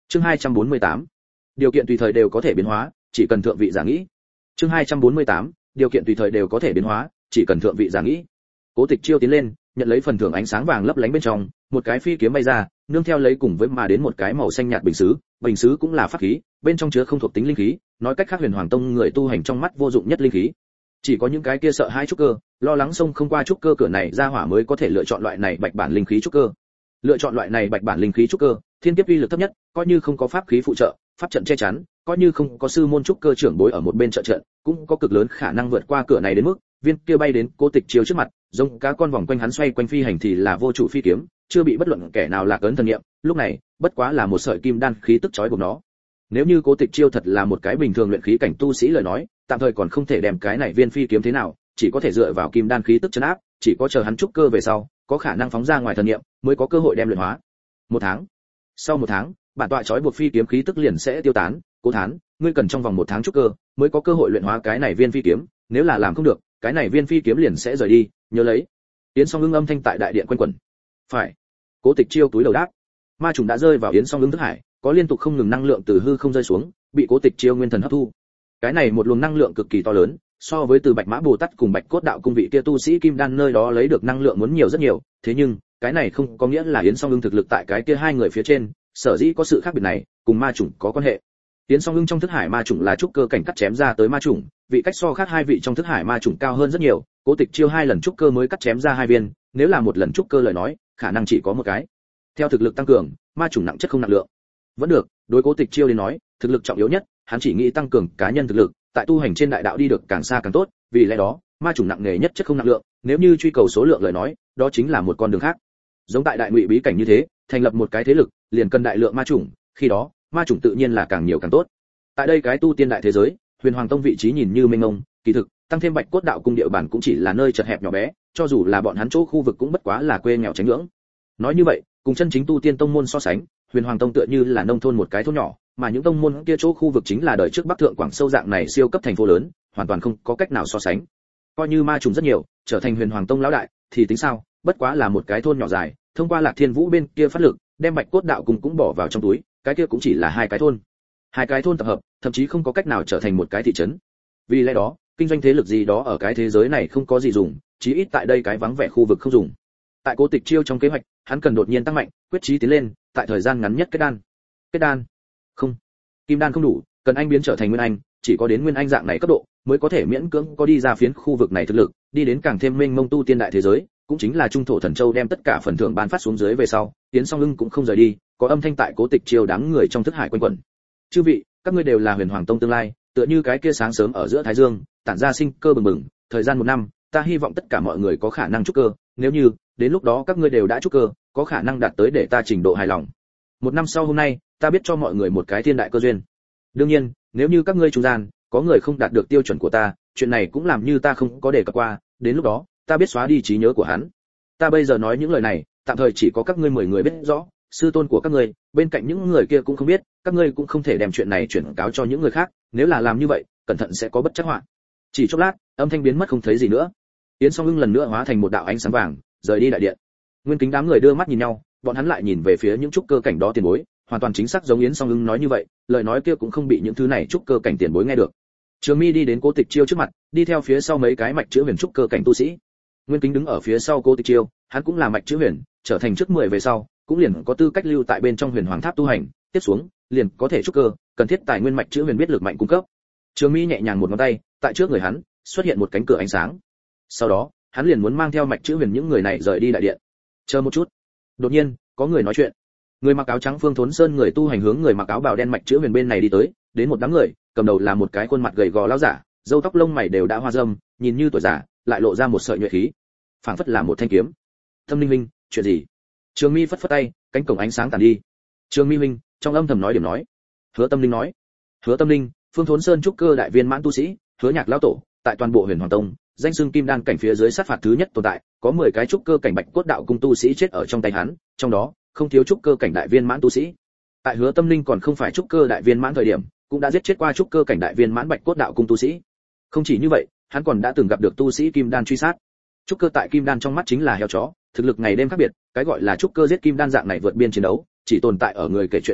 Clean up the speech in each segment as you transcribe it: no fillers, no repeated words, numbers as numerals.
Chương 248. Điều kiện tùy thời đều có thể biến hóa, chỉ cần thượng vị giả nghĩ. Chương 248. Điều kiện tùy thời đều có thể biến hóa, chỉ cần thượng vị giả nghĩ. Cố Tịch Chiêu tiến lên, nhận lấy phần thưởng ánh sáng vàng lấp lánh bên trong, một cái phi kiếm bay ra, nương theo lấy cùng với mà đến một cái màu xanh nhạt bình sứ cũng là pháp khí, bên trong chứa không thuộc tính linh khí, nói cách khác Huyền Hoàng Tông người tu hành trong mắt vô dụng nhất linh khí. Chỉ có những cái kia sợ hai trúc cơ, lo lắng xông không qua trúc cơ cửa này ra hỏa mới có thể lựa chọn loại này bạch bản linh khí trúc cơ. Lựa chọn loại này bạch bản linh khí trúc cơ, thiên kiếp uy lực thấp nhất, coi như không có pháp khí phụ trợ, pháp trận che chắn, coi như không có sư môn trúc cơ trưởng bối ở một bên trợ trận, cũng có cực lớn khả năng vượt qua cửa này đến mức viên kia bay đến Cố Tịch Chiêu trước mặt, giống cá con vòng quanh hắn xoay quanh phi hành thì là vô chủ phi kiếm, chưa bị bất luận kẻ nào lạc ấn thần niệm, lúc này, bất quá là một sợi kim đan khí tức chói buộc nó. Nếu như Cố Tịch Chiêu thật là một cái bình thường luyện khí cảnh tu sĩ lời nói, tạm thời còn không thể đem cái này viên phi kiếm thế nào, chỉ có thể dựa vào kim đan khí tức trấn áp, chỉ có chờ hắn trúc cơ về sau, có khả năng phóng ra ngoài thần niệm, mới có cơ hội đem luyện hóa. Một tháng. Sau một tháng, bản tọa chói buộc phi kiếm khí tức liền sẽ tiêu tán, Cố Thán, ngươi cần trong vòng một tháng trúc cơ, mới có cơ hội luyện hóa cái này viên phi kiếm, nếu là làm không được, cái này viên phi kiếm liền sẽ rời đi, nhớ lấy. Yến Song Ưng âm thanh tại đại điện quanh quẩn. Phải. Cố Tịch Chiêu túi đầu đáp. Ma trùng đã rơi vào Yến Song Ưng thức hải, có liên tục không ngừng năng lượng từ hư không rơi xuống, bị Cố Tịch Chiêu nguyên thần hấp thu. Cái này một luồng năng lượng cực kỳ to lớn, so với từ Bạch Mã Bồ Tát cùng Bạch Cốt Đạo cung vị kia tu sĩ kim đan nơi đó lấy được năng lượng muốn nhiều rất nhiều, thế nhưng, cái này không có nghĩa là Yến Song Ưng thực lực tại cái kia hai người phía trên, sở dĩ có sự khác biệt này, cùng ma trùng có quan hệ. Yến Song Ưng trong thức hải ma trùng là trúc cơ cảnh cắt chém ra tới ma trùng, vị cách so khác hai vị trong thức hải ma trùng cao hơn rất nhiều, Cố Tịch Chiêu hai lần trúc cơ mới cắt chém ra hai viên, nếu là một lần trúc cơ lời nói, khả năng chỉ có một cái. Theo thực lực tăng cường, ma trùng nặng chất không nặng lượng. Vẫn được, đối Cố Tịch Chiêu đến nói, thực lực trọng yếu nhất, hắn chỉ nghĩ tăng cường cá nhân thực lực, tại tu hành trên đại đạo đi được càng xa càng tốt, vì lẽ đó, ma trùng nặng nghề nhất chất không nặng lượng, nếu như truy cầu số lượng lời nói, đó chính là một con đường khác. Giống tại đại ngụy bí cảnh như thế, thành lập một cái thế lực, liền cần đại lượng ma trùng, khi đó, ma trùng tự nhiên là càng nhiều càng tốt. Tại đây cái tu tiên đại thế giới, Huyền Hoàng Tông vị trí nhìn như mênh mông, kỳ thực, tăng thêm Bạch Cốt Đạo cung địa bàn cũng chỉ là nơi chật hẹp nhỏ bé, cho dù là bọn hắn chỗ khu vực cũng bất quá là quê nghèo tránh ngưỡng. Nói như vậy, cùng chân chính tu tiên tông môn so sánh, Huyền Hoàng Tông tựa như là nông thôn một cái thôn nhỏ, mà những tông môn kia chỗ khu vực chính là đời trước Bắc Thượng Quảng Sâu dạng này siêu cấp thành phố lớn, hoàn toàn không có cách nào so sánh. Coi như ma trùng rất nhiều, trở thành Huyền Hoàng Tông lão đại, thì tính sao, bất quá là một cái thôn nhỏ dài, thông qua Lạc Thiên Vũ bên kia phát lực, đem Bạch Cốt Đạo cung cũng bỏ vào trong túi, cái kia cũng chỉ là hai cái thôn. Hai cái thôn tập hợp, thậm chí không có cách nào trở thành một cái thị trấn. Vì lẽ đó, kinh doanh thế lực gì đó ở cái thế giới này không có gì dùng, chí ít tại đây cái vắng vẻ khu vực không dùng. Tại Cố Tịch Chiêu trong kế hoạch, hắn cần đột nhiên tăng mạnh, quyết chí tiến lên, tại thời gian ngắn nhất kết đan. Kết đan? Không, kim đan không đủ, cần anh biến trở thành nguyên anh, chỉ có đến nguyên anh dạng này cấp độ, mới có thể miễn cưỡng có đi ra phiến khu vực này thực lực, đi đến càng thêm mênh mông tu tiên đại thế giới, cũng chính là trung thổ thần châu đem tất cả phần thưởng ban phát xuống dưới về sau, Yến Song Ưng cũng không rời đi, có âm thanh tại Cố Tịch Chiêu đám người trong thức hải quanh quẩn. Chư vị, các ngươi đều là Huyền Hoàng Tông tương lai, tựa như cái kia sáng sớm ở giữa thái dương, tản ra sinh cơ bừng bừng, thời gian một năm, ta hy vọng tất cả mọi người có khả năng trúc cơ, nếu như đến lúc đó các ngươi đều đã trúc cơ, có khả năng đạt tới để ta trình độ hài lòng. Một năm sau hôm nay, ta biết cho mọi người một cái thiên đại cơ duyên. Đương nhiên, nếu như các ngươi trung gian có người không đạt được tiêu chuẩn của ta, chuyện này cũng làm như ta không có đề cập qua, đến lúc đó, ta biết xóa đi trí nhớ của hắn. Ta bây giờ nói những lời này, tạm thời chỉ có các ngươi 10 người biết rõ, sư tôn của các ngươi, bên cạnh những người kia cũng không biết, các ngươi cũng không thể đem chuyện này chuyển cáo cho những người khác, nếu là làm như vậy, cẩn thận sẽ có bất trắc họa. Chỉ chốc lát, âm thanh biến mất không thấy gì nữa. Yến Song Ưng lần nữa hóa thành một đạo ánh sáng vàng, rời đi đại điện. Nguyên Kính đám người đưa mắt nhìn nhau, bọn hắn lại nhìn về phía những trúc cơ cảnh đó tiền bối, hoàn toàn chính xác giống Yến Song Ưng nói như vậy, lời nói kia cũng không bị những thứ này trúc cơ cảnh tiền bối nghe được. Trường Mi đi đến Cố Tịch Chiêu trước mặt, đi theo phía sau mấy cái mạch chữ huyền trúc cơ cảnh tu sĩ. Nguyên Kính đứng ở phía sau Cố Tịch Chiêu, hắn cũng là mạch chữ huyền, trở thành trước 10 về sau, cũng liền có tư cách lưu tại bên trong Huyền Hoàng Tháp tu hành, tiếp xuống, liền có thể trúc cơ, cần thiết tài nguyên mạch chữ huyền biết lực mạnh cung cấp. Trường Mi nhẹ nhàng một ngón tay, tại trước người hắn xuất hiện một cánh cửa ánh sáng. Sau đó, hắn liền muốn mang theo mạch chữ huyền những người này rời đi đại điện. Chờ một chút. Đột nhiên, có người nói chuyện. Người mặc áo trắng Phương Thốn Sơn người tu hành hướng người mặc áo bào đen mạch chữ huyền bên này đi tới, đến một đám người, cầm đầu là một cái khuôn mặt gầy gò lão giả, râu tóc lông mày đều đã hoa râm, nhìn như tuổi già, lại lộ ra một sợi nhuệ khí, phảng phất là một thanh kiếm. Tâm Linh Minh, chuyện gì? Trường Mi phất phất tay, cánh cổng ánh sáng tàn đi. Trường Mi Minh, trong âm thầm nói điểm nói. Hứa Tâm Linh nói. Hứa Tâm Linh, Phương Thốn Sơn trúc cơ đại viên mãn tu sĩ, Hứa Nhạc lão tổ, tại toàn bộ Huyền Hoàng Tông, danh xưng kim đan cảnh phía dưới sát phạt thứ nhất tồn tại, có 10 cái trúc cơ cảnh Bạch Cốt Đạo cung tu sĩ chết ở trong tay hắn, trong đó không thiếu trúc cơ cảnh đại viên mãn tu sĩ. Tại Hứa Tâm Linh còn không phải trúc cơ đại viên mãn thời điểm, cũng đã giết chết qua trúc cơ cảnh đại viên mãn Bạch Cốt Đạo cung tu sĩ. Không chỉ như vậy, hắn còn đã từng gặp được tu sĩ kim đan truy sát. Trúc cơ tại kim đan trong mắt chính là heo chó, thực lực ngày đêm khác biệt, cái gọi là trúc cơ giết kim đan dạng này vượt biên chiến đấu, chỉ tồn tại ở người kể chuyện trong miệng,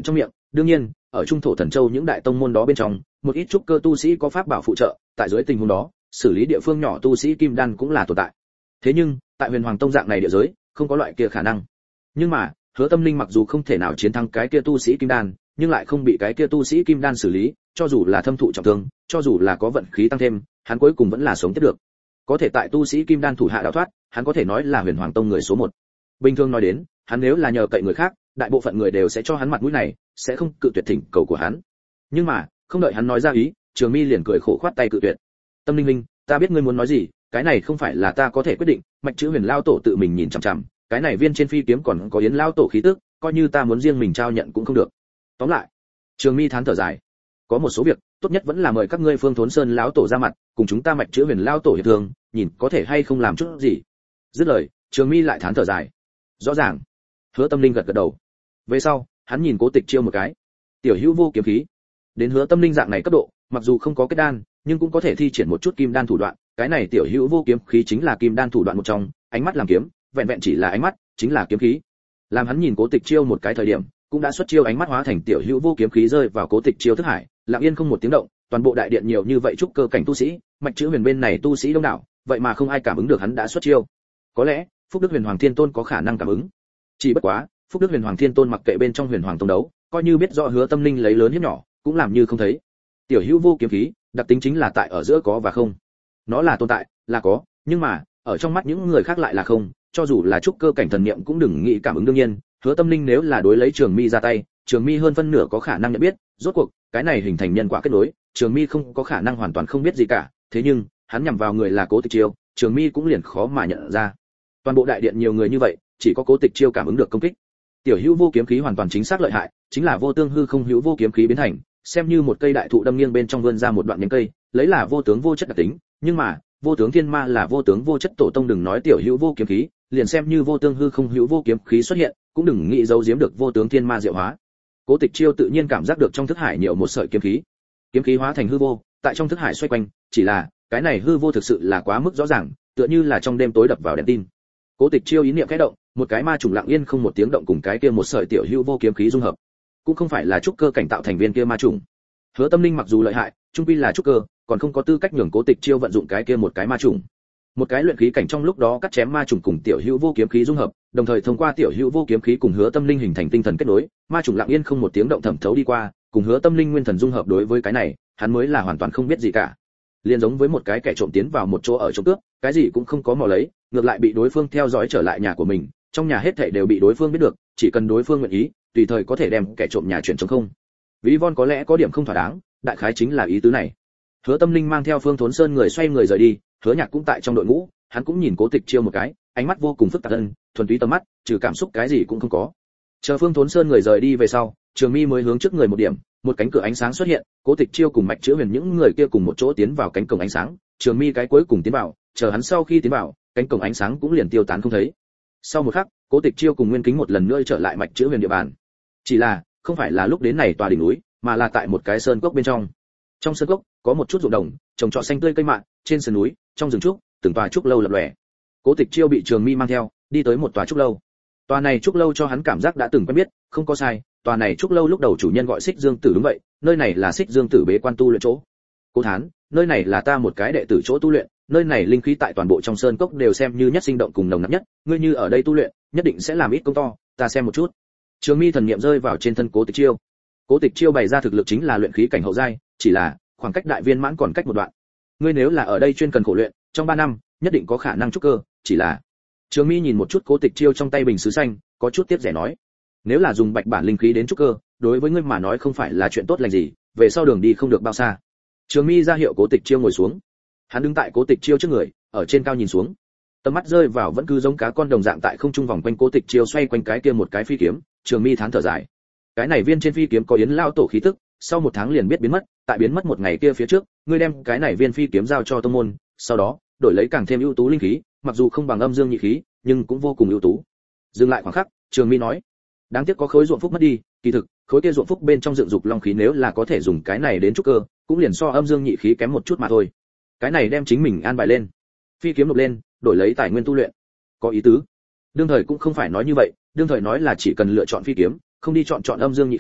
đương nhiên ở trung thổ thần châu những đại tông môn đó bên trong một ít trúc cơ tu sĩ có pháp bảo phụ trợ, tại dưới tình huống đó xử lý địa phương nhỏ tu sĩ kim đan cũng là tồn tại. Thế nhưng tại huyền hoàng tông dạng này địa giới không có loại kia khả năng. Nhưng mà Hứa Tâm Linh mặc dù không thể nào chiến thắng cái kia tu sĩ kim đan, nhưng lại không bị cái kia tu sĩ kim đan xử lý, cho dù là thâm thụ trọng thương, cho dù là có vận khí tăng thêm, hắn cuối cùng vẫn là sống tiếp được. Có thể tại tu sĩ kim đan thủ hạ đào thoát, hắn có thể nói là huyền hoàng tông người số 1. Bình thường nói đến, hắn nếu là nhờ cậy người khác, đại bộ phận người đều sẽ cho hắn mặt mũi này, sẽ không cự tuyệt thỉnh cầu của hắn. Nhưng mà không đợi hắn nói ra ý, Trường Mi liền cười khổ khoát tay cự tuyệt. Tâm Linh Linh, ta biết ngươi muốn nói gì, cái này không phải là ta có thể quyết định, Mạch Chữ Huyền lao tổ tự mình nhìn chằm chằm, cái này viên trên phi kiếm còn có Yến lao tổ khí tức, coi như ta muốn riêng mình trao nhận cũng không được. Tóm lại, Trường Mi thán thở dài, có một số việc, tốt nhất vẫn là mời các ngươi Phương Thốn Sơn lão tổ ra mặt, cùng chúng ta Mạch Chữ Huyền lao tổ hiệp thương, nhìn có thể hay không làm chút gì. Dứt lời, Trường Mi lại thán thở dài. Rõ ràng. Hứa Tâm Linh gật gật đầu. Về sau, hắn nhìn Cố Tịch Chiêu một cái. Tiểu hữu vô kiếm khí. Đến Hứa Tâm Linh dạng này cấp độ, mặc dù không có kết đan, nhưng cũng có thể thi triển một chút kim đan thủ đoạn, cái này tiểu hữu vô kiếm khí chính là kim đan thủ đoạn một trong, ánh mắt làm kiếm, vẹn vẹn chỉ là ánh mắt, chính là kiếm khí. Làm hắn nhìn Cố Tịch Chiêu một cái thời điểm, cũng đã xuất chiêu, ánh mắt hóa thành tiểu hữu vô kiếm khí rơi vào Cố Tịch Chiêu thức hải, lặng yên không một tiếng động, toàn bộ đại điện nhiều như vậy trúc cơ cảnh tu sĩ, Mạch Chữ Huyền bên này tu sĩ đông đảo, vậy mà không ai cảm ứng được hắn đã xuất chiêu. Có lẽ, Phúc Đức Huyền Hoàng Thiên Tôn có khả năng cảm ứng. Chỉ bất quá, Phúc Đức Huyền Hoàng Thiên Tôn mặc kệ bên trong Huyền Hoàng tông đấu, coi như biết rõ Hứa Tâm Linh lấy lớn hiếp nhỏ, cũng làm như không thấy. Tiểu hữu vô kiếm khí, đặc tính chính là tại ở giữa có và không. Nó là tồn tại, là có, nhưng mà, ở trong mắt những người khác lại là không, cho dù là trúc cơ cảnh thần niệm cũng đừng nghĩ cảm ứng. Đương nhiên, Hứa Tâm Linh nếu là đối lấy Trường Mi ra tay, Trường Mi hơn phân nửa có khả năng nhận biết, rốt cuộc, cái này hình thành nhân quả kết nối, Trường Mi không có khả năng hoàn toàn không biết gì cả, thế nhưng, hắn nhằm vào người là Cố Tịch Chiêu, Trường Mi cũng liền khó mà nhận ra. Toàn bộ đại điện nhiều người như vậy, chỉ có Cố Tịch Chiêu cảm ứng được công kích. Tiểu hữu vô kiếm khí hoàn toàn chính xác lợi hại, chính là vô tương hư không hữu vô kiếm khí biến thành, xem như một cây đại thụ đâm nghiêng bên trong vươn ra một đoạn nhánh cây, lấy là vô tướng vô chất đặc tính, nhưng mà, vô tướng thiên ma là vô tướng vô chất tổ tông, đừng nói tiểu hữu vô kiếm khí, liền xem như vô tương hư không hữu vô kiếm khí xuất hiện, cũng đừng nghĩ giấu giếm được vô tướng thiên ma diệu hóa. Cố Tịch Chiêu tự nhiên cảm giác được trong thức hải nhiều một sợi kiếm khí. Kiếm khí hóa thành hư vô, tại trong thức hải xoay quanh, chỉ là, cái này hư vô thực sự là quá mức rõ ràng, tựa như là trong đêm tối đập vào đèn tin. Cố Tịch Chiêu ý niệm khẽ động, một cái ma trùng lặng yên không một tiếng động cùng cái kia một sợi tiểu hữu vô kiếm khí dung hợp. Cũng không phải là trúc cơ cảnh tạo thành viên kia ma trùng. Hứa Tâm Linh mặc dù lợi hại, trung quy là trúc cơ, còn không có tư cách nhường Cố Tịch Chiêu vận dụng cái kia một cái ma trùng. Một cái luyện khí cảnh trong lúc đó cắt chém ma trùng cùng tiểu hữu vô kiếm khí dung hợp, đồng thời thông qua tiểu hữu vô kiếm khí cùng Hứa Tâm Linh hình thành tinh thần kết nối, ma trùng lặng yên không một tiếng động thẩm thấu đi qua, cùng Hứa Tâm Linh nguyên thần dung hợp. Đối với cái này, hắn mới là hoàn toàn không biết gì cả. Liên giống với một cái kẻ trộm tiến vào một chỗ ở trộm cướp, cái gì cũng không có mò lấy, ngược lại bị đối phương theo dõi trở lại nhà của mình, trong nhà hết thảy đều bị đối phương biết được, chỉ cần đối phương nguyện ý, tùy thời có thể đem kẻ trộm nhà chuyển trống không. Ví von có lẽ có điểm không thỏa đáng, đại khái chính là ý tứ này. Hứa Tâm Linh mang theo Phương Thốn Sơn người xoay người rời đi, Hứa Nhạc cũng tại trong đội ngũ, hắn cũng nhìn Cố Tịch Chiêu một cái, ánh mắt vô cùng phức tạp, thuần túy tầm mắt, trừ cảm xúc cái gì cũng không có. Chờ Phương Thốn Sơn người rời đi về sau, Trường Mi mới hướng trước người một điểm, một cánh cửa ánh sáng xuất hiện, Cố Tịch Chiêu cùng Mạch Chữ Huyền những người kia cùng một chỗ tiến vào cánh cổng ánh sáng, Trường Mi cái cuối cùng tiến vào, chờ hắn sau khi tiến vào, cánh cổng ánh sáng cũng liền tiêu tán không thấy. Sau một khắc, Cố Tịch Chiêu cùng Nguyên Kính một lần nữa trở lại Mạch Chữ Huyền địa bàn. Chỉ là, không phải là lúc đến này tòa đỉnh núi, mà là tại một cái sơn cốc bên trong. Trong sơn cốc có một chút ruộng đồng, trồng trọt xanh tươi cây mạ, trên sườn núi, trong rừng trúc, từng tòa trúc lâu lập lòe. Cố Tịch Chiêu bị Trường Mi mang theo, đi tới một tòa trúc lâu. Tòa này trúc lâu cho hắn cảm giác đã từng quen biết, không có sai, tòa này trúc lâu lúc đầu chủ nhân gọi Xích Dương Tử, đúng vậy, nơi này là Xích Dương Tử bế quan tu luyện chỗ. Cố Thán, nơi này là ta một cái đệ tử chỗ tu luyện, nơi này linh khí tại toàn bộ trong sơn cốc đều xem như nhất sinh động cùng nồng nặc nhất, ngươi như ở đây tu luyện, nhất định sẽ làm ít công to, ta xem một chút. Trường Mi thần niệm rơi vào trên thân Cố Tịch Chiêu. Cố Tịch Chiêu bày ra thực lực chính là luyện khí cảnh hậu giai, chỉ là khoảng cách đại viên mãn còn cách một đoạn. Ngươi nếu là ở đây chuyên cần khổ luyện, trong 3 năm, nhất định có khả năng trúc cơ, chỉ là. Trường Mi nhìn một chút Cố Tịch Chiêu trong tay bình sứ xanh, có chút tiếc rẻ nói, nếu là dùng bạch bản linh khí đến trúc cơ, đối với ngươi mà nói không phải là chuyện tốt lành gì, về sau đường đi không được bao xa. Trường Mi ra hiệu Cố Tịch Chiêu ngồi xuống. Hắn đứng tại Cố Tịch Chiêu trước người, ở trên cao nhìn xuống. Tầm mắt rơi vào vẫn cứ giống cá con đồng dạng tại không trung vòng quanh Cố Tịch Chiêu xoay quanh cái kia một cái phi kiếm, Trường Mi thán thở dài. Cái này viên trên phi kiếm có Yến lao tổ khí tức, sau 1 tháng liền biết biến mất, tại biến mất một ngày kia phía trước, ngươi đem cái này viên phi kiếm giao cho tông môn, sau đó, đổi lấy càng thêm ưu tú linh khí, mặc dù không bằng âm dương nhị khí, nhưng cũng vô cùng ưu tú. Dừng lại khoảng khắc, Trường Mi nói, đáng tiếc có khối ruộng phúc mất đi, kỳ thực, khối kia ruộng phúc bên trong dựng dục long khí nếu là có thể dùng cái này đến trúc cơ, cũng liền so âm dương nhị khí kém một chút mà thôi. Cái này đem chính mình an bài lên, phi kiếm nộp lên, đổi lấy tài nguyên tu luyện. Có ý tứ. Đương thời cũng không phải nói như vậy, đương thời nói là chỉ cần lựa chọn phi kiếm, không đi chọn âm dương nhị khí,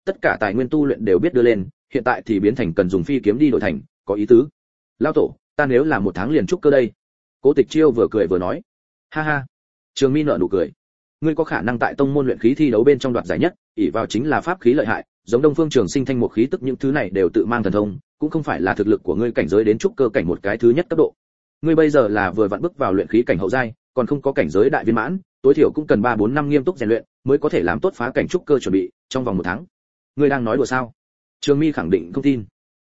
tất cả tài nguyên tu luyện đều biết đưa lên, hiện tại thì biến thành cần dùng phi kiếm đi đổi thành, có ý tứ. Lão tổ, ta nếu là một tháng liền trúc cơ đây. Cố Tịch Chiêu vừa cười vừa nói. Ha ha. Trường Mi nở nụ cười. Ngươi có khả năng tại tông môn luyện khí thi đấu bên trong đoạt giải nhất, ỷ vào chính là pháp khí lợi hại, giống Đông Phương Trường Sinh thanh một khí tức những thứ này đều tự mang thần thông, cũng không phải là thực lực của ngươi cảnh giới đến trúc cơ cảnh một cái thứ nhất cấp độ. Ngươi bây giờ là vừa vặn bước vào luyện khí cảnh hậu giai, còn không có cảnh giới đại viên mãn, tối thiểu cũng cần 3-4 năm nghiêm túc rèn luyện, mới có thể làm tốt phá cảnh trúc cơ chuẩn bị, trong vòng 1 tháng. Ngươi đang nói đùa sao? Trường Mi khẳng định không tin.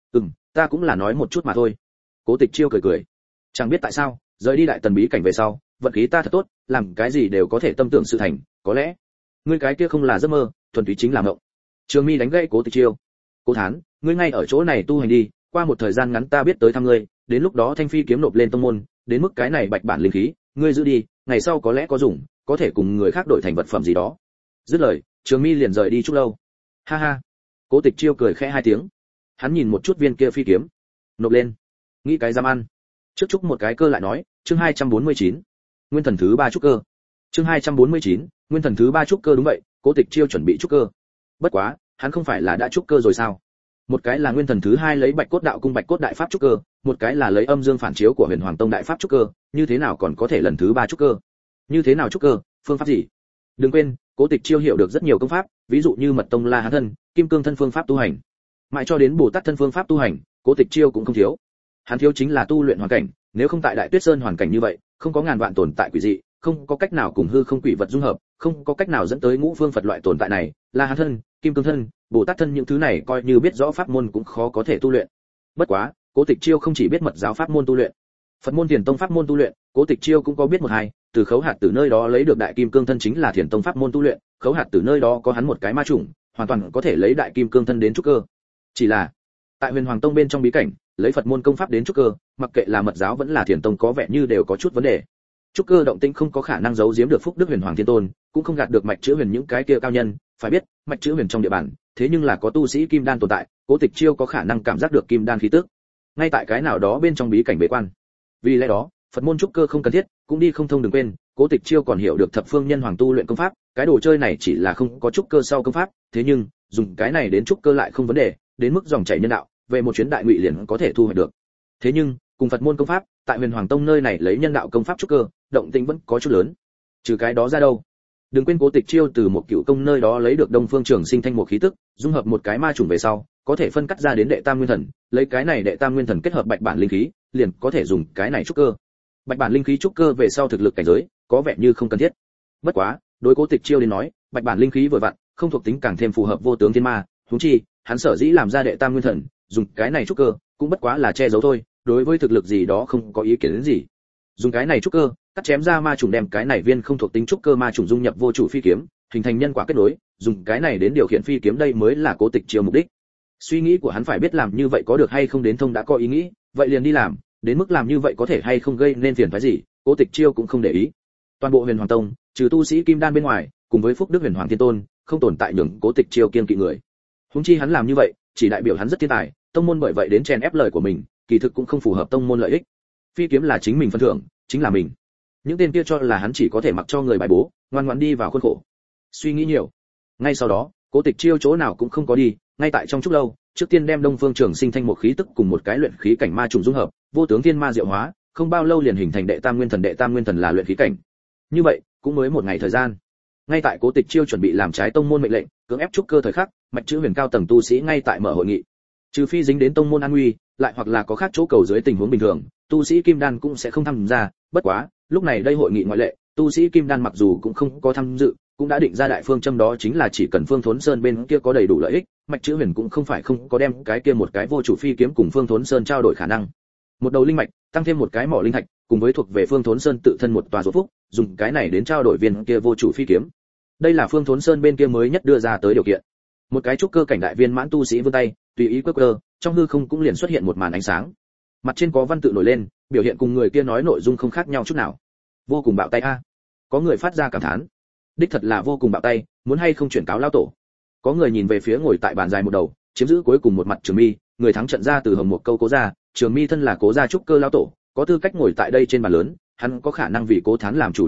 Ta cũng là nói một chút mà thôi. Cố Tịch Chiêu cười cười. Chẳng biết tại sao, rời đi đại tần bí cảnh về sau, vận khí ta thật tốt, làm cái gì đều có thể tâm tưởng sự thành, có lẽ ngươi cái kia không là giấc mơ, thuần túy chính là mộng. Trường Mi đánh gãy Cố Tịch Chiêu. Cố Thán, ngươi ngay ở chỗ này tu hành đi, qua một thời gian ngắn ta biết tới thăm ngươi, đến lúc đó thanh phi kiếm nộp lên tông môn, đến mức cái này bạch bản linh khí, ngươi giữ đi, ngày sau có lẽ có dùng, có thể cùng người khác đổi thành vật phẩm gì đó. Dứt lời, Trường Mi liền rời đi chút lâu. Ha ha. Cố Tịch Chiêu cười khẽ 2 tiếng. Hắn nhìn một chút viên kia phi kiếm, nộp lên. Nghĩ cái dám ăn. Trước chúc một cái cơ lại nói, chương 249. Nguyên thần thứ 3 trúc cơ. Chương 249, nguyên thần thứ 3 trúc cơ đúng vậy, Cố Tịch Chiêu chuẩn bị trúc cơ. Bất quá, hắn không phải là đã trúc cơ rồi sao? Một cái là nguyên thần thứ 2 lấy Bạch Cốt Đạo cung Bạch Cốt Đại Pháp trúc cơ, một cái là lấy Âm Dương phản chiếu của Huyền Hoàng Tông Đại Pháp trúc cơ, như thế nào còn có thể lần thứ 3 trúc cơ? Như thế nào trúc cơ, phương pháp gì? Đừng quên, Cố Tịch Chiêu hiểu được rất nhiều công pháp, ví dụ như Mật Tông La Hán thân, Kim Cương thân phương pháp tu hành. Mãi cho đến Bồ Tát thân phương pháp tu hành, Cố Tịch Chiêu cũng không thiếu. Hắn thiếu chính là tu luyện hoàn cảnh, nếu không tại Đại Tuyết Sơn hoàn cảnh như vậy, không có ngàn vạn tồn tại quỷ dị, không có cách nào cùng hư không quỷ vật dung hợp, không có cách nào dẫn tới ngũ phương Phật loại tồn tại này, La Hán thân, Kim Cương thân, Bồ Tát thân những thứ này coi như biết rõ pháp môn cũng khó có thể tu luyện. Bất quá, Cố Tịch Chiêu không chỉ biết mật giáo pháp môn tu luyện, Phật môn Thiền tông pháp môn tu luyện, Cố Tịch Chiêu cũng có biết một hai, từ Khấu Hạt từ nơi đó lấy được Đại Kim Cương thân chính là Thiền tông pháp môn tu luyện, Khấu Hạt từ nơi đó có hắn một cái ma chủng, hoàn toàn có thể lấy Đại Kim Cương thân đến trúc cơ. Chỉ là, tại Huyền Hoàng tông bên trong bí cảnh, lấy Phật môn công pháp đến trúc cơ, mặc kệ là mật giáo vẫn là Thiền tông có vẻ như đều có chút vấn đề. Trúc cơ động tĩnh không có khả năng giấu giếm được phúc đức Huyền Hoàng Thiên Tôn, cũng không gạt được mạch chữ huyền những cái kia cao nhân, phải biết, mạch chữ huyền trong địa bàn, thế nhưng là có tu sĩ kim đan tồn tại, Cố Tịch Chiêu có khả năng cảm giác được kim đan khí tức. Ngay tại cái nào đó bên trong bí cảnh bế quan. Vì lẽ đó, Phật môn trúc cơ không cần thiết, cũng đi không thông đừng quên, Cố Tịch Chiêu còn hiểu được thập phương nhân hoàng tu luyện công pháp, cái đồ chơi này chỉ là không có trúc cơ sau công pháp, thế nhưng, dùng cái này đến trúc cơ lại không vấn đề, đến mức dòng chảy nhân đạo, về một chuyến đại ngụy liền có thể thu hoạch được. Thế nhưng, cùng Phật môn công pháp, tại Huyền Hoàng tông nơi này lấy nhân đạo công pháp trúc cơ, động tĩnh vẫn có chút lớn. Trừ cái đó ra đâu? Đừng quên Cố Tịch Chiêu từ một cựu công nơi đó lấy được Đông Phương Trường Sinh thanh một khí tức, dung hợp một cái ma chủng về sau, có thể phân cắt ra đến đệ tam nguyên thần, lấy cái này đệ tam nguyên thần kết hợp bạch bản linh khí, liền có thể dùng cái này trúc cơ. Bạch bản linh khí trúc cơ về sau thực lực cảnh giới, có vẻ như không cần thiết. Bất quá, đối Cố Tịch Chiêu đến nói, bạch bản linh khí vừa vặn, không thuộc tính càng thêm phù hợp vô tướng thiên ma, huống chi, hắn sở dĩ làm ra đệ tam nguyên thần, dùng cái này trúc cơ, cũng bất quá là che giấu thôi, đối với thực lực gì đó không có ý kiến đến gì. Dùng cái này trúc cơ, cắt chém ra ma trùng đem cái này viên không thuộc tính trúc cơ ma trùng dung nhập vô chủ phi kiếm, hình thành nhân quả kết nối, dùng cái này đến điều khiển phi kiếm đây mới là Cố Tịch Chiêu mục đích. Suy nghĩ của hắn phải biết làm như vậy có được hay không đến thông đã có ý nghĩ, vậy liền đi làm, đến mức làm như vậy có thể hay không gây nên phiền phức gì, Cố Tịch Chiêu cũng không để ý. Toàn bộ Huyền Hoàng tông, trừ tu sĩ kim đan bên ngoài, cùng với phúc đức Huyền Hoàng Thiên Tôn, không tồn tại nhường Cố Tịch Chiêu kiêng kỵ người. Huống chi hắn làm như vậy, chỉ đại biểu hắn rất thiên tài, tông môn bởi vậy đến chèn ép lời của mình, kỳ thực cũng không phù hợp tông môn lợi ích. Phi kiếm là chính mình phân thưởng, chính là mình. Những tên kia cho là hắn chỉ có thể mặc cho người bài bố, ngoan ngoãn đi vào khuôn khổ. Suy nghĩ nhiều. Ngay sau đó, Cố Tịch Chiêu chỗ nào cũng không có đi, ngay tại trong chốc lâu, trước tiên đem Đông Phương Trường Sinh thanh một khí tức cùng một cái luyện khí cảnh ma trùng dung hợp, vô tướng thiên ma diệu hóa, không bao lâu liền hình thành đệ tam nguyên thần, đệ tam nguyên thần là luyện khí cảnh. Như vậy, cũng mới một ngày thời gian. Ngay tại Cố Tịch Chiêu chuẩn bị làm trái tông môn mệnh lệnh, cưỡng ép trúc cơ thời khắc, mạch chữ huyền cao tầng tu sĩ ngay tại mở hội nghị. Trừ phi dính đến tông môn an nguy, lại hoặc là có khác chỗ cầu dưới tình huống bình thường, tu sĩ kim đan cũng sẽ không tham gia, bất quá, lúc này đây hội nghị ngoại lệ, tu sĩ kim đan mặc dù cũng không có tham dự, cũng đã định ra đại phương châm đó chính là chỉ cần Phương Thốn Sơn bên kia có đầy đủ lợi ích, mạch chữ huyền cũng không phải không có đem cái kia một cái vô chủ phi kiếm cùng Phương Thốn Sơn trao đổi khả năng. Một đầu linh mạch, tăng thêm một cái mỏ linh thạch, cùng với thuộc về Phương Thốn Sơn tự thân một tòa ruộng phúc, dùng cái này đến trao đổi viên kia vô chủ phi kiếm. Đây là Phương Thốn Sơn bên kia mới nhất đưa ra tới điều kiện. Một cái trúc cơ cảnh đại viên mãn tu sĩ vươn tay, tùy ý quơ quơ, trong hư không cũng liền xuất hiện một màn ánh sáng. Mặt trên có văn tự nổi lên, biểu hiện cùng người kia nói nội dung không khác nhau chút nào. Vô cùng bạo tay a. Có người phát ra cảm thán. Đích thật là vô cùng bạo tay, muốn hay không chuyển cáo lão tổ. Có người nhìn về phía ngồi tại bàn dài một đầu, chiếm giữ cuối cùng một mặt Trường Mi, người thắng trận ra từ hồng một câu Cố gia, Trường Mi thân là Cố gia trúc cơ lão tổ, có tư cách ngồi tại đây trên bàn lớn, hắn có khả năng vì Cố Thán làm chủ đúng vậy,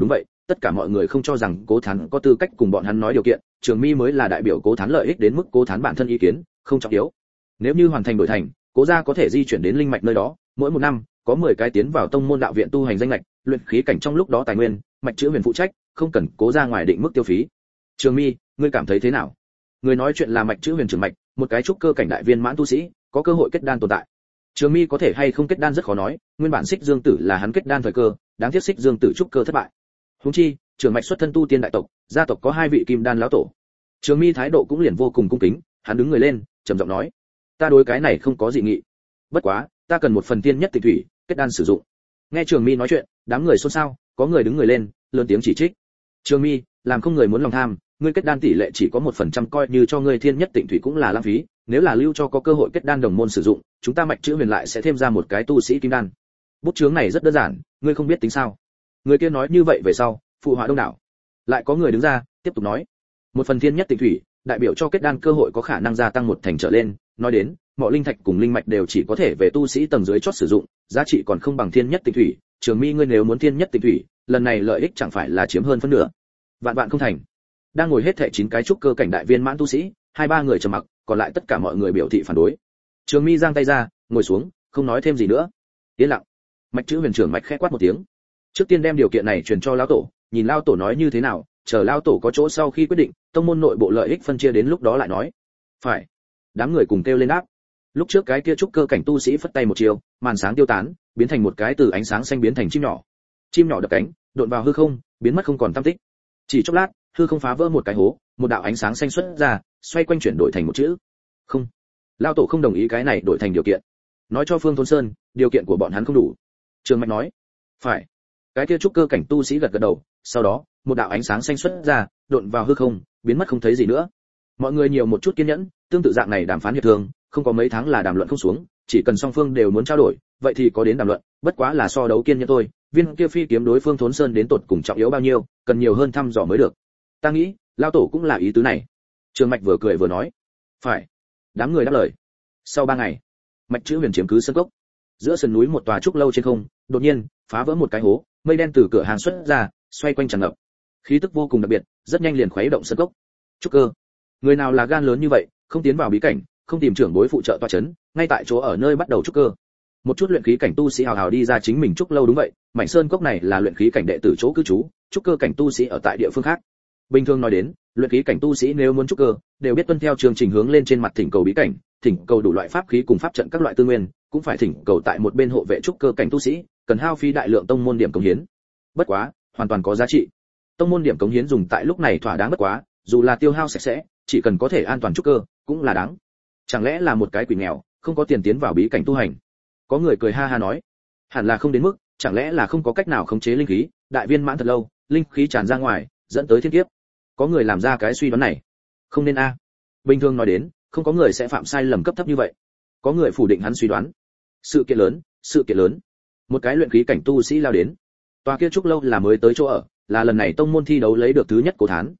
tất cả mọi người không cho rằng Cố Thán có tư cách cùng bọn hắn nói điều kiện, Trường Mi mới là đại biểu Cố Thán lợi ích đến mức Cố Thán bản thân ý kiến không trọng yếu. Nếu như hoàn thành đổi thành, Cố gia có thể di chuyển đến linh mạch nơi đó, mỗi một năm có 10 cái tiến vào tông môn đạo viện tu hành danh lệch, luyện khí cảnh trong lúc đó tài nguyên, Mạch Chữ Huyền phụ trách, không cần Cố gia ngoài định mức tiêu phí. Trường Mi, ngươi cảm thấy thế nào? Người nói chuyện là Mạch Chữ Huyền trưởng mạch, một cái trúc cơ cảnh đại viên mãn tu sĩ, có cơ hội kết đan tồn tại. Trường Mi có thể hay không kết đan rất khó nói, nguyên bản Xích Dương Tử là hắn kết đan thời cơ, đáng tiếc Xích Dương Tử trúc cơ thất bại. Huống chi, trưởng mạch xuất thân tu tiên đại tộc, gia tộc có 2 vị kim đan lão tổ. Trường Mi thái độ cũng liền vô cùng cung kính, hắn đứng người lên, trầm giọng nói: "Ta đối cái này không có dị nghị. Bất quá, ta cần một phần tiên nhất tịch thủy, kết đan sử dụng." Nghe Trường Mi nói chuyện, đám người xôn xao, có người đứng người lên, lớn tiếng chỉ trích. "Trường Mi, làm không người muốn lòng tham, ngươi kết đan tỷ lệ chỉ có 1% coi như cho ngươi thiên nhất tịnh thủy cũng là lãng phí, nếu là lưu cho có cơ hội kết đan đồng môn sử dụng, chúng ta Mạch Chữ Huyền lại sẽ thêm ra một cái tu sĩ kim đan. Bút chướng này rất đơn giản, ngươi không biết tính sao?" Người kia nói như vậy về sau, phụ họa đông đảo. Lại có người đứng ra, tiếp tục nói: "Một phần thiên nhất tịnh thủy, đại biểu cho kết đan cơ hội có khả năng gia tăng 1 thành trở lên, nói đến, mọi linh thạch cùng linh mạch đều chỉ có thể về tu sĩ tầng dưới chót sử dụng, giá trị còn không bằng thiên nhất tịnh thủy, Trường Mi ngươi nếu muốn thiên nhất tịnh thủy, lần này lợi ích chẳng phải là chiếm hơn phân nửa. Vạn vạn không thành." Đang ngồi hết thảy 9 cái trúc cơ cảnh đại viên mãn tu sĩ, 2-3 người trầm mặc, còn lại tất cả mọi người biểu thị phản đối. Trường Mi giang tay ra, ngồi xuống, không nói thêm gì nữa. Yên lặng. Mạch Chữ Huyền trưởng mạch khẽ quát một tiếng. Trước tiên đem điều kiện này truyền cho lão tổ, nhìn lão tổ nói như thế nào, chờ lão tổ có chỗ sau khi quyết định, tông môn nội bộ lợi ích phân chia đến lúc đó lại nói. Phải. Đám người cùng kêu lên đáp. Lúc trước cái kia trúc cơ cảnh tu sĩ phất tay một chiều, màn sáng tiêu tán, biến thành một cái từ ánh sáng xanh biến thành chim nhỏ. Chim nhỏ đập cánh, độn vào hư không, biến mất không còn tăm tích. Chỉ chốc lát, hư không phá vỡ một cái hố, một đạo ánh sáng xanh xuất ra, xoay quanh chuyển đổi thành một chữ. Không. Lão tổ không đồng ý cái này đổi thành điều kiện. Nói cho Phương Thôn Sơn, điều kiện của bọn hắn không đủ. Trường Mạch nói. Phải. Cái kia trúc cơ cảnh tu sĩ gật gật đầu, sau đó, một đạo ánh sáng xanh xuất ra, độn vào hư không, biến mất không thấy gì nữa. Mọi người nhiều một chút kiên nhẫn, tương tự dạng này đàm phán hiệp thương, không có mấy tháng là đàm luận không xuống, chỉ cần song phương đều muốn trao đổi, vậy thì có đến đàm luận, bất quá là so đấu kiên nhẫn thôi. Viên kia phi kiếm đối Phương Thốn Sơn đến tột cùng trọng yếu bao nhiêu, cần nhiều hơn thăm dò mới được. Ta nghĩ, lão tổ cũng là ý tứ này. Trường Mạch vừa cười vừa nói. Phải. Đám người đáp lời. Sau 3 ngày, Mạch Chữ Huyền chiếm cứ sân cốc. Giữa sườn núi một tòa trúc lâu trên không, đột nhiên phá vỡ một cái hố, mây đen từ cửa hàng xuất ra, xoay quanh tràn ngập. Khí tức vô cùng đặc biệt, rất nhanh liền khuấy động sân cốc. Trúc cơ. Người nào là gan lớn như vậy, không tiến vào bí cảnh, không tìm trưởng bối phụ trợ tọa chấn, ngay tại chỗ ở nơi bắt đầu trúc cơ. Một chút luyện khí cảnh tu sĩ hào hào đi ra chính mình trúc lâu đúng vậy, mảnh sơn cốc này là luyện khí cảnh đệ tử chỗ cư trú, trúc cơ cảnh tu sĩ ở tại địa phương khác. Bình thường nói đến, luyện khí cảnh tu sĩ nếu muốn trúc cơ, đều biết tuân theo chương trình hướng lên trên mặt thỉnh cầu bí cảnh, thỉnh cầu đủ loại pháp khí cùng pháp trận các loại tư nguyên, cũng phải thỉnh cầu tại một bên hộ vệ trúc cơ cảnh tu sĩ, cần hao phí đại lượng tông môn điểm cống hiến. Bất quá, hoàn toàn có giá trị. Tông môn điểm cống hiến dùng tại lúc này thỏa đáng bất quá, dù là tiêu hao sạch sẽ, chỉ cần có thể an toàn trúc cơ, cũng là đáng. Chẳng lẽ là một cái quỷ nghèo, không có tiền tiến vào bí cảnh tu hành? Có người cười ha ha nói, hẳn là không đến mức, chẳng lẽ là không có cách nào khống chế linh khí, đại viên mãn thật lâu, linh khí tràn ra ngoài, dẫn tới thiên kiếp. Có người làm ra cái suy đoán này. Không nên a. Bình thường nói đến, không có người sẽ phạm sai lầm cấp thấp như vậy. Có người phủ định hắn suy đoán. Sự kiện lớn, sự kiện lớn. Một cái luyện khí cảnh tu sĩ lao đến. Tòa kia trúc lâu là mới tới chỗ ở, là lần này tông môn thi đấu lấy được thứ nhất Cố Thán,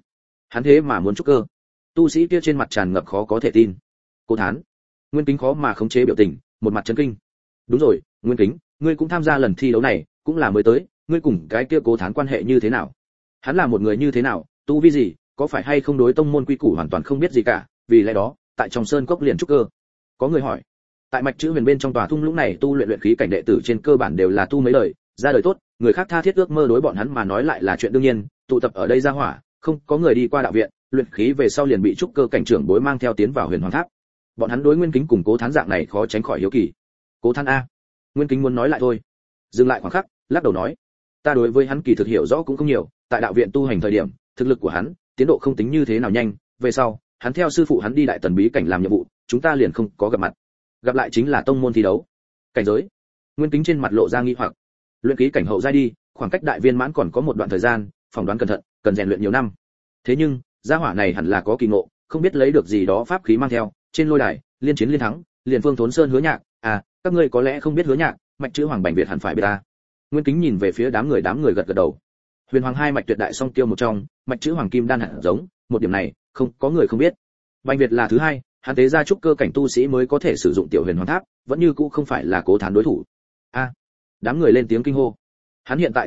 hắn thế mà muốn trúc cơ. Tu sĩ kia trên mặt tràn ngập khó có thể tin. Cố Thán. Nguyên Kính khó mà khống chế biểu tình, một mặt chấn kinh. Đúng rồi, Nguyên Kính, ngươi cũng tham gia lần thi đấu này, cũng là mới tới, ngươi cùng cái kia Cố Thán quan hệ như thế nào? Hắn là một người như thế nào, tu vi gì, có phải hay không đối tông môn quy củ hoàn toàn không biết gì cả, vì lẽ đó, tại trong sơn cốc liền trúc cơ. Có người hỏi. Tại Mạch Chữ Huyền bên trong tòa thung lũng này tu luyện khí cảnh đệ tử trên cơ bản đều là tu mấy đời, ra đời tốt, người khác tha thiết ước mơ đối bọn hắn mà nói lại là chuyện đương nhiên, tụ tập ở đây ra hỏa, không có người đi qua đạo viện, luyện khí về sau liền bị trúc cơ cảnh trưởng bối mang theo tiến vào Huyền Hoàng Tháp. Bọn hắn đối Nguyên Kính cùng Cố Thán dạng này khó tránh khỏi hiếu kỳ. Cố Thán a. Nguyên Kính muốn nói lại thôi, dừng lại khoảng khắc, lắc đầu nói, ta đối với hắn kỳ thực hiểu rõ cũng không nhiều, tại đạo viện tu hành thời điểm, thực lực của hắn, tiến độ không tính như thế nào nhanh, về sau, hắn theo sư phụ hắn đi đại tần bí cảnh làm nhiệm vụ, chúng ta liền không có gặp mặt. Gặp lại chính là tông môn thi đấu. Cảnh giới. Nguyên Kính trên mặt lộ ra nghi hoặc. Luyện khí cảnh hậu giai đi, khoảng cách đại viên mãn còn có một đoạn thời gian, phỏng đoán cẩn thận, cần rèn luyện nhiều năm. Thế nhưng, gia hỏa này hẳn là có kỳ ngộ, không biết lấy được gì đó pháp khí mang theo, trên lôi đài, liên chiến liên thắng, liền Phương Thốn Sơn Hứa Nhạc, à, các ngươi có lẽ không biết Hứa Nhạc, Mạch Chữ Hoàng Bành Việt hẳn phải biết ta. Nguyên Kính nhìn về phía đám người gật gật đầu. Huyền Hoàng hai mạch tuyệt đại song tiêu một trong, Mạch Chữ Hoàng Kim Đan hẳn giống, một điểm này, không có người không biết. Bành Việt là thứ hai, hắn tế ra trúc cơ cảnh tu sĩ mới có thể sử dụng tiểu Huyền Hoàng Tháp, vẫn như cũ không phải là Cố Thán đối thủ. A. Đám người lên tiếng kinh hô. Hắn hiện tại trúc cơ,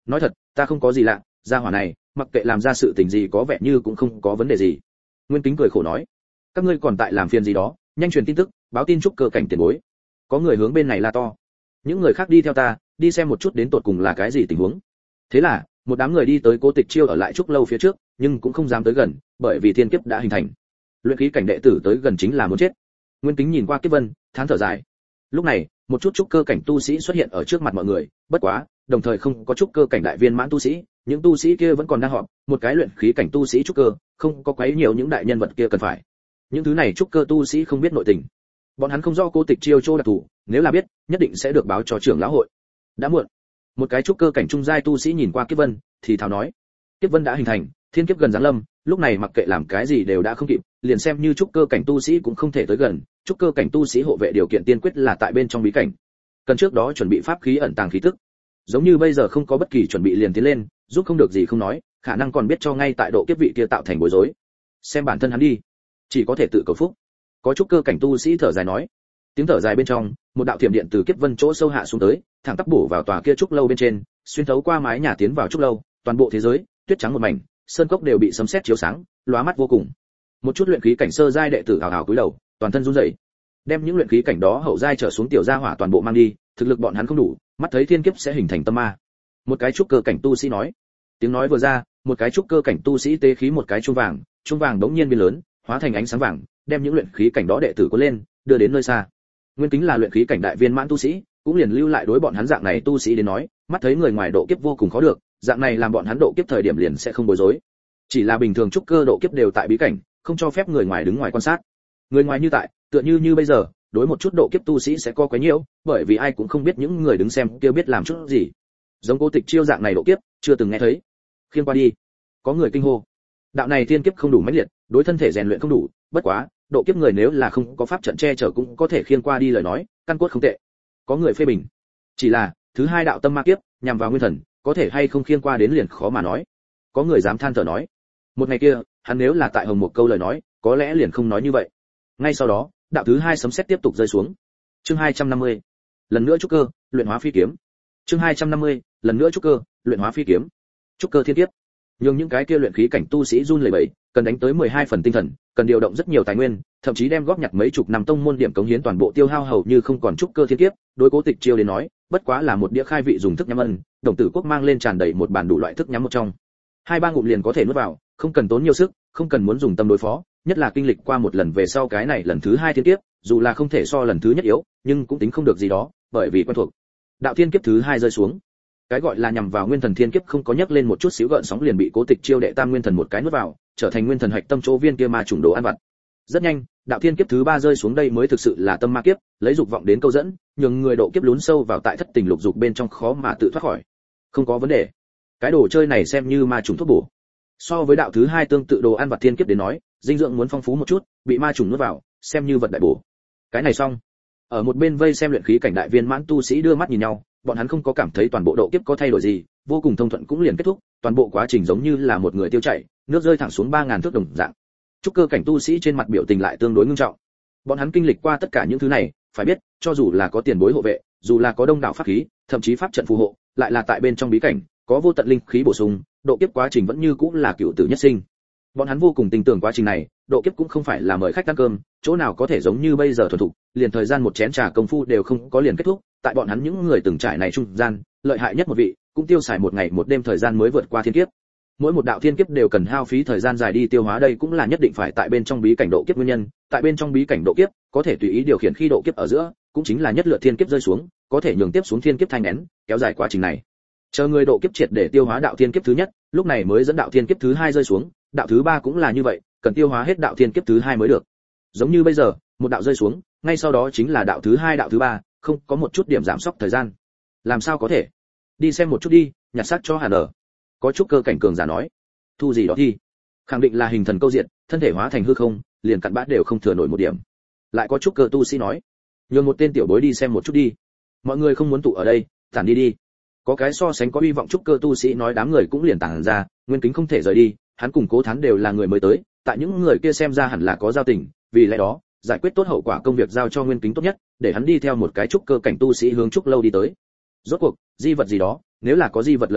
nói thật ta không có gì lạ, gia hỏa này mặc kệ làm ra sự tình gì có vẻ như cũng không có vấn đề gì. Nguyên Kính cười khổ nói, các ngươi còn tại làm phiền gì đó, nhanh truyền tin tức, báo tin trúc cơ cảnh tiền bối. Có người hướng bên này la to, những người khác đi theo ta, đi xem một chút đến tột cùng là cái gì tình huống. Thế là một đám người đi tới Cố Tịch Chiêu ở lại trúc lâu phía trước, nhưng cũng không dám tới gần, bởi vì thiên kiếp đã hình thành. Luyện khí cảnh đệ tử tới gần chính là muốn chết. Nguyên Kính nhìn qua Kiếp Vân, thán thở dài. Lúc này, một chút trúc cơ cảnh tu sĩ xuất hiện ở trước mặt mọi người, bất quá, đồng thời không có trúc cơ cảnh đại viên mãn tu sĩ, những tu sĩ kia vẫn còn đang họp, một cái luyện khí cảnh tu sĩ trúc cơ, không có quấy nhiều những đại nhân vật kia cần phải. Những thứ này trúc cơ tu sĩ không biết nội tình. Bọn hắn không rõ Cố Tịch Chiêu chỗ đặc thù, nếu là biết, nhất định sẽ được báo cho trưởng lão hội. Đã muộn. Một cái trúc cơ cảnh trung giai tu sĩ nhìn qua Kiếp Vân, thì thào nói: Kiếp Vân đã hình thành, thiên kiếp gần giáng lâm, lúc này mặc kệ làm cái gì đều đã không kịp, liền xem như trúc cơ cảnh tu sĩ cũng không thể tới gần, trúc cơ cảnh tu sĩ hộ vệ điều kiện tiên quyết là tại bên trong bí cảnh. Cần trước đó chuẩn bị pháp khí ẩn tàng khí tức. Giống như bây giờ không có bất kỳ chuẩn bị liền tiến lên, giúp không được gì không nói, khả năng còn biết cho ngay tại độ kiếp vị kia tạo thành bối rối. Xem bản thân hắn đi, chỉ có thể tự cầu phúc. Có trúc cơ cảnh tu sĩ thở dài nói. Tiếng thở dài bên trong, một đạo thiểm điện từ Kiếp Vân chỗ sâu hạ xuống tới, thẳng tắp bổ vào tòa kia trúc lâu bên trên, xuyên thấu qua mái nhà tiến vào trúc lâu, toàn bộ thế giới tuyết trắng một mảnh, sơn cốc đều bị sấm sét chiếu sáng, lóa mắt vô cùng. Một chút luyện khí cảnh sơ giai đệ tử hào hào cúi đầu, toàn thân run rẩy. Đem những luyện khí cảnh đó hậu giai trở xuống tiểu gia hỏa toàn bộ mang đi, thực lực bọn hắn không đủ, mắt thấy thiên kiếp sẽ hình thành tâm ma. Một cái trúc cơ cảnh tu sĩ nói. Tiếng nói vừa ra, một cái trúc cơ cảnh tu sĩ tế khí một cái chuông vàng đống nhiên biến lớn, hóa thành ánh sáng vàng, đem những luyện khí cảnh đó đệ tử cuốn lên, đưa đến nơi xa. Nguyên Kính là luyện khí cảnh đại viên mãn tu sĩ, cũng liền lưu lại đối bọn hắn dạng này tu sĩ đến nói, mắt thấy người ngoài độ kiếp vô cùng khó được, dạng này làm bọn hắn độ kiếp thời điểm liền sẽ không bối rối. Chỉ là bình thường trúc cơ độ kiếp đều tại bí cảnh, không cho phép người ngoài đứng ngoài quan sát. Người ngoài như tại, tựa như bây giờ, đối một chút độ kiếp tu sĩ sẽ có quấy nhiễu, bởi vì ai cũng không biết những người đứng xem kia biết làm chút gì. Giống Cố Tịch Chiêu dạng này độ kiếp, chưa từng nghe thấy. Khiêng qua đi. Có người kinh hô. Đạo này thiên kiếp không đủ mãnh liệt, đối thân thể rèn luyện không đủ, bất quá, độ kiếp người nếu là không có pháp trận che chở cũng có thể khiêng qua đi lời nói, căn cốt không tệ. Có người phê bình. Chỉ là, thứ hai đạo tâm ma kiếp, nhằm vào nguyên thần, có thể hay không khiêng qua đến liền khó mà nói. Có người dám than thở nói. Một ngày kia, hắn nếu là tại Hồng một câu lời nói, có lẽ liền không nói như vậy. Ngay sau đó, đạo thứ hai sấm sét tiếp tục rơi xuống. Chương 250. Lần nữa trúc cơ, luyện hóa phi kiếm. Chương 250. Lần nữa trúc cơ, luyện hóa phi kiếm. Trúc cơ thiên kiếp. Nhưng những cái kia luyện khí cảnh tu sĩ run lẩy bẩy, cần đánh tới 12 phần tinh thần, cần điều động rất nhiều tài nguyên, thậm chí đem góp nhặt mấy chục năm tông môn điểm cống hiến toàn bộ tiêu hao hầu như không còn trúc cơ thiên kiếp. Đối Cố Tịch Chiêu đến nói, bất quá là một đĩa khai vị dùng thức nhắm ân, Đồng Tử Quốc mang lên tràn đầy một bàn đủ loại thức nhắm một trong. 2-3 ngụm liền có thể nuốt vào, không cần tốn nhiều sức, không cần muốn dùng tâm đối phó, nhất là kinh lịch qua một lần về sau cái này lần thứ hai thiên kiếp, dù là không thể so lần thứ nhất yếu, nhưng cũng tính không được gì đó, bởi vì quen thuộc. Đạo thiên kiếp thứ hai rơi xuống. Cái gọi là nhằm vào nguyên thần thiên kiếp không có nhấc lên một chút xíu gợn sóng liền bị Cố Tịch Chiêu đệ tam nguyên thần một cái nuốt vào, trở thành nguyên thần hạch tâm chỗ viên kia ma trùng đồ ăn vặt. Rất nhanh, đạo thiên kiếp thứ ba rơi xuống đây mới thực sự là tâm ma kiếp, lấy dục vọng đến câu dẫn, nhường người độ kiếp lún sâu vào tại thất tình lục dục bên trong khó mà tự thoát khỏi. Không có vấn đề. Cái đồ chơi này xem như ma trùng thuốc bổ. So với đạo thứ hai tương tự đồ ăn vặt thiên kiếp đến nói, dinh dưỡng muốn phong phú một chút, bị ma trùng nuốt vào, xem như vật đại bổ. Cái này xong. Ở một bên vây xem luyện khí cảnh đại viên mãn tu sĩ đưa mắt nhìn nhau, bọn hắn không có cảm thấy toàn bộ độ kiếp có thay đổi gì, vô cùng thông thuận cũng liền kết thúc, toàn bộ quá trình giống như là một người tiêu chảy, nước rơi thẳng xuống 3000 thước đồng dạng. Trúc cơ cảnh tu sĩ trên mặt biểu tình lại tương đối nghiêm trọng. Bọn hắn kinh lịch qua tất cả những thứ này, phải biết, cho dù là có tiền bối hộ vệ, dù là có đông đảo pháp khí, thậm chí pháp trận phù hộ, lại là tại bên trong bí cảnh, có vô tận linh khí bổ sung, độ kiếp quá trình vẫn như cũng là cựu tử nhất sinh. Bọn hắn vô cùng tin tưởng quá trình này, độ kiếp cũng không phải là mời khách ăn cơm, chỗ nào có thể giống như bây giờ thuần thục, liền thời gian một chén trà công phu đều không có liền kết thúc, tại bọn hắn những người từng trải này trung gian, lợi hại nhất một vị, cũng tiêu xài một ngày một đêm thời gian mới vượt qua thiên kiếp. Mỗi một đạo thiên kiếp đều cần hao phí thời gian dài đi tiêu hóa, đây cũng là nhất định phải tại bên trong bí cảnh độ kiếp nguyên nhân, tại bên trong bí cảnh độ kiếp, có thể tùy ý điều khiển khi độ kiếp ở giữa, cũng chính là nhất lượt thiên kiếp rơi xuống, có thể nhường tiếp xuống thiên kiếp thanh nén, kéo dài quá trình này. Chờ người độ kiếp triệt để tiêu hóa đạo thiên kiếp thứ nhất, lúc này mới dẫn đạo thiên kiếp thứ hai rơi xuống, đạo thứ ba cũng là như vậy, cần tiêu hóa hết đạo thiên kiếp thứ hai mới được. Giống như bây giờ, một đạo rơi xuống, ngay sau đó chính là đạo thứ hai, đạo thứ ba, không có một chút điểm giảm sốc thời gian. Làm sao có thể? Đi xem một chút đi, nhặt xác cho Hàn ở. Có chút cơ cảnh cường giả nói. Thu gì đó thi? Khẳng định là hình thần câu diện, thân thể hóa thành hư không, liền cặn bát đều không thừa nổi một điểm. Lại có chút cơ tu sĩ nói. Nhường một tên tiểu bối đi xem một chút đi. Mọi người không muốn tụ ở đây, tản đi đi. Có cái so sánh có hy vọng trúc cơ tu sĩ nói, đám người cũng liền tản ra, Nguyên Kính không thể rời đi, hắn cùng Cố Thán đều là người mới tới, tại những người kia xem ra hẳn là có giao tình, vì lẽ đó, giải quyết tốt hậu quả công việc giao cho Nguyên Kính tốt nhất, để hắn đi theo một cái trúc cơ cảnh tu sĩ hướng trúc lâu đi tới. Rốt cuộc, di vật gì đó, nếu là có di vật lời nói,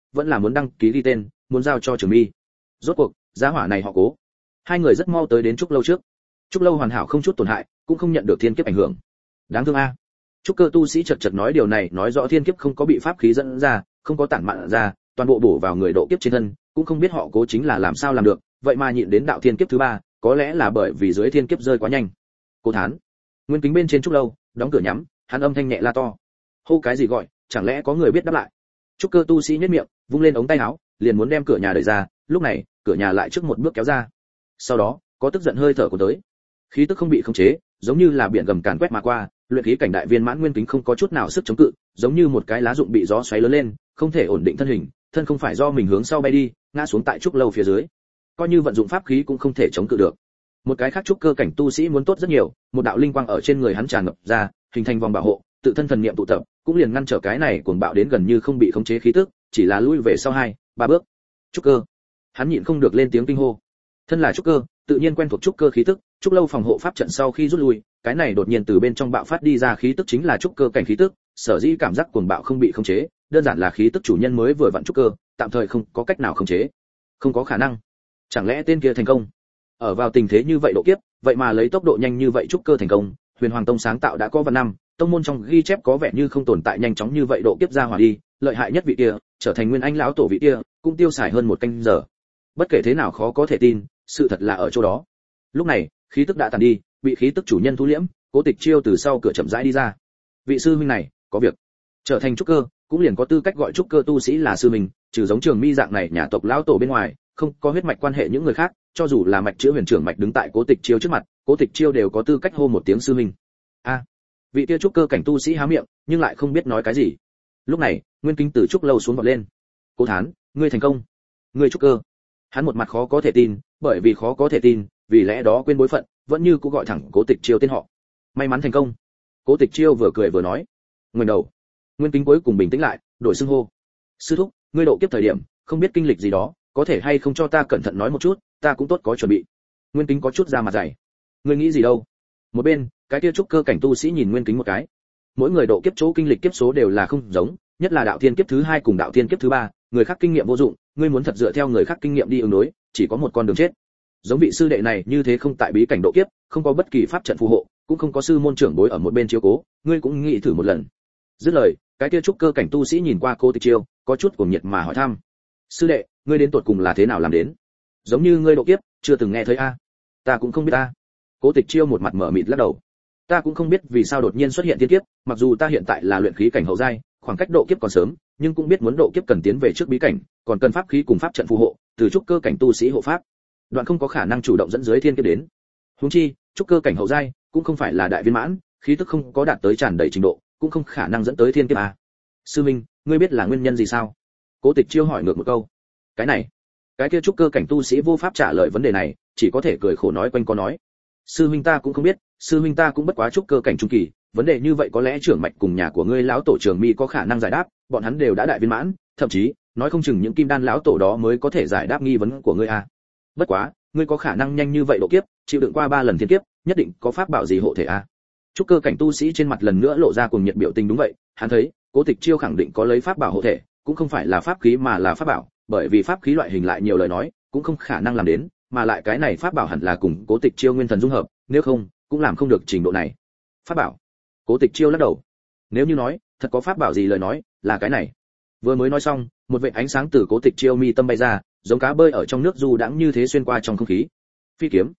vẫn là muốn đăng ký ghi tên, muốn giao cho Trường Mi. Rốt cuộc, giá hỏa này họ Cố. Hai người rất mau tới đến trúc lâu trước. Trúc lâu hoàn hảo không chút tổn hại, cũng không nhận được thiên kiếp ảnh hưởng. Đáng thương a. Trúc cơ tu sĩ chật chật nói điều này nói rõ thiên kiếp không có bị pháp khí dẫn ra, không có tản mạn ra, toàn bộ bổ vào người độ kiếp trên thân, cũng không biết họ Cố chính là làm sao làm được, vậy mà nhịn đến đạo thiên kiếp thứ ba, có lẽ là bởi vì dưới thiên kiếp rơi quá nhanh. Cố Thán. Nguyên Kính bên trên trúc lâu, đóng cửa nhắm, hắn âm thanh nhẹ la to. Hô cái gì gọi, chẳng lẽ có người biết đáp lại. Trúc cơ tu sĩ nhếch miệng, vung lên ống tay áo, liền muốn đem cửa nhà đẩy ra, lúc này, cửa nhà lại trước một bước kéo ra. Sau đó, có tức giận hơi thở của tới. Khí tức không bị khống chế, giống như là biển gầm càn quét mà qua, luyện khí cảnh đại viên mãn Nguyên Kính không có chút nào sức chống cự, giống như một cái lá rụng bị gió xoáy lớn lên, không thể ổn định thân hình, thân không phải do mình hướng sau bay đi, ngã xuống tại trúc lâu phía dưới. Coi như vận dụng pháp khí cũng không thể chống cự được. Một cái khác trúc cơ cảnh tu sĩ muốn tốt rất nhiều, một đạo linh quang ở trên người hắn tràn ngập ra, hình thành vòng bảo hộ, tự thân thần niệm tụ tập, cũng liền ngăn trở cái này cuồng bạo đến gần như không bị khống chế khí tức, chỉ là lui về sau 2-3 bước. Trúc cơ. Hắn nhịn không được lên tiếng kinh hô. Thân là trúc cơ, tự nhiên quen thuộc trúc cơ khí tức, trúc lâu phòng hộ pháp trận sau khi rút lui, cái này đột nhiên từ bên trong bạo phát đi ra khí tức chính là trúc cơ cảnh khí tức, sở dĩ cảm giác cuồng bạo không bị khống chế, đơn giản là khí tức chủ nhân mới vừa vặn trúc cơ, tạm thời không có cách nào khống chế. Không có khả năng. Chẳng lẽ tên kia thành công? Ở vào tình thế như vậy độ kiếp, vậy mà lấy tốc độ nhanh như vậy trúc cơ thành công, Huyền Hoàng Tông sáng tạo đã có vạn năm, tông môn trong ghi chép có vẻ như không tồn tại nhanh chóng như vậy độ kiếp ra hỏa đi, lợi hại nhất vị kia, trở thành Nguyên Anh lão tổ vị kia, cũng tiêu xài hơn một canh giờ. Bất kể thế nào khó có thể tin, sự thật là ở chỗ đó. Lúc này, khí tức đã tàn đi, bị khí tức chủ nhân thu liễm, Cố Tịch Chiêu từ sau cửa chậm rãi đi ra. Vị sư huynh này, có việc. Trở thành trúc cơ, cũng liền có tư cách gọi trúc cơ tu sĩ là sư huynh, trừ giống Trường Mi dạng này nhà tộc lão tổ bên ngoài, không có huyết mạch quan hệ những người khác, cho dù là mạch chữa huyền trưởng mạch đứng tại Cố Tịch Chiêu trước mặt, Cố Tịch Chiêu đều có tư cách hô một tiếng sư huynh. A. Vị kia trúc cơ cảnh tu sĩ há miệng, nhưng lại không biết nói cái gì. Lúc này, Nguyên Kính từ trúc lâu xuống vọt lên. Cố Thán, ngươi thành công. Ngươi trúc cơ. Hắn một mặt khó có thể tin, bởi vì khó có thể tin, vì lẽ đó quên bối phận, vẫn như cũng gọi thẳng Cố Tịch Chiêu tên họ. May mắn thành công. Cố Tịch Chiêu vừa cười vừa nói. Ngoảnh đầu. Nguyên Kính cuối cùng bình tĩnh lại, đổi xưng hô. Sư thúc, ngươi độ kiếp thời điểm, không biết kinh lịch gì đó, có thể hay không cho ta cẩn thận nói một chút, ta cũng tốt có chuẩn bị. Nguyên Kính có chút ra mặt dày. Ngươi nghĩ gì đâu? Một bên, cái kia trúc cơ cảnh tu sĩ nhìn Nguyên Kính một cái. Mỗi người độ kiếp chỗ kinh lịch kiếp số đều là không giống, nhất là đạo thiên kiếp thứ 2 cùng đạo thiên kiếp thứ 3, người khác kinh nghiệm vô dụng, ngươi muốn thật dựa theo người khác kinh nghiệm đi ứng đối, chỉ có một con đường chết. Giống vị sư đệ này như thế không tại bí cảnh độ kiếp, không có bất kỳ pháp trận phù hộ, cũng không có sư môn trưởng bối ở một bên chiếu cố, ngươi cũng nghĩ thử một lần. Dứt lời, cái kia trúc cơ cảnh tu sĩ nhìn qua Cố Tịch Chiêu, có chút cuồng nhiệt mà hỏi thăm. Sư đệ, ngươi đến tột cùng là thế nào làm đến? Giống như ngươi độ kiếp, chưa từng nghe thấy a? Ta cũng không biết a. Cố Tịch Chiêu một mặt mở mịt lắc đầu. Ta cũng không biết vì sao đột nhiên xuất hiện thiên kiếp, mặc dù ta hiện tại là luyện khí cảnh hậu giai, khoảng cách độ kiếp còn sớm, nhưng cũng biết muốn độ kiếp cần tiến về trước bí cảnh, còn cần pháp khí cùng pháp trận phù hộ, từ trúc cơ cảnh tu sĩ hộ pháp, đoạn không có khả năng chủ động dẫn dưới thiên kiếp đến. Huống chi, trúc cơ cảnh hậu giai cũng không phải là đại viên mãn, khí tức không có đạt tới tràn đầy trình độ, cũng không khả năng dẫn tới thiên kiếp à. Sư minh, ngươi biết là nguyên nhân gì sao? Cố Tịch Chiêu hỏi ngược một câu. Cái này, cái kia trúc cơ cảnh tu sĩ vô pháp trả lời vấn đề này, chỉ có thể cười khổ nói quanh co nói. Sư huynh ta cũng không biết, sư huynh ta cũng bất quá trúc cơ cảnh trung kỳ, vấn đề như vậy có lẽ trưởng mạch cùng nhà của ngươi lão tổ Trường Mi có khả năng giải đáp, bọn hắn đều đã đại viên mãn, thậm chí nói không chừng những kim đan lão tổ đó mới có thể giải đáp nghi vấn của ngươi à. Bất quá, ngươi có khả năng nhanh như vậy độ kiếp, chịu đựng qua 3 lần thiên kiếp, nhất định có pháp bảo gì hộ thể à. Trúc cơ cảnh tu sĩ trên mặt lần nữa lộ ra cuồng nhiệt biểu tình. Đúng vậy, hắn thấy Cố Tịch Chiêu khẳng định có lấy pháp bảo hộ thể, cũng không phải là pháp khí mà là pháp bảo, bởi vì pháp khí loại hình lại nhiều lời nói, cũng không khả năng làm đến, mà lại cái này pháp bảo hẳn là cùng Cố Tịch Chiêu nguyên thần dung hợp, nếu không, cũng làm không được trình độ này. Pháp bảo? Cố Tịch Chiêu lắc đầu. Nếu như nói, thật có pháp bảo gì lời nói, là cái này. Vừa mới nói xong, một vệt ánh sáng từ Cố Tịch Chiêu mi tâm bay ra, giống cá bơi ở trong nước du đãng như thế xuyên qua trong không khí. Phi kiếm.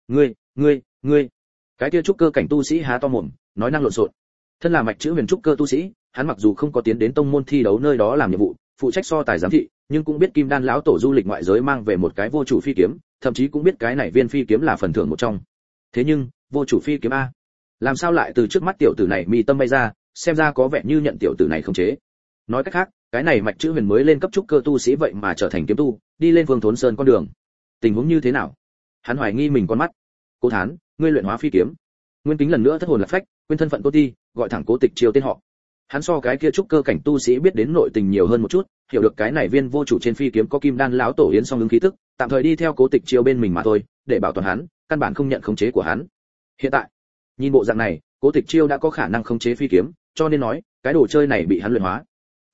Ngươi. Cái kia trúc cơ cảnh tu sĩ há to mồm, nói năng lộn xộn. Thân là mạch chữ huyền trúc cơ tu sĩ, hắn mặc dù không có tiến đến tông môn thi đấu nơi đó làm nhiệm vụ, phụ trách so tài giám thị, nhưng cũng biết kim đan lão tổ du lịch ngoại giới mang về một cái vô chủ phi kiếm, thậm chí cũng biết cái này viên phi kiếm là phần thưởng một trong. Thế nhưng, vô chủ phi kiếm a, làm sao lại từ trước mắt tiểu tử này mi tâm bay ra, xem ra có vẻ như nhận tiểu tử này không chế. Nói cách khác, cái này mạch chữ huyền mới lên cấp trúc cơ tu sĩ vậy mà trở thành kiếm tu, đi lên Vương Thốn Sơn con đường. Tình huống như thế nào? Hắn hoài nghi mình con mắt. Cố Thán, ngươi luyện hóa phi kiếm. Nguyên Kính lần nữa thất hồn lạc phách, quên thân phận Tô Ti, gọi thẳng Cố Tịch Chiêu tên họ. Hắn so cái kia trúc cơ cảnh tu sĩ biết đến nội tình nhiều hơn một chút, hiểu được cái này viên vô chủ trên phi kiếm có kim đan lão tổ yến song ứng khí tức, tạm thời đi theo Cố Tịch Chiêu bên mình mà thôi, để bảo toàn hắn, căn bản không nhận khống chế của hắn. Hiện tại, nhìn bộ dạng này, Cố Tịch Chiêu đã có khả năng khống chế phi kiếm, cho nên nói, cái đồ chơi này bị hắn luyện hóa. Phải biết,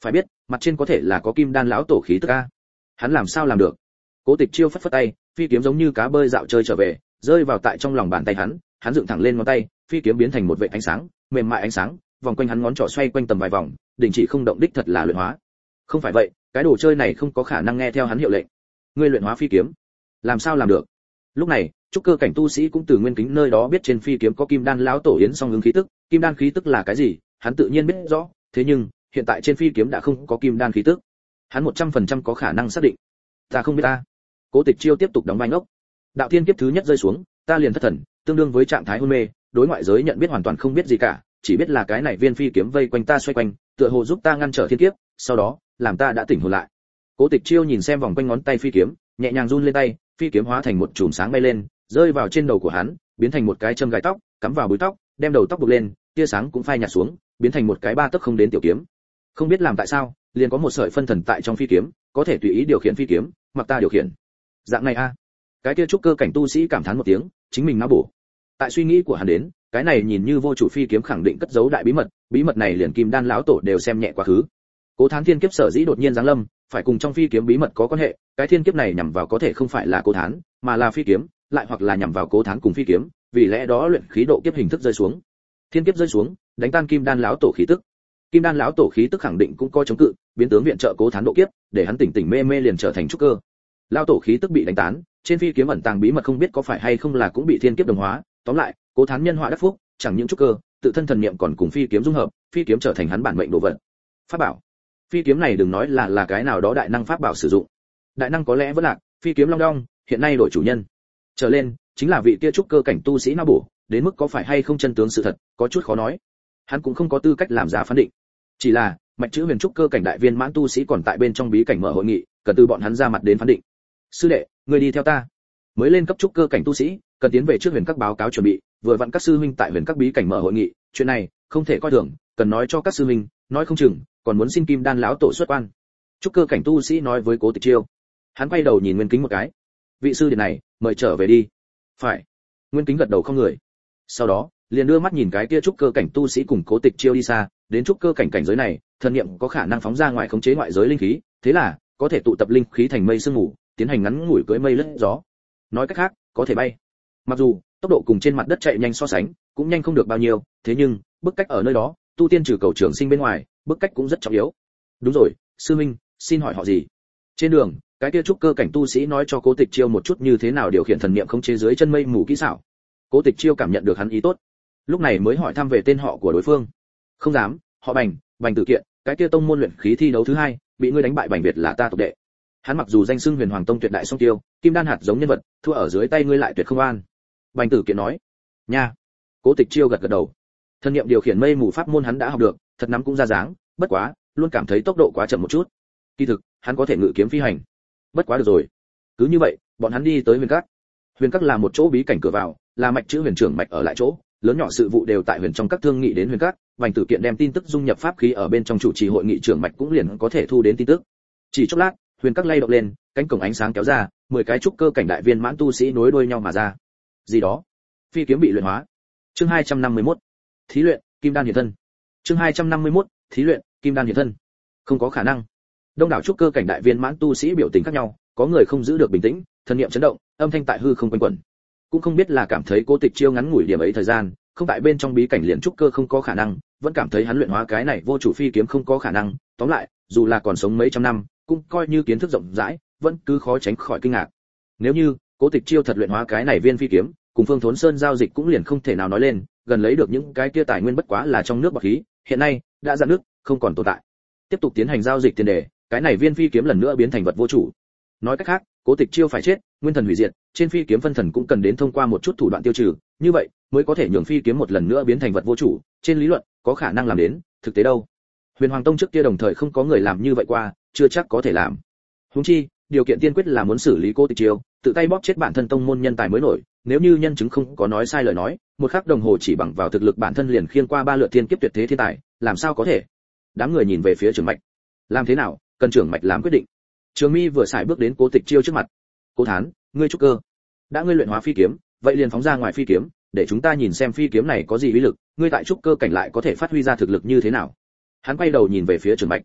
mặt trên có thể là có kim đan lão tổ khí tức a. Hắn làm sao làm được? Cố Tịch Chiêu phất phất tay, phi kiếm giống như cá bơi dạo chơi trở về, rơi vào tại trong lòng bàn tay hắn dựng thẳng lên ngón tay, phi kiếm biến thành một vệt ánh sáng, mềm mại ánh sáng, vòng quanh hắn ngón trỏ xoay quanh tầm vài vòng, đình chỉ không động, đích thật là luyện hóa. Không phải vậy, cái đồ chơi này không có khả năng nghe theo hắn hiệu lệnh. Ngươi luyện hóa phi kiếm, làm sao làm được? Lúc này, trúc cơ cảnh tu sĩ cũng từ Nguyên Kính nơi đó biết trên phi kiếm có kim đan lão tổ yến song hướng khí tức, kim đan khí tức là cái gì, hắn tự nhiên biết rõ, thế nhưng, hiện tại trên phi kiếm đã không có kim đan khí tức. Hắn 100% có khả năng xác định. Ta không biết ta. Cố Tịch Chiêu tiếp tục đóng vai ngốc. Đạo thiên kiếp thứ nhất rơi xuống, ta liền thất thần, tương đương với trạng thái hôn mê, đối ngoại giới nhận biết hoàn toàn không biết gì cả, chỉ biết là cái này viên phi kiếm vây quanh ta xoay quanh, tựa hồ giúp ta ngăn trở thiên kiếp, sau đó, làm ta đã tỉnh hồn lại. Cố Tịch Chiêu nhìn xem vòng quanh ngón tay phi kiếm, nhẹ nhàng run lên tay, phi kiếm hóa thành một chùm sáng bay lên, rơi vào trên đầu của hắn, biến thành một cái châm gai tóc, cắm vào búi tóc, đem đầu tóc buộc lên, tia sáng cũng phai nhạt xuống, biến thành một cái ba tấc không đến tiểu kiếm. Không biết làm tại sao, liền có một sợi phân thần tại trong phi kiếm, có thể tùy ý điều khiển phi kiếm, mặc ta điều khiển. Dạng này a. Cái kia trúc cơ cảnh tu sĩ cảm thán một tiếng, chính mình não bổ. Tại suy nghĩ của hắn đến, cái này nhìn như vô chủ phi kiếm khẳng định cất giấu đại bí mật này liền kim đan lão tổ đều xem nhẹ quá khứ. Cố Thán thiên kiếp sở dĩ đột nhiên giáng lâm, phải cùng trong phi kiếm bí mật có quan hệ, cái thiên kiếp này nhằm vào có thể không phải là Cố Thán, mà là phi kiếm, lại hoặc là nhằm vào Cố Thán cùng phi kiếm, vì lẽ đó luyện khí độ kiếp hình thức rơi xuống. Thiên kiếp rơi xuống, đánh tan kim đan lão tổ khí tức. Kim đan lão tổ khí tức khẳng định cũng có chống cự, biến tướng viện trợ Cố Thán độ kiếp, để hắn tỉnh tỉnh mê mê liền trở thành trúc cơ. Lão tổ khí tức bị đánh tán, trên phi kiếm ẩn tàng bí mật không biết có phải hay không là cũng bị thiên kiếp đồng hóa, tóm lại, Cố Thán nhân họa đắc phúc, chẳng những trúc cơ, tự thân thần niệm còn cùng phi kiếm dung hợp, phi kiếm trở thành hắn bản mệnh đồ vật. Pháp bảo. Phi kiếm này đừng nói là cái nào đó đại năng pháp bảo sử dụng. Đại năng có lẽ vẫn lạc, phi kiếm long đong, hiện nay đổi chủ nhân. Trở lên, chính là vị kia trúc cơ cảnh tu sĩ não bổ, đến mức có phải hay không chân tướng sự thật, có chút khó nói. Hắn cũng không có tư cách làm ra phán định. Chỉ là, Mạch Chữ Huyền trúc cơ cảnh đại viên mãn tu sĩ còn tại bên trong bí cảnh mở hội nghị, cần từ bọn hắn ra mặt đến phán định. Sư đệ, người đi theo ta. Mới lên cấp trúc cơ cảnh tu sĩ, cần tiến về trước Huyền Các báo cáo chuẩn bị, vừa vặn các sư huynh tại Huyền Các bí cảnh mở hội nghị, chuyện này không thể coi thường, cần nói cho các sư huynh, nói không chừng còn muốn xin kim đan lão tổ xuất quan. Trúc cơ cảnh tu sĩ nói với Cố Tịch Chiêu. Hắn quay đầu nhìn Nguyên Kính một cái. Vị sư đệ này, mời trở về đi. Phải. Nguyên Kính gật đầu không người. Sau đó, liền đưa mắt nhìn cái kia trúc cơ cảnh tu sĩ cùng Cố Tịch Chiêu đi xa, đến trúc cơ cảnh giới này, thần niệm có khả năng phóng ra ngoài khống chế ngoại giới linh khí, thế là có thể tụ tập linh khí thành mây sương mù, tiến hành ngắn ngủi cưỡi mây lướt gió. Nói cách khác, có thể bay. Mặc dù tốc độ cùng trên mặt đất chạy nhanh so sánh, cũng nhanh không được bao nhiêu, thế nhưng bức cách ở nơi đó, tu tiên trừ cầu trường sinh bên ngoài, bức cách cũng rất trọng yếu. Đúng rồi, sư minh, xin hỏi họ gì? Trên đường, cái kia trúc cơ cảnh tu sĩ nói cho Cố Tịch Chiêu một chút như thế nào điều khiển thần niệm khống chế dưới chân mây mù kỹ xảo. Cố Tịch Chiêu cảm nhận được hắn ý tốt, lúc này mới hỏi thăm về tên họ của đối phương. Không dám, họ Bành, Bành Tử Kiện, cái kia tông môn luyện khí thi đấu thứ hai, bị ngươi đánh bại Bành Việt là ta tộc đệ. Hắn mặc dù danh xưng Huyền Hoàng Tông tuyệt đại song tiêu, kim đan hạt giống nhân vật, thua ở dưới tay ngươi lại tuyệt không an. Bành Tử Kiện nói. Nha. Cố Tịch Chiêu gật gật đầu. Thần niệm điều khiển mây mù pháp môn hắn đã học được, thật nắm cũng ra dáng, bất quá, luôn cảm thấy tốc độ quá chậm một chút. Kỳ thực, hắn có thể ngự kiếm phi hành. Bất quá được rồi. Cứ như vậy, bọn hắn đi tới Huyền Các. Huyền Các là một chỗ bí cảnh cửa vào, là Mạch Chữ Huyền trưởng mạch ở lại chỗ, lớn nhỏ sự vụ đều tại Huyền trong các thương nghị đến Huyền Các, Bành Tử Kiện đem tin tức dung nhập pháp khí ở bên trong chủ trì hội nghị trưởng mạch cũng liền có thể thu đến tin tức. Chỉ chốc lát, Huyền Các lay động lên, cánh cổng ánh sáng kéo ra, 10 cái trúc cơ cảnh đại viên mãn tu sĩ nối đuôi nhau mà ra. Gì đó? Phi kiếm bị luyện hóa. Chương 251. Thí luyện, Kim Đan hiện thân. Chương 251. Thí luyện, Kim Đan hiện thân. Không có khả năng. Đông đảo trúc cơ cảnh đại viên mãn tu sĩ biểu tình khác nhau, có người không giữ được bình tĩnh, thần niệm chấn động, âm thanh tại hư không quanh quẩn. Cũng không biết là cảm thấy Cố Tịch Chiêu ngắn ngủi điểm ấy thời gian, không tại bên trong bí cảnh liền trúc cơ không có khả năng, vẫn cảm thấy hắn luyện hóa cái này vô chủ phi kiếm không có khả năng, tóm lại, dù là còn sống mấy trăm năm, cũng coi như kiến thức rộng rãi, vẫn cứ khó tránh khỏi kinh ngạc. Nếu như Cố Tịch Chiêu thật luyện hóa cái này viên phi kiếm, cùng Phương Thốn Sơn giao dịch cũng liền không thể nào nói lên, gần lấy được những cái kia tài nguyên bất quá là trong nước bạc khí, hiện nay đã dạn nước, không còn tồn tại. Tiếp tục tiến hành giao dịch tiền đề, cái này viên phi kiếm lần nữa biến thành vật vô chủ. Nói cách khác, Cố Tịch Chiêu phải chết, nguyên thần hủy diệt, trên phi kiếm phân thần cũng cần đến thông qua một chút thủ đoạn tiêu trừ, như vậy mới có thể nhường phi kiếm một lần nữa biến thành vật vô chủ, trên lý luận có khả năng làm đến, thực tế đâu? Huyền Hoàng Tông trước kia đồng thời không có người làm như vậy qua, chưa chắc có thể làm. Huống chi, điều kiện tiên quyết là muốn xử lý Cố Tịch Chiêu, tự tay bóp chết bản thân tông môn nhân tài mới nổi, nếu như nhân chứng không có nói sai lời nói, một khắc đồng hồ chỉ bằng vào thực lực bản thân liền khiêng qua 3 lượt thiên kiếp tuyệt thế thiên tài, làm sao có thể? Đám người nhìn về phía trưởng mạch. Làm thế nào? Cần trưởng mạch làm quyết định. Trường Mi vừa xài bước đến Cố Tịch Chiêu trước mặt. Cố Thán, ngươi trúc cơ, đã ngươi luyện hóa phi kiếm, vậy liền phóng ra ngoài phi kiếm, để chúng ta nhìn xem phi kiếm này có gì uy lực, ngươi tại trúc cơ cảnh lại có thể phát huy ra thực lực như thế nào. Hắn quay đầu nhìn về phía Trường Mạch.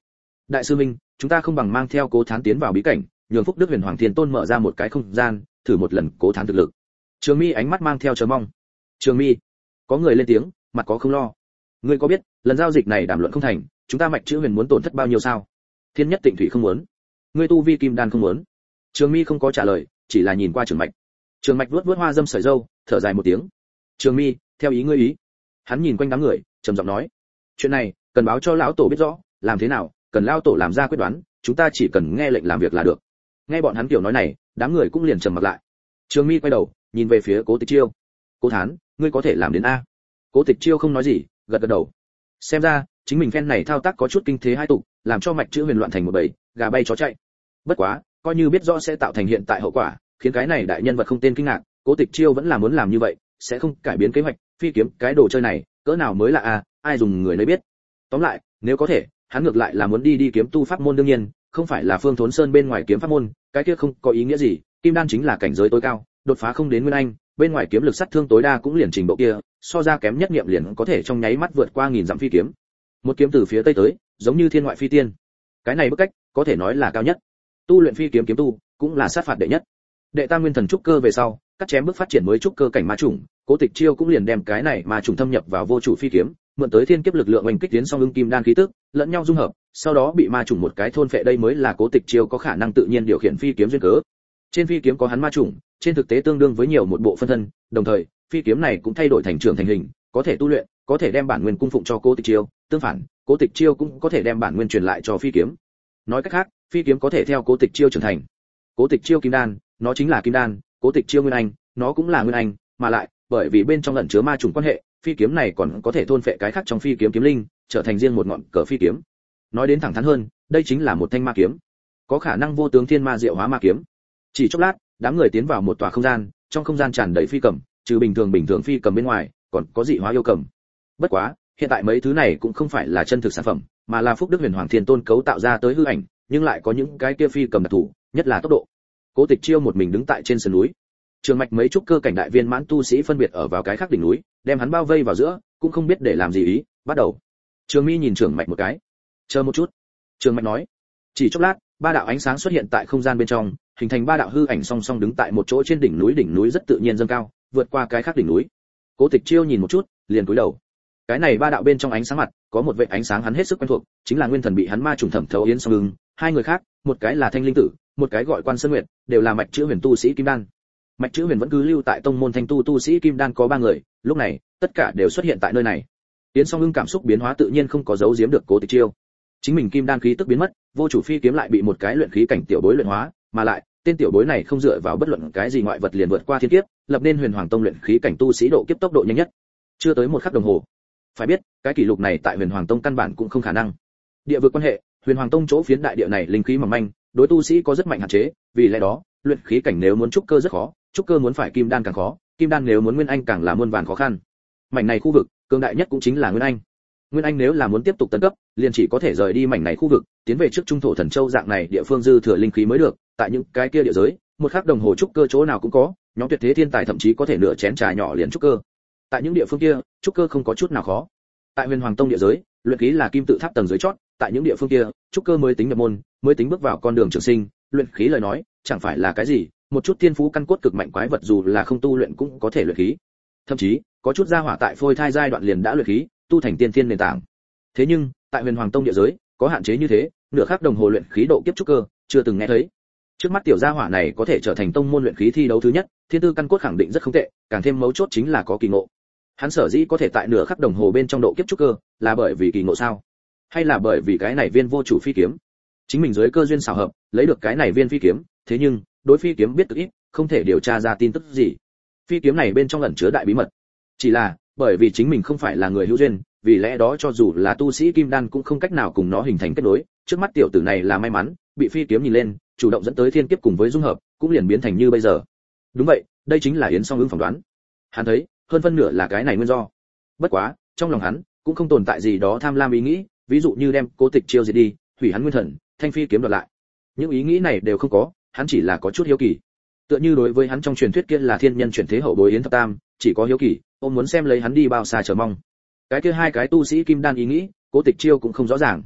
Đại sư minh, chúng ta không bằng mang theo Cố Thán tiến vào bí cảnh, nhường Phúc Đức Huyền Hoàng Thiên Tôn mở ra một cái không gian, thử một lần Cố Thán thực lực. Trường Mi ánh mắt mang theo chờ mong. Trường Mi, có người lên tiếng, mặt có không lo. Ngươi có biết, lần giao dịch này đàm luận không thành, chúng ta Mạch Chữ Huyền muốn tổn thất bao nhiêu sao? Thiên Nhất Tịnh Thủy không muốn, ngươi tu vi kim đan không muốn. Trường Mi không có trả lời, chỉ là nhìn qua Trường Mạch. Trường Mạch vuốt vuốt hoa dâm sợi râu, thở dài một tiếng. Trường Mi, theo ý ngươi ý. Hắn nhìn quanh đám người, trầm giọng nói, chuyện này cần báo cho lão tổ biết rõ, làm thế nào, cần lão tổ làm ra quyết đoán, chúng ta chỉ cần nghe lệnh làm việc là được. Nghe bọn hắn kiểu nói này, đám người cũng liền trầm mặc lại. Trường Mi quay đầu, nhìn về phía Cố Tịch Chiêu. Cố Thán, ngươi có thể làm đến a? Cố Tịch Chiêu không nói gì, gật gật đầu. Xem ra, chính mình phen này thao tác có chút kinh thế hai tục, làm cho Mạch Chữ Huyền loạn thành một bầy, gà bay chó chạy. Bất quá, coi như biết rõ sẽ tạo thành hiện tại hậu quả, khiến cái này đại nhân vật không tên kinh ngạc, Cố Tịch Chiêu vẫn là muốn làm như vậy, sẽ không cải biến kế hoạch, phi kiếm cái đồ chơi này, cỡ nào mới là a, ai dùng người nấy biết. Tóm lại, nếu có thể, hắn ngược lại là muốn đi kiếm tu pháp môn, đương nhiên, không phải là Phương Thốn Sơn bên ngoài kiếm pháp môn, cái kia không có ý nghĩa gì, kim đan chính là cảnh giới tối cao, đột phá không đến nguyên anh, bên ngoài kiếm lực sát thương tối đa cũng liền trình độ kia, so ra kém nhất niệm liền có thể trong nháy mắt vượt qua nghìn dặm phi kiếm. Một kiếm từ phía tây tới, giống như thiên ngoại phi tiên. Cái này bức cách, có thể nói là cao nhất. Tu luyện phi kiếm kiếm tu, cũng là sát phạt đệ nhất. Đệ tam nguyên thần trúc cơ về sau, cắt chém bước phát triển mới trúc cơ cảnh ma chủng, Cố Tịch Chiêu cũng liền đem cái này ma chủng thâm nhập vào vô chủ phi kiếm, mượn tới thiên kiếp lực lượng oanh kích tiến song ưng kim đan khí tức, lẫn nhau dung hợp, sau đó bị ma chủng một cái thôn phệ, đây mới là Cố Tịch Chiêu có khả năng tự nhiên điều khiển phi kiếm duyên cớ. Trên phi kiếm có hắn ma chủng, trên thực tế tương đương với nhiều một bộ phân thân, đồng thời, phi kiếm này cũng thay đổi thành trưởng thành hình, có thể tu luyện, có thể đem bản nguyên cung phụng cho Cố Tịch Chiêu, tương phản, Cố Tịch Chiêu cũng có thể đem bản nguyên truyền lại cho phi kiếm. Nói cách khác, phi kiếm có thể theo Cố Tịch Chiêu trưởng thành. Cố Tịch Chiêu kim đan, nó chính là kim đan, Cố Tịch Chiêu nguyên anh, nó cũng là nguyên anh, mà lại, bởi vì bên trong ẩn chứa ma chủng quan hệ, phi kiếm này còn có thể thôn phệ cái khác trong phi kiếm kiếm linh, trở thành riêng một ngọn cờ phi kiếm. Nói đến thẳng thắn hơn, đây chính là một thanh ma kiếm, có khả năng vô tướng thiên ma diệu hóa ma kiếm. Chỉ chốc lát, đám người tiến vào một tòa không gian, trong không gian tràn đầy phi cầm, trừ bình thường phi cầm bên ngoài, còn có dị hóa yêu cầm. Bất quá, hiện tại mấy thứ này cũng không phải là chân thực sản phẩm, mà là Phúc Đức Huyền Hoàng Thiên Tôn cấu tạo ra tới hư ảnh, nhưng lại có những cái kia phi cầm đặc thù, nhất là tốc độ. Cố Tịch Chiêu một mình đứng tại trên sườn núi. Trường Mạch mấy trúc cơ cảnh đại viên mãn tu sĩ phân biệt ở vào cái khác đỉnh núi, đem hắn bao vây vào giữa, cũng không biết để làm gì ý, bắt đầu. Trường Mi nhìn Trường Mạch một cái. Chờ một chút. Trường Mạch nói. Chỉ chốc lát, ba đạo ánh sáng xuất hiện tại không gian bên trong, hình thành ba đạo hư ảnh song song đứng tại một chỗ trên đỉnh núi rất tự nhiên dâng cao, vượt qua cái khác đỉnh núi. Cố Tịch Chiêu nhìn một chút, liền cúi đầu. Cái này ba đạo bên trong ánh sáng mặt, có một vệt ánh sáng hắn hết sức quen thuộc, chính là nguyên thần bị hắn ma trùng thẩm thấu yến song ưng, hai người khác, một cái là Thanh Linh Tử, một cái gọi Quan Sơn Nguyệt, đều là Mạch Chữ Huyền tu sĩ kim đan. Mạch Chữ Huyền vẫn cứ lưu tại tông môn Thanh tu sĩ kim đan có ba người, lúc này, tất cả đều xuất hiện tại nơi này. Yến Song Ưng cảm xúc biến hóa tự nhiên không có giấu giếm được Cố Tịch Chiêu. Chính mình kim đan khí tức biến mất, vô chủ phi kiếm lại bị một cái luyện khí cảnh tiểu bối luyện hóa, mà lại, tên tiểu bối này không dựa vào bất luận cái gì ngoại vật liền vượt qua thiên kiếp, lập nên Huyền Hoàng Tông luyện khí cảnh tu sĩ độ kiếp tốc độ nhanh nhất. Chưa tới một khắc đồng hồ. Phải biết, cái kỷ lục này tại Huyền Hoàng Tông căn bản cũng không khả năng. Địa vực quan hệ, Huyền Hoàng Tông chỗ phiến đại địa này linh khí mỏng manh, đối tu sĩ có rất mạnh hạn chế, vì lẽ đó, luyện khí cảnh nếu muốn trúc cơ rất khó, trúc cơ muốn phải kim đan càng khó, kim đan nếu muốn nguyên anh càng là muôn vàn khó khăn. Mảnh này khu vực, cường đại nhất cũng chính là nguyên anh. Nguyên anh nếu là muốn tiếp tục tấn cấp, liền chỉ có thể rời đi mảnh này khu vực, tiến về trước trung thổ thần châu dạng này địa phương dư thừa linh khí mới được, tại những cái kia địa giới, một khắc đồng hồ trúc cơ chỗ nào cũng có, nhóm tuyệt thế thiên tài thậm chí có thể nửa chén trà nhỏ liền trúc cơ. Tại những địa phương kia, trúc cơ không có chút nào khó. Tại Huyền Hoàng Tông địa giới, luyện khí là kim tự tháp tầng dưới chót, tại những địa phương kia, trúc cơ mới tính nhập môn, mới tính bước vào con đường trường sinh, luyện khí lời nói, chẳng phải là cái gì, một chút thiên phú căn cốt cực mạnh quái vật dù là không tu luyện cũng có thể luyện khí. Thậm chí, có chút gia hỏa tại phôi thai giai đoạn liền đã luyện khí, tu thành tiên thiên nền tảng. Thế nhưng, tại Huyền Hoàng Tông địa giới, có hạn chế như thế, nửa khắc đồng hồ luyện khí độ kiếp trúc cơ, chưa từng nghe thấy. Trước mắt tiểu gia hỏa này có thể trở thành tông môn luyện khí thi đấu thứ nhất, thiên tư căn cốt khẳng định rất không tệ, càng thêm mấu chốt chính là có kỳ ngộ. Hắn sở dĩ có thể tại nửa khắc đồng hồ bên trong độ kiếp trúc cơ, là bởi vì kỳ ngộ sao? Hay là bởi vì cái này viên vô chủ phi kiếm? Chính mình dưới cơ duyên xảo hợp, lấy được cái này viên phi kiếm, thế nhưng, đối phi kiếm biết cực ít, không thể điều tra ra tin tức gì. Phi kiếm này bên trong ẩn chứa đại bí mật. Chỉ là, bởi vì chính mình không phải là người hữu duyên, vì lẽ đó cho dù là tu sĩ kim đan cũng không cách nào cùng nó hình thành kết nối, trước mắt tiểu tử này là may mắn, bị phi kiếm nhìn lên, chủ động dẫn tới thiên kiếp cùng với dung hợp, cũng liền biến thành như bây giờ. Đúng vậy, đây chính là Yến Song Ưng phỏng đoán. Hắn thấy, hơn phân nửa là cái này nguyên do. Bất quá, trong lòng hắn cũng không tồn tại gì đó tham lam ý nghĩ, ví dụ như đem Cố Tịch Chiêu diệt đi, hủy hắn nguyên thần, thanh phi kiếm đoạt lại. Những ý nghĩ này đều không có, hắn chỉ là có chút hiếu kỳ. Tựa như đối với hắn trong truyền thuyết kia là thiên nhân chuyển thế hậu bối Yến Thập Tam, chỉ có hiếu kỳ, ông muốn xem lấy hắn đi bao xa chờ mong. Cái kia hai cái tu sĩ kim đan ý nghĩ, Cố Tịch Chiêu cũng không rõ ràng.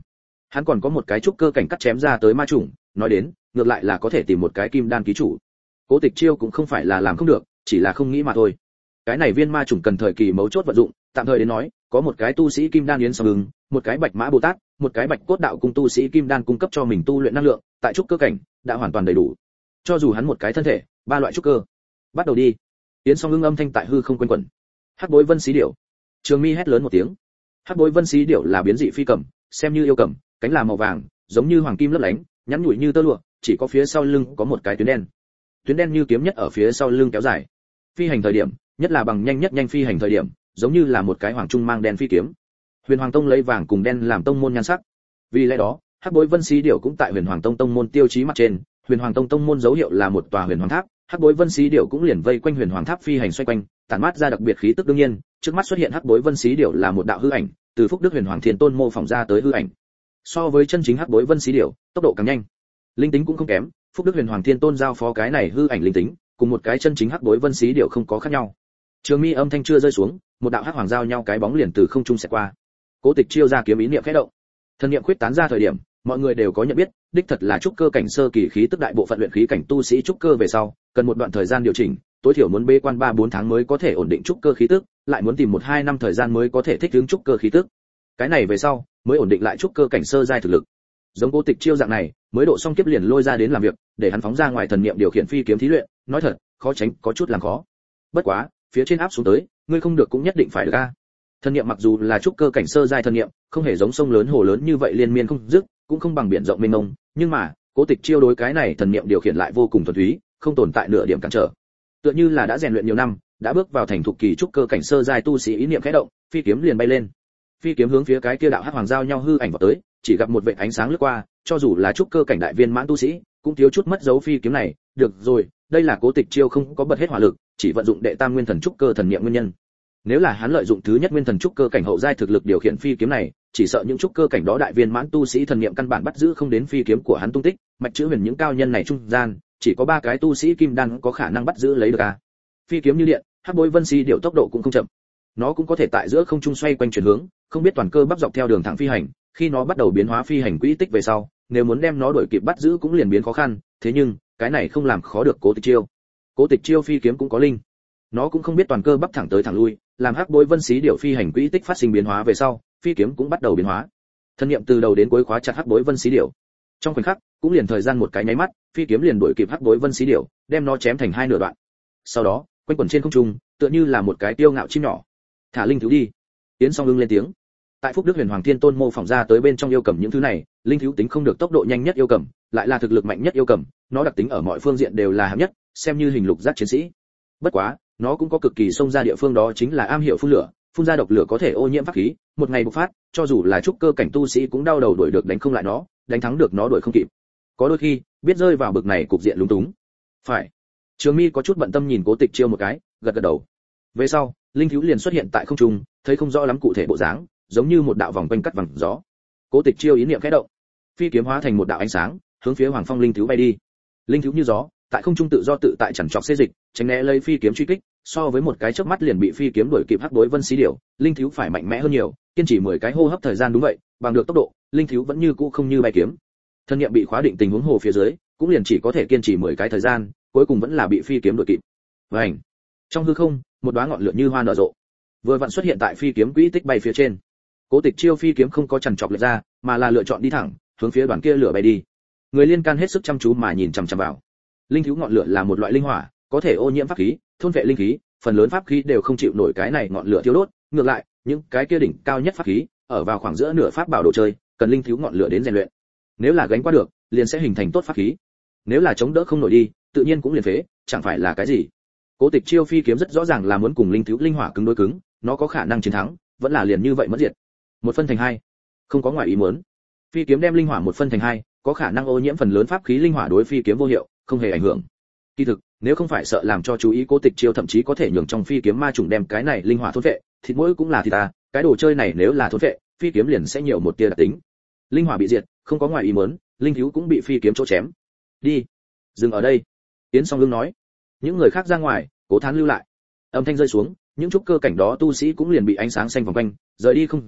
Hắn còn có một cái trúc cơ cảnh cắt chém ra tới ma chủng, nói đến, ngược lại là có thể tìm một cái kim đan ký chủ. Cố Tịch Chiêu cũng không phải là làm không được, chỉ là không nghĩ mà thôi. Cái này viên ma chủng cần thời kỳ mấu chốt vận dụng, tạm thời đến nói, có một cái tu sĩ kim đan yến song ứng, một cái bạch mã bồ tát, một cái bạch cốt đạo cung tu sĩ kim đan cung cấp cho mình tu luyện năng lượng, tại trúc cơ cảnh đã hoàn toàn đầy đủ. Cho dù hắn một cái thân thể, ba loại trúc cơ. Bắt đầu đi. Yến song ứng âm thanh tại hư không quanh quẩn. Hắc bối vân xí điểu. Trường Mi hét lớn một tiếng. Hắc bối vân xí điểu là biến dị phi cầm, xem như yêu cầm, cánh là màu vàng, giống như hoàng kim lấp lánh, nhắn nhủi như tơ lụa, chỉ có phía sau lưng có một cái tuyến đen. Tuyến đen như kiếm nhất ở phía sau lưng kéo dài. Phi hành thời điểm, nhất là bằng nhanh nhất nhanh phi hành thời điểm, giống như là một cái hoàng trung mang đen phi kiếm. Huyền Hoàng Tông lấy vàng cùng đen làm tông môn nhan sắc. Vì lẽ đó, Hắc bối vân xí điểu cũng tại Huyền Hoàng Tông tông môn tiêu chí mặt trên, Huyền Hoàng Tông tông môn dấu hiệu là một tòa Huyền Hoàng Tháp, Hắc bối vân xí điểu cũng liền vây quanh Huyền Hoàng Tháp phi hành xoay quanh, tản mát ra đặc biệt khí tức. Đương nhiên, trước mắt xuất hiện Hắc bối vân xí điểu là một đạo hư ảnh, từ Phúc Đức Huyền Hoàng Thiên Tôn mô phỏng ra tới hư ảnh. So với chân chính Hắc bối vân xí điểu, tốc độ càng nhanh, linh tính cũng không kém. Phúc Đức Huyền Hoàng Thiên Tôn giao phó cái này hư ảnh linh tính, cùng một cái chân chính Hắc bối vân xí điểu không có khác nhau. Trường Mi âm thanh chưa rơi xuống, một đạo hắc hoàng giao nhau cái bóng liền từ không trung sẽ qua. Cố Tịch Chiêu ra kiếm ý niệm khẽ động, thần niệm khuyết tán ra thời điểm, mọi người đều có nhận biết, đích thật là trúc cơ cảnh sơ kỳ khí tức đại bộ phận luyện khí cảnh tu sĩ trúc cơ về sau, cần một đoạn thời gian điều chỉnh, tối thiểu muốn bế quan 3-4 tháng mới có thể ổn định trúc cơ khí tức, lại muốn tìm 1-2 năm thời gian mới có thể thích ứng trúc cơ khí tức. Cái này về sau, mới ổn định lại trúc cơ cảnh sơ giai thực lực. Giống Cố Tịch Chiêu dạng này, mới độ xong kiếp liền lôi ra đến làm việc, để hắn phóng ra ngoài thần niệm điều khiển phi kiếm thí luyện, nói thật, khó tránh có chút làm khó. Bất quá, phía trên áp xuống tới, ngươi không được cũng nhất định phải được a. Thần niệm mặc dù là trúc cơ cảnh sơ giai thần niệm, không hề giống sông lớn hồ lớn như vậy liên miên không dứt, cũng không bằng biển rộng mênh mông, nhưng mà, Cố Tịch Chiêu đối cái này thần niệm điều khiển lại vô cùng thuần túy, không tồn tại nửa điểm cản trở. Tựa như là đã rèn luyện nhiều năm, đã bước vào thành thục kỳ trúc cơ cảnh sơ giai tu sĩ, ý niệm khẽ động, phi kiếm liền bay lên. Phi kiếm hướng phía cái kia đạo hắc hoàng giao nhau hư ảnh vào tới, chỉ gặp một vệt ánh sáng lướt qua, cho dù là trúc cơ cảnh đại viên mãn tu sĩ, cũng thiếu chút mất dấu phi kiếm này. Được rồi, đây là Cố Tịch Chiêu không có bật hết hỏa lực, chỉ vận dụng đệ tam nguyên thần trúc cơ thần niệm nguyên nhân. Nếu là hắn lợi dụng thứ nhất nguyên thần trúc cơ cảnh hậu giai thực lực điều khiển phi kiếm này, chỉ sợ những trúc cơ cảnh đó đại viên mãn tu sĩ thần niệm căn bản bắt giữ không đến phi kiếm của hắn tung tích, mạch chữ huyền những cao nhân này trung gian, chỉ có 3 cái tu sĩ kim đan có khả năng bắt giữ lấy được a. Phi kiếm như điện, Hắc bối vân xí điểu tốc độ cũng không chậm. Nó cũng có thể tại giữa không trung xoay quanh chuyển hướng, không biết toàn cơ bắp dọc theo đường thẳng phi hành, khi nó bắt đầu biến hóa phi hành quỹ tích về sau, nếu muốn đem nó đuổi kịp bắt giữ cũng liền biến khó khăn, thế nhưng, cái này không làm khó được Cố Tịch Chiêu. Cố Tịch Chiêu phi kiếm cũng có linh. Nó cũng không biết toàn cơ bắp thẳng tới thẳng lui, làm Hắc bối vân xí điểu phi hành quỹ tích phát sinh biến hóa về sau, phi kiếm cũng bắt đầu biến hóa. Thân niệm từ đầu đến cuối khóa chặt Hắc bối vân xí điểu. Trong khoảnh khắc, cũng liền thời gian một cái nháy mắt, phi kiếm liền đuổi kịp Hắc bối vân xí điểu, đem nó chém thành 2 nửa đoạn. Sau đó, quanh quẩn trên không trung, tựa như là một cái tiêu ngạo chim nhỏ. Thả linh thú đi. Yến Song Ưng lên tiếng. Tại Phúc Đức Huyền Hoàng Thiên Tôn mô phỏng ra tới bên trong yêu cầm những thứ này, linh thú tính không được tốc độ nhanh nhất yêu cầm, lại là thực lực mạnh nhất yêu cầm, nó đặc tính ở mọi phương diện đều là hạng nhất, xem như hình lục giác chiến sĩ. Bất quá, nó cũng có cực kỳ xông ra địa phương, đó chính là am hiểu phun lửa, phun ra độc lửa có thể ô nhiễm pháp khí, một ngày bộc phát, cho dù là trúc cơ cảnh tu sĩ cũng đau đầu đuổi được đánh không lại nó, đánh thắng được nó đuổi không kịp. Có đôi khi, biết rơi vào bực này cục diện lúng túng. Phải. Trường Mi có chút bận tâm nhìn Cố Tịch Chiêu một cái, gật gật đầu. Về sau, linh thú liền xuất hiện tại không trung, thấy không rõ lắm cụ thể bộ dáng, giống như một đạo vòng quanh cắt vàng gió. Cố Tịch Chiêu ý niệm khẽ động, phi kiếm hóa thành một đạo ánh sáng, hướng phía Hoàng Phong linh thú bay đi. Linh thú như gió, tại không trung tự do tự tại chằn trọc xê dịch, tránh né lấy phi kiếm truy kích, so với một cái chớp mắt liền bị phi kiếm đuổi kịp Hắc bối vân xí điểu, linh thú phải mạnh mẽ hơn nhiều, kiên trì 10 cái hô hấp thời gian. Đúng vậy, bằng được tốc độ, linh thú vẫn như cũ không như bay kiếm. Thân niệm bị khóa định tình huống hồ phía dưới, cũng liền chỉ có thể kiên trì 10 cái thời gian, cuối cùng vẫn là bị phi kiếm đuổi kịp. Vành. Trong hư không, một đóa ngọn lửa như hoa nở rộ, vừa vặn xuất hiện tại phi kiếm quỹ tích bay phía trên. Cố Tịch Chiêu phi kiếm không có chằn chọc lệch ra, mà là lựa chọn đi thẳng, hướng phía đoàn kia lửa bay đi. Người liên can hết sức chăm chú mà nhìn chằm chằm vào. Linh thú ngọn lửa là một loại linh hỏa, có thể ô nhiễm pháp khí, thôn vệ linh khí, phần lớn pháp khí đều không chịu nổi cái này ngọn lửa thiêu đốt, ngược lại, những cái kia đỉnh cao nhất pháp khí, ở vào khoảng giữa nửa pháp bảo đồ chơi, cần linh thú ngọn lửa đến rèn luyện. Nếu là gánh qua được, liền sẽ hình thành tốt pháp khí. Nếu là chống đỡ không nổi đi, tự nhiên cũng liền phế, chẳng phải là cái gì. Cố Tịch Chiêu phi kiếm rất rõ ràng là muốn cùng linh thú linh hỏa cứng đối cứng, nó có khả năng chiến thắng, vẫn là liền như vậy mất diệt. Một phân thành 2, không có ngoài ý muốn. Phi kiếm đem linh hỏa một phân thành 2, có khả năng ô nhiễm phần lớn pháp khí, linh hỏa đối phi kiếm vô hiệu, không hề ảnh hưởng. Kỳ thực, nếu không phải sợ làm cho chú ý, Cố Tịch Chiêu thậm chí có thể nhường trong phi kiếm ma trùng đem cái này linh hỏa thôn vệ, thịt mũi cũng là thịt ta, cái đồ chơi này nếu là thôn vệ, phi kiếm liền sẽ nhiều một tia đặc tính. Linh hỏa bị diệt, không có ngoài ý muốn, linh thú cũng bị phi kiếm chỗ chém. Đi, dừng ở đây. Yến Song Ưng nói. Những người khác ra ngoài, Cố Thán lưu lại. Âm thanh rơi xuống, những trúc cơ cảnh đó tu sĩ cũng liền bị ánh sáng xanh vòng quanh, rời đi không gian,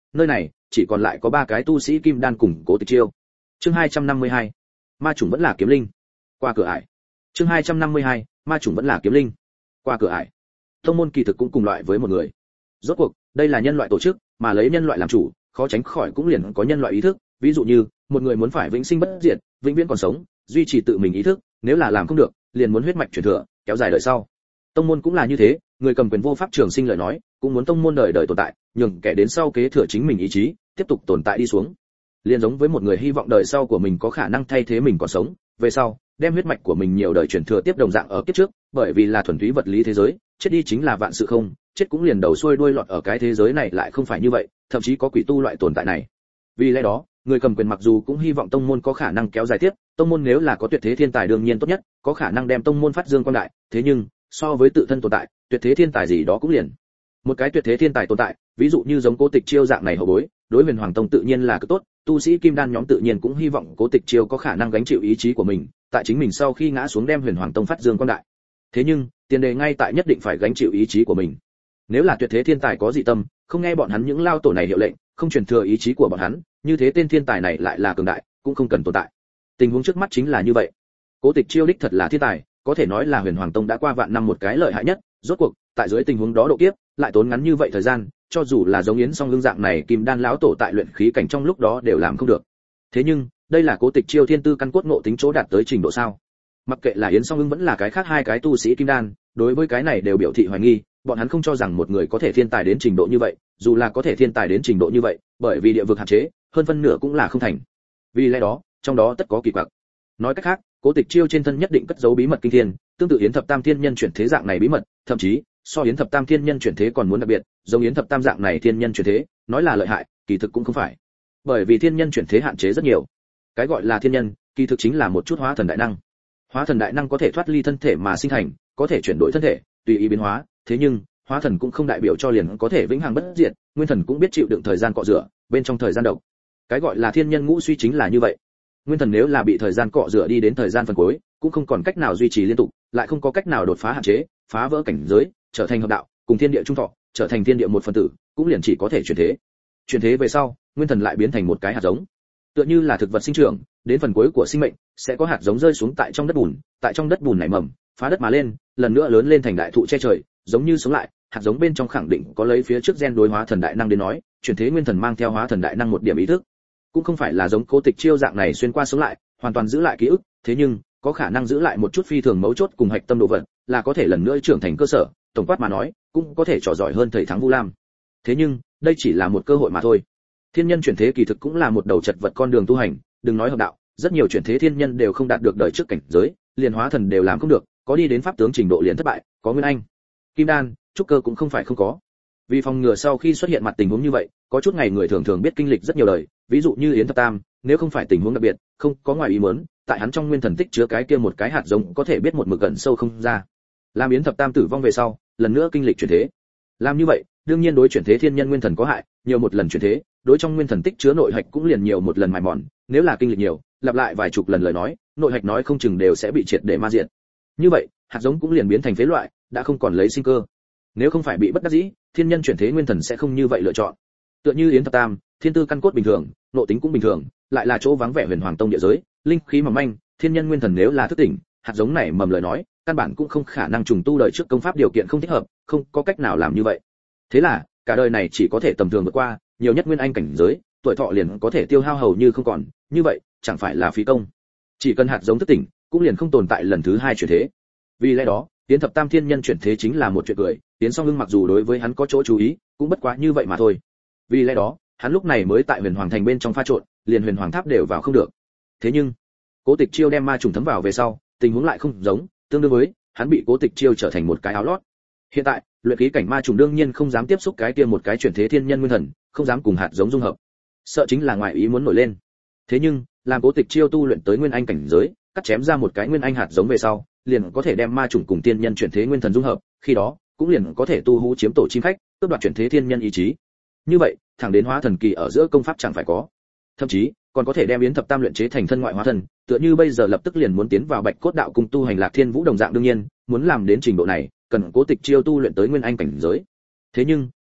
nơi này chỉ còn lại có 3 cái tu sĩ kim đan cùng Cố Tịch Chiêu. Chương 252. Ma chủng vẫn là kiếm linh. Qua cửa ải. Chương 252. Ma chủng vẫn là kiếm linh. Qua cửa ải. Tông môn kỳ thực cũng cùng loại với một người. Rốt cuộc, đây là nhân loại tổ chức, mà lấy nhân loại làm chủ, khó tránh khỏi cũng liền có nhân loại ý thức, ví dụ như, một người muốn phải vĩnh sinh bất diệt, vĩnh viễn còn sống, duy trì tự mình ý thức, nếu là làm không được, liền muốn huyết mạch truyền thừa, kéo dài đời sau. Tông môn cũng là như thế, người cầm quyền vô pháp trường sinh lời nói, cũng muốn tông môn đời đời tồn tại, nhường kẻ đến sau kế thừa chính mình ý chí, tiếp tục tồn tại đi xuống. Liên giống với một người hy vọng đời sau của mình có khả năng thay thế mình còn sống, về sau, đem huyết mạch của mình nhiều đời truyền thừa tiếp đồng dạng ở kiếp trước, bởi vì là thuần túy vật lý thế giới, chết đi chính là vạn sự không, chết cũng liền đầu xuôi đuôi lọt ở cái thế giới này lại không phải như vậy, thậm chí có quỷ tu loại tồn tại này. Vì lẽ đó, người cầm quyền mặc dù cũng hy vọng tông môn có khả năng kéo dài tiếp, tông môn nếu là có tuyệt thế thiên tài đương nhiên tốt nhất, có khả năng đem tông môn phát dương quang đại, thế nhưng, so với tự thân tồn tại, tuyệt thế thiên tài gì đó cũng liền. Một cái tuyệt thế thiên tài tồn tại, ví dụ như giống Cố Tịch Chiêu dạng này hậu bối, đối Huyền Hoàng Tông tự nhiên là cực tốt, tu sĩ kim đan nhóm tự nhiên cũng hy vọng Cố Tịch Chiêu có khả năng gánh chịu ý chí của mình, tại chính mình sau khi ngã xuống đem Huyền Hoàng Tông phát dương quang đại. Thế nhưng, tiền đề ngay tại nhất định phải gánh chịu ý chí của mình. Nếu là tuyệt thế thiên tài có dị tâm, không nghe bọn hắn những lao tổ này hiệu lệnh, không truyền thừa ý chí của bọn hắn, như thế tên thiên tài này lại là cường đại, cũng không cần tồn tại. Tình huống trước mắt chính là như vậy. Cố Tịch Chiêu đích thật là thiên tài, có thể nói là Huyền Hoàng Tông đã qua vạn năm một cái lợi hại nhất, rốt cuộc, tại dưới tình huống đó độ kiếp, lại tốn ngắn như vậy thời gian, cho dù là giống Yến Song Lương dạng này kim đan lão tổ tại luyện khí cảnh trong lúc đó đều làm không được. Thế nhưng, đây là Cố Tịch Chiêu thiên tư căn cốt ngộ tính chỗ đạt tới trình độ sao? Mặc kệ là Yến Song Lương vẫn là cái khác 2 cái tu sĩ kim đan, đối với cái này đều biểu thị hoài nghi, bọn hắn không cho rằng một người có thể thiên tài đến trình độ như vậy, dù là có thể thiên tài đến trình độ như vậy, bởi vì địa vực hạn chế, hơn phân nửa cũng là không thành. Vì lẽ đó, trong đó tất có kỳ quặc. Nói cách khác, Cố Tịch Chiêu trên thân nhất định cất giấu bí mật kinh thiên, tương tự Yến Thập Tam Thiên Nhân chuyển thế dạng này bí mật, thậm chí so Yến Thập Tam Thiên Nhân chuyển thế còn muốn đặc biệt, giống Yến Thập Tam dạng này thiên nhân chuyển thế, nói là lợi hại, kỳ thực cũng không phải. Bởi vì thiên nhân chuyển thế hạn chế rất nhiều. Cái gọi là thiên nhân, kỳ thực chính là một chút hóa thần đại năng. Hóa thần đại năng có thể thoát ly thân thể mà sinh thành, có thể chuyển đổi thân thể, tùy ý biến hóa, thế nhưng, hóa thần cũng không đại biểu cho liền có thể vĩnh hằng bất diệt, nguyên thần cũng biết chịu đựng thời gian cọ rửa, bên trong thời gian độc. Cái gọi là thiên nhân ngũ suy chính là như vậy. Nguyên thần nếu là bị thời gian cọ rửa đi đến thời gian phần cuối, cũng không còn cách nào duy trì liên tục, lại không có cách nào đột phá hạn chế, phá vỡ cảnh giới, trở thành hợp đạo, cùng thiên địa trung thọ, trở thành thiên địa một phần tử, cũng liền chỉ có thể chuyển thế. Chuyển thế về sau, nguyên thần lại biến thành một cái hạt giống. Tựa như là thực vật sinh trưởng, đến phần cuối của sinh mệnh, sẽ có hạt giống rơi xuống tại trong đất bùn, tại trong đất bùn nảy mầm, phá đất mà lên, lần nữa lớn lên thành đại thụ che trời, giống như sống lại, hạt giống bên trong khẳng định có lấy phía trước gen đối hóa thần đại năng đến nói, chuyển thế nguyên thần mang theo hóa thần đại năng một điểm ý thức, cũng không phải là giống Cố Tịch Chiêu dạng này xuyên qua sống lại, hoàn toàn giữ lại ký ức, thế nhưng có khả năng giữ lại một chút phi thường mấu chốt cùng hạch tâm độ vật, là có thể lần nữa trưởng thành cơ sở, tổng quát mà nói, cũng có thể trò giỏi hơn thầy thắng Vu Lam. Thế nhưng, đây chỉ là một cơ hội mà thôi. Thiên nhân chuyển thế kỳ thực cũng là một đầu chật vật con đường tu hành, đừng nói hợp đạo, rất nhiều chuyển thế thiên nhân đều không đạt được đời trước cảnh giới, liền hóa thần đều làm không được, có đi đến pháp tướng trình độ liền thất bại, có nguyên anh, kim đan, trúc cơ cũng không phải không có. Vì phòng ngừa sau khi xuất hiện mặt tình huống như vậy, có chút ngày người thường thường biết kinh lịch rất nhiều đời, ví dụ như Yến Thập Tam, nếu không phải tình huống đặc biệt, không có ngoài ý muốn, tại hắn trong nguyên thần tích chứa cái kia một cái hạt giống có thể biết một mực gần sâu không ra. Làm Yến Thập Tam tử vong về sau, lần nữa kinh lịch chuyển thế. Làm như vậy, đương nhiên đối chuyển thế thiên nhân nguyên thần có hại, nhiều một lần chuyển thế, đối trong nguyên thần tích chứa nội hạch cũng liền nhiều một lần mài mòn, nếu là kinh lịch nhiều, lặp lại vài chục lần lời nói, nội hạch nói không chừng đều sẽ bị triệt để ma diệt. Như vậy, hạt giống cũng liền biến thành phế loại, đã không còn lấy sinh cơ. Nếu không phải bị bất đắc dĩ, thiên nhân chuyển thế nguyên thần sẽ không như vậy lựa chọn. Tựa như Yến Thập Tam, thiên tư căn cốt bình thường, nội tính cũng bình thường, lại là chỗ vắng vẻ Huyền Hoàng Tông địa giới, linh khí mỏng manh, thiên nhân nguyên thần nếu là thức tỉnh, hạt giống này mầm lời nói, căn bản cũng không khả năng trùng tu đời trước công pháp điều kiện không thích hợp, không có cách nào làm như vậy. Thế là, cả đời này chỉ có thể tầm thường vượt qua, nhiều nhất nguyên anh cảnh giới, tuổi thọ liền có thể tiêu hao hầu như không còn, như vậy, chẳng phải là phí công. Chỉ cần hạt giống thức tỉnh, cũng liền không tồn tại lần thứ 2 chuyển thế. Vì lẽ đó, Yến Thập Tam thiên nhân chuyển thế chính là một chuyện cười, Yến Song Lương mặc dù đối với hắn có chỗ chú ý, cũng bất quá như vậy mà thôi. Vì lẽ đó, hắn lúc này mới tại Huyền Hoàng thành bên trong pha trộn, liền Huyền Hoàng tháp đều vào không được. Thế nhưng, Cố Tịch Chiêu đem ma trùng thấm vào về sau, tình huống lại không giống, tương đương với hắn bị Cố Tịch Chiêu trở thành một cái áo lót. Hiện tại, luyện khí cảnh ma trùng đương nhiên không dám tiếp xúc cái kia một cái chuyển thế thiên nhân nguyên thần, không dám cùng hạt giống dung hợp. Sợ chính là ngoại ý muốn nổi lên. Thế nhưng, làm Cố Tịch Chiêu tu luyện tới nguyên anh cảnh giới, cắt chém ra một cái nguyên anh hạt giống về sau, liền có thể đem ma trùng cùng tiên nhân chuyển thế nguyên thần dung hợp, khi đó, cũng liền có thể tu hú chiếm tổ chim khách, cướp đoạt chuyển thế thiên nhân ý chí. Như vậy, thẳng đến hóa thần kỳ ở giữa công pháp chẳng phải có. Thậm chí, còn có thể đem Yến Thập Tam luyện chế thành thân ngoại hóa thần, tựa như bây giờ lập tức liền muốn tiến vào Bạch Cốt đạo cung tu hành Lạc Thiên Vũ đồng dạng đương nhiên, muốn làm đến trình độ này, cần Cố Tịch Chiêu tu luyện tới nguyên anh cảnh giới. Thế nhưng,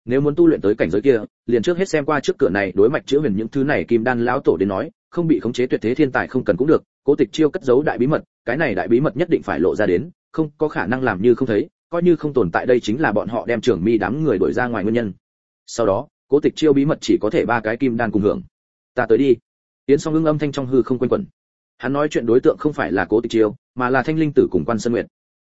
Nếu muốn tu luyện tới cảnh giới kia, liền trước hết xem qua trước cửa này đối mạch chữa huyền những thứ này kim đan lão tổ đến nói, không bị khống chế tuyệt thế thiên tài không cần cũng được, Cố Tịch Chiêu cất giấu đại bí mật, cái này đại bí mật nhất định phải lộ ra đến, không có khả năng làm như không thấy, coi như không tồn tại đây chính là bọn họ đem Trường Mi đám người đuổi ra ngoài nguyên nhân. Sau đó, Cố Tịch Chiêu bí mật chỉ có thể ba cái kim đan cùng hưởng. Ta tới đi. Yến Song Ưng âm thanh trong hư không quanh quẩn. Hắn nói chuyện đối tượng không phải là Cố Tịch Chiêu, mà là Thanh Linh Tử cùng Quan Sơn Nguyệt.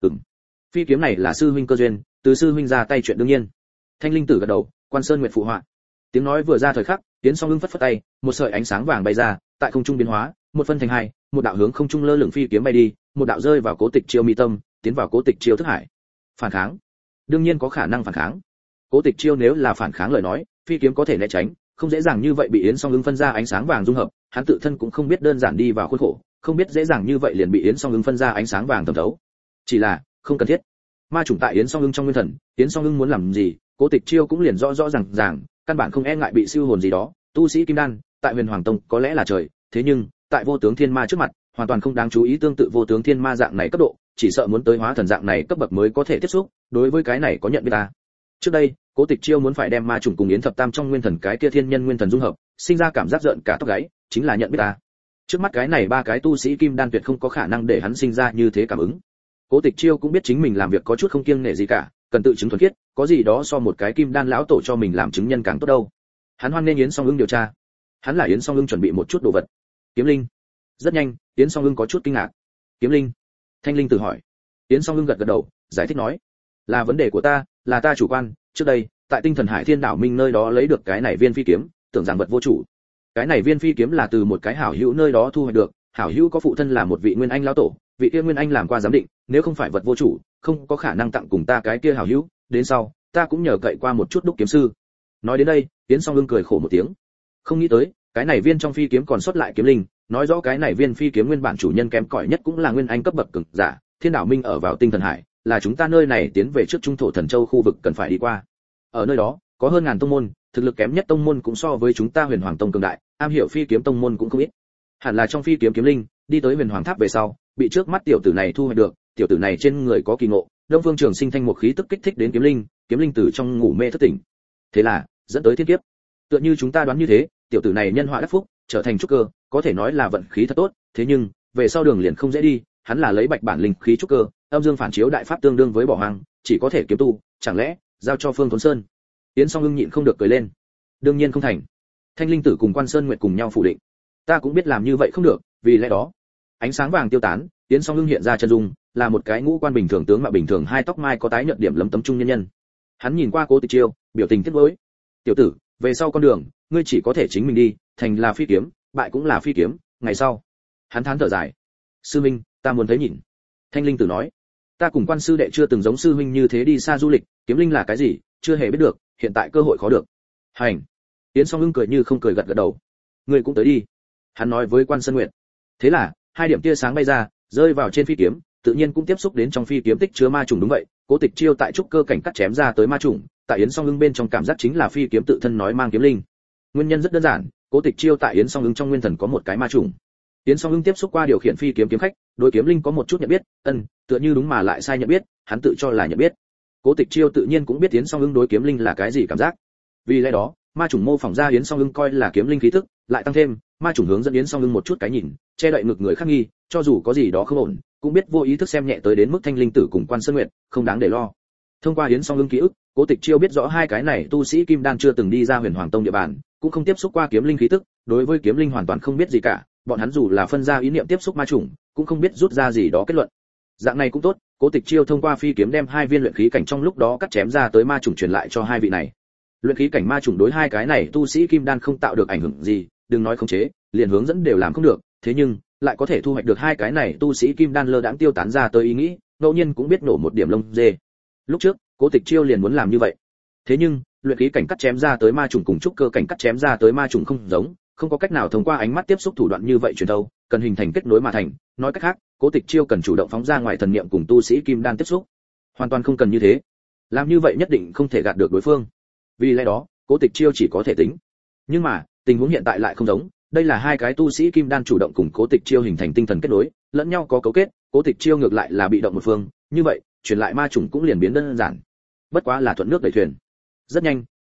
Phi kiếm này là sư huynh cơ duyên, từ sư huynh ra tay chuyện đương nhiên. Thanh Linh Tử gật đầu, Quan Sơn Nguyệt phụ họa. Tiếng nói vừa ra thời khắc, Yến Song Ưng phất phất tay, một sợi ánh sáng vàng bay ra, tại không trung biến hóa, một phân thành hai, một đạo hướng không trung lơ lửng phi kiếm bay đi, một đạo rơi vào Cố Tịch Chiêu mi tâm, tiến vào Cố Tịch Chiêu thức hải. Phản kháng, đương nhiên có khả năng phản kháng. Cố Tịch Chiêu nếu là phản kháng lời nói, phi kiếm có thể né tránh, không dễ dàng như vậy bị Yến Song Ưng phân ra ánh sáng vàng dung hợp, hắn tự thân cũng không biết đơn giản đi vào khuôn khổ, không biết dễ dàng như vậy liền bị Yến Song Ưng phân ra ánh sáng vàng thẩm thấu. Chỉ là, không cần thiết. Ma chủng tại Yến Song Ưng trong nguyên thần, Yến Song Ưng muốn làm gì, Cố Tịch Chiêu cũng liền rõ rõ ràng, căn bản không e ngại bị siêu hồn gì đó, tu sĩ kim đan, tại Huyền Hoàng Tông có lẽ là trời, thế nhưng, tại Vô Tướng Thiên Ma trước mặt, hoàn toàn không đáng chú ý tương tự Vô Tướng Thiên Ma dạng này cấp độ, chỉ sợ muốn tới hóa thần dạng này cấp bậc mới có thể tiếp xúc, đối với cái này có nhận biết ta. Trước đây, Cố Tịch Chiêu muốn phải đem ma chủng cùng Yến Thập Tam trong nguyên thần cái kia thiên nhân nguyên thần dung hợp, sinh ra cảm giác giận cả tóc gáy, chính là nhận biết ta. Trước mắt cái này ba cái tu sĩ kim đan tuyệt không có khả năng để hắn sinh ra như thế cảm ứng. Cố Tịch Chiêu cũng biết chính mình làm việc có chút không kiêng nể gì cả, cần tự chứng thuần khiết, có gì đó so một cái kim đan lão tổ cho mình làm chứng nhân càng tốt đâu. Hắn hoan nên Yến Song Ưng điều tra. Hắn là Yến Song Ưng chuẩn bị một chút đồ vật. Kiếm linh. Rất nhanh, Yến Song Ưng có chút kinh ngạc. Kiếm linh? Thanh Linh Tử hỏi. Yến Song Ưng gật gật đầu, giải thích nói, là vấn đề của ta, là ta chủ quan, trước đây, tại Tinh Thần Hải Thiên Đảo Minh nơi đó lấy được cái này viên phi kiếm, tưởng rằng vật vô chủ. Cái này viên phi kiếm là từ một cái hảo hữu nơi đó thu hoạch được, hảo hữu có phụ thân là một vị nguyên anh lão tổ, vị kia nguyên anh làm qua giám định, nếu không phải vật vô chủ, không có khả năng tặng cùng ta cái kia hảo hữu, đến sau, ta cũng nhờ cậy qua một chút đúc kiếm sư. Nói đến đây, Yến Song Ưng cười khổ một tiếng. Không nghĩ tới, cái này viên trong phi kiếm còn sót lại kiếm linh, nói rõ cái này viên phi kiếm nguyên bản chủ nhân kém cỏi nhất cũng là nguyên anh cấp bậc cường giả, Thiên Đảo Minh ở vào Tinh Thần Hải, là chúng ta nơi này tiến về trước Trung Thổ Thần Châu khu vực cần phải đi qua. Ở nơi đó, có hơn ngàn tông môn, thực lực kém nhất tông môn cũng so với chúng ta Huyền Hoàng Tông cường đại, am hiểu phi kiếm tông môn cũng không ít. Hẳn là trong phi kiếm kiếm linh, đi tới Huyền Hoàng Tháp về sau, bị trước mắt tiểu tử này thu hoạch được, tiểu tử này trên người có kỳ ngộ, Đông Phương Trường Sinh thanh một khí tức kích thích đến kiếm linh từ trong ngủ mê thức tỉnh. Thế là, dẫn tới thiên kiếp. Tựa như chúng ta đoán như thế, tiểu tử này nhân họa đắc phúc, trở thành trúc cơ, có thể nói là vận khí thật tốt, thế nhưng, về sau đường liền không dễ đi, hắn là lấy bạch bản linh khí trúc cơ, âm dương phản chiếu đại pháp tương đương với bỏ hoang, chỉ có thể kiếm tu, chẳng lẽ giao cho Phương Tuấn Sơn? Yến Song Ưng nhịn không được cười lên. Đương nhiên không thành. Thanh Linh Tử cùng Quan Sơn Nguyệt cùng nhau phủ định. Ta cũng biết làm như vậy không được, vì lẽ đó, ánh sáng vàng tiêu tán, Yến Song Ưng hiện ra chân dung, là một cái ngũ quan bình thường tướng mạo bình thường, hai tóc mai có tái nhợt điểm lấm tấm trung nhân nhân. Hắn nhìn qua Cố Tịch Chiêu, biểu tình tiếc nuối. Tiểu tử, về sau con đường, ngươi chỉ có thể chính mình đi, thành là phi kiếm, bại cũng là phi kiếm, ngày sau. Hắn thán thở dài. Sư minh, ta muốn thấy nhìn. Thanh Linh Tử nói, ta cùng Quan sư đệ chưa từng giống sư huynh như thế đi xa du lịch, kiếm linh là cái gì, chưa hề biết được, hiện tại cơ hội khó được. Hành. Yến Song Ưng cười như không cười gật gật đầu. Ngươi cũng tới đi. Hắn nói với Quan Sơn Nguyệt. Thế là, hai điểm tia sáng bay ra, rơi vào trên phi kiếm, tự nhiên cũng tiếp xúc đến trong phi kiếm tích chứa ma trùng. Đúng vậy, Cố Tịch Chiêu tại trúc cơ cảnh cắt chém ra tới ma trùng, tại Yến Song Ưng bên trong cảm giác chính là phi kiếm tự thân nói mang kiếm linh. Nguyên nhân rất đơn giản, Cố Tịch Chiêu tại Yến Song Ưng trong nguyên thần có một cái ma trùng. Yến Song Ưng tiếp xúc qua điều khiển phi kiếm kiếm khách, đối kiếm linh có một chút nhận biết, tựa như đúng mà lại sai nhận biết, hắn tự cho là nhận biết. Cố Tịch Chiêu tự nhiên cũng biết Yến Song Ưng đối kiếm linh là cái gì cảm giác. Vì lẽ đó, ma chủng mô phỏng ra Yến Song Ưng coi là kiếm linh khí tức, lại tăng thêm, ma chủng hướng dẫn Yến Song Ưng một chút cái nhìn, che đậy ngực người khác nghi, cho dù có gì đó không ổn, cũng biết vô ý thức xem nhẹ tới đến mức Thanh Linh Tử cùng Quan Sơn Nguyệt, không đáng để lo. Thông qua Yến Song Ưng ký ức, Cố Tịch Chiêu biết rõ hai cái này tu sĩ kim đan chưa từng đi ra Huyền Hoàng Tông địa bàn, cũng không tiếp xúc qua kiếm linh khí tức, đối với kiếm linh hoàn toàn không biết gì cả, bọn hắn dù là phân ra ý niệm tiếp xúc ma chủng, cũng không biết rút ra gì đó kết luận. Dạng này cũng tốt, Cố Tịch Chiêu thông qua phi kiếm đem hai viên luyện khí cảnh trong lúc đó cắt chém ra tới ma chủng truyền lại cho hai vị này. Luyện khí cảnh ma chủng đối hai cái này tu sĩ kim đan không tạo được ảnh hưởng gì, đừng nói khống chế, liền hướng dẫn đều làm không được, thế nhưng lại có thể thu hoạch được hai cái này tu sĩ kim đan lơ đãng tiêu tán ra tới ý nghĩ, ngẫu nhiên cũng biết nổ một điểm lông dê. Lúc trước, Cố Tịch Chiêu liền muốn làm như vậy. Thế nhưng, luyện khí cảnh cắt chém ra tới ma chủng cùng trúc cơ cảnh cắt chém ra tới ma chủng không giống, không có cách nào thông qua ánh mắt tiếp xúc thủ đoạn như vậy truyền thâu, cần hình thành kết nối mà thành, nói cách khác, Cố Tịch Chiêu cần chủ động phóng ra ngoài thần niệm cùng tu sĩ kim đan tiếp xúc. Hoàn toàn không cần như thế. Làm như vậy nhất định không thể gạt được đối phương. Vì lẽ đó, Cố Tịch Chiêu chỉ có thể tính. Nhưng mà, tình huống hiện tại lại không giống, đây là hai cái tu sĩ kim đan chủ động cùng Cố Tịch Chiêu hình thành tinh thần kết nối, lẫn nhau có cấu kết, Cố Tịch Chiêu ngược lại là bị động một phương, như vậy, truyền lại ma chủng cũng liền biến đơn giản. Bất quá là thuận nước đẩy thuyền. Rất nhanh,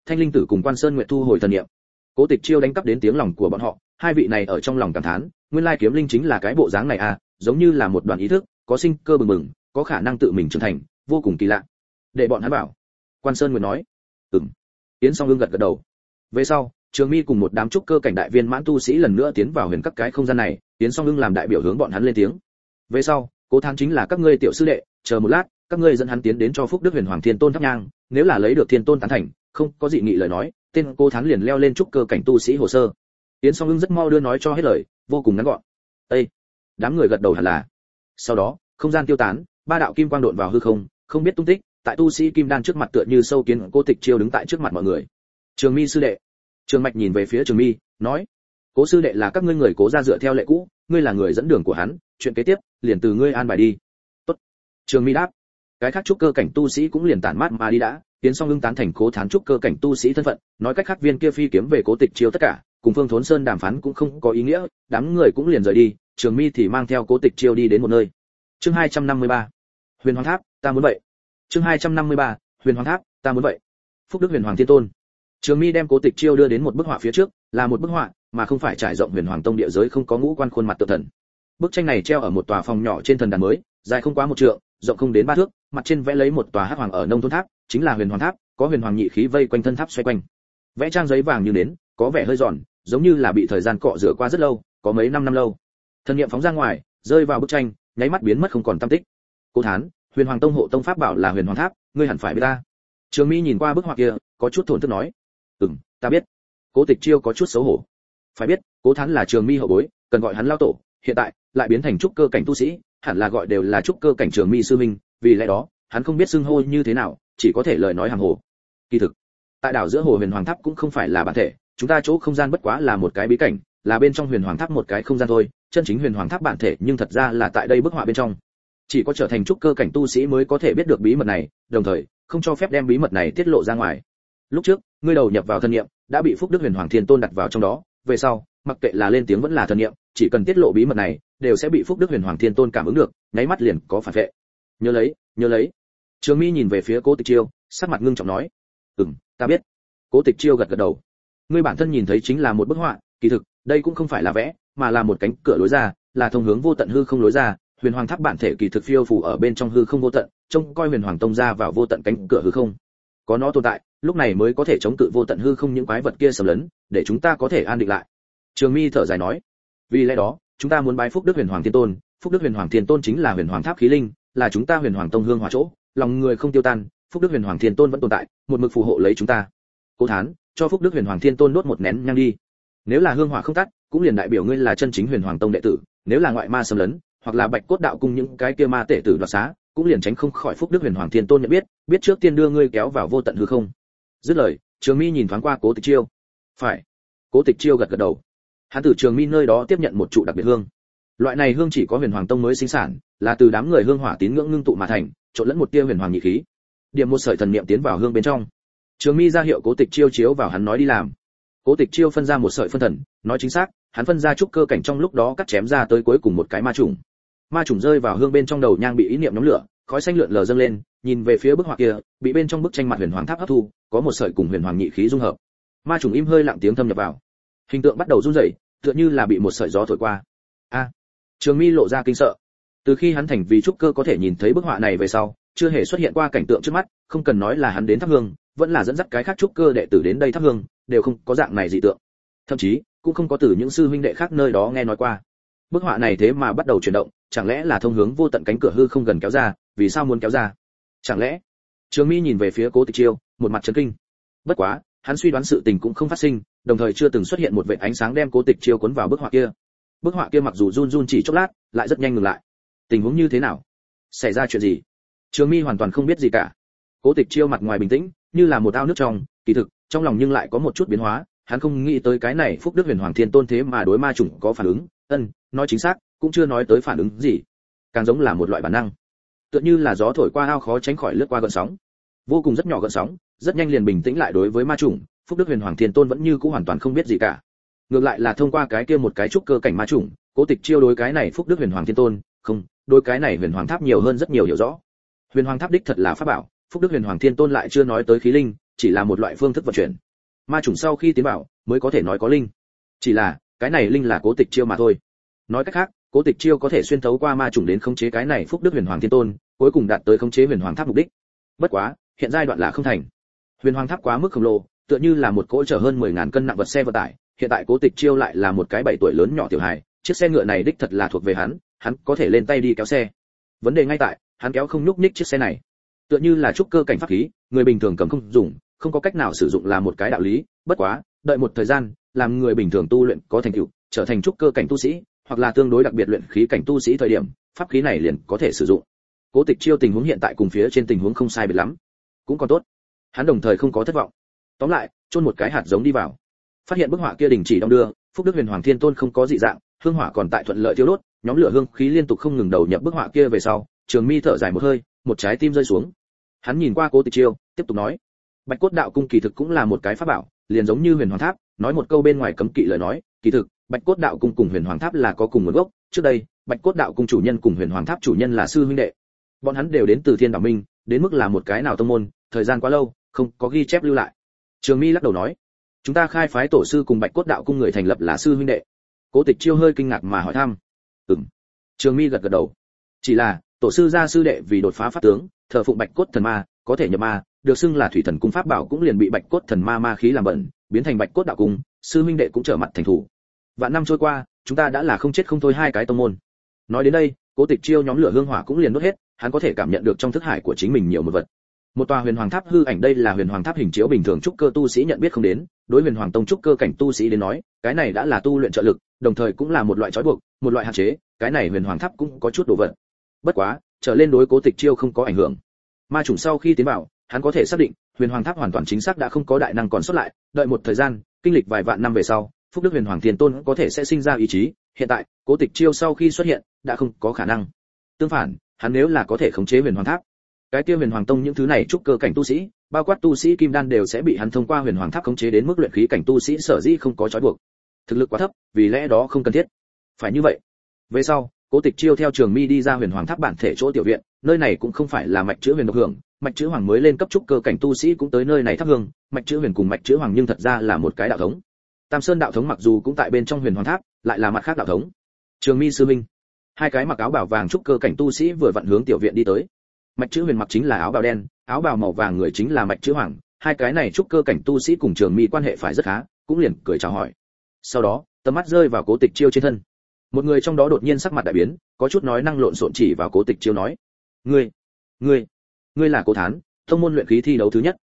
Thanh Linh Tử cùng Quan Sơn Nguyệt thu hồi thần niệm. Cố Tịch Chiêu đánh cắp đến tiếng lòng của bọn họ, hai vị này ở trong lòng cảm thán, nguyên lai kiếm linh chính là cái bộ dáng này à, giống như là một đoàn ý thức, có sinh cơ bừng bừng, có khả năng tự mình trưởng thành, vô cùng kỳ lạ. Để bọn hắn bảo. Quan Sơn Nguyệt nói. Yến Song Ưng gật gật đầu. Về sau, Trường Mi cùng một đám trúc cơ cảnh đại viên mãn tu sĩ lần nữa tiến vào huyền các cái không gian này, Yến Song Ưng làm đại biểu hướng bọn hắn lên tiếng. Về sau, Cố Thán chính là các ngươi tiểu sư đệ, chờ một lát, các ngươi dẫn hắn tiến đến cho Phúc Đức Huyền Hoàng Thiên Tôn thắp nhang, nếu là lấy được Thiên Tôn tán thành, không có dị nghị lời nói, tên Cố Thán liền leo lên trúc cơ cảnh tu sĩ hồ sơ. Yến Song Ưng rất mau đưa nói cho hết lời, vô cùng ngắn gọn. Ê! Đám người gật đầu hẳn là. Sau đó, không gian tiêu tán, ba đạo kim quang độn vào hư không, không biết tung tích, tại tu sĩ kim đan trước mặt tựa như sâu kiến. Cố Tịch Chiêu đứng tại trước mặt mọi người. Trường Mi sư đệ. Trường Mạch nhìn về phía Trường Mi, nói: Cố sư đệ là các ngươi người Cố gia dựa theo lệ cũ, ngươi là người dẫn đường của hắn, chuyện kế tiếp liền từ ngươi an bài đi. Tốt. Trường Mi đáp. Cái khác trúc cơ cảnh tu sĩ cũng liền tản mát mà đi đã. Tiến Song Ưng tán thành Cố Thán trúc cơ cảnh tu sĩ thân phận, nói cách khác viên kia phi kiếm về Cố Tịch Chiêu tất cả, cùng Phương Thốn Sơn đàm phán cũng không có ý nghĩa, đám người cũng liền rời đi. Trường Mi thì mang theo Cố Tịch Chiêu đi đến một nơi. Chương 253. Huyền Hoàng Tháp, ta muốn vậy. Chương 253. Huyền Hoàng Tháp, ta muốn vậy. Phúc Đức Huyền Hoàng Thiên Tôn. Trường Mi đem Cố Tịch Chiêu đưa đến một bức họa phía trước, là một bức họa, mà không phải trải rộng Huyền Hoàng Tông địa giới không có ngũ quan khuôn mặt tự thần. Bức tranh này treo ở một tòa phòng nhỏ trên thần đàn mới, dài không quá 1 trượng, rộng không đến 3 thước, mặt trên vẽ lấy một tòa hắc hoàng ở nông thôn tháp, chính là Huyền Hoàng Tháp, có huyền hoàng nhị khí vây quanh thân tháp xoay quanh. Vẽ trang giấy vàng như nến, có vẻ hơi giòn, giống như là bị thời gian cọ rửa qua rất lâu, có mấy năm lâu. Thần niệm phóng ra ngoài, rơi vào bức tranh, nháy mắt biến mất không còn tăm tích. Cố Thán, Huyền Hoàng Tông hộ tông pháp bảo là Huyền Hoàng Tháp, ngươi hẳn phải biết ta. Trường Mi nhìn qua bức họa kia, có chút thổn thức nói: ta biết. Cố Tịch Chiêu có chút xấu hổ. Phải biết, Cố Thán là Trường Mi hậu bối, cần gọi hắn lao tổ, hiện tại lại biến thành trúc cơ cảnh tu sĩ, hẳn là gọi đều là trúc cơ cảnh Trường Mi sư minh, vì lẽ đó, hắn không biết xưng hô như thế nào, chỉ có thể lời nói hàng hồ. Kỳ thực, tại đảo giữa hồ Huyền Hoàng Tháp cũng không phải là bản thể, chúng ta chỗ không gian bất quá là một cái bí cảnh, là bên trong Huyền Hoàng Tháp một cái không gian thôi, chân chính Huyền Hoàng Tháp bản thể nhưng thật ra là tại đây bức họa bên trong. Chỉ có trở thành trúc cơ cảnh tu sĩ mới có thể biết được bí mật này, đồng thời không cho phép đem bí mật này tiết lộ ra ngoài. Lúc trước, ngươi đầu nhập vào thân niệm, đã bị Phúc Đức Huyền Hoàng Thiên Tôn đặt vào trong đó, về sau, mặc kệ là lên tiếng vẫn là thân niệm, chỉ cần tiết lộ bí mật này, đều sẽ bị Phúc Đức Huyền Hoàng Thiên Tôn cảm ứng được, nháy mắt liền có phản vệ. Nhớ lấy. Trường Mi nhìn về phía Cố Tịch Chiêu, sắc mặt ngưng trọng nói: ta biết. Cố Tịch Chiêu gật gật đầu. Ngươi bản thân nhìn thấy chính là một bức họa, kỳ thực, đây cũng không phải là vẽ, mà là một cánh cửa lối ra, là thông hướng vô tận hư không lối ra. Huyền Hoàng Tháp bản thể kỳ thực phiêu phù ở bên trong hư không vô tận, trông coi Huyền Hoàng Tông ra vào vô tận cánh cửa hư không. Có nó tồn tại, lúc này mới có thể chống cự vô tận hư không những quái vật kia xâm lấn, để chúng ta có thể an định lại. Trường Mi thở dài nói: vì lẽ đó, chúng ta muốn bái Phúc Đức Huyền Hoàng Thiên Tôn, Phúc Đức Huyền Hoàng Thiên Tôn chính là Huyền Hoàng Tháp khí linh, là chúng ta Huyền Hoàng Tông hương hỏa chỗ, lòng người không tiêu tan, Phúc Đức Huyền Hoàng Thiên Tôn vẫn tồn tại, một mực phù hộ lấy chúng ta. Cố Thán, cho Phúc Đức Huyền Hoàng Thiên Tôn đốt một nén nhang đi. Nếu là hương hỏa không tắt, cũng liền đại biểu ngươi là chân chính Huyền Hoàng Tông đệ tử, nếu là ngoại ma xâm lấn, hoặc là Bạch Cốt đạo cung những cái kia ma tể tử đoạt xá, cũng liền tránh không khỏi Phúc Đức Huyền Hoàng Thiên Tôn nhận biết, biết trước tiên đưa ngươi kéo vào vô tận hư không. Dứt lời, Trường Mi nhìn thoáng qua Cố Tịch Chiêu. Phải. Cố Tịch Chiêu gật gật đầu. Hắn từ Trường Mi nơi đó tiếp nhận một trụ đặc biệt hương. Loại này hương chỉ có Huyền Hoàng Tông mới sinh sản, là từ đám người hương hỏa tín ngưỡng ngưng tụ mà thành, trộn lẫn một tia huyền hoàng nhị khí. Điểm một sợi thần niệm tiến vào hương bên trong. Trường Mi ra hiệu Cố Tịch Chiêu chiếu vào hắn nói đi làm. Cố Tịch Chiêu phân ra một sợi phân thần, nói chính xác, hắn phân ra trúc cơ cảnh trong lúc đó cắt chém ra tới cuối cùng một cái ma trùng. Ma trùng rơi vào hương bên trong đầu nhang bị ý niệm nhóm lửa, khói xanh lượn lờ dâng lên, nhìn về phía bức họa kia, bị bên trong bức tranh mặt Huyền Hoàng Tháp hấp thu, có một sợi cùng huyền hoàng nhị khí dung hợp. Ma trùng im hơi lặng tiếng thâm nhập vào. Hình tượng bắt đầu run rẩy, tựa như là bị một sợi gió thổi qua. Trường Mi lộ ra kinh sợ. Từ khi hắn thành vì trúc cơ có thể nhìn thấy bức họa này về sau, chưa hề xuất hiện qua cảnh tượng trước mắt, không cần nói là hắn đến thắp hương, vẫn là dẫn dắt cái khác trúc cơ đệ tử đến đây thắp hương, đều không có dạng này dị tượng. Thậm chí, cũng không có từ những sư huynh đệ khác nơi đó nghe nói qua. Bức họa này thế mà bắt đầu chuyển động, chẳng lẽ là thông hướng vô tận cánh cửa hư không gần kéo ra, vì sao muốn kéo ra? Chẳng lẽ? Trường Mi nhìn về phía Cố Tịch Chiêu, một mặt chấn kinh. Bất quá, hắn suy đoán sự tình cũng không phát sinh, đồng thời chưa từng xuất hiện một vệt ánh sáng đem Cố Tịch Chiêu cuốn vào bức họa kia. Bức họa kia mặc dù run run chỉ chốc lát, lại rất nhanh ngừng lại. Tình huống như thế nào? Xảy ra chuyện gì? Trường Mi hoàn toàn không biết gì cả. Cố Tịch Chiêu mặt ngoài bình tĩnh, như là một ao nước trong, kỳ thực, trong lòng nhưng lại có một chút biến hóa, hắn không nghĩ tới cái này Phúc Đức Huyền Hoàng Thiên Tôn thế mà đối ma chủng có phản ứng, nói chính xác, cũng chưa nói tới phản ứng gì, càng giống là một loại bản năng. Tựa như là gió thổi qua ao khó tránh khỏi lướt qua gợn sóng. Vô cùng rất nhỏ gợn sóng, rất nhanh liền bình tĩnh lại đối với ma chủng, Phúc Đức Huyền Hoàng Thiên Tôn vẫn như cũ hoàn toàn không biết gì cả. Ngược lại là thông qua cái kia một cái trúc cơ cảnh ma chủng, Cố Tịch Chiêu đối cái này Phúc Đức Huyền Hoàng Thiên Tôn, không, đối cái này Huyền Hoàng Tháp nhiều hơn rất nhiều hiểu rõ. Huyền Hoàng Tháp đích thật là pháp bảo, Phúc Đức Huyền Hoàng Thiên Tôn lại chưa nói tới khí linh, chỉ là một loại phương thức vận chuyển. Ma chủng sau khi tiến vào mới có thể nói có linh, chỉ là cái này linh là Cố Tịch Chiêu mà thôi. Nói cách khác, Cố Tịch Chiêu có thể xuyên thấu qua ma chủng đến khống chế cái này Phúc Đức Huyền Hoàng Thiên Tôn, cuối cùng đạt tới khống chế Huyền Hoàng Tháp mục đích. Bất quá, hiện giai đoạn là không thành. Huyền Hoàng Tháp quá mức khổng lồ, tựa như là một cỗ chở hơn 10.000 cân nặng vật xe vận tải, hiện tại Cố Tịch Chiêu lại là một cái 7 tuổi lớn nhỏ tiểu hài, chiếc xe ngựa này đích thật là thuộc về hắn có thể lên tay đi kéo xe. Vấn đề ngay tại, hắn kéo không nhúc nhích chiếc xe này. Tựa như là trúc cơ cảnh pháp khí, người bình thường cầm không dùng, không có cách nào sử dụng là một cái đạo lý, bất quá, đợi một thời gian, làm người bình thường tu luyện có thành tựu, trở thành trúc cơ cảnh tu sĩ, hoặc là tương đối đặc biệt luyện khí cảnh tu sĩ thời điểm, pháp khí này liền có thể sử dụng. Cố Tịch Chiêu tình huống hiện tại cùng phía trên tình huống không sai biệt lắm, cũng còn tốt. Hắn đồng thời không có thất vọng. Tóm lại, chôn một cái hạt giống đi vào. Phát hiện bức họa kia đình chỉ đong đưa, Phúc Đức Huyền Hoàng Thiên Tôn không có dị dạng, hương hỏa còn tại thuận lợi thiêu đốt, nhóm lửa hương khí liên tục không ngừng đầu nhập bức họa kia về sau, Trường Mi thở dài một hơi, một trái tim rơi xuống. Hắn nhìn qua Cố Tịch Chiêu, tiếp tục nói: Bạch Cốt Đạo Cung kỳ thực cũng là một cái pháp bảo, liền giống như Huyền Hoàng Tháp, nói một câu bên ngoài cấm kỵ lời nói, kỳ thực, Bạch Cốt Đạo Cung cùng Huyền Hoàng Tháp là có cùng nguồn gốc, trước đây, Bạch Cốt Đạo Cung chủ nhân cùng Huyền Hoàng Tháp chủ nhân là sư huynh đệ. Bọn hắn đều đến từ Thiên Đạo Minh, đến mức là một cái nào tông môn, thời gian quá lâu, không có ghi chép lưu lại. Trường Mi lắc đầu nói: Chúng ta khai phái tổ sư cùng Bạch Cốt Đạo Cung người thành lập là sư huynh đệ. Cố Tịch Chiêu hơi kinh ngạc mà hỏi thăm. Trường Mi gật gật đầu. Chỉ là, tổ sư gia sư đệ vì đột phá pháp tướng, thờ phụng Bạch Cốt Thần Ma, có thể nhập ma, được xưng là Thủy Thần Cung pháp bảo cũng liền bị Bạch Cốt Thần Ma ma khí làm bẩn, biến thành Bạch Cốt Đạo Cung, sư huynh đệ cũng trở mặt thành thủ. Vạn năm trôi qua, chúng ta đã là không chết không thôi hai cái tông môn. Nói đến đây, Cố Tịch Chiêu nhóm lửa hương hỏa cũng liền đốt hết, hắn có thể cảm nhận được trong thức hải của chính mình nhiều một vật. Một tòa Huyền Hoàng Tháp hư ảnh, đây là Huyền Hoàng Tháp hình chiếu bình thường trúc cơ tu sĩ nhận biết không đến, đối Huyền Hoàng Tông trúc cơ cảnh tu sĩ đến nói, cái này đã là tu luyện trợ lực, đồng thời cũng là một loại trói buộc, một loại hạn chế, cái này Huyền Hoàng Tháp cũng có chút đồ vật. Bất quá, trở lên đối Cố Tịch Chiêu không có ảnh hưởng. Ma chủng sau khi tiến vào, hắn có thể xác định, Huyền Hoàng Tháp hoàn toàn chính xác đã không có đại năng còn sót lại, đợi một thời gian, kinh lịch vài vạn năm về sau, Phúc Đức Huyền Hoàng Thiên Tôn có thể sẽ sinh ra ý chí, hiện tại, Cố Tịch Chiêu sau khi xuất hiện, đã không có khả năng. Tương phản, hắn nếu là có thể khống chế Huyền Hoàng Tháp, cái kia Huyền Hoàng Tông những thứ này trúc cơ cảnh tu sĩ, bao quát tu sĩ kim đan đều sẽ bị hắn thông qua Huyền Hoàng Tháp khống chế đến mức luyện khí cảnh tu sĩ sở dĩ không có trói buộc. Thực lực quá thấp, vì lẽ đó không cần thiết. Phải như vậy. Về sau, Cố Tịch Chiêu theo Trường Mi đi ra Huyền Hoàng Tháp bản thể chỗ tiểu viện, nơi này cũng không phải là mạch chữ Huyền độc hưởng, mạch chữ Hoàng mới lên cấp trúc cơ cảnh tu sĩ cũng tới nơi này thắp hương, mạch chữ Huyền cùng mạch chữ Hoàng nhưng thật ra là một cái đạo thống. Tam Sơn đạo thống mặc dù cũng tại bên trong Huyền Hoàng Tháp, lại là mặt khác đạo thống. Trường Mi sư minh, hai cái mặc áo bào vàng trúc cơ cảnh tu sĩ vừa vặn hướng tiểu viện đi tới. Mạch chữ Huyền mặc chính là áo bào đen, áo bào màu vàng người chính là mạch chữ Hoàng, hai cái này trúc cơ cảnh tu sĩ cùng Trường Mi quan hệ phải rất khá, cũng liền cười chào hỏi. Sau đó, tầm mắt rơi vào Cố Tịch Chiêu trên thân. Một người trong đó đột nhiên sắc mặt đại biến, có chút nói năng lộn xộn chỉ vào Cố Tịch Chiêu nói: ngươi là Cố Thán, thông môn luyện khí thi đấu thứ nhất.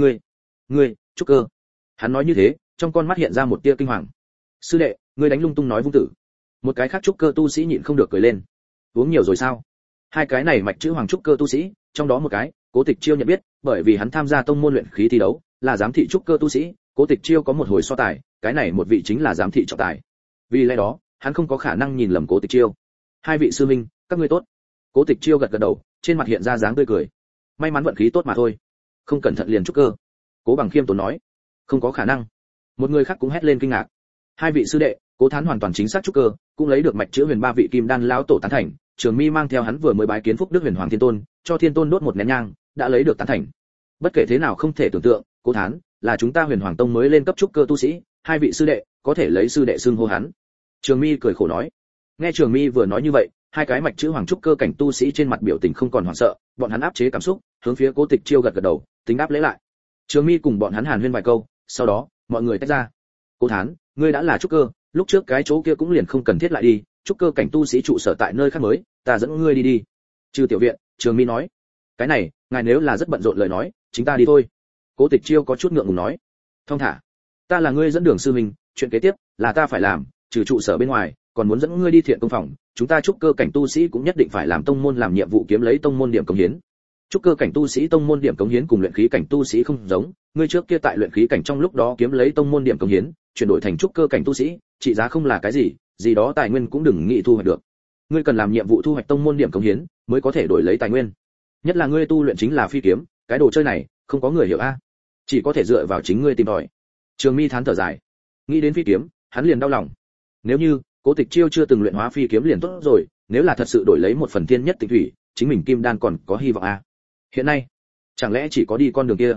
Ngươi, trúc cơ. Hắn nói như thế, trong con mắt hiện ra một tia kinh hoàng. Sư đệ, ngươi đánh lung tung nói vung tử. Một cái khác trúc cơ tu sĩ nhịn không được cười lên. Uống nhiều rồi sao? Hai cái này mạch chữ Hoàng trúc cơ tu sĩ, trong đó một cái, Cố Tịch Chiêu nhận biết, bởi vì hắn tham gia tông môn luyện khí thi đấu, là giám thị trúc cơ tu sĩ, Cố Tịch Chiêu có một hồi so tài, cái này một vị chính là giám thị trọng tài. Vì lẽ đó, hắn không có khả năng nhìn lầm Cố Tịch Chiêu. Hai vị sư minh, các ngươi tốt. Cố Tịch Chiêu gật gật đầu, trên mặt hiện ra dáng tươi cười. May mắn vận khí tốt mà thôi, không cẩn thận liền trúc cơ. Cố Bằng khiêm tốn nói. Không có khả năng. Một người khác cũng hét lên kinh ngạc. Hai vị sư đệ, Cố Thán hoàn toàn chính xác trúc cơ, cũng lấy được mạch chữ Huyền ba vị kim đan lão tổ tán thành. Trường Mi mang theo hắn vừa mới bái kiến Phúc Đức Huyền Hoàng Thiên Tôn, cho Thiên Tôn đốt một nén nhang, đã lấy được tán thành. Bất kể thế nào không thể tưởng tượng, Cố Thán là chúng ta Huyền Hoàng Tông mới lên cấp trúc cơ tu sĩ, hai vị sư đệ có thể lấy sư đệ xưng hô hắn. Trường Mi cười khổ nói. Nghe Trường Mi vừa nói như vậy, hai cái mạch chữ Hoàng trúc cơ cảnh tu sĩ trên mặt biểu tình không còn hoảng sợ, bọn hắn áp chế cảm xúc, hướng phía Cố Tịch Chiêu gật gật đầu, tính đáp lễ lại. Trường Mi cùng bọn hắn hàn huyên vài câu, sau đó, mọi người tách ra. Cố Thán, ngươi đã là trúc cơ, lúc trước cái chỗ kia cũng liền không cần thiết lại đi, trúc cơ cảnh tu sĩ trụ sở tại nơi khác mới, ta dẫn ngươi đi. Trừ tiểu viện, Trường Mi nói. Cái này, ngài nếu là rất bận rộn lời nói, chúng ta đi thôi. Cố Tịch Chiêu có chút ngượng ngùng nói. Thông thả, ta là ngươi dẫn đường sư huynh, chuyện kế tiếp là ta phải làm, trừ trụ sở bên ngoài, còn muốn dẫn ngươi đi Thiện Công phòng, chúng ta trúc cơ cảnh tu sĩ cũng nhất định phải làm tông môn làm nhiệm vụ kiếm lấy tông môn điểm cống hiến. Trúc cơ cảnh tu sĩ tông môn điểm cống hiến cùng luyện khí cảnh tu sĩ không giống, ngươi trước kia tại luyện khí cảnh trong lúc đó kiếm lấy tông môn điểm cống hiến, chuyển đổi thành trúc cơ cảnh tu sĩ, trị giá không là cái gì đó tài nguyên cũng đừng nghĩ thu hoạch được. Ngươi cần làm nhiệm vụ thu hoạch tông môn điểm cống hiến, mới có thể đổi lấy tài nguyên. Nhất là ngươi tu luyện chính là phi kiếm, cái đồ chơi này, không có người hiểu a, chỉ có thể dựa vào chính ngươi tìm tòi. Trường Mi thán thở dài, nghĩ đến phi kiếm, hắn liền đau lòng. Nếu như Cố Tịch Chiêu chưa từng luyện hóa phi kiếm liền tốt rồi, nếu là thật sự đổi lấy một phần thiên nhất tịnh thủy, chính mình kim đan còn có hy vọng a. Hiện nay, chẳng lẽ chỉ có đi con đường kia?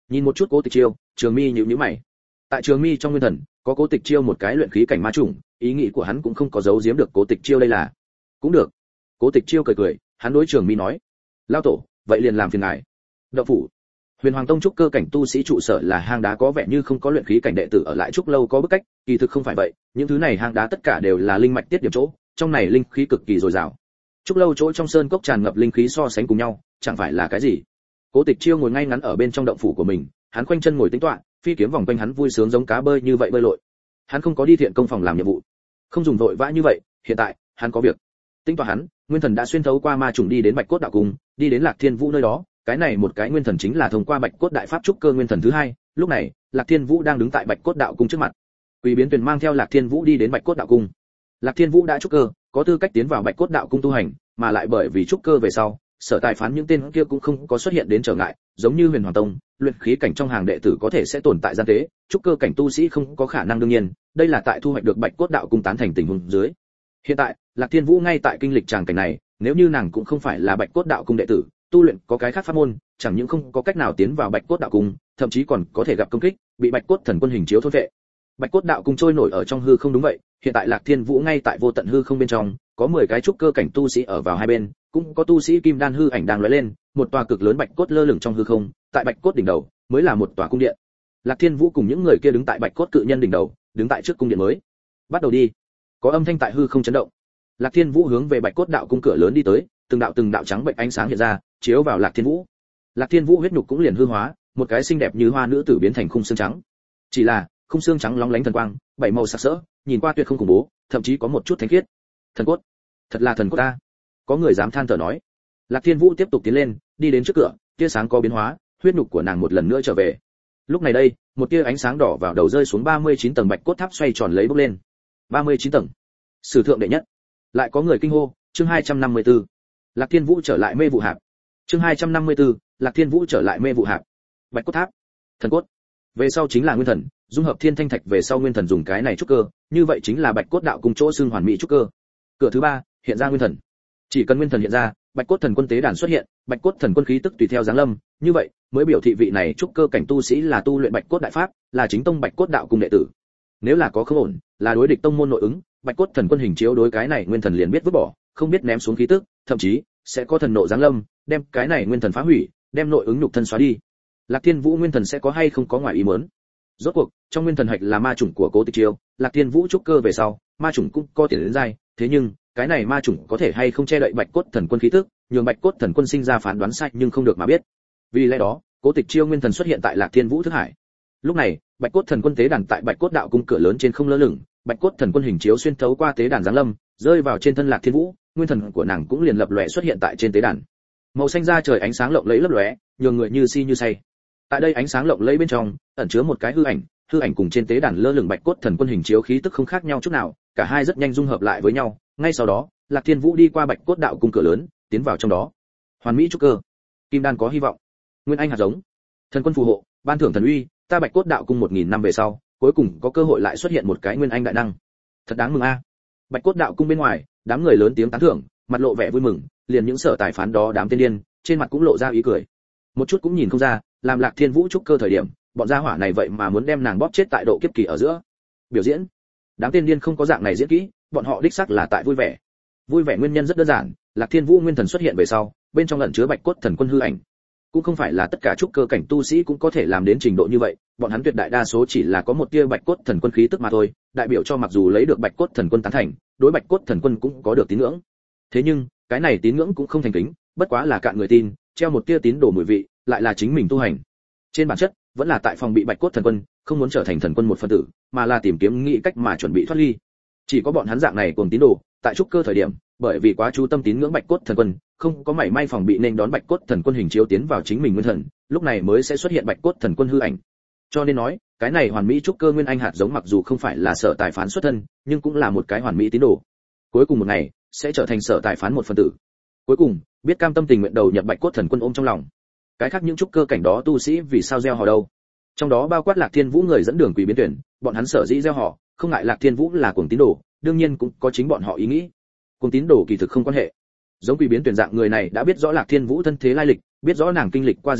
Nhìn một chút Cố Tịch Chiêu, Trường Mi nhíu nhíu mày. Tại Trường Mi trong nguyên thần, có Cố Tịch Chiêu một cái luyện khí cảnh ma chủng, ý nghĩ của hắn cũng không có giấu giếm được Cố Tịch Chiêu đây là. Cũng được. Cố Tịch Chiêu cười cười, hắn đối Trường Mi nói: "Lão tổ, vậy liền làm phiền ngài." Động phủ. Huyền Hoàng Tông trúc cơ cảnh tu sĩ trụ sở là hang đá, có vẻ như không có luyện khí cảnh đệ tử ở lại trúc lâu có bức cách, kỳ thực không phải vậy, những thứ này hang đá tất cả đều là linh mạch tiết điểm chỗ, trong này linh khí cực kỳ dồi dào. Trúc lâu chỗ trong sơn cốc tràn ngập linh khí so sánh cùng nhau, chẳng phải là cái gì. Cố Tịch Chiêu ngồi ngay ngắn ở bên trong động phủ của mình, hắn khoanh chân ngồi tĩnh tọa, phi kiếm vòng quanh hắn vui sướng giống cá bơi như vậy bơi lội. Hắn không có đi thiện công phòng làm nhiệm vụ, không dùng vội vã như vậy, hiện tại, hắn có việc. Tĩnh tọa hắn, nguyên thần đã xuyên thấu qua ma trùng đi đến Bạch Cốt đạo cung, đi đến Lạc Thiên Vũ nơi đó, cái này một cái nguyên thần chính là thông qua Bạch Cốt đại pháp trúc cơ nguyên thần thứ hai. Lúc này, Lạc Thiên Vũ đang đứng tại Bạch Cốt đạo cung trước mặt. Quỷ Biến Tuyền mang theo Lạc Thiên Vũ đi đến Bạch Cốt đạo cung. Lạc Thiên Vũ đã trúc cơ, có tư cách tiến vào Bạch Cốt đạo cung tu hành, mà lại bởi vì trúc cơ về sau, Sở Tài phán những tên kia cũng không có xuất hiện đến trở ngại, giống như Huyền Hoàng Tông, luyện khí cảnh trong hàng đệ tử có thể sẽ tồn tại gian tế, trúc cơ cảnh tu sĩ không có khả năng, đương nhiên, đây là tại thu hoạch được Bạch Cốt đạo cung tán thành tình huống dưới. Hiện tại, Lạc Thiên Vũ ngay tại kinh lịch tràng cảnh này, nếu như nàng cũng không phải là Bạch Cốt đạo cung đệ tử, tu luyện có cái khác pháp môn, chẳng những không có cách nào tiến vào Bạch Cốt đạo cung, thậm chí còn có thể gặp công kích, bị Bạch Cốt thần quân hình chiếu thôn vệ. Bạch Cốt đạo cung trôi nổi ở trong hư không, đúng vậy, hiện tại Lạc Thiên Vũ ngay tại vô tận hư không bên trong, có 10 cái trúc cơ cảnh tu sĩ ở vào hai bên, cũng có tu sĩ kim đan hư ảnh đang lóe lên, một tòa cực lớn bạch cốt lơ lửng trong hư không, tại bạch cốt đỉnh đầu mới là một tòa cung điện. Lạc Thiên Vũ cùng những người kia đứng tại bạch cốt cự nhân đỉnh đầu, đứng tại trước cung điện mới. Bắt đầu đi. Có âm thanh tại hư không chấn động. Lạc Thiên Vũ hướng về bạch cốt đạo cung cửa lớn đi tới, từng đạo trắng bệnh ánh sáng hiện ra, chiếu vào Lạc Thiên Vũ. Lạc Thiên Vũ huyết nhục cũng liền hư hóa, một cái xinh đẹp như hoa nữ tử biến thành khung xương trắng. Chỉ là, khung xương trắng lóng lánh thần quang, bảy màu sắc sỡ, nhìn qua tuyệt không khủng bố, thậm chí có một chút thánh khiết. Thần cốt, thật là thần cốt ta. Có người dám than thở nói. Lạc Thiên Vũ tiếp tục tiến lên, đi đến trước cửa, tia sáng có biến hóa, huyết nhục của nàng một lần nữa trở về. Lúc này đây, một tia ánh sáng đỏ vào đầu rơi xuống 39 tầng bạch cốt tháp xoay tròn lấy bốc lên. 39 tầng. Sử thượng đệ nhất. Lại có người kinh hô, chương 254. Lạc Thiên Vũ trở lại mê vụ hạp. Chương 254, Lạc Thiên Vũ trở lại mê vụ hạp. Bạch cốt tháp. Thần cốt. Về sau chính là nguyên thần, dung hợp thiên thanh thạch về sau nguyên thần dùng cái này trúc cơ, như vậy chính là bạch cốt đạo cùng chỗ xương hoàn mỹ trúc cơ. Cửa thứ ba, hiện ra nguyên thần. Chỉ cần nguyên thần hiện ra, bạch cốt thần quân tế đàn xuất hiện, bạch cốt thần quân khí tức tùy theo giáng lâm, như vậy mới biểu thị vị này trúc cơ cảnh tu sĩ là tu luyện bạch cốt đại pháp, là chính tông bạch cốt đạo cùng đệ tử. Nếu là có không ổn, là đối địch tông môn nội ứng, bạch cốt thần quân hình chiếu đối cái này nguyên thần liền biết vứt bỏ, không biết ném xuống khí tức, thậm chí sẽ có thần nộ giáng lâm, đem cái này nguyên thần phá hủy, đem nội ứng nhục thân xóa đi. Lạc Thiên Vũ nguyên thần sẽ có hay không có ngoài ý muốn. Rốt cuộc, trong nguyên thần hạch là ma chủng của Cố Tịch Chiêu, Lạc Thiên Vũ trúc cơ về sau, ma chủng cũng có tiền đến giai, thế nhưng cái này ma chủng có thể hay không che đậy bạch cốt thần quân khí tức, nhường bạch cốt thần quân sinh ra phán đoán sai nhưng không được mà biết. Vì lẽ đó, Cố Tịch Chiêu nguyên thần xuất hiện tại Lạc Thiên Vũ thức hải. Lúc này, bạch cốt thần quân tế đàn tại bạch cốt đạo cung cửa lớn trên không lơ lửng, bạch cốt thần quân hình chiếu xuyên thấu qua tế đàn giáng lâm, rơi vào trên thân Lạc Thiên Vũ, nguyên thần của nàng cũng liền lập lòe xuất hiện tại trên tế đàn. Màu xanh da trời ánh sáng lộng lẫy lấp lóe, nhường người như si như say. Tại đây ánh sáng lộng lẫy bên trong, ẩn chứa một cái hư ảnh cùng trên tế đàn lơ lửng bạch cốt thần quân hình chiếu khí tức không khác nhau chút nào, cả hai rất nhanh dung hợp lại với nhau. Ngay sau đó, Lạc Thiên Vũ đi qua bạch cốt đạo cung cửa lớn, tiến vào trong đó. Hoàn mỹ trúc cơ, kim đan có hy vọng. Nguyên anh hạt giống, thần quân phù hộ, ban thưởng thần uy, ta bạch cốt đạo cung 1000 năm về sau, cuối cùng có cơ hội lại xuất hiện một cái nguyên anh đại năng. Thật đáng mừng a. Bạch cốt đạo cung bên ngoài, đám người lớn tiếng tán thưởng, mặt lộ vẻ vui mừng, liền những sở tài phán đó đám tiên điên, trên mặt cũng lộ ra ý cười. Một chút cũng nhìn không ra, làm Lạc Thiên Vũ trúc cơ thời điểm, bọn gia hỏa này vậy mà muốn đem nàng bóp chết tại độ kiếp kỳ ở giữa. Biểu diễn, đám tiên điên không có dạng này diễn kỹ, bọn họ đích xác là tại vui vẻ. Vui vẻ nguyên nhân rất đơn giản, Lạc Thiên Vũ nguyên thần xuất hiện về sau, bên trong ẩn chứa bạch cốt thần quân hư ảnh. Cũng không phải là tất cả trúc cơ cảnh tu sĩ cũng có thể làm đến trình độ như vậy, bọn hắn tuyệt đại đa số chỉ là có một tia bạch cốt thần quân khí tức mà thôi, đại biểu cho mặc dù lấy được bạch cốt thần quân tán thành, đối bạch cốt thần quân cũng có được tín ngưỡng. Thế nhưng, cái này tín ngưỡng cũng không thành kính, bất quá là cạn người tin, treo một tia tín đồ mùi vị, lại là chính mình tu hành. Trên bản chất, vẫn là tại phòng bị bạch cốt thần quân, không muốn trở thành thần quân một phân tử, mà là tìm kiếm nghĩ cách mà chuẩn bị thoát ly. Chỉ có bọn hắn dạng này cùng tín đồ, tại trúc cơ thời điểm, bởi vì quá chú tâm tín ngưỡng bạch cốt thần quân, không có mảy may phòng bị nên đón bạch cốt thần quân hình chiếu tiến vào chính mình nguyên thần, lúc này mới sẽ xuất hiện bạch cốt thần quân hư ảnh. Cho nên nói, cái này hoàn mỹ trúc cơ nguyên anh hạt giống mặc dù không phải là sở tài phán xuất thân, nhưng cũng là một cái hoàn mỹ tín đồ. Cuối cùng một ngày, sẽ trở thành sở tài phán một phân tử. Cuối cùng, biết cam tâm tình nguyện đầu nhập bạch cốt thần quân ôm trong lòng. Cái khác những trúc cơ cảnh đó tu sĩ vì sao gieo hò đâu? Trong đó bao quát Lạc Thiên Vũ người dẫn đường Quỷ Biến Tuyển, bọn hắn sở dĩ gieo hò, không ngại Lạc Thiên Vũ là cuồng tín đồ, đương nhiên cũng có chính bọn họ ý nghĩ. Cuồng tín đồ kỳ thực không quan hệ. Giống Quỷ Biến Tuyển dạng người này đã biết rõ Lạc Thiên Vũ thân thế lai lịch, biết rõ nàng kinh lịch qua gì đó,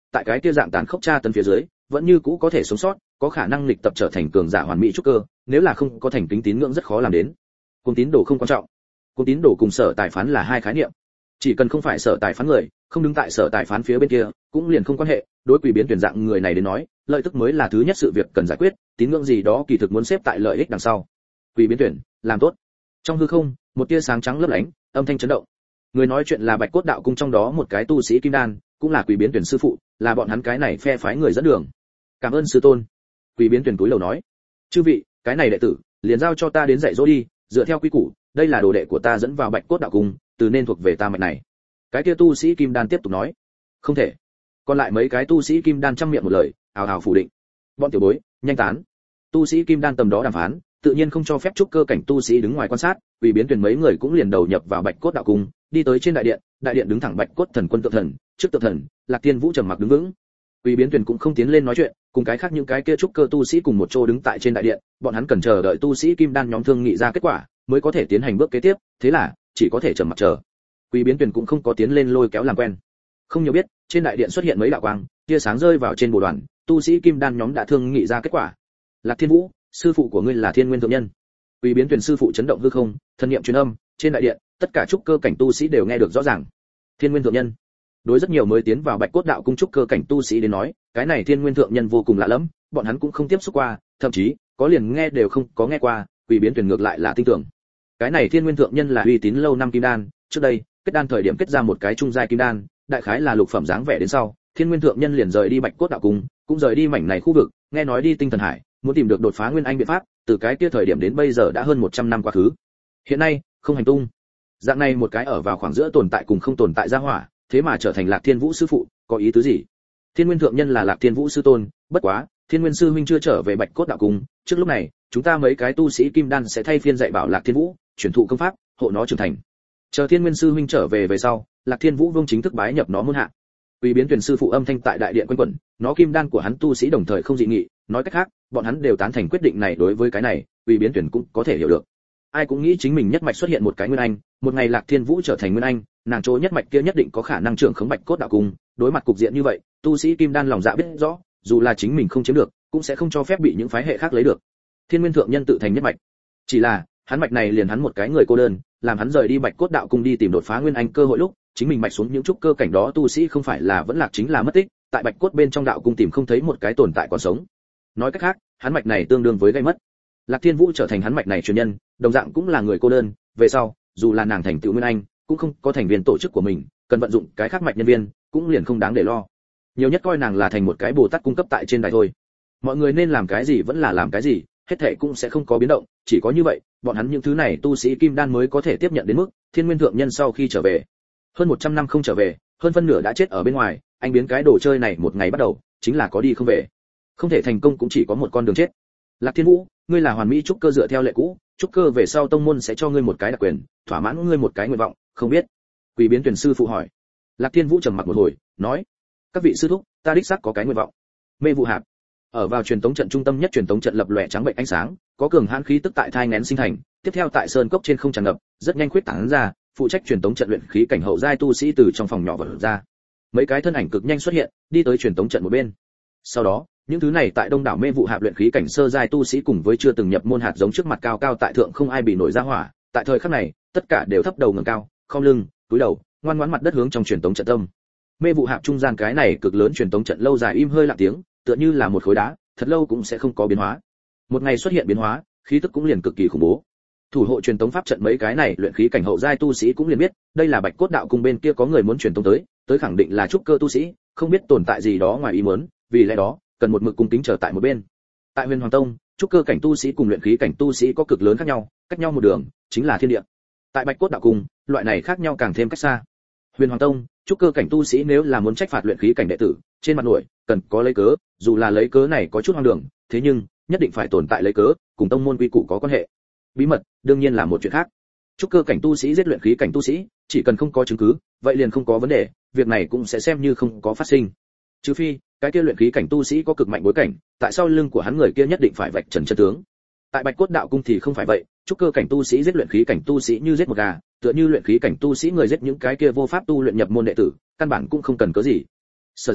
tại cái kia dạng tàn khốc tra tấn phía dưới, vẫn như cũ có thể sống sót, có khả năng lịch tập trở thành cường giả hoàn mỹ trúc cơ, nếu là không có thành kính tín ngưỡng rất khó làm đến. Cùng tín đồ không quan trọng. Cùng tín đồ cùng sở tài phán là hai khái niệm. Chỉ cần không phải sở tài phán người, không đứng tại sở tài phán phía bên kia, cũng liền không quan hệ, đối Quỷ Biến Tuyển dạng người này đến nói, lợi tức mới là thứ nhất sự việc cần giải quyết, tín ngưỡng gì đó kỳ thực muốn xếp tại lợi ích đằng sau. Quỷ Biến Tuyển, làm tốt. Trong hư không, một tia sáng trắng lấp lánh, âm thanh chấn động. Người nói chuyện là Bạch Cốt Đạo Cung trong đó một cái tu sĩ kim đan, cũng là Quỷ Biến Tuyển sư phụ, là bọn hắn cái này phe phái người dẫn đường. Cảm ơn sư tôn. Quỷ Biến Tuyển cúi đầu nói, chư vị, cái này đệ tử, liền giao cho ta đến dạy dỗ đi, dựa theo quy củ, đây là đồ đệ của ta dẫn vào Bạch Cốt Đạo Cung, từ nên thuộc về ta mạch này. Cái kia tu sĩ kim đan tiếp tục nói, không thể. Còn lại mấy cái tu sĩ kim đan trăm miệng một lời, ào ào phủ định. Bọn tiểu bối, nhanh tán. Tu sĩ kim đan tầm đó đàm phán, tự nhiên không cho phép trúc cơ cảnh tu sĩ đứng ngoài quan sát, Quỷ Biến Tuyển mấy người cũng liền đầu nhập vào Bạch Cốt Đạo Cung, đi tới trên đại điện đứng thẳng Bạch Cốt Thần Quân tượng thần, trước tượng thần, Lạc Tiên Vũ trầm mặc đứng vững. Quỷ Biến Tuyển cũng không tiến lên nói chuyện, cùng cái khác những cái kia trúc cơ tu sĩ cùng một chỗ đứng tại trên đại điện, bọn hắn cần chờ đợi tu sĩ kim đan nhóm thương nghị ra kết quả, mới có thể tiến hành bước kế tiếp, thế là chỉ có thể trầm mặc chờ. Quỷ Biến Tuyển cũng không có tiến lên lôi kéo làm quen. Không nhiều biết, trên đại điện xuất hiện mấy đạo quang, tia sáng rơi vào trên bồ đoàn, tu sĩ kim đan nhóm đã thương nghị ra kết quả. Lạc Thiên Vũ, sư phụ của ngươi là Thiên Nguyên thượng nhân. Quỷ Biến Tuyển sư phụ chấn động hư không, thần niệm truyền âm, trên đại điện, tất cả trúc cơ cảnh tu sĩ đều nghe được rõ ràng. Thiên Nguyên thượng nhân. Đối rất nhiều mới tiến vào Bạch Cốt Đạo Cung trúc cơ cảnh tu sĩ đến nói, cái này Thiên Nguyên thượng nhân vô cùng lạ lẫm, bọn hắn cũng không tiếp xúc qua, thậm chí có liền nghe đều không có nghe qua, Quỷ Biến Tuyển ngược lại là tin tưởng. Cái này Thiên Nguyên thượng nhân là uy tín lâu năm kim đan, trước đây, kết đan thời điểm kết ra một cái trung giai kim đan, đại khái là lục phẩm dáng vẻ đến sau, Thiên Nguyên thượng nhân liền rời đi Bạch Cốt Đạo Cung, cũng rời đi mảnh này khu vực, nghe nói đi Tinh Thần Hải, muốn tìm được đột phá nguyên anh biện pháp, từ cái kia thời điểm đến bây giờ đã hơn 100 năm quá khứ. Hiện nay, không hành tung. Dạng này một cái ở vào khoảng giữa tồn tại cùng không tồn tại ra hỏa, thế mà trở thành Lạc Thiên Vũ sư phụ, có ý tứ gì? Thiên Nguyên thượng nhân là Lạc Thiên Vũ sư tôn, bất quá, Thiên Nguyên sư huynh chưa trở về Bạch Cốt Đạo Cung, trước lúc này, chúng ta mấy cái tu sĩ kim đan sẽ thay phiên dạy bảo Lạc Thiên Vũ, truyền thụ công pháp, hộ nó trưởng thành. Chờ Thiên Nguyên sư huynh trở về sau, Lạc Thiên Vũ vương chính thức bái nhập nó môn hạ. Quỷ Biến Tuyển sư phụ âm thanh tại đại điện quanh quẩn, nó kim đan của hắn tu sĩ đồng thời không dị nghị, nói cách khác, bọn hắn đều tán thành quyết định này. Đối với cái này, Quỷ Biến Tuyển cũng có thể hiểu được. Ai cũng nghĩ chính mình nhất mạch xuất hiện một cái nguyên anh, một ngày Lạc Thiên Vũ trở thành nguyên anh, nàng chỗ nhất mạch kia nhất định có khả năng trưởng khống Bạch Cốt Đạo Cung, đối mặt cục diện như vậy, tu sĩ kim đan lòng dạ biết rõ, dù là chính mình không chiếm được, cũng sẽ không cho phép bị những phái hệ khác lấy được. Thiên Nguyên thượng nhân tự thành nhất mạch. Chỉ là, hắn mạch này liền hắn một cái người cô đơn, làm hắn rời đi Bạch Cốt Đạo Cung đi tìm đột phá nguyên anh cơ hội lúc, chính mình mạch xuống những trúc cơ cảnh đó tu sĩ không phải là vẫn lạc chính là mất tích, tại Bạch Cốt bên trong đạo cung tìm không thấy một cái tồn tại còn sống. Nói cách khác, hắn mạch này tương đương với gây mất. Lạc Thiên Vũ trở thành hắn mạch này truyền nhân, đồng dạng cũng là người cô đơn, về sau, dù là nàng thành tựu nguyên anh, cũng không có thành viên tổ chức của mình, cần vận dụng cái khác mạch nhân viên, cũng liền không đáng để lo. Nhiều nhất coi nàng là thành một cái Bồ Tát cung cấp tại trên đài thôi. Mọi người nên làm cái gì vẫn là làm cái gì, hết thảy cũng sẽ không có biến động, chỉ có như vậy, bọn hắn những thứ này tu sĩ kim đan mới có thể tiếp nhận đến mức Thiên Nguyên thượng nhân sau khi trở về, hơn 100 năm không trở về, hơn phân nửa đã chết ở bên ngoài, anh biến cái đồ chơi này một ngày bắt đầu, chính là có đi không về. Không thể thành công cũng chỉ có một con đường chết. Lạc Thiên Vũ, ngươi là hoàn mỹ trúc cơ dựa theo lệ cũ, trúc cơ về sau tông môn sẽ cho ngươi một cái đặc quyền, thỏa mãn ngươi một cái nguyện vọng, không biết. Quỷ Biến Tuyển sư phụ hỏi. Lạc Thiên Vũ trầm mặc một hồi, nói: các vị sư thúc, ta đích xác có cái nguyện vọng. Mê vụ hạp. Ở vào truyền tống trận trung tâm nhất truyền tống trận lập lòe trắng bệnh ánh sáng, có cường hãn khí tức tại thai nghén sinh thành, tiếp theo tại sơn cốc trên không tràn ngập, rất nhanh khuyết tán ra, phụ trách truyền tống trận luyện khí cảnh hậu giai tu sĩ từ trong phòng nhỏ vọt ra. Mấy cái thân ảnh cực nhanh xuất hiện, đi tới truyền tống trận một bên. Sau đó, những thứ này tại đông đảo mê vụ hạp luyện khí cảnh sơ giai tu sĩ cùng với chưa từng nhập môn hạt giống trước mặt cao cao tại thượng không ai bị nổi ra hỏa, tại thời khắc này, tất cả đều thấp đầu ngẩng cao, khom lưng, cúi đầu, ngoan ngoãn mặt đất hướng trong truyền tống trận tâm. Mê vụ hạp trung gian cái này cực lớn truyền tống trận lâu dài im hơi lặng tiếng, tựa như là một khối đá, thật lâu cũng sẽ không có biến hóa. Một ngày xuất hiện biến hóa, khí tức cũng liền cực kỳ khủng bố. Thủ hộ truyền tống pháp trận mấy cái này luyện khí cảnh hậu giai tu sĩ cũng liền biết, đây là Bạch Cốt Đạo Cung bên kia có người muốn truyền tống tới khẳng định là trúc cơ tu sĩ, không biết tồn tại gì đó ngoài ý muốn, vì lẽ đó, cần một mực cung kính chờ tại một bên. Tại Huyền Hoàng Tông, trúc cơ cảnh tu sĩ cùng luyện khí cảnh tu sĩ có cực lớn khác nhau, cách nhau một đường, chính là thiên địa. Tại Bạch Cốt Đạo Cung, loại này khác nhau càng thêm cách xa. Huyền Hoàng Tông, trúc cơ cảnh tu sĩ nếu là muốn trách phạt luyện khí cảnh đệ tử, trên mặt nổi, cần có lấy cớ, dù là lấy cớ này có chút hoang đường, thế nhưng, nhất định phải tồn tại lấy cớ, cùng tông môn quy củ có quan hệ. Bí mật, đương nhiên là một chuyện khác. Trúc cơ cảnh tu sĩ giết luyện khí cảnh tu sĩ, chỉ cần không có chứng cứ, vậy liền không có vấn đề, việc này cũng sẽ xem như không có phát sinh. Trừ phi, cái kia luyện khí cảnh tu sĩ có cực mạnh bối cảnh, tại sao lưng của hắn người kia nhất định phải vạch trần chân tướng. Tại Bạch Cốt Đạo Cung thì không phải vậy, trúc cơ cảnh tu sĩ giết luyện khí cảnh tu sĩ như giết một gà, tựa như luyện khí cảnh tu sĩ người giết những cái kia vô pháp tu luyện nhập môn đệ tử, căn bản cũng không cần cớ gì. Sở dĩ,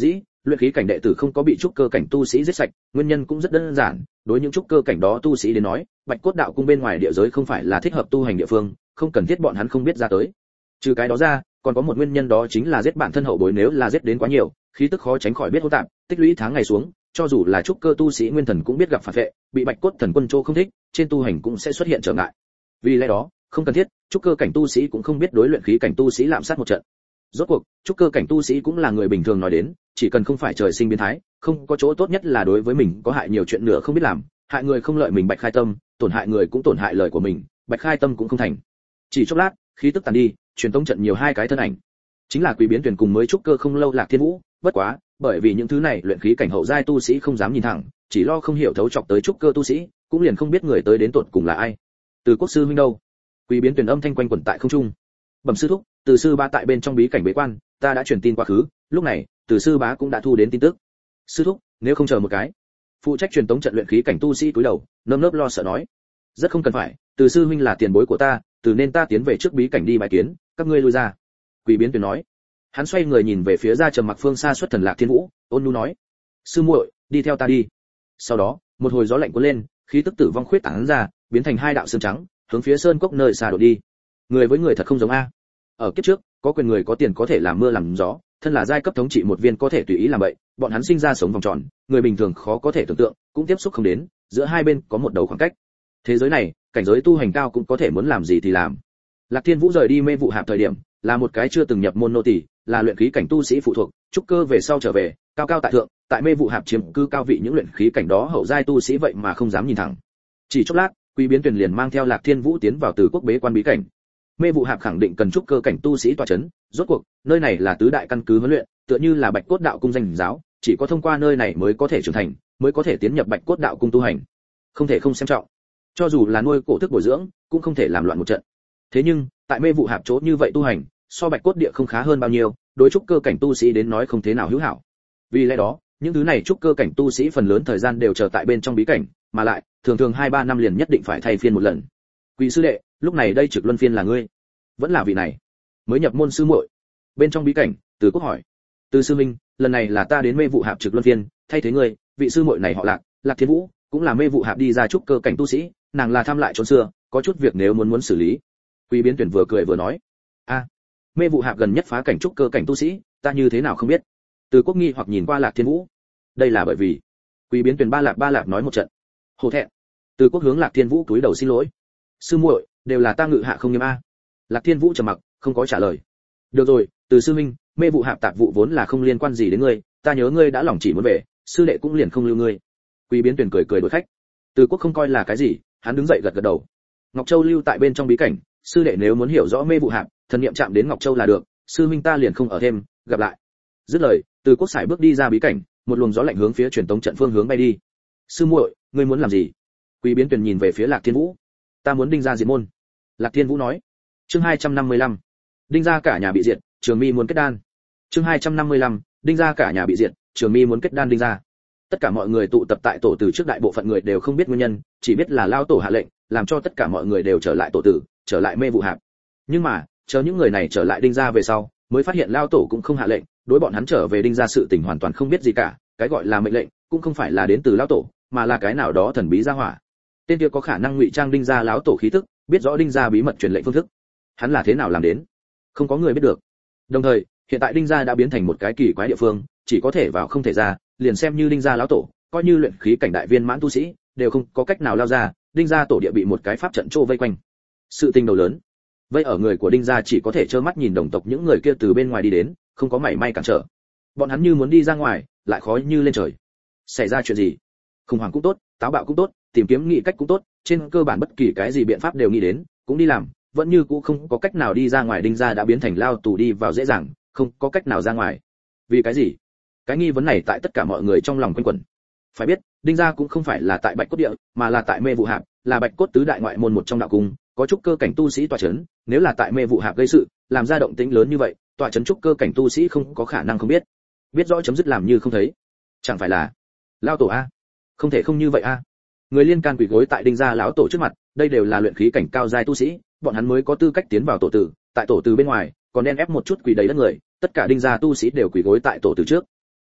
luyện khí cảnh đệ tử không có bị trúc cơ cảnh tu sĩ giết sạch, nguyên nhân cũng rất đơn giản, đối những trúc cơ cảnh đó tu sĩ đến nói, Bạch Cốt đạo cung bên ngoài địa giới không phải là thích hợp tu hành địa phương, không cần thiết bọn hắn không biết ra tới. Trừ cái đó ra, còn có một nguyên nhân đó chính là giết bản thân hậu bối, nếu là giết đến quá nhiều, khí tức khó tránh khỏi biết hỗn tạp, tích lũy tháng ngày xuống, cho dù là trúc cơ tu sĩ nguyên thần cũng biết gặp phản vệ, bị Bạch Cốt thần quân Trô không thích, trên tu hành cũng sẽ xuất hiện trở ngại. Vì lẽ đó, không cần thiết, trúc cơ cảnh tu sĩ cũng không biết đối luyện khí cảnh tu sĩ lạm sát một trận. Rốt cuộc, trúc cơ cảnh tu sĩ cũng là người bình thường nói đến, chỉ cần không phải trời sinh biến thái, không có chỗ tốt nhất là đối với mình có hại nhiều chuyện nữa không biết làm, hại người không lợi mình Bạch Khai Tâm, tổn hại người cũng tổn hại lời của mình, Bạch Khai Tâm cũng không thành. Chỉ chốc lát, khí tức tàn đi, truyền tống trận nhiều hai cái thân ảnh. Chính là Quý Biến Tuyển cùng mới trúc cơ không lâu Lạc Thiên Vũ, bất quá, bởi vì những thứ này luyện khí cảnh hậu giai tu sĩ không dám nhìn thẳng, chỉ lo không hiểu thấu chọc tới trúc cơ tu sĩ, cũng liền không biết người tới đến tột cùng là ai. Từ Quốc sư huynh đâu? Quý Biến Tuyển âm thanh quanh quẩn tại không trung. Bẩm sư thúc, Từ sư bá tại bên trong bí cảnh bế quan, ta đã truyền tin quá khứ, lúc này, Từ sư bá cũng đã thu đến tin tức. Sư thúc, nếu không chờ một cái. Phụ trách truyền tống trận luyện khí cảnh tu sĩ cúi đầu, nơm nớp lo sợ nói. Rất không cần phải, Từ sư huynh là tiền bối của ta, từ nên ta tiến về trước bí cảnh đi bài kiến, các ngươi lui ra. Quý Biến Tuyển nói. Hắn xoay người nhìn về phía ra trầm mặc phương xa xuất thần Lạc Thiên Vũ, ôn nhu nói: sư muội, đi theo ta đi. Sau đó, một hồi gió lạnh cuốn lên, khí tức tử vong khuyết tán ra, biến thành hai đạo xương trắng, hướng phía sơn cốc nơi xa đổ đi. Người với người thật không giống a. Ở kiếp trước, có quyền người có tiền có thể làm mưa làm gió, thân là giai cấp thống trị một viên có thể tùy ý làm vậy, bọn hắn sinh ra sống vòng tròn, người bình thường khó có thể tưởng tượng, cũng tiếp xúc không đến, giữa hai bên có một đầu khoảng cách. Thế giới này, cảnh giới tu hành cao cũng có thể muốn làm gì thì làm. Lạc Thiên Vũ rời đi Mê Vụ Hạp thời điểm, là một cái chưa từng nhập môn nô tỳ, là luyện khí cảnh tu sĩ phụ thuộc, trúc cơ về sau trở về, cao cao tại thượng, tại Mê Vụ Hạp chiếm cư cao vị những luyện khí cảnh đó hậu giai tu sĩ vậy mà không dám nhìn thẳng. Chỉ chốc lát, Quý Biến Tuyển liền mang theo Lạc Thiên Vũ tiến vào Từ Quốc bế quan bí cảnh. Mê Vụ Hạp khẳng định cần trúc cơ cảnh tu sĩ tọa chấn, rốt cuộc, nơi này là tứ đại căn cứ huấn luyện, tựa như là Bạch Cốt đạo cung danh giáo, chỉ có thông qua nơi này mới có thể trưởng thành, mới có thể tiến nhập Bạch Cốt đạo cung tu hành. Không thể không xem trọng. Cho dù là nuôi cổ thức bồi dưỡng, cũng không thể làm loạn một trận. Thế nhưng, tại Mê Vụ Hạp chỗ như vậy tu hành, so Bạch Cốt địa không khá hơn bao nhiêu, đối trúc cơ cảnh tu sĩ đến nói không thế nào hữu hảo. Vì lẽ đó, những thứ này trúc cơ cảnh tu sĩ phần lớn thời gian đều chờ tại bên trong bí cảnh, mà lại, thường thường 2-3 năm liền nhất định phải thay phiên một lần. Quý sư đệ, lúc này đây trực luân phiên là ngươi, vẫn là vị này? Mới nhập môn sư muội. Bên trong bí cảnh, Từ Quốc hỏi. Từ sư minh, lần này là ta đến Mê Vụ Hạp trực luân phiên, thay thế ngươi, vị sư muội này họ Lạc, Lạc Thiên Vũ, cũng là Mê Vụ Hạp đi ra trúc cơ cảnh tu sĩ, nàng là tham lại trốn xưa, có chút việc nếu muốn xử lý. Quý Biến Tuyển vừa cười vừa nói. A, Mê Vụ Hạp gần nhất phá cảnh trúc cơ cảnh tu sĩ, ta như thế nào không biết. Từ Quốc nghi hoặc nhìn qua Lạc Thiên Vũ. Đây là bởi vì Quý Biến Tuyển ba lạp nói một trận. Hổ thẹn. Từ Quốc hướng Lạc Thiên Vũ cúi đầu xin lỗi. Sư muội, đều là ta ngự hạ không nghiêm a. Lạc Thiên Vũ trầm mặc, không có trả lời. Được rồi, Từ sư minh, Mê Vụ Hạp tạp vụ vốn là không liên quan gì đến ngươi, ta nhớ ngươi đã lòng chỉ muốn về, sư đệ cũng liền không lưu ngươi. Quý Biến Tuyển cười đổi khách. Từ Quốc không coi là cái gì, hắn đứng dậy gật đầu. Ngọc Châu lưu tại bên trong bí cảnh, sư đệ nếu muốn hiểu rõ Mê Vụ Hạp, thần niệm chạm đến Ngọc Châu là được, sư huynh ta liền không ở thêm, gặp lại. Dứt lời, Từ Quốc sải bước đi ra bí cảnh, một luồng gió lạnh hướng phía truyền tống trận phương hướng bay đi. Sư muội, ngươi muốn làm gì? Quý Biến Tuyển nhìn về phía Lạc Thiên Vũ. Ta muốn đinh ra diệt môn. Lạc Thiên Vũ nói. Chương 255. Đinh ra cả nhà bị diệt, Trường Mi muốn kết đan. Chương 255. Đinh ra cả nhà bị diệt, Trường Mi muốn kết đan đinh ra. Tất cả mọi người tụ tập tại tổ tử trước, đại bộ phận người đều không biết nguyên nhân, chỉ biết là lao tổ hạ lệnh, làm cho tất cả mọi người đều trở lại tổ tử, trở lại Mê Vụ Hạp. Nhưng mà, chờ những người này trở lại đinh ra về sau, mới phát hiện lao tổ cũng không hạ lệnh, đối bọn hắn trở về đinh ra sự tình hoàn toàn không biết gì cả, cái gọi là mệnh lệnh cũng không phải là đến từ lao tổ, mà là cái nào đó thần bí gia hỏa. Tên kia có khả năng ngụy trang đinh ra lão tổ khí tức, biết rõ đinh ra bí mật truyền lệnh phương thức. Hắn là thế nào làm đến? Không có người biết được. Đồng thời, hiện tại đinh gia đã biến thành một cái kỳ quái địa phương, chỉ có thể vào không thể ra, liền xem như đinh gia lão tổ, coi như luyện khí cảnh đại viên mãn tu sĩ, đều không có cách nào lao ra, đinh gia tổ địa bị một cái pháp trận trô vây quanh. Sự tình đầu lớn. Vây ở người của đinh gia chỉ có thể trơ mắt nhìn đồng tộc những người kia từ bên ngoài đi đến, không có mảy may cản trở. Bọn hắn như muốn đi ra ngoài, lại khó như lên trời. Xảy ra chuyện gì? Khủng hoảng cũng tốt, táo bạo cũng tốt, tìm kiếm nghị cách cũng tốt, trên cơ bản bất kỳ cái gì biện pháp đều nghĩ đến, cũng đi làm, vẫn như cũ không có cách nào đi ra ngoài. Đinh gia đã biến thành lao tù đi vào dễ dàng, không có cách nào ra ngoài. Vì cái gì? Cái nghi vấn này tại tất cả mọi người trong lòng quanh quẩn. Phải biết, đinh gia cũng không phải là tại Bạch Cốt địa, mà là tại Mê Vụ Hạp, là Bạch Cốt tứ đại ngoại môn một trong đạo cung, có trúc cơ cảnh tu sĩ tọa chấn, nếu là tại Mê Vụ Hạp gây sự, làm ra động tĩnh lớn như vậy, tọa chấn trúc cơ cảnh tu sĩ không có khả năng không biết. Biết rõ chấm dứt làm như không thấy. Chẳng phải là lao tổ a? Không thể không như vậy a. Người liên can quỳ gối tại đinh gia lão tổ trước mặt, đây đều là luyện khí cảnh cao giai tu sĩ, bọn hắn mới có tư cách tiến vào tổ tử, tại tổ tử bên ngoài, còn đen ép một chút quỳ đầy đất người, tất cả đinh gia tu sĩ đều quỳ gối tại tổ tử trước.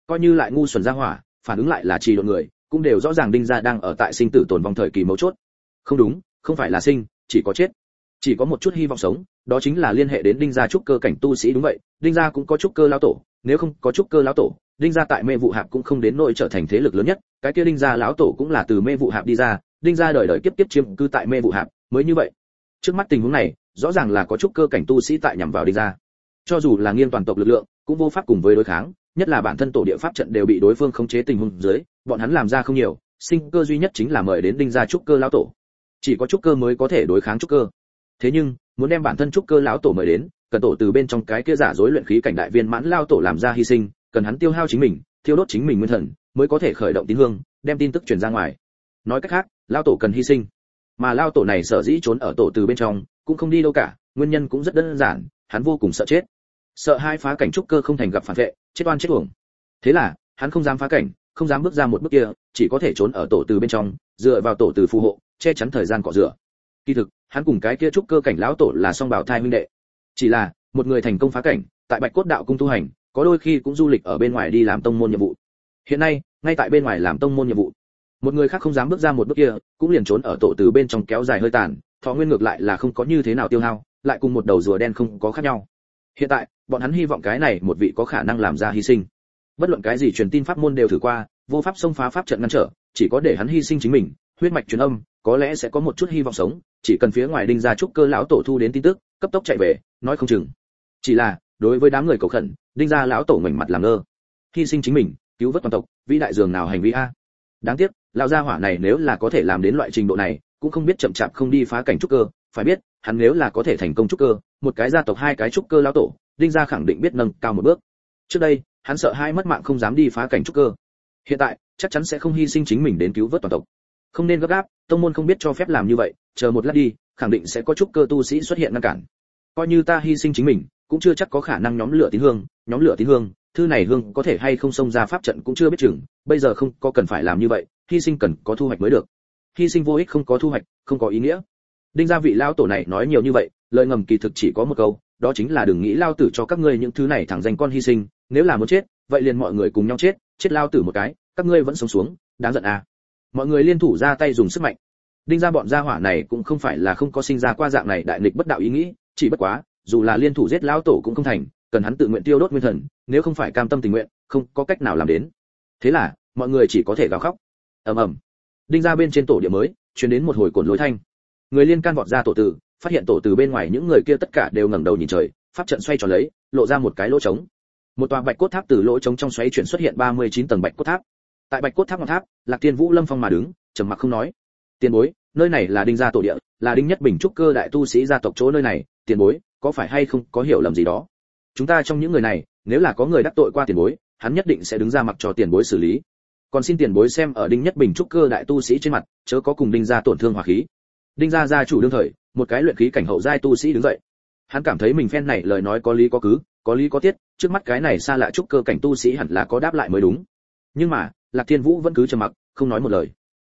Coi như lại ngu xuẩn ra hỏa, phản ứng lại là trì độn người, cũng đều rõ ràng đinh gia đang ở tại sinh tử tồn vong thời kỳ mấu chốt. Không đúng, không phải là sinh, chỉ có chết. Chỉ có một chút hy vọng sống, đó chính là liên hệ đến đinh gia trúc cơ cảnh tu sĩ. Đúng vậy, đinh gia cũng có trúc cơ lão tổ, nếu không có trúc cơ lão tổ, đinh gia tại mê vụ hạp cũng không đến nỗi trở thành thế lực lớn nhất. Cái kia đinh gia lão tổ cũng là từ mê vụ hạp đi ra, đinh gia đời đời kiếp kiếp chiếm cư tại mê vụ hạp, mới như vậy. Trước mắt tình huống này, rõ ràng là có trúc cơ cảnh tu sĩ tại nhằm vào đinh gia. Cho dù là nghiêng toàn tộc lực lượng, cũng vô pháp cùng với đối kháng, nhất là bản thân tổ địa pháp trận đều bị đối phương khống chế tình huống dưới, bọn hắn làm ra không nhiều, sinh cơ duy nhất chính là mời đến đinh gia trúc cơ lão tổ. Chỉ có trúc cơ mới có thể đối kháng trúc cơ. Thế nhưng, muốn đem bản thân trúc cơ lão tổ mời đến, cần tổ từ bên trong cái kia giả dối luyện khí cảnh đại viên mãn lão tổ làm ra hy sinh, cần hắn tiêu hao chính mình, thiêu đốt chính mình nguyên thần, mới có thể khởi động tín hương, đem tin tức truyền ra ngoài. Nói cách khác, lão tổ cần hy sinh. Mà lão tổ này sở dĩ trốn ở tổ từ bên trong, cũng không đi đâu cả, nguyên nhân cũng rất đơn giản, hắn vô cùng sợ chết. Sợ hai phá cảnh trúc cơ không thành gặp phản vệ, chết oan chết uổng. Thế là, hắn không dám phá cảnh, không dám bước ra một bước kia, chỉ có thể trốn ở tổ từ bên trong, dựa vào tổ từ phù hộ, che chắn thời gian cọ rửa. Kỳ thực, hắn cùng cái kia trúc cơ cảnh lão tổ là song bảo thai huynh đệ. Chỉ là, một người thành công phá cảnh, tại Bạch Cốt đạo cung tu hành, có đôi khi cũng du lịch ở bên ngoài đi làm tông môn nhiệm vụ. Hiện nay, ngay tại bên ngoài làm tông môn nhiệm vụ. Một người khác không dám bước ra một bước kia, cũng liền trốn ở tổ từ bên trong kéo dài hơi tàn, thọ nguyên ngược lại là không có như thế nào tiêu hao, lại cùng một đầu rùa đen không có khác nhau. Hiện tại, bọn hắn hy vọng cái này một vị có khả năng làm ra hy sinh. Bất luận cái gì truyền tin pháp môn đều thử qua, vô pháp xông phá pháp trận ngăn trở, chỉ có để hắn hy sinh chính mình, huyết mạch truyền âm, có lẽ sẽ có một chút hy vọng sống, chỉ cần phía ngoài đinh gia trúc cơ lão tổ thu đến tin tức, cấp tốc chạy về, nói không chừng. Chỉ là, đối với đám người cầu khẩn, đinh gia lão tổ ngoảnh mặt làm ngơ. Hy sinh chính mình, cứu vớt toàn tộc, vĩ đại dường nào hành vi a. Đáng tiếc, lão gia hỏa này nếu là có thể làm đến loại trình độ này, cũng không biết chậm chạp không đi phá cảnh trúc cơ, phải biết, hắn nếu là có thể thành công trúc cơ, một cái gia tộc hai cái trúc cơ lão tổ, đinh gia khẳng định biết nâng cao một bước. Trước đây, hắn sợ hai mất mạng không dám đi phá cảnh trúc cơ. Hiện tại, chắc chắn sẽ không hy sinh chính mình đến cứu vớt toàn tộc. Không nên gấp gáp, tông môn không biết cho phép làm như vậy, chờ một lát đi, khẳng định sẽ có trúc cơ tu sĩ xuất hiện ngăn cản. Coi như ta hy sinh chính mình, cũng chưa chắc có khả năng nhóm lửa tín hương, thư này hương có thể hay không xông ra pháp trận cũng chưa biết chừng, bây giờ không có cần phải làm như vậy, hy sinh cần có thu hoạch mới được. Hy sinh vô ích không có thu hoạch, không có ý nghĩa. Đinh gia vị lão tổ này nói nhiều như vậy, lời ngầm kỳ thực chỉ có một câu, đó chính là đừng nghĩ lao tử cho các ngươi những thứ này thẳng danh con hy sinh, nếu là muốn chết, vậy liền mọi người cùng nhau chết, chết lao tử một cái, các ngươi vẫn sống xuống, đáng giận à. Mọi người liên thủ ra tay dùng sức mạnh. Đinh gia bọn gia hỏa này cũng không phải là không có sinh ra qua dạng này đại nghịch bất đạo ý nghĩ, chỉ bất quá, dù là liên thủ giết lão tổ cũng không thành, cần hắn tự nguyện tiêu đốt nguyên thần, nếu không phải cam tâm tình nguyện, không có cách nào làm đến. Thế là, mọi người chỉ có thể gào khóc. Ầm ầm. Đinh gia bên trên tổ địa mới, truyền đến một hồi cồn lối thanh. Người liên can vọt ra tổ tử, phát hiện tổ từ bên ngoài những người kia tất cả đều ngẩng đầu nhìn trời, pháp trận xoay tròn lấy, lộ ra một cái lỗ trống. Một tòa bạch cốt tháp từ lỗ trống trong xoáy chuyển xuất hiện 39 tầng bạch cốt tháp. Tại bạch cốt tháp ngọn tháp, Lạc Thiên Vũ lâm phong mà đứng, trầm mặc không nói. Tiền bối, nơi này là đinh gia tổ địa, là đinh nhất bình trúc cơ đại tu sĩ gia tộc chỗ nơi này, tiền bối, có phải hay không có hiểu lầm gì đó? Chúng ta trong những người này, nếu là có người đắc tội qua tiền bối, hắn nhất định sẽ đứng ra mặc cho tiền bối xử lý. Còn xin tiền bối xem ở đinh nhất bình trúc cơ đại tu sĩ trên mặt, chớ có cùng đinh gia tổn thương hòa khí. Đinh gia gia chủ đương thời, một cái luyện khí cảnh hậu giai tu sĩ đứng dậy. Hắn cảm thấy mình phen này lời nói có lý có cứ, có lý có tiết, trước mắt cái này xa lạ trúc cơ cảnh tu sĩ hẳn là có đáp lại mới đúng. Nhưng mà, Lạc Thiên Vũ vẫn cứ trầm mặc, không nói một lời.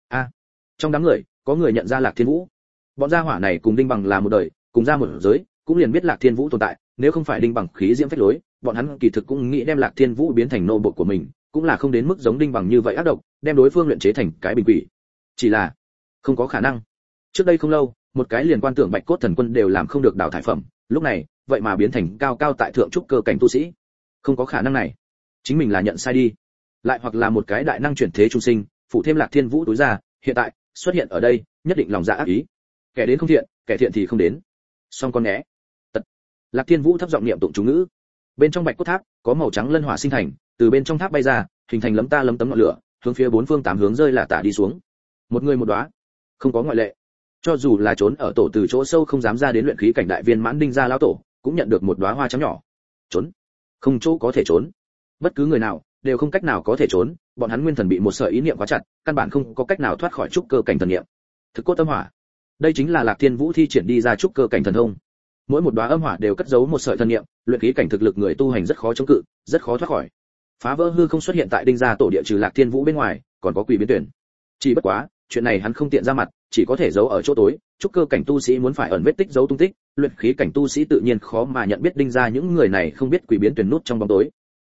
Trong đám người, có người nhận ra Lạc Thiên Vũ. Bọn gia hỏa này cùng Đinh Bằng là một đời, cùng ra một giới, cũng liền biết Lạc Thiên Vũ tồn tại, nếu không phải Đinh Bằng khí diễm phách lối, bọn hắn kỳ thực cũng nghĩ đem Lạc Thiên Vũ biến thành nô bộc của mình, cũng là không đến mức giống Đinh Bằng như vậy ác độc, đem đối phương luyện chế thành cái bình quỷ. Chỉ là, không có khả năng. Trước đây không lâu, một cái liền quan tưởng Bạch Cốt Thần Quân đều làm không được đào thải phẩm, lúc này, vậy mà biến thành cao cao tại thượng trúc cơ cảnh tu sĩ. Không có khả năng này. Chính mình là nhận sai đi. Lại hoặc là một cái đại năng chuyển thế trung sinh, phụ thêm Lạc Thiên Vũ tối ra, hiện tại xuất hiện ở đây, nhất định lòng dạ ác ý. Kẻ đến không thiện, kẻ thiện thì không đến. Song con né. Tật. Lạc Thiên Vũ thấp giọng niệm tụng chú ngữ. Bên trong Bạch Cốt Tháp, có màu trắng lân hỏa sinh thành, từ bên trong tháp bay ra, hình thành lấm ta lấm tấm ngọn lửa, hướng phía bốn phương tám hướng rơi là tả đi xuống. Một người một đóa, không có ngoại lệ. Cho dù là trốn ở tổ từ chỗ sâu không dám ra đến luyện khí cảnh đại viên mãn Đinh gia lão tổ, cũng nhận được một đóa hoa trắng nhỏ. Trốn, không chỗ có thể trốn. Bất cứ người nào đều không cách nào có thể trốn, bọn hắn nguyên thần bị một sợi ý niệm quá chặt, căn bản không có cách nào thoát khỏi trúc cơ cảnh thần niệm. Thực cốt âm hỏa, đây chính là Lạc Thiên Vũ thi triển đi ra trúc cơ cảnh thần thông. Mỗi một đóa âm hỏa đều cất giấu một sợi thần niệm, luyện khí cảnh thực lực người tu hành rất khó chống cự, rất khó thoát khỏi. Phá vỡ hư không xuất hiện tại Đinh gia tổ địa trừ Lạc Thiên Vũ bên ngoài, còn có Quỷ Biến Tuyển. Chỉ bất quá, chuyện này hắn không tiện ra mặt, chỉ có thể giấu ở chỗ tối, trúc cơ cảnh tu sĩ muốn phải ẩn vết tích giấu tung tích, luyện khí cảnh tu sĩ tự nhiên khó mà nhận biết Đinh gia những người này không biết Quỷ Biến Tuyển nút trong bóng tối.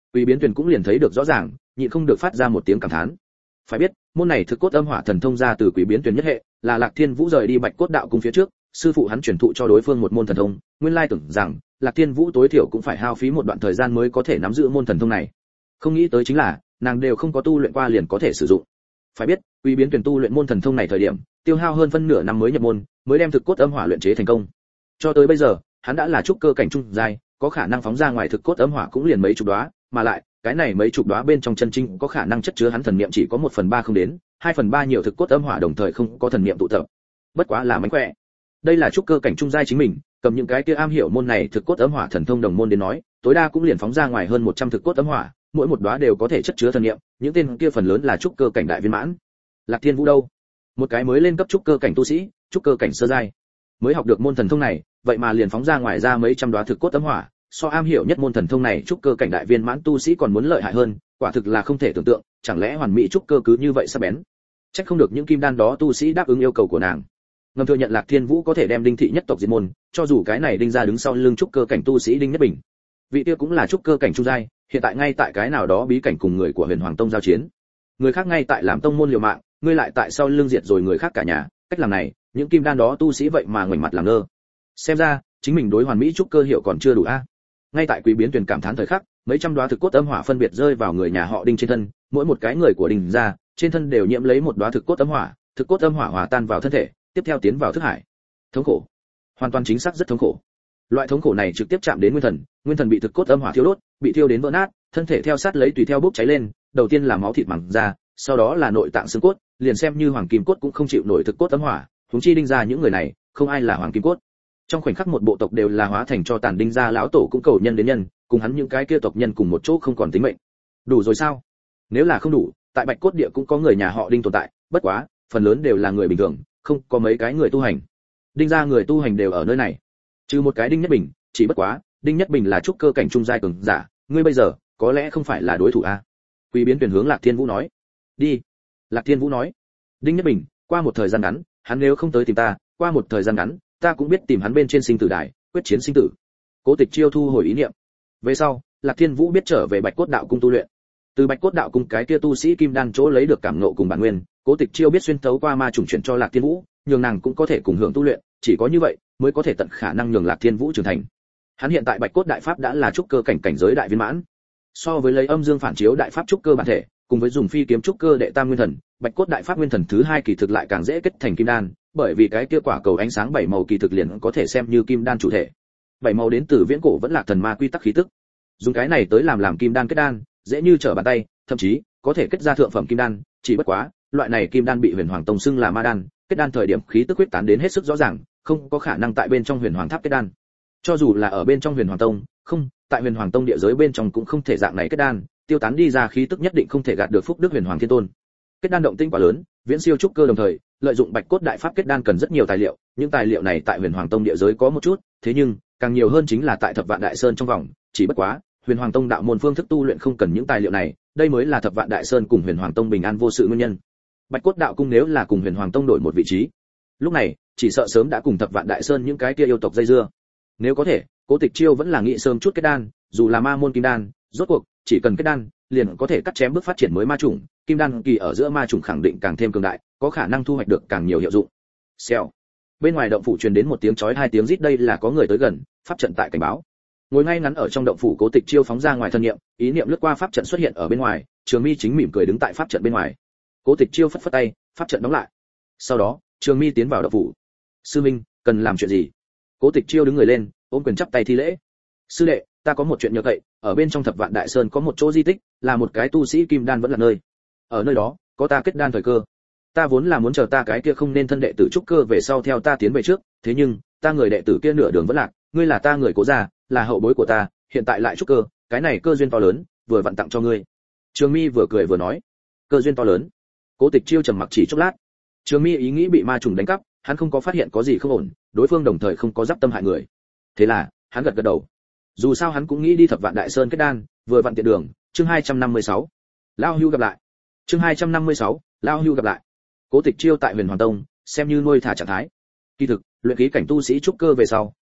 Quý Biến Tuyền cũng liền thấy được rõ ràng, nhịn không được phát ra một tiếng cảm thán. Phải biết, môn này thực cốt âm hỏa thần thông ra từ Quý Biến Tuyền nhất hệ, là Lạc Thiên Vũ rời đi Bạch Cốt Đạo cung phía trước, sư phụ hắn truyền thụ cho đối phương một môn thần thông, nguyên lai tưởng rằng Lạc Thiên Vũ tối thiểu cũng phải hao phí một đoạn thời gian mới có thể nắm giữ môn thần thông này. Không nghĩ tới chính là, nàng đều không có tu luyện qua liền có thể sử dụng. Phải biết, Quý Biến Tuyền tu luyện môn thần thông này thời điểm, tiêu hao hơn phân nửa năm mới nhập môn, mới đem thực cốt âm hỏa luyện chế thành công. Cho tới bây giờ, hắn đã là trúc cơ cảnh trung giai, có khả năng phóng ra ngoài thực cốt âm hỏa cũng liền mấy chục đóa, mà lại, cái này mấy chục đóa bên trong chân chính có khả năng chất chứa hắn thần niệm chỉ có 1/3 không đến, 2/3 nhiều thực cốt âm hỏa đồng thời không có thần niệm tụ tập. Bất quá là mánh khỏe. Đây là trúc cơ cảnh trung giai chính mình, cầm những cái kia am hiểu môn này thực cốt âm hỏa thần thông đồng môn đến nói, tối đa cũng liền phóng ra ngoài hơn 100 thực cốt âm hỏa, mỗi một đóa đều có thể chất chứa thần niệm, những tên kia phần lớn là trúc cơ cảnh đại viên mãn. Lạc Thiên Vũ đâu? Một cái mới lên cấp trúc cơ cảnh tu sĩ, trúc cơ cảnh sơ giai, mới học được môn thần thông này, vậy mà liền phóng ra ngoài ra mấy trăm đóa thực cốt âm hỏa, so am hiểu nhất môn thần thông này trúc cơ cảnh đại viên mãn tu sĩ còn muốn lợi hại hơn, quả thực là không thể tưởng tượng, chẳng lẽ hoàn mỹ trúc cơ cứ như vậy sắc bén? Chắc không được những kim đan đó tu sĩ đáp ứng yêu cầu của nàng. Ngầm thừa nhận Lạc Thiên Vũ có thể đem Đinh thị nhất tộc diệt môn, cho dù cái này Đinh gia đứng sau lưng trúc cơ cảnh tu sĩ Đinh Nhất Bình. Vị kia cũng là trúc cơ cảnh trung giai, hiện tại ngay tại cái nào đó bí cảnh cùng người của Huyền Hoàng Tông giao chiến. Người khác ngay tại làm tông môn liều mạng, ngươi lại tại sau lưng diệt rồi người khác cả nhà, cách làm này, những kim đan đó tu sĩ vậy mà ngoảnh mặt làm ngơ. Xem ra, chính mình đối hoàn mỹ trúc cơ hiệu còn chưa đủ a. Ngay tại Quý Biến Tuyền cảm thán thời khắc, mấy trăm đóa thực cốt âm hỏa phân biệt rơi vào người nhà họ Đinh trên thân, mỗi một cái người của Đinh gia, trên thân đều nhiễm lấy một đóa thực cốt âm hỏa, thực cốt âm hỏa hòa tan vào thân thể, tiếp theo tiến vào thức hải. Thống khổ, hoàn toàn chính xác rất thống khổ. Loại thống khổ này trực tiếp chạm đến nguyên thần bị thực cốt âm hỏa thiêu đốt, bị thiêu đến vỡ nát, thân thể theo sát lấy tùy theo bốc cháy lên, đầu tiên là máu thịt màng da, sau đó là nội tạng xương cốt, liền xem như hoàng kim cốt cũng không chịu nổi thực cốt âm hỏa, huống chi Đinh gia những người này, không ai là hoàng kim cốt. Trong khoảnh khắc một bộ tộc đều là hóa thành cho tàn. Đinh gia lão tổ cũng cầu nhân đến nhân, cùng hắn những cái kia tộc nhân cùng một chỗ không còn tính mệnh. Đủ rồi sao? Nếu là không đủ, tại Bạch Cốt địa cũng có người nhà họ Đinh tồn tại, bất quá, phần lớn đều là người bình thường, không có mấy cái người tu hành. Đinh gia người tu hành đều ở nơi này, trừ một cái Đinh Nhất Bình, chỉ bất quá, Đinh Nhất Bình là trúc cơ cảnh trung giai cường giả, ngươi bây giờ có lẽ không phải là đối thủ a. Quý Biến Tuyền hướng Lạc Thiên Vũ nói. Đi. Lạc Thiên Vũ nói. Đinh Nhất Bình, qua một thời gian ngắn, hắn nếu không tới tìm ta, qua một thời gian ngắn, ta cũng biết tìm hắn bên trên sinh tử đài, quyết chiến sinh tử. Cố Tịch Chiêu thu hồi ý niệm. Về sau, Lạc Thiên Vũ biết trở về Bạch Cốt Đạo cung tu luyện. Từ Bạch Cốt Đạo cung cái kia tu sĩ kim đan chỗ lấy được cảm ngộ cùng bản nguyên, Cố Tịch Chiêu biết xuyên thấu qua ma trùng chuyển cho Lạc Thiên Vũ, nhường nàng cũng có thể cùng hưởng tu luyện, chỉ có như vậy mới có thể tận khả năng nhường Lạc Thiên Vũ trưởng thành. Hắn hiện tại Bạch Cốt Đại Pháp đã là trúc cơ cảnh cảnh giới đại viên mãn. So với lấy âm dương phản chiếu đại pháp trúc cơ bản thể, cùng với dùng phi kiếm trúc cơ đệ tam nguyên thần, Bạch Cốt Đại Pháp nguyên thần thứ hai kỳ thực lại càng dễ kết thành kim đan, bởi vì cái kia quả cầu ánh sáng bảy màu kỳ thực liền có thể xem như kim đan chủ thể. Bảy màu đến từ viễn cổ vẫn là thần ma quy tắc khí tức. Dùng cái này tới làm kim đan kết đan, dễ như trở bàn tay, thậm chí có thể kết ra thượng phẩm kim đan, chỉ bất quá, loại này kim đan bị Huyền Hoàng Tông xưng là ma đan, kết đan thời điểm khí tức huyết tán đến hết sức rõ ràng, không có khả năng tại bên trong Huyền Hoàng Tháp kết đan. Cho dù là ở bên trong Huyền Hoàng Tông, không, tại Huyền Hoàng Tông địa giới bên trong cũng không thể dạng này kết đan, tiêu tán đi ra khí tức nhất định không thể gạt được phúc đức Huyền Hoàng Thiên Tôn. Kết đan động tinh quá lớn, viễn siêu trúc cơ đồng thời, lợi dụng Bạch Cốt Đại Pháp kết đan cần rất nhiều tài liệu, những tài liệu này tại Huyền Hoàng Tông địa giới có một chút, thế nhưng, càng nhiều hơn chính là tại Thập Vạn Đại Sơn trong vòng, chỉ bất quá, Huyền Hoàng Tông đạo môn phương thức tu luyện không cần những tài liệu này, đây mới là Thập Vạn Đại Sơn cùng Huyền Hoàng Tông bình an vô sự nguyên nhân. Bạch Cốt Đạo cung nếu là cùng Huyền Hoàng Tông đổi một vị trí, lúc này, chỉ sợ sớm đã cùng Thập Vạn Đại Sơn những cái kia yêu tộc dây dưa. Nếu có thể, Cố Tịch Chiêu vẫn là nghĩ sớm chút kết đan, dù là ma môn kim đan, rốt cuộc, chỉ cần kết đan, liền có thể cắt chém bước phát triển mới ma chủng, kim đan kỳ ở giữa ma chủng khẳng định càng thêm cường đại, có khả năng thu hoạch được càng nhiều hiệu dụng. Xèo. Bên ngoài động phủ truyền đến một tiếng chói hai tiếng rít, đây là có người tới gần, pháp trận tại cảnh báo. Ngồi ngay ngắn ở trong động phủ Cố Tịch Chiêu phóng ra ngoài thân niệm, ý niệm lướt qua pháp trận xuất hiện ở bên ngoài, Trường Mi chính mỉm cười đứng tại pháp trận bên ngoài. Cố Tịch Chiêu phất phất tay, pháp trận đóng lại. Sau đó, Trường Mi tiến vào động phủ. Sư minh, cần làm chuyện gì? Cố Tịch Chiêu đứng người lên, ôm quyền chắp tay thi lễ. Sư đệ, ta có một chuyện nhờ cậy, ở bên trong Thập Vạn Đại Sơn có một chỗ di tích, là một cái tu sĩ kim đan vẫn là nơi. Ở nơi đó, có ta kết đan thời cơ. Ta vốn là muốn chờ ta cái kia không nên thân đệ tử trúc cơ về sau theo ta tiến về trước, thế nhưng, ta người đệ tử kia nửa đường vẫn lạc, ngươi là ta người Cố gia, là hậu bối của ta, hiện tại lại trúc cơ, cái này cơ duyên to lớn, vừa vặn tặng cho ngươi. Trường Mi vừa cười vừa nói, cơ duyên to lớn. Cố Tịch Chiêu trầm mặc chỉ chốc lát. Trường Mi ý nghĩ bị ma trùng đánh cắp, hắn không có phát hiện có gì không ổn, đối phương đồng thời không có giáp tâm hại người. Thế là, hắn gật gật đầu. Dù sao hắn cũng nghĩ đi Thập Vạn Đại Sơn kết đan, vừa vặn tiện đường. Chương 256. Lao Hưu gặp lại. Chương 256. Lao Hưu gặp lại. Cố Tịch Chiêu tại Huyền Hoàng Tông, xem như nuôi thả trạng thái. Kỳ thực, luyện khí cảnh tu sĩ trúc cơ về sau,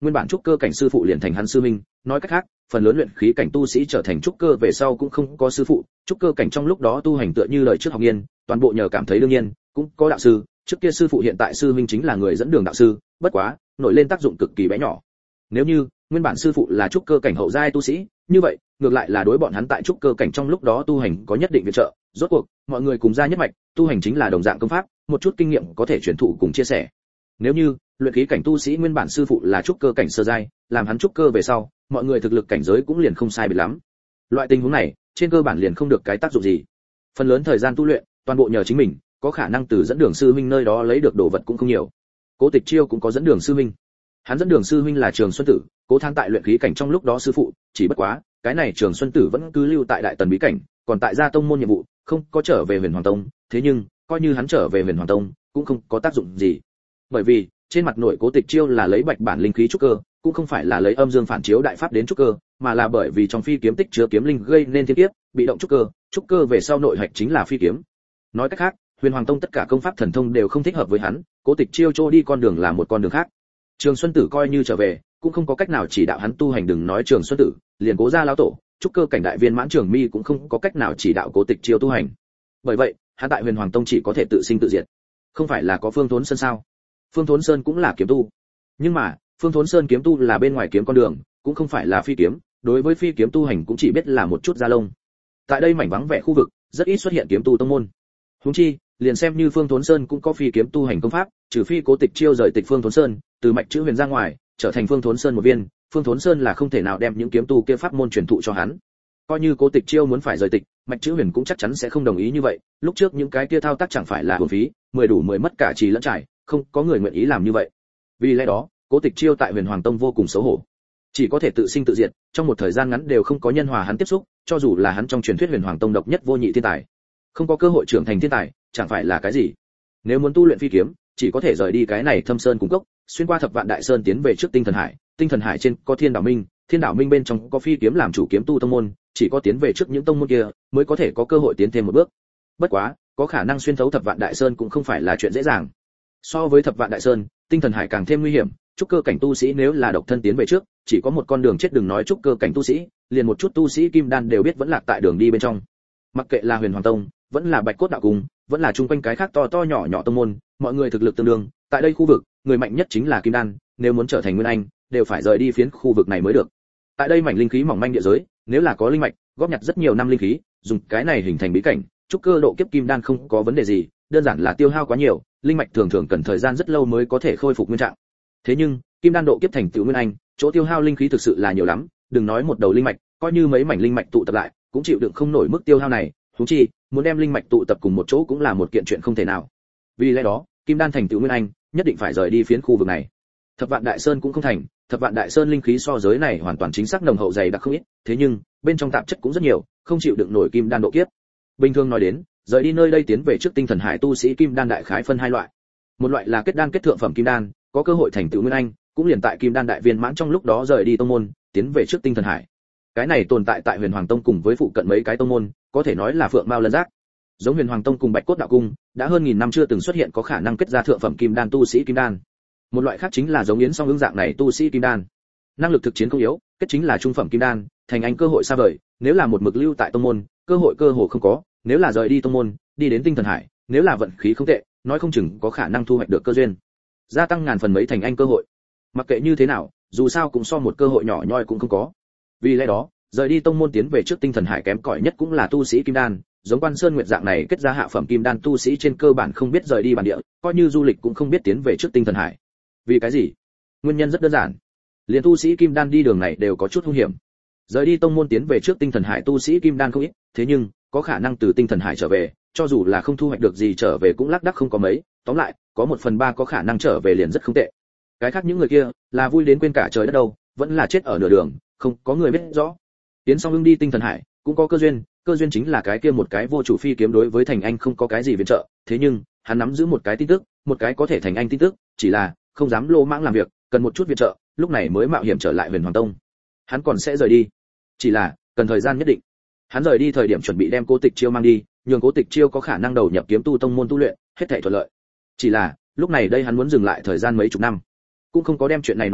nguyên bản trúc cơ cảnh sư phụ liền thành hắn sư minh, nói cách khác, phần lớn luyện khí cảnh tu sĩ trở thành trúc cơ về sau cũng không có sư phụ, trúc cơ cảnh trong lúc đó tu hành tựa như lời trước học nghiên, toàn bộ nhờ cảm thấy đương nhiên, cũng có đạo sư, trước kia sư phụ hiện tại sư minh chính là người dẫn đường đạo sư, bất quá, nổi lên tác dụng cực kỳ bé nhỏ. Nếu như nguyên bản sư phụ là trúc cơ cảnh hậu giai tu sĩ, như vậy, ngược lại là đối bọn hắn tại trúc cơ cảnh trong lúc đó tu hành có nhất định viện trợ, rốt cuộc, mọi người cùng gia nhất mạch, tu hành chính là đồng dạng công pháp, một chút kinh nghiệm có thể truyền thụ cùng chia sẻ. Nếu như luyện khí cảnh tu sĩ nguyên bản sư phụ là trúc cơ cảnh sơ giai, làm hắn trúc cơ về sau, mọi người thực lực cảnh giới cũng liền không sai biệt lắm. Loại tình huống này, trên cơ bản liền không được cái tác dụng gì. Phần lớn thời gian tu luyện, toàn bộ nhờ chính mình, có khả năng từ dẫn đường sư huynh nơi đó lấy được đồ vật cũng không nhiều. Cố Tịch Chiêu cũng có dẫn đường sư huynh. Hắn dẫn đường sư huynh là Trường Xuân Tử, Cố Thang tại luyện khí cảnh trong lúc đó sư phụ, chỉ bất quá, cái này Trường Xuân Tử vẫn cứ lưu tại Đại Tần bí cảnh, còn tại gia tông môn nhiệm vụ, không có trở về Huyền Hoàng Tông, thế nhưng, coi như hắn trở về Huyền Hoàng Tông, cũng không có tác dụng gì. Bởi vì, trên mặt nội Cố Tịch Chiêu là lấy bạch bản linh khí trúc cơ, cũng không phải là lấy âm dương phản chiếu đại pháp đến trúc cơ, mà là bởi vì trong phi kiếm tích chứa kiếm linh gây nên thiên kiếp, bị động trúc cơ về sau nội hạch chính là phi kiếm. Nói cách khác, Huyền Hoàng Tông tất cả công pháp thần thông đều không thích hợp với hắn, Cố Tịch Chiêu trôi đi con đường là một con đường khác. Trường Xuân Tử coi như trở về, cũng không có cách nào chỉ đạo hắn tu hành, đừng nói Trường Xuân Tử, liền Cố gia lão tổ, trúc cơ cảnh đại viên mãn Trường Mi cũng không có cách nào chỉ đạo Cố Tịch Chiêu tu hành. Bởi vậy, hắn tại Huyền Hoàng Tông chỉ có thể tự sinh tự diệt. Không phải là có Phương Thốn Sơn sao? Phương Thốn Sơn cũng là kiếm tu. Nhưng mà, Phương Thốn Sơn kiếm tu là bên ngoài kiếm con đường, cũng không phải là phi kiếm, đối với phi kiếm tu hành cũng chỉ biết là một chút da lông. Tại đây mảnh vắng vẻ khu vực, rất ít xuất hiện kiếm tu tông môn. Huống chi, liền xem như Phương Thốn Sơn cũng có phi kiếm tu hành công pháp, trừ phi Cố Tịch Chiêu rời tịch Phương Thốn Sơn, từ mạch chữ huyền ra ngoài, trở thành Phương Thốn Sơn một viên, Phương Thốn Sơn là không thể nào đem những kiếm tu kia pháp môn truyền thụ cho hắn. Coi như Cố Tịch Chiêu muốn phải rời tịch, mạch chữ huyền cũng chắc chắn sẽ không đồng ý như vậy, lúc trước những cái kia thao tác chẳng phải là uổng phí, 10 đủ 10 mất cả trì lẫn trải, không có người nguyện ý làm như vậy. Vì lẽ đó, Cố Tịch Chiêu tại Huyền Hoàng Tông vô cùng xấu hổ, chỉ có thể tự sinh tự diệt, trong một thời gian ngắn đều không có nhân hòa hắn tiếp xúc, cho dù là hắn trong truyền thuyết Huyền Hoàng Tông độc nhất vô nhị thiên tài, không có cơ hội trưởng thành thiên tài, chẳng phải là cái gì. Nếu muốn tu luyện phi kiếm, chỉ có thể rời đi cái này Thâm Sơn cung cốc, xuyên qua Thập Vạn Đại Sơn tiến về trước Tinh Thần Hải, Tinh Thần Hải trên có Thiên Đảo Minh, Thiên Đảo Minh bên trong có phi kiếm làm chủ kiếm tu tông môn, chỉ có tiến về trước những tông môn kia mới có thể có cơ hội tiến thêm một bước. Bất quá, có khả năng xuyên thấu Thập Vạn Đại Sơn cũng không phải là chuyện dễ dàng. So với Thập Vạn Đại Sơn, Tinh Thần Hải càng thêm nguy hiểm, trúc cơ cảnh tu sĩ nếu là độc thân tiến về trước, chỉ có một con đường chết, đừng nói trúc cơ cảnh tu sĩ, liền một chút tu sĩ kim đan đều biết vẫn lạc tại đường đi bên trong. Mặc kệ là Huyền Hoàng Tông, vẫn là Bạch Cốt Đạo Cung, vẫn là chung quanh cái khác to to nhỏ nhỏ tông môn, mọi người thực lực tương đương, tại đây khu vực, người mạnh nhất chính là kim đan, nếu muốn trở thành nguyên anh, đều phải rời đi phiến khu vực này mới được. Tại đây mảnh linh khí mỏng manh địa giới, nếu là có linh mạch, góp nhặt rất nhiều năm linh khí, dùng cái này hình thành bí cảnh, trúc cơ độ kiếp kim đan không có vấn đề gì, đơn giản là tiêu hao quá nhiều, linh mạch thường thường cần thời gian rất lâu mới có thể khôi phục nguyên trạng. Thế nhưng, kim đan độ kiếp thành tựu nguyên anh, chỗ tiêu hao linh khí thực sự là nhiều lắm, đừng nói một đầu linh mạch, coi như mấy mảnh linh mạch tụ tập lại, cũng chịu đựng không nổi mức tiêu hao này, huống chi, muốn đem linh mạch tụ tập cùng một chỗ cũng là một kiện chuyện không thể nào. Vì lẽ đó, kim đan thành tựu nguyên anh, nhất định phải rời đi phiến khu vực này. Thập Vạn Đại Sơn cũng không thành, Thập Vạn Đại Sơn linh khí so giới này hoàn toàn chính xác nồng hậu dày đặc không ít, thế nhưng, bên trong tạp chất cũng rất nhiều, không chịu đựng nổi kim đan độ kiếp. Bình thường nói đến, rời đi nơi đây tiến về trước Tinh Thần Hải tu sĩ kim đan đại khái phân hai loại. Một loại là kết đan kết thượng phẩm kim đan, có cơ hội thành tựu nguyên anh, cũng liền tại kim đan đại viên mãn trong lúc đó rời đi tông môn, tiến về trước Tinh Thần Hải. Cái này tồn tại tại Huyền Hoàng Tông cùng với phụ cận mấy cái tông môn, có thể nói là phượng mao lân giác. Giống Huyền Hoàng Tông cùng Bạch Cốt Đạo Cung, đã hơn 1000 năm chưa từng xuất hiện có khả năng kết ra thượng phẩm kim đan tu sĩ kim đan. Một loại khác chính là giống Yến Song Ưng dạng này tu sĩ kim đan. Năng lực thực chiến không yếu, kết chính là trung phẩm kim đan, thành anh cơ hội xa vời, nếu là một mực lưu tại tông môn, cơ hồ không có, nếu là rời đi tông môn, đi đến Tinh Thần Hải, nếu là vận khí không tệ, nói không chừng có khả năng thu hoạch được cơ duyên, gia tăng ngàn phần mấy thành anh cơ hội. Mặc kệ như thế nào, dù sao cũng so một cơ hội nhỏ nhoi cũng không có. Vì lẽ đó, rời đi tông môn tiến về trước Tinh Thần Hải kém cỏi nhất cũng là tu sĩ kim đan, giống Quan Sơn Nguyệt dạng này kết ra hạ phẩm kim đan tu sĩ trên cơ bản không biết rời đi bản địa, coi như du lịch cũng không biết tiến về trước Tinh Thần Hải. Vì cái gì? Nguyên nhân rất đơn giản. Liên tu sĩ kim đan đi đường này đều có chút hung hiểm. Rời đi tông môn tiến về trước Tinh Thần Hải tu sĩ kim đan không ít, thế nhưng có khả năng từ Tinh Thần Hải trở về, cho dù là không thu hoạch được gì trở về cũng lác đác không có mấy, tóm lại, có 1/3 có khả năng trở về liền rất không tệ. Cái khác những người kia, là vui đến quên cả trời đất đâu, vẫn là chết ở nửa đường, không có người biết rõ. Tiến Song Ưng đi Tinh Thần Hải, cũng có cơ duyên chính là cái kia một cái vô chủ phi kiếm đối với thành anh không có cái gì viện trợ, thế nhưng, hắn nắm giữ một cái tin tức, một cái có thể thành anh tin tức, chỉ là không dám lô mãng làm việc, cần một chút viện trợ, lúc này mới mạo hiểm trở lại Huyền Hoàng Tông. Hắn còn sẽ rời đi, chỉ là cần thời gian nhất định. Hắn rời đi thời điểm chuẩn bị đem Cố Tịch Chiêu mang đi, nhường Cố Tịch Chiêu có khả năng đầu nhập kiếm tu tông môn tu luyện, hết thảy thuận lợi. Chỉ là, lúc này đây hắn muốn dừng lại thời gian mấy chục năm, cũng không có đem chuyện này nói ra,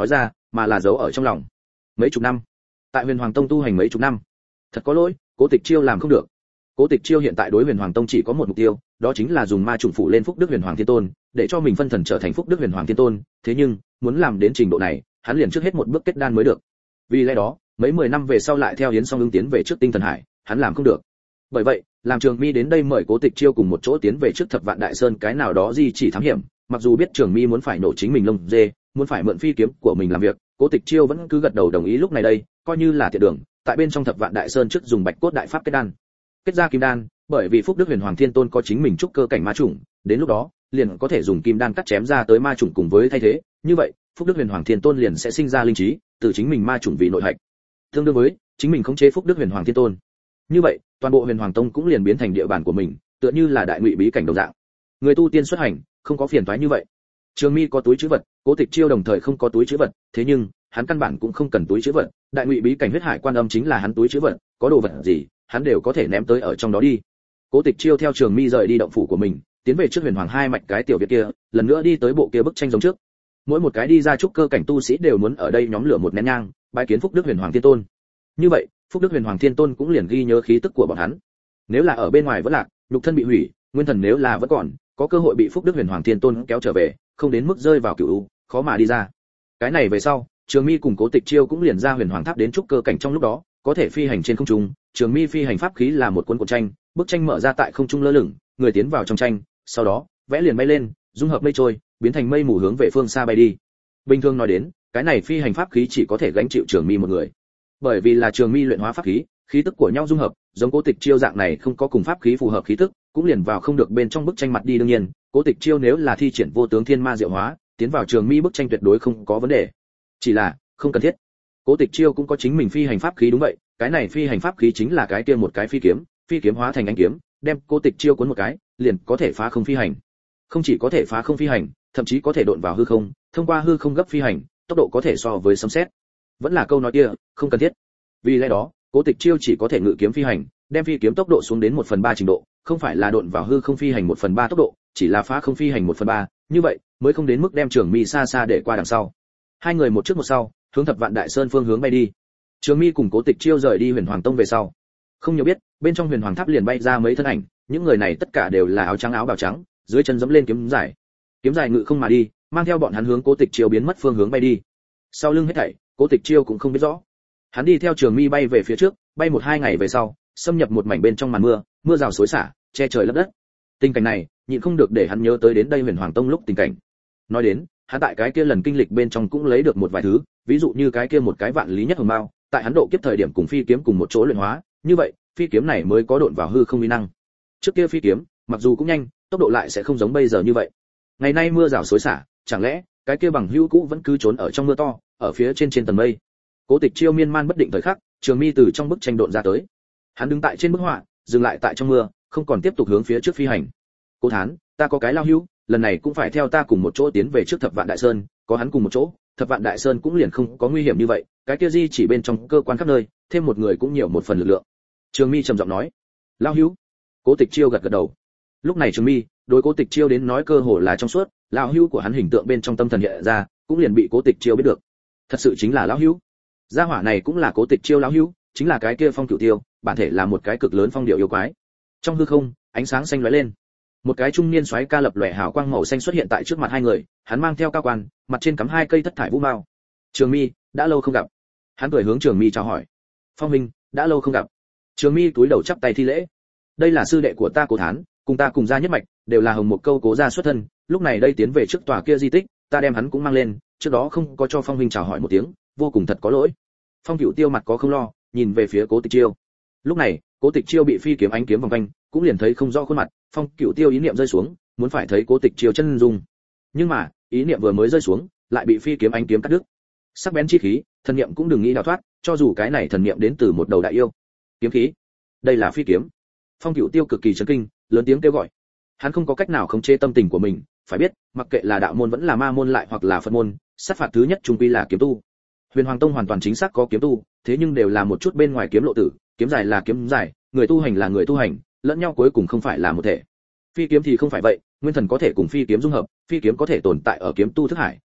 mà là giấu ở trong lòng. Mấy chục năm, tại Huyền Hoàng Tông tu hành mấy chục năm. Thật có lỗi, Cố Tịch Chiêu làm không được. Cố Tịch Chiêu hiện tại đối Huyền Hoàng Tông chỉ có một mục tiêu, đó chính là dùng ma trùng phủ lên Phúc Đức Huyền Hoàng Thiên Tôn, để cho mình phân thần trở thành Phúc Đức Huyền Hoàng Thiên Tôn, thế nhưng, muốn làm đến trình độ này, hắn liền trước hết một bước kết đan mới được. Vì lẽ đó, mấy 10 năm về sau lại theo Yến Song Ưng tiến về trước Tinh Thần Hải, hắn làm không được. Bởi vậy, làm Trường Mi đến đây mời Cố Tịch Chiêu cùng một chỗ tiến về trước Thập Vạn Đại Sơn cái nào đó di chỉ thám hiểm, mặc dù biết Trường Mi muốn phải nổ chính mình lông dê, muốn phải mượn phi kiếm của mình làm việc, Cố Tịch Chiêu vẫn cứ gật đầu đồng ý. Lúc này đây, coi như là tiện đường, tại bên trong Thập Vạn Đại Sơn trước dùng Bạch Cốt Đại Pháp kết đan. Kết ra kim đan, bởi vì Phúc Đức Huyền Hoàng Thiên Tôn có chính mình trúc cơ cảnh ma chủng, đến lúc đó, liền có thể dùng kim đan cắt chém ra tới ma chủng cùng với thay thế, như vậy, Phúc Đức Huyền Hoàng Thiên Tôn liền sẽ sinh ra linh trí, từ chính mình ma chủng vì nội hạch. Tương đương với chính mình khống chế Phúc Đức Huyền Hoàng Thiên Tôn. Như vậy, toàn bộ Huyền Hoàng Tông cũng liền biến thành địa bàn của mình, tựa như là đại ngụy bí cảnh đồng dạng. Người tu tiên xuất hành, không có phiền toái như vậy. Trường Mi có túi trữ vật, Cố Tịch Chiêu đồng thời không có túi trữ vật, thế nhưng, hắn căn bản cũng không cần túi trữ vật, đại ngụy bí cảnh huyết hải quan âm chính là hắn túi trữ vật, có đồ vật gì, hắn đều có thể ném tới ở trong đó đi. Cố Tịch Chiêu theo Trường Mi rời đi động phủ của mình, tiến về trước Huyền Hoàng hai mạch cái tiểu viện kia, lần nữa đi tới bộ kia bức tranh giống trước. Mỗi một cái đi ra trúc cơ cảnh tu sĩ đều muốn ở đây nhóm lửa một nén nhang, bái kiến Phúc Đức Huyền Hoàng Thiên Tôn. Như vậy, Phúc Đức Huyền Hoàng Thiên Tôn cũng liền ghi nhớ khí tức của bọn hắn. Nếu là ở bên ngoài vẫn lạc, nhục thân bị hủy, nguyên thần nếu là vẫn còn, có cơ hội bị Phúc Đức Huyền Hoàng Thiên Tôn kéo trở về, không đến mức rơi vào cửu u, khó mà đi ra. Cái này về sau, Trường Mi cùng Cố Tịch Chiêu cũng liền ra Huyền Hoàng Tháp đến trúc cơ cảnh trong lúc đó, có thể phi hành trên không trung. Trường Mi phi hành pháp khí là một cuốn cuộn tranh, bức tranh mở ra tại không trung lơ lửng, người tiến vào trong tranh, sau đó vẽ liền bay lên, dung hợp mây trôi, biến thành mây mù hướng về phương xa bay đi. Bình thường nói đến, cái này phi hành pháp khí chỉ có thể gánh chịu Trường Mi một người. Bởi vì là Trường Mi luyện hóa pháp khí, khí tức của nhau dung hợp, giống Cố Tịch Chiêu dạng này không có cùng pháp khí phù hợp khí tức, cũng liền vào không được bên trong bức tranh mặt đi. Đương nhiên, Cố Tịch Chiêu nếu là thi triển vô tướng thiên ma diệu hóa, tiến vào Trường Mi bức tranh tuyệt đối không có vấn đề. Chỉ là không cần thiết. Cố Tịch Chiêu cũng có chính mình phi hành pháp khí. Đúng vậy, cái này phi hành pháp khí chính là cái kia một cái phi kiếm hóa thành ánh kiếm, đem Cố Tịch Chiêu cuốn một cái, liền có thể phá không phi hành. Không chỉ có thể phá không phi hành, thậm chí có thể độn vào hư không, thông qua hư không gấp phi hành, tốc độ có thể so với sấm sét. Vẫn là câu nói kia, không cần thiết. Vì lẽ đó, Cố Tịch Chiêu chỉ có thể ngự kiếm phi hành, đem phi kiếm tốc độ xuống đến 1/3 trình độ, không phải là độn vào hư không phi hành 1/3 tốc độ, chỉ là phá không phi hành 1/3, như vậy mới không đến mức đem Trường Mi xa xa để qua đằng sau. Hai người một trước một sau, hướng Thập Vạn Đại Sơn phương hướng bay đi. Trường Mi cùng Cố Tịch Chiêu rời đi Huyền Hoàng Tông về sau, không nhiều biết, bên trong Huyền Hoàng Tháp liền bay ra mấy thân ảnh, những người này tất cả đều là áo trắng áo bào trắng, dưới chân giẫm lên kiếm dài ngự không mà đi, mang theo bọn hắn hướng Cố Tịch Chiêu biến mất phương hướng bay đi. Sau lưng hết thảy, Cố Tịch Chiêu cũng không biết rõ. Hắn đi theo Trường Mi bay về phía trước, bay 1-2 ngày về sau, xâm nhập một mảnh bên trong màn mưa, mưa rào xối xả, che trời lấp đất. Tình cảnh này, nhịn không được để hắn nhớ tới đến đây Huyền Hoàng Tông lúc tình cảnh. Nói đến, hắn tại cái kia lần kinh lịch bên trong cũng lấy được một vài thứ, ví dụ như cái kia một cái vạn lý nhất hồng mao, tại hắn độ kiếp thời điểm cùng phi kiếm cùng một chỗ luyện hóa, như vậy, phi kiếm này mới có độn vào hư không uy năng. Trước kia phi kiếm, mặc dù cũng nhanh, tốc độ lại sẽ không giống bây giờ như vậy. Ngày nay mưa rào xối xả, chẳng lẽ cái kia bằng hữu cũ vẫn cứ trốn ở trong mưa to, ở phía trên tầng mây. Cố Tịch Chiêu miên man bất định thời khắc, Trường Mi từ trong bức tranh độn ra tới. Hắn đứng tại trên bức họa, dừng lại tại trong mưa, không còn tiếp tục hướng phía trước phi hành. Cố Thán, ta có cái lao hữu, lần này cũng phải theo ta cùng một chỗ tiến về trước Thập Vạn Đại Sơn, có hắn cùng một chỗ, Thập Vạn Đại Sơn cũng liền không có nguy hiểm như vậy, cái kia di chỉ bên trong cơ quan khắp nơi, thêm một người cũng nhiều một phần lực lượng. Trường Mi trầm giọng nói. Lao hữu. Cố Tịch Chiêu gật gật đầu. Lúc này Trường Mi, đối Cố Tịch Chiêu đến nói cơ hồ là trong suốt, lão hữu của hắn hình tượng bên trong tâm thần hiện ra, cũng liền bị Cố Tịch Chiêu biết được. Thật sự chính là lão hữu. Gia hỏa này cũng là Cố Tịch Chiêu lão hữu, chính là cái kia Phong Cửu Tiêu, bản thể là một cái cực lớn phong điệu yêu quái. Trong hư không, ánh sáng xanh lóe lên. Một cái trung niên soái ca lập lòe hào quang màu xanh xuất hiện tại trước mặt hai người, hắn mang theo cao quan, mặt trên cắm 2 cây thất thải vũ mao. Trường Mi, đã lâu không gặp. Hắn cười hướng Trường Mi chào hỏi. Phong Minh, đã lâu không gặp. Trường Mi cúi đầu chắp tay thi lễ. Đây là sư đệ của ta Cố Thán, cùng ta cùng gia nhất mạch, đều là Hồng Một Câu Cố gia xuất thân, lúc này đây tiến về trước tòa kia di tích, ta đem hắn cũng mang lên, trước đó không có cho Phong Minh chào hỏi một tiếng, vô cùng thật có lỗi. Phong Cửu Tiêu mặt có không lo, nhìn về phía Cố Tịch Chiêu. Lúc này, Cố Tịch Chiêu bị phi kiếm ánh kiếm vòng quanh, cũng liền thấy không rõ khuôn mặt, Phong Cửu Tiêu ý niệm rơi xuống, muốn phải thấy Cố Tịch Chiêu chân dung. Nhưng mà, ý niệm vừa mới rơi xuống, lại bị phi kiếm ánh kiếm cắt đứt. Sắc bén chi khí, thần niệm cũng đừng nghĩ đào thoát, cho dù cái này thần niệm đến từ một đầu đại yêu. Kiếm khí, đây là phi kiếm. Phong Cửu Tiêu cực kỳ chấn kinh, lớn tiếng kêu gọi. Hắn không có cách nào khống chế tâm tình của mình, phải biết, mặc kệ là đạo môn vẫn là ma môn lại hoặc là Phật môn, sát phạt thứ nhất chung quy là kiếm tu. Huyền Hoàng Tông hoàn toàn chính xác có kiếm tu, thế nhưng đều là một chút bên ngoài kiếm lộ tử, kiếm dài là kiếm dài, người tu hành là người tu hành, lẫn nhau cuối cùng không phải là một thể. Phi kiếm thì không phải vậy, nguyên thần có thể cùng phi kiếm dung hợp, phi kiếm có thể tồn tại ở kiếm tu thức hải,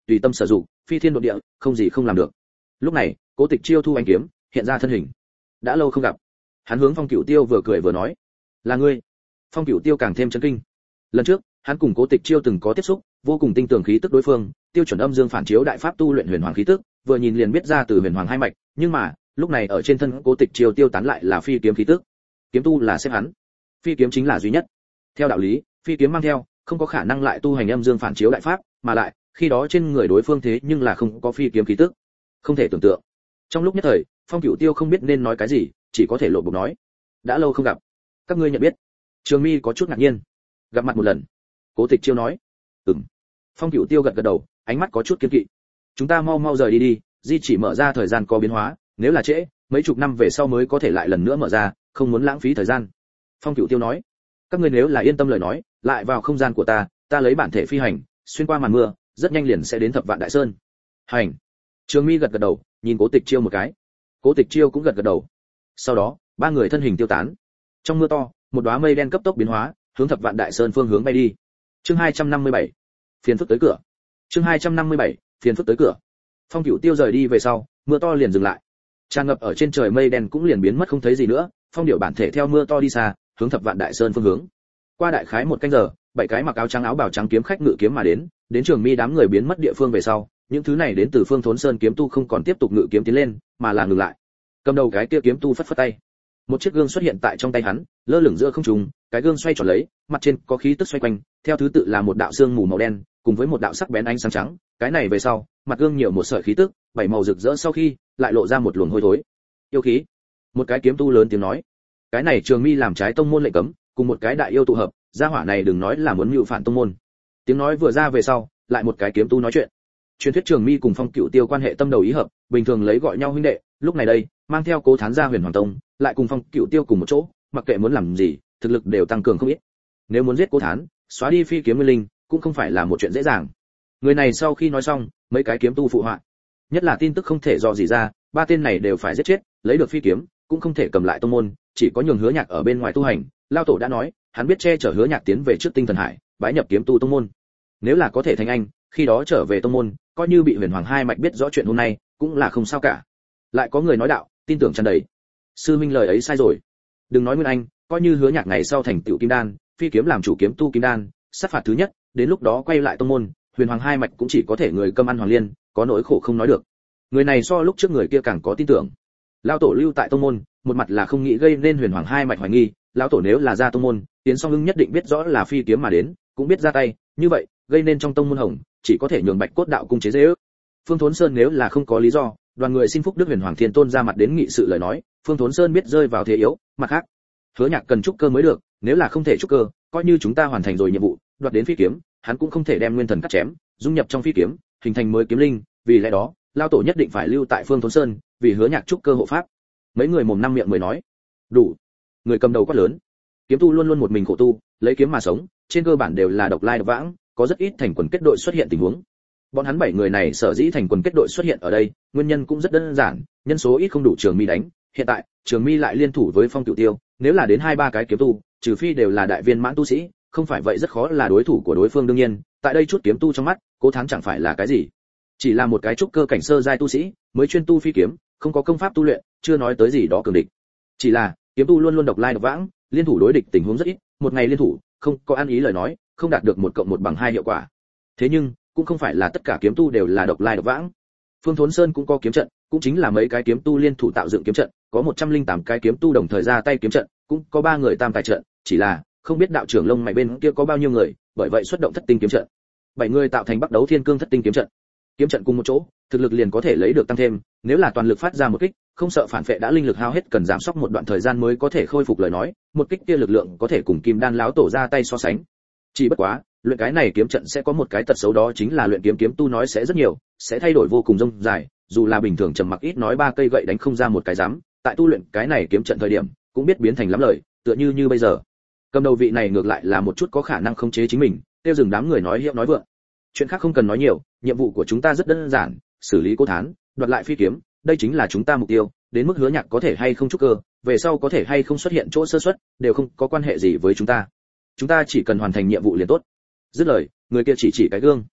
tùy tâm sử dụng, phi thiên độ địa, không gì không làm được. Lúc này, Cố Tịch Chiêu thu ánh kiếm, hiện ra thân hình. Đã lâu không gặp. Hắn hướng Phong Cửu Tiêu vừa cười vừa nói, là ngươi. Phong Cửu Tiêu càng thêm chấn kinh. Lần trước, hắn cùng Cố Tịch Chiêu từng có tiếp xúc, vô cùng tinh tường khí tức đối phương, tiêu chuẩn âm dương phản chiếu đại pháp tu luyện huyền hoàng khí tức, vừa nhìn liền biết ra từ huyền hoàng hai mạch, nhưng mà, lúc này ở trên thân Cố Tịch Chiêu tiêu tán lại là phi kiếm khí tức. Kiếm tu là xếp hắn, phi kiếm chính là duy nhất. Theo đạo lý, phi kiếm mang theo, không có khả năng lại tu hành âm dương phản chiếu đại pháp, mà lại, khi đó trên người đối phương thế nhưng là không có phi kiếm khí tức. Không thể tưởng tượng. Trong lúc nhất thời, Phong Cửu Tiêu không biết nên nói cái gì, chỉ có thể lộ bộc nói, đã lâu không gặp, các ngươi nhận biết. Trường Mi có chút ngạc nhiên. Gặp mặt một lần. Cố Tịch Chiêu nói, ừm. Phong Cửu Tiêu gật gật đầu, ánh mắt có chút kiên kỵ. Chúng ta mau mau rời đi đi, di chỉ mở ra thời gian có biến hóa, nếu là trễ, mấy chục năm về sau mới có thể lại lần nữa mở ra, không muốn lãng phí thời gian. Phong Cửu Tiêu nói, các ngươi nếu là yên tâm lời nói, lại vào không gian của ta lấy bản thể phi hành, xuyên qua màn mưa, rất nhanh liền sẽ đến Thập Vạn Đại Sơn. Hành. Trường Mi gật gật đầu, nhìn Cố Tịch Chiêu một cái. Cố Tịch Chiêu cũng gật gật đầu. Sau đó, ba người thân hình tiêu tán. Trong mưa to, một đóa mây đen cấp tốc biến hóa, hướng Thập Vạn Đại Sơn phương hướng bay đi. Chương 257. Phiền phức tới cửa. Chương 257. Phiền phức tới cửa. Phong Cửu Tiêu rời đi về sau, mưa to liền dừng lại. Tràn ngập ở trên trời mây đen cũng liền biến mất không thấy gì nữa, Phong Điệu bản thể theo mưa to đi xa, hướng Thập Vạn Đại Sơn phương hướng. Qua đại khái một canh giờ, bảy cái mặc áo trắng áo bào trắng kiếm khách ngự kiếm mà đến Trường Mi đám người biến mất địa phương về sau, những thứ này đến từ Phương Thốn Sơn kiếm tu không còn tiếp tục ngự kiếm tiến lên, mà là ngừng lại. Cầm đầu cái kia kiếm tu phất phất tay, một chiếc gương xuất hiện tại trong tay hắn, lơ lửng giữa không trung, cái gương xoay tròn lấy, mặt trên có khí tức xoay quanh, theo thứ tự là một đạo sương mù màu đen, cùng với một đạo sắc bén ánh sáng trắng, cái này về sau, mặt gương nhiều một sợi khí tức, bảy màu rực rỡ sau khi, lại lộ ra một luồng hôi thối. Yêu khí. Một cái kiếm tu lớn tiếng nói, cái này Trường Mi làm trái tông môn lệnh cấm, cùng một cái đại yêu tụ hợp, gia hỏa này đừng nói là muốn mưu phản tông môn. Tiếng nói vừa ra về sau, lại một cái kiếm tu nói chuyện. Truyền thuyết Trường Mi cùng Phong Cửu Tiêu quan hệ tâm đầu ý hợp, bình thường lấy gọi nhau huynh đệ, lúc này đây, mang theo Cố Thán gia Huyền Hoàng Tông, lại cùng Phong Cửu Tiêu cùng một chỗ, mặc kệ muốn làm gì, thực lực đều tăng cường không ít. Nếu muốn giết Cố Thán, xóa đi phi kiếm nguyên linh, cũng không phải là một chuyện dễ dàng. Người này sau khi nói xong, mấy cái kiếm tu phụ họa. Nhất là tin tức không thể dò gì ra, ba tên này đều phải giết chết, lấy được phi kiếm, cũng không thể cầm lại tông môn, chỉ có nhường Hứa Nhạc ở bên ngoài tu hành. Lao tổ đã nói, hắn biết che chở Hứa Nhạc tiến về trước Tinh Thần Hải, bái nhập kiếm tu tông môn. Nếu là có thể thành anh, khi đó trở về tông môn, coi như bị Huyền Hoàng hai mạch biết rõ chuyện hôm nay, cũng là không sao cả. Lại có người nói đạo, tin tưởng tràn đầy. Sư minh lời ấy sai rồi. Đừng nói Nguyên Anh, coi như Hứa Nhạc ngày sau thành tựu kim đan, phi kiếm làm chủ kiếm tu kim đan, sát phạt thứ nhất, đến lúc đó quay lại tông môn, Huyền Hoàng hai mạch cũng chỉ có thể người cơm ăn hoàng liên, có nỗi khổ không nói được. Người này so lúc trước người kia càng có tin tưởng. Lão tổ lưu tại tông môn, một mặt là không nghĩ gây nên Huyền Hoàng hai mạch hoài nghi, lão tổ nếu là ra tông môn, Tiến Song Hưng nhất định biết rõ là phi kiếm mà đến, cũng biết ra tay, như vậy, gây nên trong tông môn hồng, chỉ có thể nhường Bạch Cốt đạo cung chế giễu. Phương Thốn Sơn nếu là không có lý do, đoàn người xin phúc Đức Huyền Hoàng Thiên Tôn ra mặt đến nghị sự lời nói, Phương Thốn Sơn biết rơi vào thế yếu, mặt khác, Hứa Nhạc cần trúc cơ mới được, nếu là không thể trúc cơ, coi như chúng ta hoàn thành rồi nhiệm vụ, đoạt đến phi kiếm, hắn cũng không thể đem nguyên thần cắt chém, dung nhập trong phi kiếm, hình thành mới kiếm linh, vì lẽ đó, lão tổ nhất định phải lưu tại Phương Thốn Sơn, vì Hứa Nhạc trúc cơ hộ pháp. Mấy người mồm năm miệng mới nói, đủ. Người cầm đầu quát lớn, kiếm tu luôn luôn một mình khổ tu, lấy kiếm mà sống, trên cơ bản đều là độc lai độc vãng, có rất ít thành quần kết đội xuất hiện tình huống. Bọn hắn 7 người này sở dĩ thành quần kết đội xuất hiện ở đây, nguyên nhân cũng rất đơn giản, nhân số ít không đủ Trường Mi đánh, hiện tại, Trường Mi lại liên thủ với Phong Cửu Tiêu, nếu là đến 2-3 cái kiếm tu, trừ phi đều là đại viên mãn tu sĩ, không phải vậy rất khó là đối thủ của đối phương đương nhiên, tại đây chút kiếm tu trong mắt, Cố Thắng chẳng phải là cái gì, chỉ là một cái trúc cơ cảnh sơ giai tu sĩ, mới chuyên tu phi kiếm, không có công pháp tu luyện, chưa nói tới gì đó cường địch. Chỉ là, kiếm tu luôn luôn độc lai độc vãng, liên thủ đối địch tình huống rất ít, một ngày liên thủ, không có ăn ý lời nói, không đạt được 1 + 1 = 2 hiệu quả. Thế nhưng, cũng không phải là tất cả kiếm tu đều là độc lai độc vãng. Phương Thốn Sơn cũng có kiếm trận, cũng chính là mấy cái kiếm tu liên thủ tạo dựng kiếm trận, có 108 cái kiếm tu đồng thời ra tay kiếm trận, cũng có 3 người tam tài trận, chỉ là không biết đạo trưởng lông mày bên kia có bao nhiêu người, bởi vậy xuất động thất tinh kiếm trận. 7 người tạo thành Bắc Đấu Thiên Cương thất tinh kiếm trận. Kiếm trận cùng một chỗ, thực lực liền có thể lấy được tăng thêm, nếu là toàn lực phát ra một kích, không sợ phản phệ đã linh lực hao hết cần giảm sóc một đoạn thời gian mới có thể khôi phục lời nói, một kích kia lực lượng có thể cùng Kim Đan lão tổ ra tay so sánh. Chỉ bất quá, luyện cái này kiếm trận sẽ có một cái tật xấu đó chính là luyện kiếm tu nói sẽ rất nhiều, sẽ thay đổi vô cùng rông dài, dù là bình thường trầm mặc ít nói 3 cây gậy đánh không ra một cái dám, tại tu luyện cái này kiếm trận thời điểm, cũng biết biến thành lắm lời, tựa như bây giờ. Cầm đầu vị này ngược lại là một chút có khả năng khống chế chính mình, tiêu dừng đám người nói hiệu nói vượng. Chuyện khác không cần nói nhiều, nhiệm vụ của chúng ta rất đơn giản, xử lý Cố Thán, đoạt lại phi kiếm, đây chính là chúng ta mục tiêu, đến mức Hứa Nhạc có thể hay không trúc cơ, về sau có thể hay không xuất hiện chỗ sơ suất, đều không có quan hệ gì với chúng ta. Chúng ta chỉ cần hoàn thành nhiệm vụ liền tốt. Dứt lời, người kia chỉ cái gương.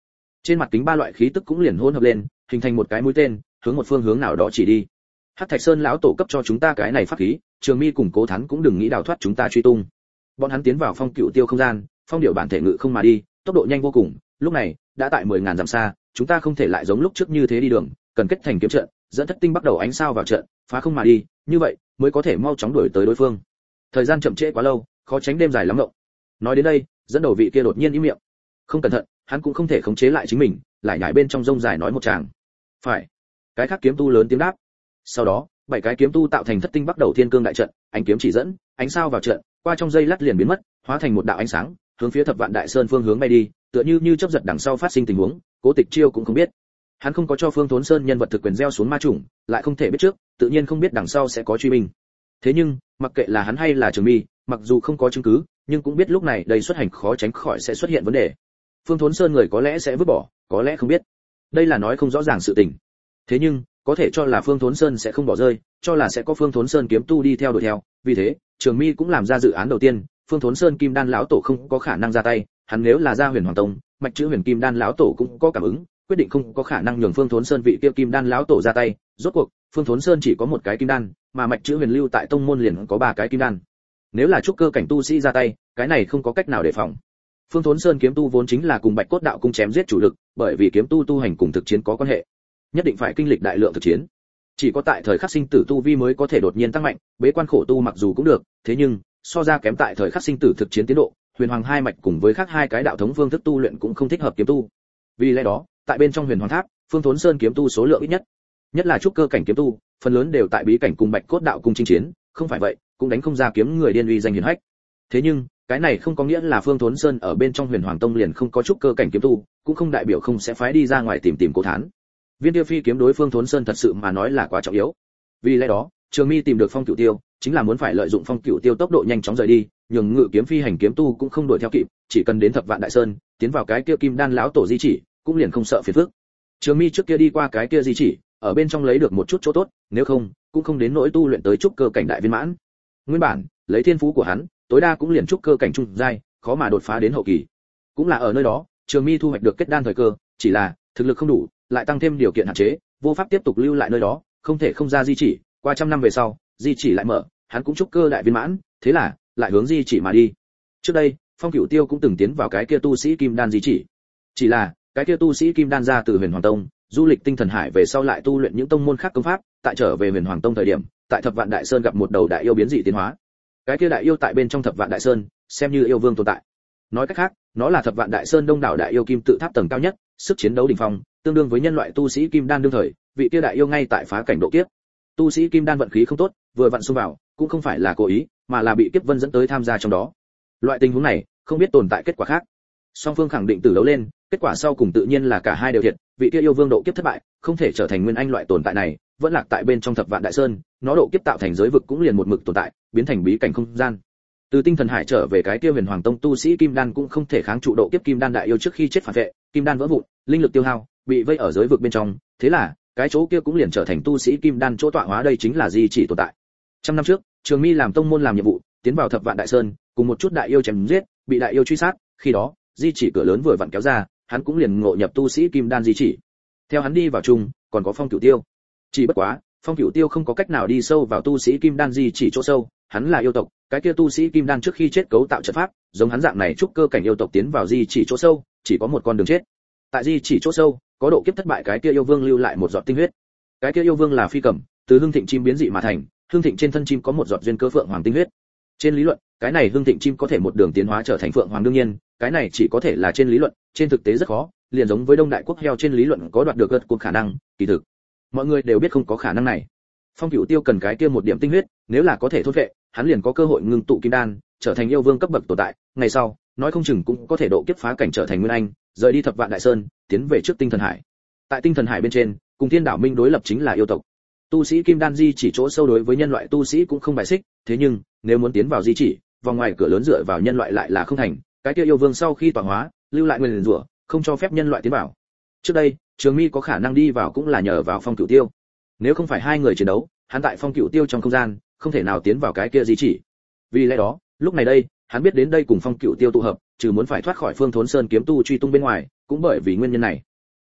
Trên mặt kính ba loại khí tức cũng liền hỗn hợp lên, hình thành một cái mũi tên, hướng một phương hướng nào đó chỉ đi. Hắc Thạch Sơn lão tổ cấp cho chúng ta cái này pháp khí, Trường Mi cùng Cố Thắng cũng đừng nghĩ đào thoát chúng ta truy tung. Bọn hắn tiến vào Phong Cựu Tiêu không gian, phong điệu bản thể ngự không mà đi, tốc độ nhanh vô cùng, lúc này đã tại 10.000 dặm xa, chúng ta không thể lại giống lúc trước như thế đi đường, cần kết thành kiếm trận, dẫn thất tinh bắt đầu ánh sao vào trận, phá không mà đi, như vậy mới có thể mau chóng đuổi tới đối phương. Thời gian chậm trễ quá lâu, khó tránh đêm dài lắm ngộng. Nói đến đây, dẫn đầu vị kia đột nhiên im miệng. Không cẩn thận, hắn cũng không thể khống chế lại chính mình, lại nhảy bên trong rông dài nói một tràng. Phải. Cái khác kiếm tu lớn tiếng đáp. Sau đó, 7 cái kiếm tu tạo thành thất tinh bắt đầu thiên cương đại trận, ánh kiếm chỉ dẫn, ánh sao vào trận, qua trong giây lát liền biến mất, hóa thành một đạo ánh sáng, hướng phía Thập Vạn Đại Sơn phương hướng bay đi, tựa như chớp giật đằng sau phát sinh tình huống, Cố Tịch Chiêu cũng không biết. Hắn không có cho Phương Thốn Sơn nhân vật thực quyền gieo xuống ma chủng, lại không thể biết trước, tự nhiên không biết đằng sau sẽ có truy binh. Thế nhưng, mặc kệ là hắn hay là Trường Mi, mặc dù không có chứng cứ, nhưng cũng biết lúc này đây xuất hành khó tránh khỏi sẽ xuất hiện vấn đề. Phương Thốn Sơn người có lẽ sẽ vứt bỏ, có lẽ không biết. Đây là nói không rõ ràng sự tình. Thế nhưng, có thể cho là Phương Thốn Sơn sẽ không bỏ rơi, cho là sẽ có Phương Thốn Sơn kiếm tu đi theo đuổi theo, vì thế, Trường Mi cũng làm ra dự án đầu tiên, Phương Thốn Sơn Kim Đan lão tổ không có khả năng ra tay, hắn nếu là ra Huyền Hoàng Tông, mạch chữ Huyền Kim Đan lão tổ cũng có cảm ứng, quyết định không có khả năng nhường Phương Thốn Sơn vị kia Kim Đan lão tổ ra tay, rốt cuộc, Phương Thốn Sơn chỉ có một cái Kim Đan, mà mạch chữ Huyền lưu tại tông môn liền có 3 cái Kim Đan. Nếu là trúc cơ cảnh tu sĩ ra tay, cái này không có cách nào đề phòng. Phương Thốn Sơn kiếm tu vốn chính là cùng Bạch Cốt đạo cung chém giết chủ lực, bởi vì kiếm tu tu hành cùng thực chiến có quan hệ, nhất định phải kinh lịch đại lượng thực chiến. Chỉ có tại thời khắc sinh tử tu vi mới có thể đột nhiên tăng mạnh, bế quan khổ tu mặc dù cũng được, thế nhưng so ra kém tại thời khắc sinh tử thực chiến tiến độ, Huyền Hoàng hai mạch cùng với khác hai cái đạo thống phương thức tu luyện cũng không thích hợp kiếm tu. Vì lẽ đó, tại bên trong Huyền Hoàng Tháp, Phương Thốn Sơn kiếm tu số lượng ít nhất là trúc cơ cảnh kiếm tu, phần lớn đều tại bí cảnh cùng Bạch Cốt đạo cung chinh chiến, không phải vậy, cũng đánh không ra kiếm người điên uy danh hiển hách. Thế nhưng, cái này không có nghĩa là Phương Thốn Sơn ở bên trong Huyền Hoàng Tông liền không có trúc cơ cảnh kiếm tu, cũng không đại biểu không sẽ phái đi ra ngoài tìm Cố Thán. Viên Tiêu Phi kiếm đối Phương Thốn Sơn thật sự mà nói là quá trọng yếu. Vì lẽ đó, Trường Mi tìm được Phong Cửu Tiêu, chính là muốn phải lợi dụng Phong Cửu Tiêu tốc độ nhanh chóng rời đi, nhường ngự kiếm phi hành kiếm tu cũng không đuổi theo kịp, chỉ cần đến Thập Vạn Đại Sơn, tiến vào cái kia Kim Đan lão tổ di chỉ, cũng liền không sợ phiền phức. Trường Mi trước kia đi qua cái kia di chỉ, ở bên trong lấy được một chút chỗ tốt, nếu không, cũng không đến nỗi tu luyện tới trúc cơ cảnh đại viên mãn. Nguyên bản, lấy thiên phú của hắn, tối đa cũng liền trúc cơ cảnh trung giai, khó mà đột phá đến hậu kỳ. Cũng là ở nơi đó, Trường Mi thu hoạch được kết đan thời cơ, chỉ là thực lực không đủ, lại tăng thêm điều kiện hạn chế, vô pháp tiếp tục lưu lại nơi đó, không thể không ra di chỉ, qua trăm năm về sau, di chỉ lại mở, hắn cũng trúc cơ đại viên mãn, thế là lại hướng di chỉ mà đi. Trước đây, Phong Cửu Tiêu cũng từng tiến vào cái kia tu sĩ Kim Đan di chỉ là cái kia tu sĩ Kim Đan ra từ Huyền Hoàng Tông, du lịch Tinh Thần Hải về sau lại tu luyện những tông môn khác công pháp, tại trở về Huyền Hoàng Tông thời điểm, tại Thập Vạn Đại Sơn gặp một đầu đại yêu biến dị tiến hóa. Cái kia đại yêu tại bên trong Thập Vạn Đại Sơn, xem như yêu vương tồn tại. Nói cách khác, nó là Thập Vạn Đại Sơn đông đảo đại yêu kim tự tháp tầng cao nhất, sức chiến đấu đỉnh phong, tương đương với nhân loại tu sĩ Kim Đan đương thời, vị kia đại yêu ngay tại phá cảnh độ kiếp. Tu sĩ Kim Đan vận khí không tốt, vừa vặn xông vào, cũng không phải là cố ý, mà là bị kiếp vân dẫn tới tham gia trong đó. Loại tình huống này, không biết tồn tại kết quả khác. Song phương khẳng định từ đấu lên, kết quả sau cùng tự nhiên là cả hai đều thiệt, vị kia yêu vương độ kiếp thất bại, không thể trở thành nguyên anh loại tồn tại này, vẫn lạc tại bên trong Thập Vạn Đại Sơn, nó độ kiếp tạo thành giới vực cũng liền một mực tồn tại, biến thành bí cảnh không gian. Từ Tinh Thần Hải trở về cái kia Huyền Hoàng Tông tu sĩ Kim Đan cũng không thể kháng trụ độ kiếp Kim Đan đại yêu trước khi chết phản vệ, Kim Đan vỡ vụn, linh lực tiêu hao, bị vây ở giới vực bên trong, thế là cái chỗ kia cũng liền trở thành tu sĩ Kim Đan chỗ tọa hóa, đây chính là di chỉ tồn tại. Trăm năm trước, Trường Mi làm tông môn làm nhiệm vụ, tiến vào Thập Vạn Đại Sơn, cùng một chút đại yêu chém giết, bị đại yêu truy sát, khi đó, di chỉ cửa lớn vừa vặn kéo ra, hắn cũng liền ngộ nhập tu sĩ Kim Đan di chỉ. Theo hắn đi vào chung, còn có Phong Cửu Tiêu. Chỉ bất quá, Phong Cửu Tiêu không có cách nào đi sâu vào tu sĩ Kim Đan di chỉ chỗ sâu, hắn là yêu tộc, cái kia tu sĩ Kim Đan trước khi chết cấu tạo trận pháp, giống hắn dạng này trúc cơ cảnh yêu tộc tiến vào di chỉ chỗ sâu, chỉ có một con đường chết. Tại di chỉ chỗ sâu, có độ kiếp thất bại cái kia yêu vương lưu lại một giọt tinh huyết. Cái kia yêu vương là phi cầm, từ hương thịnh chim biến dị mà thành, hương thịnh trên thân chim có một giọt duyên cơ phượng hoàng tinh huyết. Trên lý luận, cái này hương thịnh chim có thể một đường tiến hóa trở thành phượng hoàng, đương nhiên, cái này chỉ có thể là trên lý luận, trên thực tế rất khó, liền giống với Đông Đại Quốc heo trên lý luận có đoạt được gật cuộc khả năng, kỳ thực mọi người đều biết không có khả năng này. Phong Cửu Tiêu cần cái kia một điểm tinh huyết, nếu là có thể thôn vệ, hắn liền có cơ hội ngưng tụ kim đan, trở thành yêu vương cấp bậc tồn tại, ngày sau, nói không chừng cũng có thể độ kiếp phá cảnh trở thành nguyên anh, rời đi Thập Vạn Đại Sơn, tiến về trước Tinh Thần Hải. Tại Tinh Thần Hải bên trên, cùng Thiên Đảo Minh đối lập chính là yêu tộc. Tu sĩ Kim Đan di chỉ chỗ sâu đối với nhân loại tu sĩ cũng không bài xích, thế nhưng, nếu muốn tiến vào di chỉ, vòng ngoài cửa lớn dựa vào nhân loại lại là không thành, cái kia yêu vương sau khi tọa hóa, lưu lại nguyền rủa, không cho phép nhân loại tiến vào. Trước đây, Trường Mi có khả năng đi vào cũng là nhờ vào Phong Cửu Tiêu. Nếu không phải hai người chiến đấu, hắn tại Phong Cửu Tiêu trong không gian, không thể nào tiến vào cái kia di chỉ. Vì lẽ đó, lúc này đây, hắn biết đến đây cùng Phong Cửu Tiêu tụ hợp, trừ muốn phải thoát khỏi Phương Thốn Sơn kiếm tu truy tung bên ngoài, cũng bởi vì nguyên nhân này.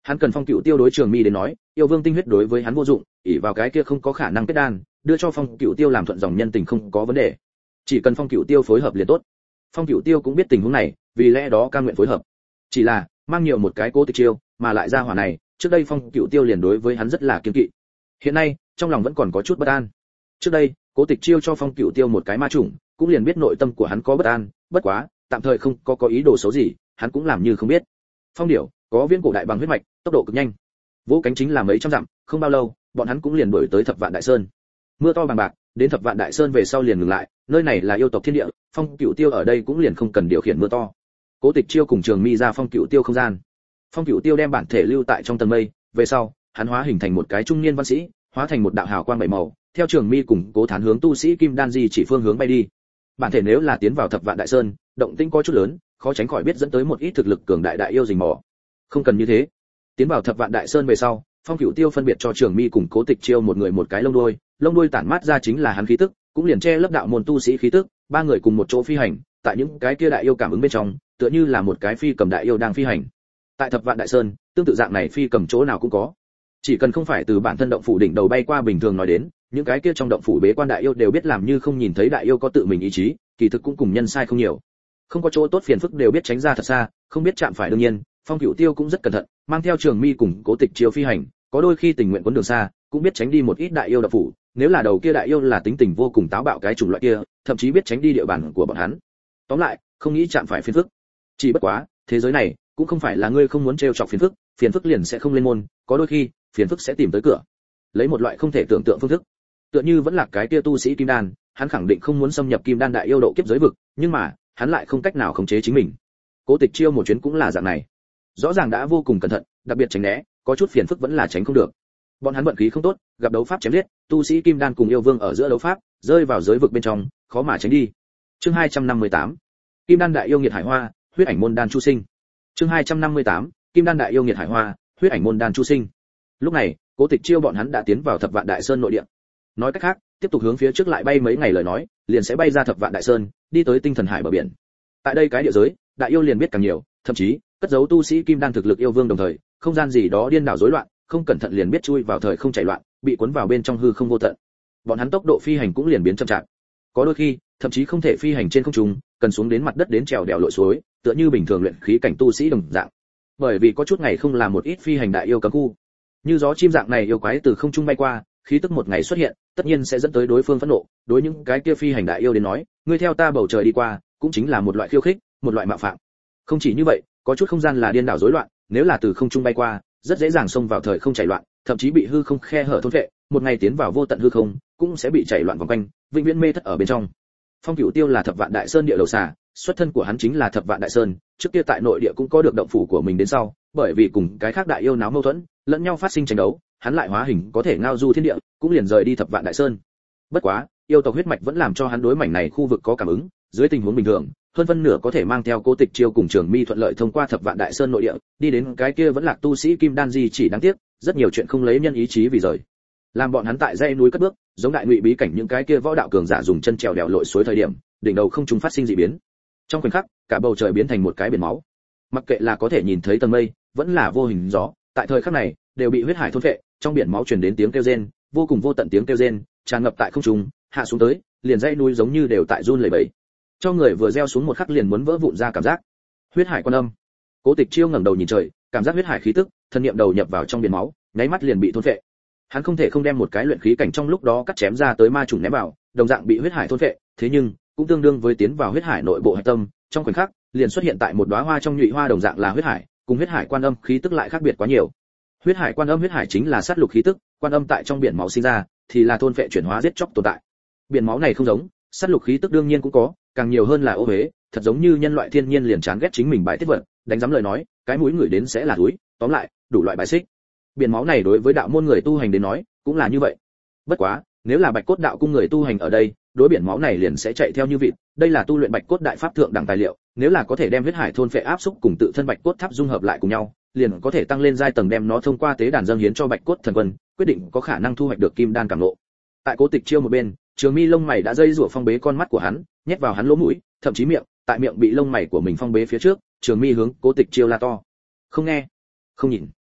Hắn cần Phong Cửu Tiêu đối Trường Mi đến nói, yêu vương tinh huyết đối với hắn vô dụng, ỷ vào cái kia không có khả năng kết đan, đưa cho Phong Cửu Tiêu làm thuận dòng nhân tình không có vấn đề. Chỉ cần Phong Cửu Tiêu phối hợp liền tốt. Phong Cửu Tiêu cũng biết tình huống này, vì lẽ đó cam nguyện phối hợp. Chỉ là mang nhiều một cái Cố Tịch Chiêu, mà lại ra hỏa này, trước đây Phong Cửu Tiêu liền đối với hắn rất là kiêng kỵ. Hiện nay, trong lòng vẫn còn có chút bất an. Trước đây, Cố Tịch Chiêu cho Phong Cửu Tiêu một cái ma chủng, cũng liền biết nội tâm của hắn có bất an, bất quá, tạm thời không có ý đồ xấu gì, hắn cũng làm như không biết. Phong điểu có viễn cổ đại bằng huyết mạch, tốc độ cực nhanh. Vỗ cánh chính là mấy trăm dặm, không bao lâu, bọn hắn cũng liền đuổi tới Thập Vạn Đại Sơn. Mưa to bằng bạc, đến Thập Vạn Đại Sơn về sau liền ngừng lại, nơi này là yêu tộc thiên địa, Phong Cửu Tiêu ở đây cũng liền không cần điều khiển mưa to. Cố Tịch Chiêu cùng Trường Mi ra Phong Cửu Tiêu không gian. Phong Cửu Tiêu đem bản thể lưu tại trong tầng mây, về sau, hắn hóa hình thành một cái trung niên văn sĩ, hóa thành một đạo hào quang bảy màu, theo Trường Mi cùng Cố Thán hướng tu sĩ Kim Đan Di chỉ phương hướng bay đi. Bản thể nếu là tiến vào Thập Vạn Đại Sơn, động tĩnh có chút lớn, khó tránh khỏi biết dẫn tới một ít thực lực cường đại đại yêu rình mò. Không cần như thế. Tiến vào Thập Vạn Đại Sơn về sau, Phong Cửu Tiêu phân biệt cho Trường Mi cùng Cố Tịch Chiêu một người một cái lông đuôi tản mát ra chính là hắn khí tức, cũng liền che lấp đạo môn tu sĩ khí tức, ba người cùng một chỗ phi hành, tại những cái kia đại yêu cảm ứng bên trong, tựa như là một cái phi cầm đại yêu đang phi hành. Tại Thập Vạn Đại Sơn, tương tự dạng này phi cầm chỗ nào cũng có. Chỉ cần không phải từ bản thân động phủ đỉnh đầu bay qua bình thường nói đến, những cái kia trong động phủ bế quan đại yêu đều biết làm như không nhìn thấy đại yêu có tự mình ý chí, kỳ thực cũng cùng nhân sai không nhiều. Không có chỗ tốt phiền phức đều biết tránh ra thật xa, không biết chạm phải đương nhiên, Phong Cửu Tiêu cũng rất cẩn thận, mang theo Trường Mi cùng Cố Tịch Chiêu phi hành, có đôi khi tình nguyện cuốn đường xa, cũng biết tránh đi một ít đại yêu động phủ, nếu là đầu kia đại yêu là tính tình vô cùng táo bạo cái chủng loại kia, thậm chí biết tránh đi địa bàn của bọn hắn. Tóm lại, không nghĩ chạm phải phiền phức. Chỉ bất quá, thế giới này cũng không phải là ngươi không muốn trêu chọc phiền phức liền sẽ không lên môn, có đôi khi, phiền phức sẽ tìm tới cửa. Lấy một loại không thể tưởng tượng phương thức. Tựa như vẫn là cái kia tu sĩ Kim Đan, hắn khẳng định không muốn xâm nhập Kim Đan đại yêu độ kiếp giới vực, nhưng mà, hắn lại không cách nào khống chế chính mình. Cố Tịch Chiêu một chuyến cũng là dạng này. Rõ ràng đã vô cùng cẩn thận, đặc biệt tránh né, có chút phiền phức vẫn là tránh không được. Bọn hắn vận khí không tốt, gặp đấu pháp chém giết, tu sĩ Kim Đan cùng yêu vương ở giữa đấu pháp, rơi vào giới vực bên trong, khó mà tránh đi. Chương 258. Kim Đan đại yêu nghiệt hải hoa, huyết ảnh môn đan chu sinh. Chương 258. Kim Đan đại yêu nghiệt hải hoa, huyết ảnh môn đan chu sinh. Lúc này, Cố Tịch Chiêu bọn hắn đã tiến vào Thập Vạn Đại Sơn nội địa. Nói cách khác, tiếp tục hướng phía trước lại bay mấy ngày lời nói, liền sẽ bay ra Thập Vạn Đại Sơn, đi tới Tinh Thần Hải bờ biển. Tại đây cái địa giới, đại yêu liền biết càng nhiều, thậm chí cất giấu tu sĩ Kim Đan thực lực yêu vương đồng thời, không gian gì đó điên đảo rối loạn, không cẩn thận liền biết chui vào thời không chạy loạn, bị cuốn vào bên trong hư không vô tận. Bọn hắn tốc độ phi hành cũng liền biến chậm chạp. Có đôi khi, thậm chí không thể phi hành trên không trung, cần xuống đến mặt đất đến trèo đèo lội suối, tựa như bình thường luyện khí cảnh tu sĩ đồng dạng. Bởi vì có chút ngày không làm một ít phi hành đại yêu cấm khu. Như gió chim dạng này yêu quái từ không trung bay qua, khí tức một ngày xuất hiện, tất nhiên sẽ dẫn tới đối phương phẫn nộ, đối những cái kia phi hành đại yêu đến nói, ngươi theo ta bầu trời đi qua, cũng chính là một loại khiêu khích, một loại mạo phạm. Không chỉ như vậy, có chút không gian là điên đảo rối loạn, nếu là từ không trung bay qua, rất dễ dàng xông vào thời không chảy loạn, thậm chí bị hư không khe hở thôn phệ, một ngày tiến vào vô tận hư không, cũng sẽ bị chảy loạn vòng quanh, vĩnh viễn mê thất ở bên trong. Phong Cửu Tiêu là Thập Vạn Đại Sơn địa đầu xà, xuất thân của hắn chính là Thập Vạn Đại Sơn, trước kia tại nội địa cũng có được động phủ của mình đến sau, bởi vì cùng cái khác đại yêu náo mâu thuẫn, lẫn nhau phát sinh tranh đấu, hắn lại hóa hình có thể ngao du thiên địa, cũng liền rời đi Thập Vạn Đại Sơn. Bất quá, yêu tộc huyết mạch vẫn làm cho hắn đối mảnh này khu vực có cảm ứng, dưới tình huống bình thường, hơn phân nửa có thể mang theo Cố Tịch Chiêu cùng Trường Mi thuận lợi thông qua Thập Vạn Đại Sơn nội địa, đi đến cái kia vẫn là tu sĩ Kim Đan Di chỉ đáng tiếc, rất nhiều chuyện không lấy nhân ý chí vì rời. Làm bọn hắn tại dãy núi cất bước, giống đại ngụy bí cảnh những cái kia võ đạo cường giả dùng chân trèo đèo lội suối thời điểm, đỉnh đầu không trung phát sinh dị biến. Trong khoảnh khắc, cả bầu trời biến thành một cái biển máu. Mặc kệ là có thể nhìn thấy tầng mây, vẫn là vô hình gió, tại thời khắc này, đều bị huyết hải thôn phệ, trong biển máu truyền đến tiếng kêu rên, vô cùng vô tận tiếng kêu rên, tràn ngập tại không trung, hạ xuống tới, liền dãy núi giống như đều tại run lẩy bẩy. Cho người vừa gieo xuống một khắc liền muốn vỡ vụn ra cảm giác. Huyết hải quan âm. Cố Tịch Chiêu ngẩng đầu nhìn trời, cảm giác huyết hải khí tức, thân niệm đầu nhập vào trong biển máu, nháy mắt liền bị thôn phệ. Hắn không thể không đem một cái luyện khí cảnh trong lúc đó cắt chém ra tới ma trùng ném vào, đồng dạng bị huyết hải thôn phệ, thế nhưng cũng tương đương với tiến vào huyết hải nội bộ hạch tâm, trong khoảnh khắc liền xuất hiện tại một đóa hoa trong nhụy hoa đồng dạng là huyết hải, cùng huyết hải quan âm khí tức lại khác biệt quá nhiều. Huyết hải quan âm huyết hải chính là sát lục khí tức, quan âm tại trong biển máu sinh ra, thì là thôn phệ chuyển hóa giết chóc tồn tại. Biển máu này không giống, sát lục khí tức đương nhiên cũng có, càng nhiều hơn là ô uế, thật giống như nhân loại thiên nhiên liền chán ghét chính mình bài tiết vật, đánh giấm lời nói, cái mũi người đến sẽ là túi, tóm lại, đủ loại bài xích. Biển máu này đối với đạo môn người tu hành đến nói, cũng là như vậy. Bất quá, nếu là Bạch Cốt đạo cung người tu hành ở đây, đối biển máu này liền sẽ chạy theo như vịt, đây là tu luyện Bạch Cốt đại pháp thượng đẳng tài liệu, nếu là có thể đem huyết hải thôn phệ áp xúc cùng tự thân Bạch Cốt tháp dung hợp lại cùng nhau, liền có thể tăng lên giai tầng đem nó thông qua tế đàn dâng hiến cho Bạch Cốt thần quân, quyết định có khả năng thu hoạch được kim đan cảm ngộ. Tại Cố Tịch Chiêu một bên, Trường Mi lông mày đã dây rủa phong bế con mắt của hắn, nhét vào hắn lỗ mũi, thậm chí miệng, tại miệng bị lông mày của mình phong bế phía trước, Trường Mi hướng Cố Tịch Chiêu la to: "Không nghe, không nhìn,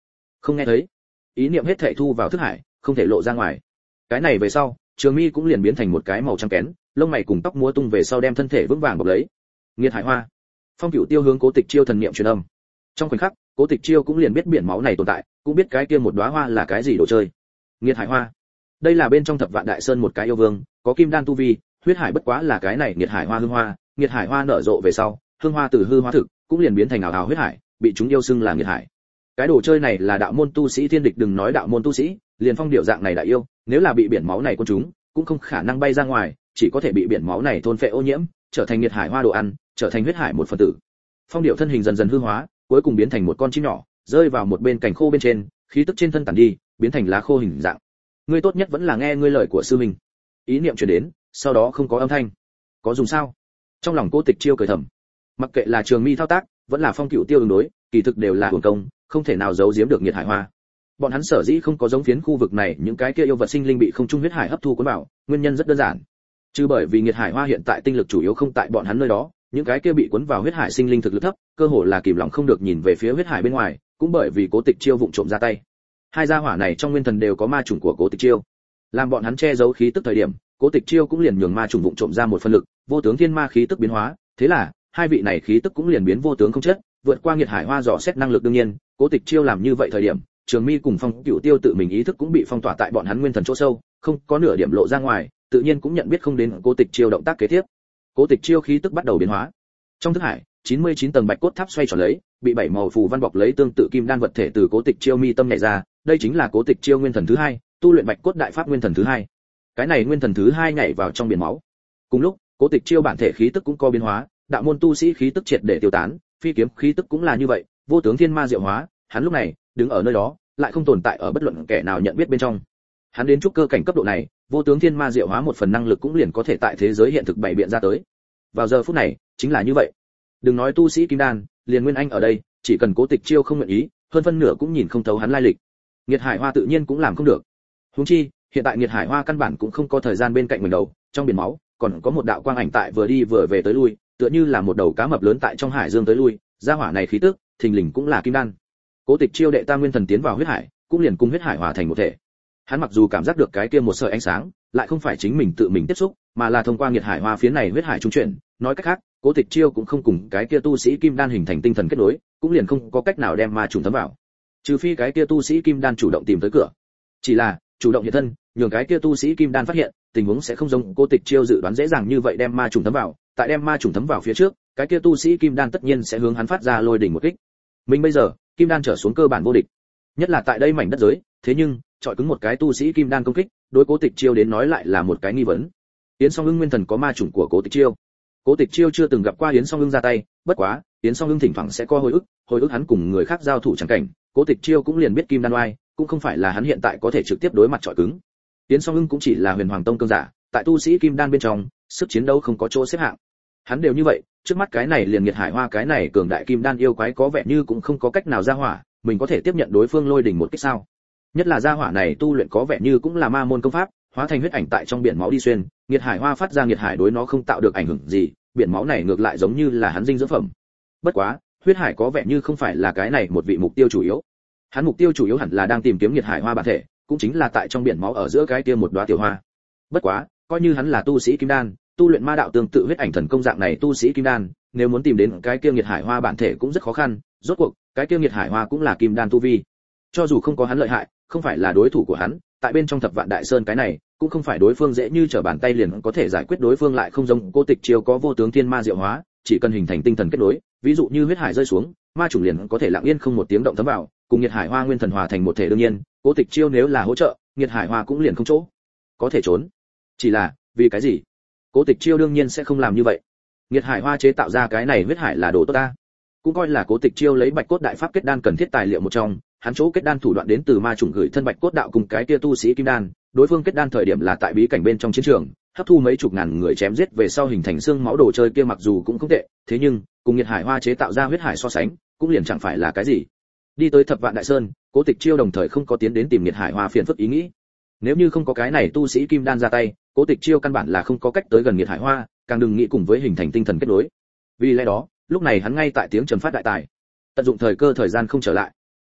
Không nghe thấy. Ý niệm hết thảy thu vào thức hải, không thể lộ ra ngoài. Cái này về sau, Trường Mi cũng liền biến thành một cái màu trắng kén, lông mày cùng tóc múa tung về sau đem thân thể vững vàng bọc lấy. Nghiệt hải hoa. Phong Cửu Tiêu hướng Cố Tịch Chiêu thần niệm truyền âm. Trong khoảnh khắc, Cố Tịch Chiêu cũng liền biết biển máu này tồn tại, cũng biết cái kia một đóa hoa là cái gì đồ chơi. Nghiệt hải hoa. Đây là bên trong Thập Vạn Đại Sơn một cái yêu vương, có kim đan tu vi, huyết hải bất quá là cái này nghiệt hải hoa hương hoa, nghiệt hải hoa nở rộ về sau, hương hoa từ hư hóa thực, cũng liền biến thành ảo ảo huyết hải, bị chúng yêu xưng là nghiệt hải. Cái đồ chơi này là đạo môn tu sĩ thiên địch, đừng nói đạo môn tu sĩ, liền Phong Điểu dạng này đại yêu, nếu là bị biển máu này cuốn chúng, cũng không khả năng bay ra ngoài, chỉ có thể bị biển máu này thôn phệ ô nhiễm, trở thành nghiệt hải hoa đồ ăn, trở thành huyết hải một phần tử. Phong Điểu thân hình dần dần hư hóa, cuối cùng biến thành một con chim nhỏ, rơi vào một bên cành khô bên trên, khí tức trên thân tản đi, biến thành lá khô hình dạng. Ngươi tốt nhất vẫn là nghe ngươi lời của sư minh. Ý niệm truyền đến, sau đó không có âm thanh. Có dùng sao? Trong lòng Cố Tịch Chiêu cười thầm. Mặc kệ là Trường Mi thao tác, vẫn là Phong Cửu Tiêu ứng đối, kỳ thực đều là hưởng công, không thể nào giấu giếm được nghiệt hải hoa. Bọn hắn sở dĩ không có giống phiến khu vực này những cái kia yêu vật sinh linh bị không trung huyết hải hấp thu cuốn vào, nguyên nhân rất đơn giản. Chứ bởi vì nghiệt hải hoa hiện tại tinh lực chủ yếu không tại bọn hắn nơi đó, những cái kia bị cuốn vào huyết hải sinh linh thực lực thấp, cơ hồ là kìm lòng không được nhìn về phía huyết hải bên ngoài, cũng bởi vì Cố Tịch Chiêu vụng trộm ra tay. Hai gia hỏa này trong nguyên thần đều có ma chủng của Cố Tịch Chiêu, làm bọn hắn che giấu khí tức thời điểm, Cố Tịch Chiêu cũng liền nhường ma chủng vụng trộm ra một phần lực, vô tướng thiên ma khí tức biến hóa, thế là hai vị này khí tức cũng liền biến vô tướng không chết, vượt qua nghiệt hải hoa dò xét năng lực. Đương nhiên, Cố Tịch Chiêu làm như vậy thời điểm, Trường Mi cùng Phong Cửu Tiêu tự mình ý thức cũng bị phong tỏa tại bọn hắn nguyên thần chỗ sâu, không có nửa điểm lộ ra ngoài, tự nhiên cũng nhận biết không đến Cố Tịch Chiêu động tác kế tiếp. Cố Tịch Chiêu khí tức bắt đầu biến hóa. Trong thức hải, 99 tầng bạch cốt tháp xoay tròn lấy, bị bảy màu phù văn bọc lấy tương tự kim đan vật thể từ Cố Tịch Chiêu mi tâm nhảy ra, đây chính là Cố Tịch Chiêu nguyên thần thứ hai, tu luyện bạch cốt đại pháp nguyên thần thứ hai. Cái này nguyên thần thứ hai nhảy vào trong biển máu. Cùng lúc, Cố Tịch Chiêu bản thể khí tức cũng có biến hóa, đạo môn tu sĩ khí tức triệt để tiêu tán, phi kiếm khí tức cũng là như vậy, vô tướng thiên ma diệu hóa, hắn lúc này đứng ở nơi đó, lại không tồn tại ở bất luận kẻ nào nhận biết bên trong. Hắn đến trúc cơ cảnh cấp độ này, vô tướng thiên ma diệu hóa một phần năng lực cũng liền có thể tại thế giới hiện thực bày biện ra tới. Vào giờ phút này, chính là như vậy. Đừng nói tu sĩ kim đan, liền Nguyên Anh ở đây, chỉ cần Cố Tịch Chiêu không nguyện ý, hơn phân nửa cũng nhìn không thấu hắn lai lịch. Nghiệt hải hoa tự nhiên cũng làm không được. Huống chi, hiện tại nghiệt hải hoa căn bản cũng không có thời gian bên cạnh mình đầu, trong biển máu còn có một đạo quang ảnh tại vừa đi vừa về tới lui, tựa như là một đầu cá mập lớn tại trong hải dương tới lui, gia hỏa này khí tức, thình lình cũng là kim đan. Cố Tịch Chiêu đệ tam nguyên thần tiến vào huyết hải, cũng liền cùng huyết hải hòa thành một thể. Hắn mặc dù cảm giác được cái kia một sợi ánh sáng, lại không phải chính mình tự mình tiếp xúc, mà là thông qua nghiệt hải hoa phiến này huyết hải trung chuyển, nói cách khác, Cố Tịch Chiêu cũng không cùng cái kia tu sĩ kim đan hình thành tinh thần kết nối, cũng liền không có cách nào đem ma trùng thấm vào. Trừ phi cái kia tu sĩ kim đan chủ động tìm tới cửa. Chỉ là, chủ động hiện thân, nhường cái kia tu sĩ kim đan phát hiện, tình huống sẽ không giống Cố Tịch Chiêu dự đoán dễ dàng như vậy đem ma trùng thấm vào, tại đem ma trùng thấm vào phía trước, cái kia tu sĩ kim đan tất nhiên sẽ hướng hắn phát ra lôi đỉnh một kích. Mình bây giờ, kim đan trở xuống cơ bản vô địch. Nhất là tại đây mảnh đất giới, thế nhưng, chọi cứng một cái tu sĩ kim đan công kích, đối Cố Tịch Chiêu đến nói lại là một cái nghi vấn. Yến Song Ưng nguyên thần có ma chủng của Cố Tịch Chiêu. Cố Tịch Chiêu chưa từng gặp qua Yến Song Ưng ra tay, bất quá, Yến Song Ưng thỉnh thoảng sẽ có hồi ức hắn cùng người khác giao thủ chẳng cảnh, Cố Tịch Chiêu cũng liền biết kim đan oai, cũng không phải là hắn hiện tại có thể trực tiếp đối mặt chọi cứng. Yến Song Ưng cũng chỉ là Huyền Hoàng Tông cường giả, tại tu sĩ kim đan bên trong, sức chiến đấu không có chỗ xếp hạng. Hắn đều như vậy, trước mắt cái này liền nghiệt hải hoa cái này cường đại kim đan yêu quái có vẻ như cũng không có cách nào ra hỏa, mình có thể tiếp nhận đối phương lôi đỉnh một kích sao? Nhất là gia hỏa này tu luyện có vẻ như cũng là ma môn công pháp, hóa thành huyết ảnh tại trong biển máu đi xuyên, nghiệt hải hoa phát ra nghiệt hải đối nó không tạo được ảnh hưởng gì, biển máu này ngược lại giống như là hắn dinh dưỡng phẩm. Bất quá, huyết hải có vẻ như không phải là cái này một vị mục tiêu chủ yếu. Hắn mục tiêu chủ yếu hẳn là đang tìm kiếm nghiệt hải hoa bản thể, cũng chính là tại trong biển máu ở giữa cái kia một đóa tiểu hoa. Bất quá, coi như hắn là tu sĩ kim đan, tu luyện ma đạo tương tự huyết ảnh thần công dạng này tu sĩ kim đan, nếu muốn tìm đến cái kia nghiệt hải hoa bản thể cũng rất khó khăn, rốt cuộc, cái kia nghiệt hải hoa cũng là kim đan tu vi. Cho dù không có hắn lợi hại, không phải là đối thủ của hắn, tại bên trong Thập Vạn Đại Sơn cái này, cũng không phải đối phương dễ như trở bàn tay liền có thể giải quyết. Đối phương lại không giống Cố Tịch Chiêu có vô tướng thiên ma diệu hóa, chỉ cần hình thành tinh thần kết nối, ví dụ như huyết hải rơi xuống, ma chủng liền có thể lặng yên không một tiếng động thấm vào, cùng nghiệt hải hoa nguyên thần hòa thành một thể. Đương nhiên, Cố Tịch Chiêu nếu là hỗ trợ, nghiệt hải hoa cũng liền không chỗ có thể trốn. Chỉ là, vì cái gì? Cố Tịch Chiêu đương nhiên sẽ không làm như vậy. Nghiệt hải hoa chế tạo ra cái này huyết hải là đồ tốt ta, cũng coi là Cố Tịch Chiêu lấy bạch cốt đại pháp kết đan cần thiết tài liệu một trong. Hắn chỗ kết đan thủ đoạn đến từ ma chủng gửi thân bạch cốt đạo cùng cái kia tu sĩ kim đan, đối phương kết đan thời điểm là tại bí cảnh bên trong chiến trường, hấp thu mấy chục ngàn người chém giết về sau hình thành xương máu đồ chơi kia, mặc dù cũng không tệ, thế nhưng cùng nghiệt hải hoa chế tạo ra huyết hải so sánh, cũng liền chẳng phải là cái gì. Đi tới Thập Vạn Đại Sơn, Cố Tịch Chiêu đồng thời không có tiến đến tìm nghiệt hải hoa phiền phức ý nghĩ. Nếu như không có cái này tu sĩ kim đan ra tay, Cố Tịch Chiêu căn bản là không có cách tới gần nghiệt hải hoa, càng đừng nghĩ cùng với hình thành tinh thần kết nối. Vì lẽ đó, lúc này hắn ngay tại tiếng trầm phát đại tài, tận dụng thời cơ thời gian không trở lại.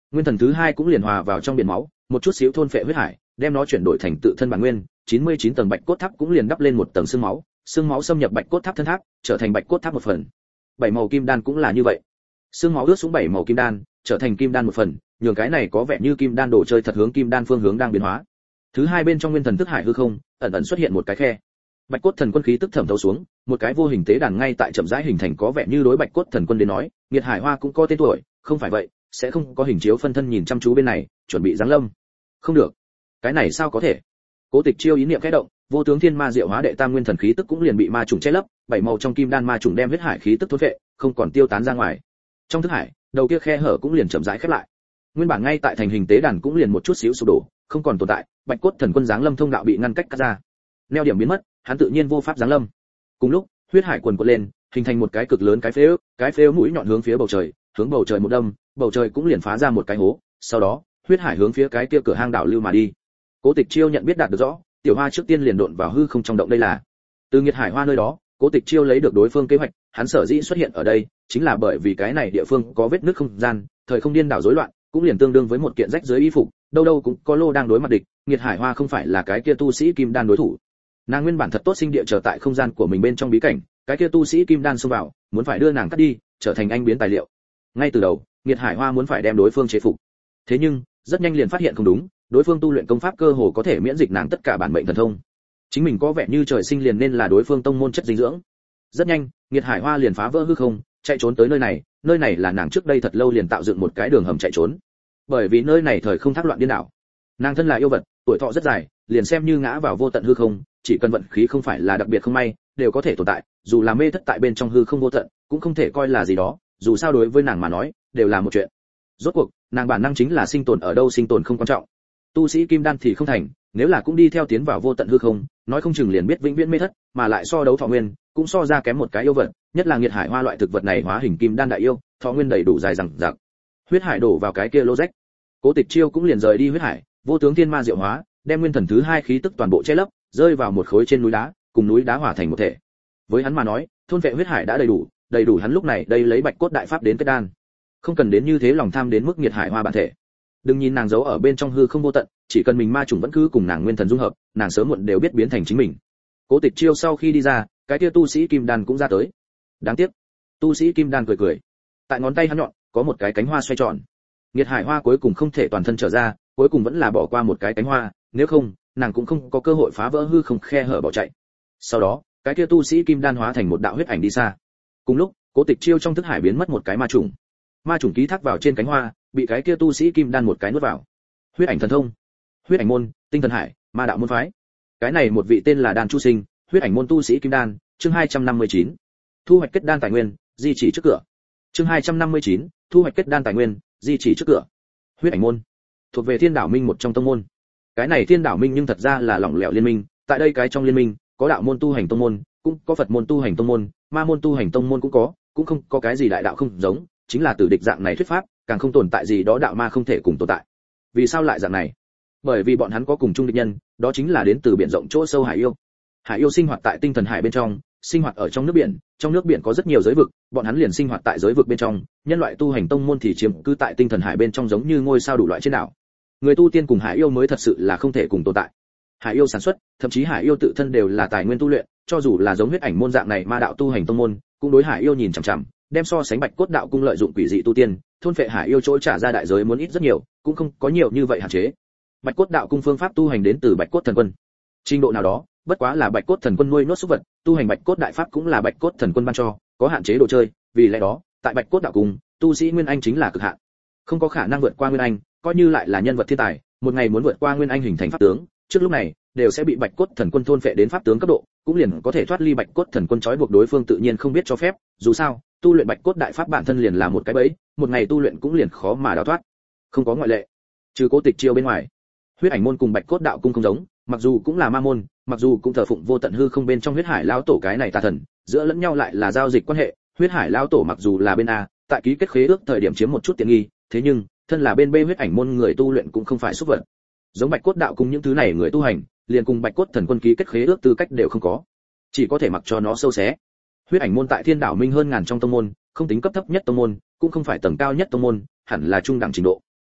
Nguyên thần thứ hai cũng liền hòa vào trong biển máu, một chút xíu thôn phệ huyết hải, đem nó chuyển đổi thành tự thân bản nguyên, 99 tầng bạch cốt tháp cũng liền đắp lên một tầng xương máu xâm nhập bạch cốt tháp thân tháp, trở thành bạch cốt tháp một phần. Bảy màu kim đan cũng là như vậy. Xương máu ướt xuống bảy màu kim đan, trở thành kim đan một phần, nhường cái này có vẻ như kim đan đồ chơi thật hướng kim đan phương hướng đang biến hóa. Thứ hai bên trong nguyên thần thức hải hư không, ẩn ẩn xuất hiện một cái khe. Bạch cốt thần quân khí tức thẩm thấu xuống, một cái vô hình tế đàn ngay tại chậm rãi hình thành, có vẻ như đối bạch cốt thần quân đến nói, Nghiệt Hải Hoa cũng có tên tuổi, không phải vậy, sẽ không có hình chiếu phân thân nhìn chăm chú bên này, chuẩn bị giáng lâm. Không được, cái này sao có thể? Cố Tịch Chiêu ý niệm khẽ động, vô tướng thiên ma diệu hóa đệ tam nguyên thần khí tức cũng liền bị ma trùng che lấp, bảy màu trong kim đan ma trùng đem huyết hải khí tức thôn phệ, không còn tiêu tán ra ngoài. Trong thức hải, đầu kia khe hở cũng liền chậm rãi khép lại. Nguyên bản ngay tại thành hình tế đàn cũng liền một chút xíu sụp đổ, không còn tồn tại, bạch cốt thần quân giáng lâm thông đạo bị ngăn cách cắt ra. Neo điểm biến mất, hắn tự nhiên vô pháp giáng lâm. Cùng lúc, huyết hải quần quật lên, hình thành một cái cực lớn cái phếu mũi nhọn hướng phía bầu trời, hướng bầu trời một đâm, bầu trời cũng liền phá ra một cái hố, sau đó, huyết hải hướng phía cái kia cửa hang đảo lưu mà đi. Cố Tịch Chiêu nhận biết đạt được rõ, tiểu hoa trước tiên liền độn vào hư không trong động, đây là từ Nghiệt Hải Hoa nơi đó, Cố Tịch Chiêu lấy được đối phương kế hoạch, hắn sở dĩ xuất hiện ở đây, chính là bởi vì cái này địa phương có vết nứt không gian, thời không điên đảo rối loạn, cũng liền tương đương với một kiện rách dưới y phục, đâu đâu cũng có lô đang đối mặt địch, Nghiệt Hải Hoa không phải là cái kia tu sĩ kim đan đối thủ. Nàng nguyên bản thật tốt sinh địa trở tại không gian của mình bên trong bí cảnh, cái kia tu sĩ kim đan xông vào, muốn phải đưa nàng cắt đi, trở thành anh biến tài liệu. Ngay từ đầu, Nghiệt Hải Hoa muốn phải đem đối phương chế phục. Thế nhưng, rất nhanh liền phát hiện không đúng, đối phương tu luyện công pháp cơ hồ có thể miễn dịch nàng tất cả bản mệnh thần thông. Chính mình có vẻ như trời sinh liền nên là đối phương tông môn chất dinh dưỡng. Rất nhanh, Nghiệt Hải Hoa liền phá vỡ hư không, chạy trốn tới nơi này là nàng trước đây thật lâu liền tạo dựng một cái đường hầm chạy trốn. Bởi vì nơi này thời không thác loạn điên đảo. Nàng thân là yêu vật, tuổi thọ rất dài, liền xem như ngã vào vô tận hư không, chỉ cần vận khí không phải là đặc biệt không may, đều có thể tồn tại, dù là mê thất tại bên trong hư không vô tận, cũng không thể coi là gì đó, dù sao đối với nàng mà nói, đều là một chuyện. Rốt cuộc, nàng bản năng chính là sinh tồn, ở đâu sinh tồn không quan trọng. Tu sĩ kim đan thì không thành, nếu là cũng đi theo tiến vào vô tận hư không, nói không chừng liền biết vĩnh viễn mê thất, mà lại so đấu thọ nguyên, cũng so ra kém một cái yêu vật, nhất là Nghiệt Hải Hoa loại thực vật này hóa hình kim đan đại yêu, thọ nguyên đầy đủ dài dằng dặc. Huyết hải đổ vào cái kia lô rách. Cố Tịch Chiêu cũng liền rời đi huyết hải, vô tướng thiên ma diệu hóa, đem nguyên thần thứ hai khí tức toàn bộ che lấp, rơi vào một khối trên núi đá, cùng núi đá hòa thành một thể. Với hắn mà nói, thôn vệ huyết hải đã đầy đủ hắn lúc này đây lấy bạch cốt đại pháp đến kết đan. Không cần đến như thế lòng tham đến mức Nghiệt Hải Hoa bản thể. Đừng nhìn nàng giấu ở bên trong hư không vô tận, chỉ cần mình ma trùng vẫn cứ cùng nàng nguyên thần dung hợp, nàng sớm muộn đều biết biến thành chính mình. Cố Tịch Chiêu sau khi đi ra, cái kia tu sĩ kim đan cũng ra tới. Đáng tiếc, tu sĩ kim đan cười cười. Tại ngón tay hắn nhọn, có một cái cánh hoa xoay tròn. Nghiệt Hải Hoa cuối cùng không thể toàn thân trở ra, cuối cùng vẫn là bỏ qua một cái cánh hoa, nếu không, nàng cũng không có cơ hội phá vỡ hư không khe hở bỏ chạy. Sau đó, cái kia tu sĩ kim đan hóa thành một đạo huyết ảnh đi xa. Cùng lúc, Cố Tịch Chiêu trong thức hải biến mất một cái ma trùng. Ma trùng ký thác vào trên cánh hoa, bị cái kia tu sĩ kim đan một cái nuốt vào. Huyết ảnh thần thông, huyết ảnh môn, tinh thần hải, ma đạo môn phái. Cái này một vị tên là Đan Chu Sinh, huyết ảnh môn tu sĩ kim đan, chương 259. Thu hoạch kết đan tài nguyên, di chỉ trước cửa. Chương 259, thu hoạch kết đan tài nguyên, di chỉ trước cửa. Huyết ảnh môn thuộc về Thiên Đảo Minh một trong tông môn. Cái này Thiên Đảo Minh nhưng thật ra là lỏng lẻo liên minh, tại đây cái trong liên minh, có đạo môn tu hành tông môn, cũng có Phật môn tu hành tông môn, ma môn tu hành tông môn cũng có, cũng không có cái gì đại đạo không giống, chính là tử địch dạng này thuyết pháp, càng không tồn tại gì đó đạo ma không thể cùng tồn tại. Vì sao lại dạng này? Bởi vì bọn hắn có cùng chung địch nhân, đó chính là đến từ biển rộng chỗ sâu hải yêu. Hải yêu sinh hoạt tại tinh thần hải bên trong, sinh hoạt ở trong nước biển có rất nhiều giới vực, bọn hắn liền sinh hoạt tại giới vực bên trong, nhân loại tu hành tông môn thì chiếm cư tại tinh thần hải bên trong giống như ngôi sao đủ loại trên đảo. Người tu tiên cùng hải yêu mới thật sự là không thể cùng tồn tại. Hải yêu sản xuất, thậm chí hải yêu tự thân đều là tài nguyên tu luyện, cho dù là giống huyết ảnh môn dạng này ma đạo tu hành tông môn, cũng đối hải yêu nhìn chằm chằm, đem so sánh Bạch Cốt đạo cung lợi dụng quỷ dị tu tiên, thôn phệ hải yêu chỗ trả ra đại giới muốn ít rất nhiều, cũng không có nhiều như vậy hạn chế. Bạch Cốt đạo cung phương pháp tu hành đến từ Bạch Cốt thần quân. Trình độ nào đó, bất quá là Bạch Cốt thần quân nuôi nốt súc vật, tu hành Bạch Cốt đại pháp cũng là Bạch Cốt thần quân ban cho, có hạn chế đồ chơi, vì lẽ đó, tại Bạch Cốt đạo cung, tu sĩ nguyên anh chính là cực hạn. Không có khả năng vượt qua nguyên anh, coi như lại là nhân vật thiên tài, một ngày muốn vượt qua nguyên anh hình thành pháp tướng, trước lúc này đều sẽ bị Bạch Cốt thần quân thôn phệ đến pháp tướng cấp độ, cũng liền có thể thoát ly Bạch Cốt thần quân trói buộc, đối phương tự nhiên không biết cho phép, dù sao, tu luyện Bạch Cốt đại pháp bản thân liền là một cái bẫy, một ngày tu luyện cũng liền khó mà đào thoát. Không có ngoại lệ. Trừ Cố Tịch Chiêu bên ngoài, huyết ảnh môn cùng Bạch Cốt đạo cung không giống, mặc dù cũng là ma môn, mặc dù cũng thờ phụng vô tận hư không bên trong huyết hải lão tổ cái này tà thần, giữa lẫn nhau lại là giao dịch quan hệ, huyết hải lão tổ mặc dù là bên A, tại ký kết khế ước thời điểm chiếm một chút tiện nghi, thế nhưng, thân là bên B huyết ảnh môn người tu luyện cũng không phải xúc vật. Giống Bạch Cốt đạo cung những thứ này người tu hành, liền cùng Bạch Cốt thần quân ký kết khế ước tư cách đều không có, chỉ có thể mặc cho nó sâu xé. Huyết ảnh môn tại Thiên Đảo Minh hơn ngàn trong tông môn, không tính cấp thấp nhất tông môn, cũng không phải tầng cao nhất tông môn, hẳn là trung đẳng trình độ.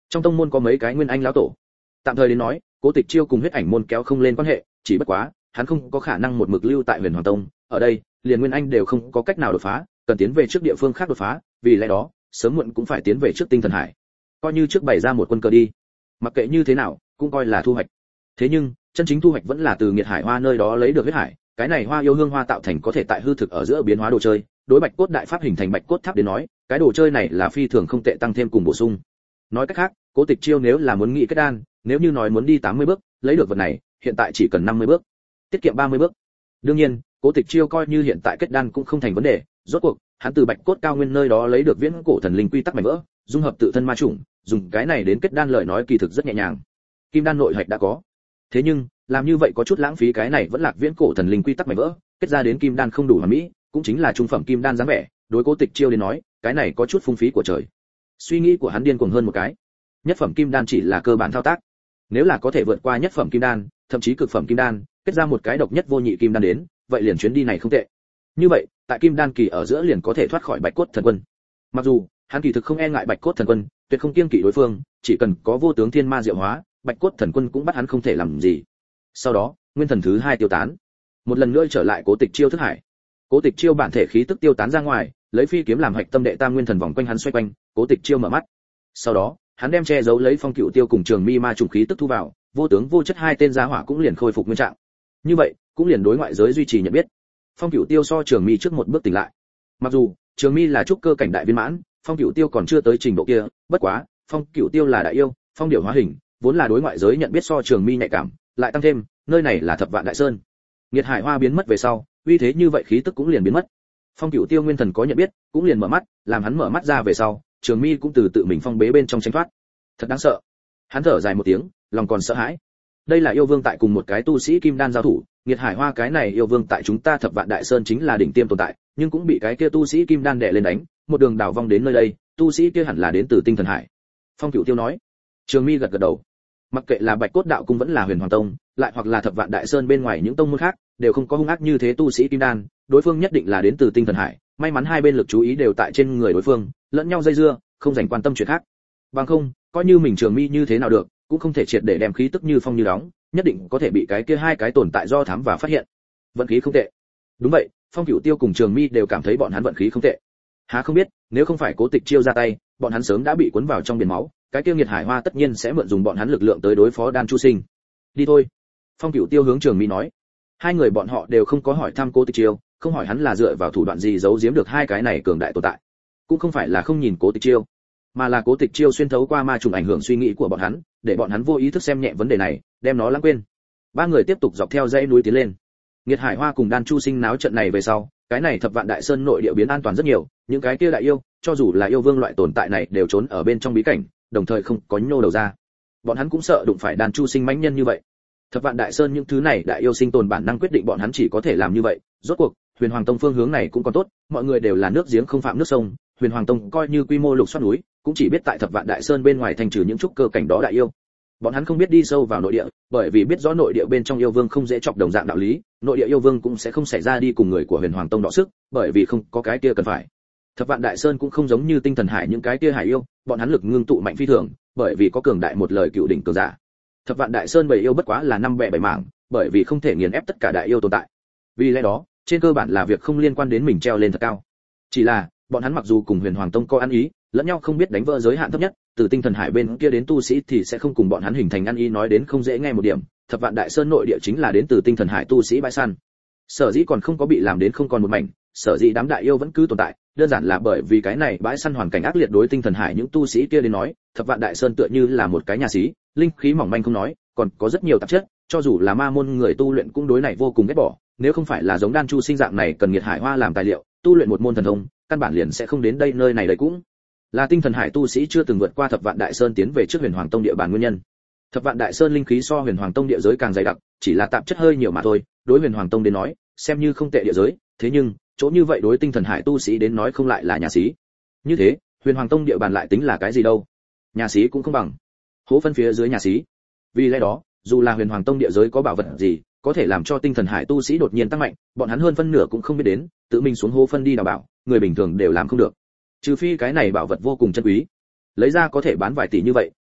Trong tông môn có mấy cái nguyên anh lão tổ. Tạm thời đến nói, Cố Tịch Chiêu cùng huyết ảnh môn kéo không lên quan hệ, chỉ bất quá, hắn không có khả năng một mực lưu tại Huyền Hoàng Tông, ở đây, liền nguyên anh đều không có cách nào đột phá, cần tiến về trước địa phương khác đột phá, vì lẽ đó, sớm muộn cũng phải tiến về trước Tinh Thần Hải. Coi như trước bày ra một quân cờ đi. Mặc kệ như thế nào, cũng coi là thu hoạch. Thế nhưng, chân chính thu hoạch vẫn là từ Nghiệt Hải Hoa nơi đó lấy được huyết hải, cái này hoa yêu hương hoa tạo thành có thể tại hư thực ở giữa biến hóa đồ chơi, đối Bạch Cốt đại pháp hình thành Bạch Cốt tháp đến nói, cái đồ chơi này là phi thường không tệ tăng thêm cùng bổ sung. Nói cách khác, Cố Tịch Chiêu nếu là muốn nghị kết đan, nếu như nói muốn đi 80 bước, lấy được vật này, hiện tại chỉ cần 50 bước, tiết kiệm 30 bước. Đương nhiên, Cố Tịch Chiêu coi như hiện tại kết đan cũng không thành vấn đề, rốt cuộc, hắn từ Bạch Cốt cao nguyên nơi đó lấy được viễn cổ thần linh quy tắc mảnh vỡ, dung hợp tự thân ma chủng, dùng cái này đến kết đan lời nói kỳ thực rất nhẹ nhàng. Kim đan nội hạch đã có. Thế nhưng, làm như vậy có chút lãng phí cái này vẫn lạc viễn cổ thần linh quy tắc mảnh vỡ, kết ra đến kim đan không đủ hoàn mỹ, cũng chính là trung phẩm kim đan dáng vẻ, đối Cố Tịch Chiêu đến nói, cái này có chút phung phí của trời. Suy nghĩ của hắn điên cuồng hơn một cái. Nhất phẩm kim đan chỉ là cơ bản thao tác. Nếu là có thể vượt qua nhất phẩm kim đan, thậm chí cực phẩm kim đan, kết ra một cái độc nhất vô nhị kim đan đến, vậy liền chuyến đi này không tệ. Như vậy, tại kim đan kỳ ở giữa liền có thể thoát khỏi Bạch Cốt thần quân. Mặc dù, hắn kỳ thực không e ngại Bạch Cốt thần quân, tuyệt không kiêng kỵ đối phương, chỉ cần có vô tướng thiên ma diệu hóa, Bạch Cốt thần quân cũng bắt hắn không thể làm gì. Sau đó, nguyên thần thứ hai tiêu tán, một lần nữa trở lại Cố Tịch Chiêu thức hải. Cố Tịch Chiêu bản thể khí tức tiêu tán ra ngoài, lấy phi kiếm làm hạch tâm đệ tam nguyên thần vòng quanh hắn xoay quanh, Cố Tịch Chiêu mở mắt. Sau đó, hắn đem che giấu lấy Phong Cửu Tiêu cùng Trường Mi ma trùng khí tức thu vào, vô tướng vô chất hai tên giá hỏa cũng liền khôi phục nguyên trạng. Như vậy, cũng liền đối ngoại giới duy trì nhận biết. Phong Cửu Tiêu so Trường Mi trước một bước tỉnh lại. Mặc dù Trường Mi là trúc cơ cảnh đại viên mãn, Phong Cửu Tiêu còn chưa tới trình độ kia, bất quá, Phong Cửu Tiêu là đại yêu, phong điểu hóa hình, vốn là đối ngoại giới nhận biết so Trường Mi nhạy cảm, lại tăng thêm, nơi này là Thập Vạn Đại Sơn. Nghiệt Hải Hoa biến mất về sau, uy thế như vậy khí tức cũng liền biến mất. Phong Cửu Tiêu nguyên thần có nhận biết, cũng liền mở mắt, làm hắn mở mắt ra về sau, Trường Mi cũng từ tự mình phong bế bên trong tránh thoát. Thật đáng sợ. Hắn thở dài một tiếng, lòng còn sợ hãi. Đây là yêu vương tại cùng một cái tu sĩ kim đan giao thủ, Nghiệt Hải Hoa cái này yêu vương tại chúng ta Thập Vạn Đại Sơn chính là đỉnh tiêm tồn tại, nhưng cũng bị cái kia tu sĩ kim đan đè lên đánh, một đường đào vong đến nơi đây, tu sĩ kia hẳn là đến từ Tinh Thần Hải. Phong Cửu Tiêu nói. Trường Mi gật gật đầu. Mặc kệ là Bạch Cốt đạo cung vẫn là Huyền Hoàng tông, lại hoặc là Thập Vạn Đại Sơn bên ngoài những tông môn khác, đều không có hung ác như thế tu sĩ kim đan, đối phương nhất định là đến từ Tinh Thần Hải, may mắn hai bên lực chú ý đều tại trên người đối phương, lẫn nhau dây dưa, không dành quan tâm chuyện khác. Bằng không, coi như mình Trường Mi như thế nào được, cũng không thể triệt để đem khí tức như phong như đóng, nhất định có thể bị cái kia hai cái tồn tại do thám và phát hiện. Vận khí không tệ. Đúng vậy, Phong Cửu Tiêu cùng Trường Mi đều cảm thấy bọn hắn vận khí không tệ. Há không biết, nếu không phải Cố Tịch Chiêu ra tay, bọn hắn sớm đã bị cuốn vào trong biển máu, cái kia Nghiệt Hải Hoa tất nhiên sẽ mượn dùng bọn hắn lực lượng tới đối phó Đan Chu Sinh. Đi thôi. Phong Cửu Tiêu hướng Trường Mi nói. Hai người bọn họ đều không có hỏi thăm Cố Tịch Chiêu, không hỏi hắn là dựa vào thủ đoạn gì giấu giếm được hai cái này cường đại tồn tại. Cũng không phải là không nhìn Cố Tịch Chiêu, mà là Cố Tịch Chiêu xuyên thấu qua ma trùng ảnh hưởng suy nghĩ của bọn hắn, để bọn hắn vô ý thức xem nhẹ vấn đề này, đem nó lãng quên. Ba người tiếp tục dọc theo dãy núi tiến lên. Nghiệt Hải Hoa cùng Đan Chu Sinh náo trận này về sau, cái này Thập Vạn Đại Sơn nội địa biến an toàn rất nhiều, những cái kia đại yêu, cho dù là yêu vương loại tồn tại này đều trốn ở bên trong bí cảnh, đồng thời không có nhô đầu ra. Bọn hắn cũng sợ đụng phải Đan Chu Sinh mãnh nhân như vậy. Thập Vạn Đại Sơn những thứ này đại yêu sinh tồn bản năng quyết định bọn hắn chỉ có thể làm như vậy. Rốt cuộc, Huyền Hoàng Tông phương hướng này cũng còn tốt, mọi người đều là nước giếng không phạm nước sông, Huyền Hoàng Tông coi như quy mô lục soát núi, cũng chỉ biết tại Thập Vạn Đại Sơn bên ngoài thành trừ những trúc cơ cảnh đó đại yêu. Bọn hắn không biết đi sâu vào nội địa, bởi vì biết rõ nội địa bên trong yêu vương không dễ chọc đồng dạng đạo lý, nội địa yêu vương cũng sẽ không xảy ra đi cùng người của Huyền Hoàng Tông đọ sức, bởi vì không có cái kia cần phải. Thập Vạn Đại Sơn cũng không giống như Tinh Thần Hải những cái kia hải yêu, bọn hắn lực ngưng tụ mạnh phi thường, bởi vì có cường đại một lời cựu đỉnh cường giả. Thập Vạn Đại Sơn bảy yêu bất quá là năm bè bảy mảng, bởi vì không thể nghiền ép tất cả đại yêu tồn tại. Vì lẽ đó, trên cơ bản là việc không liên quan đến mình treo lên thật cao. Chỉ là, bọn hắn mặc dù cùng Huyền Hoàng Tông có ăn ý, lẫn nhau không biết đánh vỡ giới hạn thấp nhất, từ Tinh Thần Hải bên kia đến tu sĩ thì sẽ không cùng bọn hắn hình thành ăn ý, nói đến không dễ nghe một điểm, Thập Vạn Đại Sơn nội địa chính là đến từ Tinh Thần Hải tu sĩ bãi săn. Sở dĩ còn không có bị làm đến không còn một mảnh, sở dĩ đám đại yêu vẫn cứ tồn tại, đơn giản là bởi vì cái này bãi săn hoàn cảnh ác liệt, đối Tinh Thần Hải những tu sĩ kia đến nói, Thập Vạn Đại Sơn tựa như là một cái nhà xí, linh khí mỏng manh không nói, còn có rất nhiều tạp chất, cho dù là ma môn người tu luyện cũng đối này vô cùng ghét bỏ, nếu không phải là giống Đan Chu Sinh dạng này cần Nghiệt Hải Hoa làm tài liệu, tu luyện một môn thần thông, căn bản liền sẽ không đến đây, nơi này đấy cũng là Tinh Thần Hải tu sĩ chưa từng vượt qua Thập Vạn Đại Sơn tiến về trước Huyền Hoàng Tông địa bàn nguyên nhân. Thập Vạn Đại Sơn linh khí so Huyền Hoàng Tông địa giới càng dày đặc, chỉ là tạp chất hơi nhiều mà thôi, đối Huyền Hoàng Tông đến nói, xem như không tệ địa giới, thế nhưng, chỗ như vậy đối Tinh Thần Hải tu sĩ đến nói không lại là nhà xí. Như thế, Huyền Hoàng Tông địa bàn lại tính là cái gì đâu? Nhà xí cũng không bằng. Hố phân phía dưới nhà xí. Vì lẽ đó, dù là Huyền Hoàng Tông địa giới có bảo vật gì, có thể làm cho Tinh Thần Hải tu sĩ đột nhiên tăng mạnh, bọn hắn hơn phân nửa cũng không biết đến, tự mình xuống hố phân đi đào bảo, người bình thường đều làm không được. Trừ phi cái này bảo vật vô cùng chân quý, lấy ra có thể bán vài tỷ như vậy,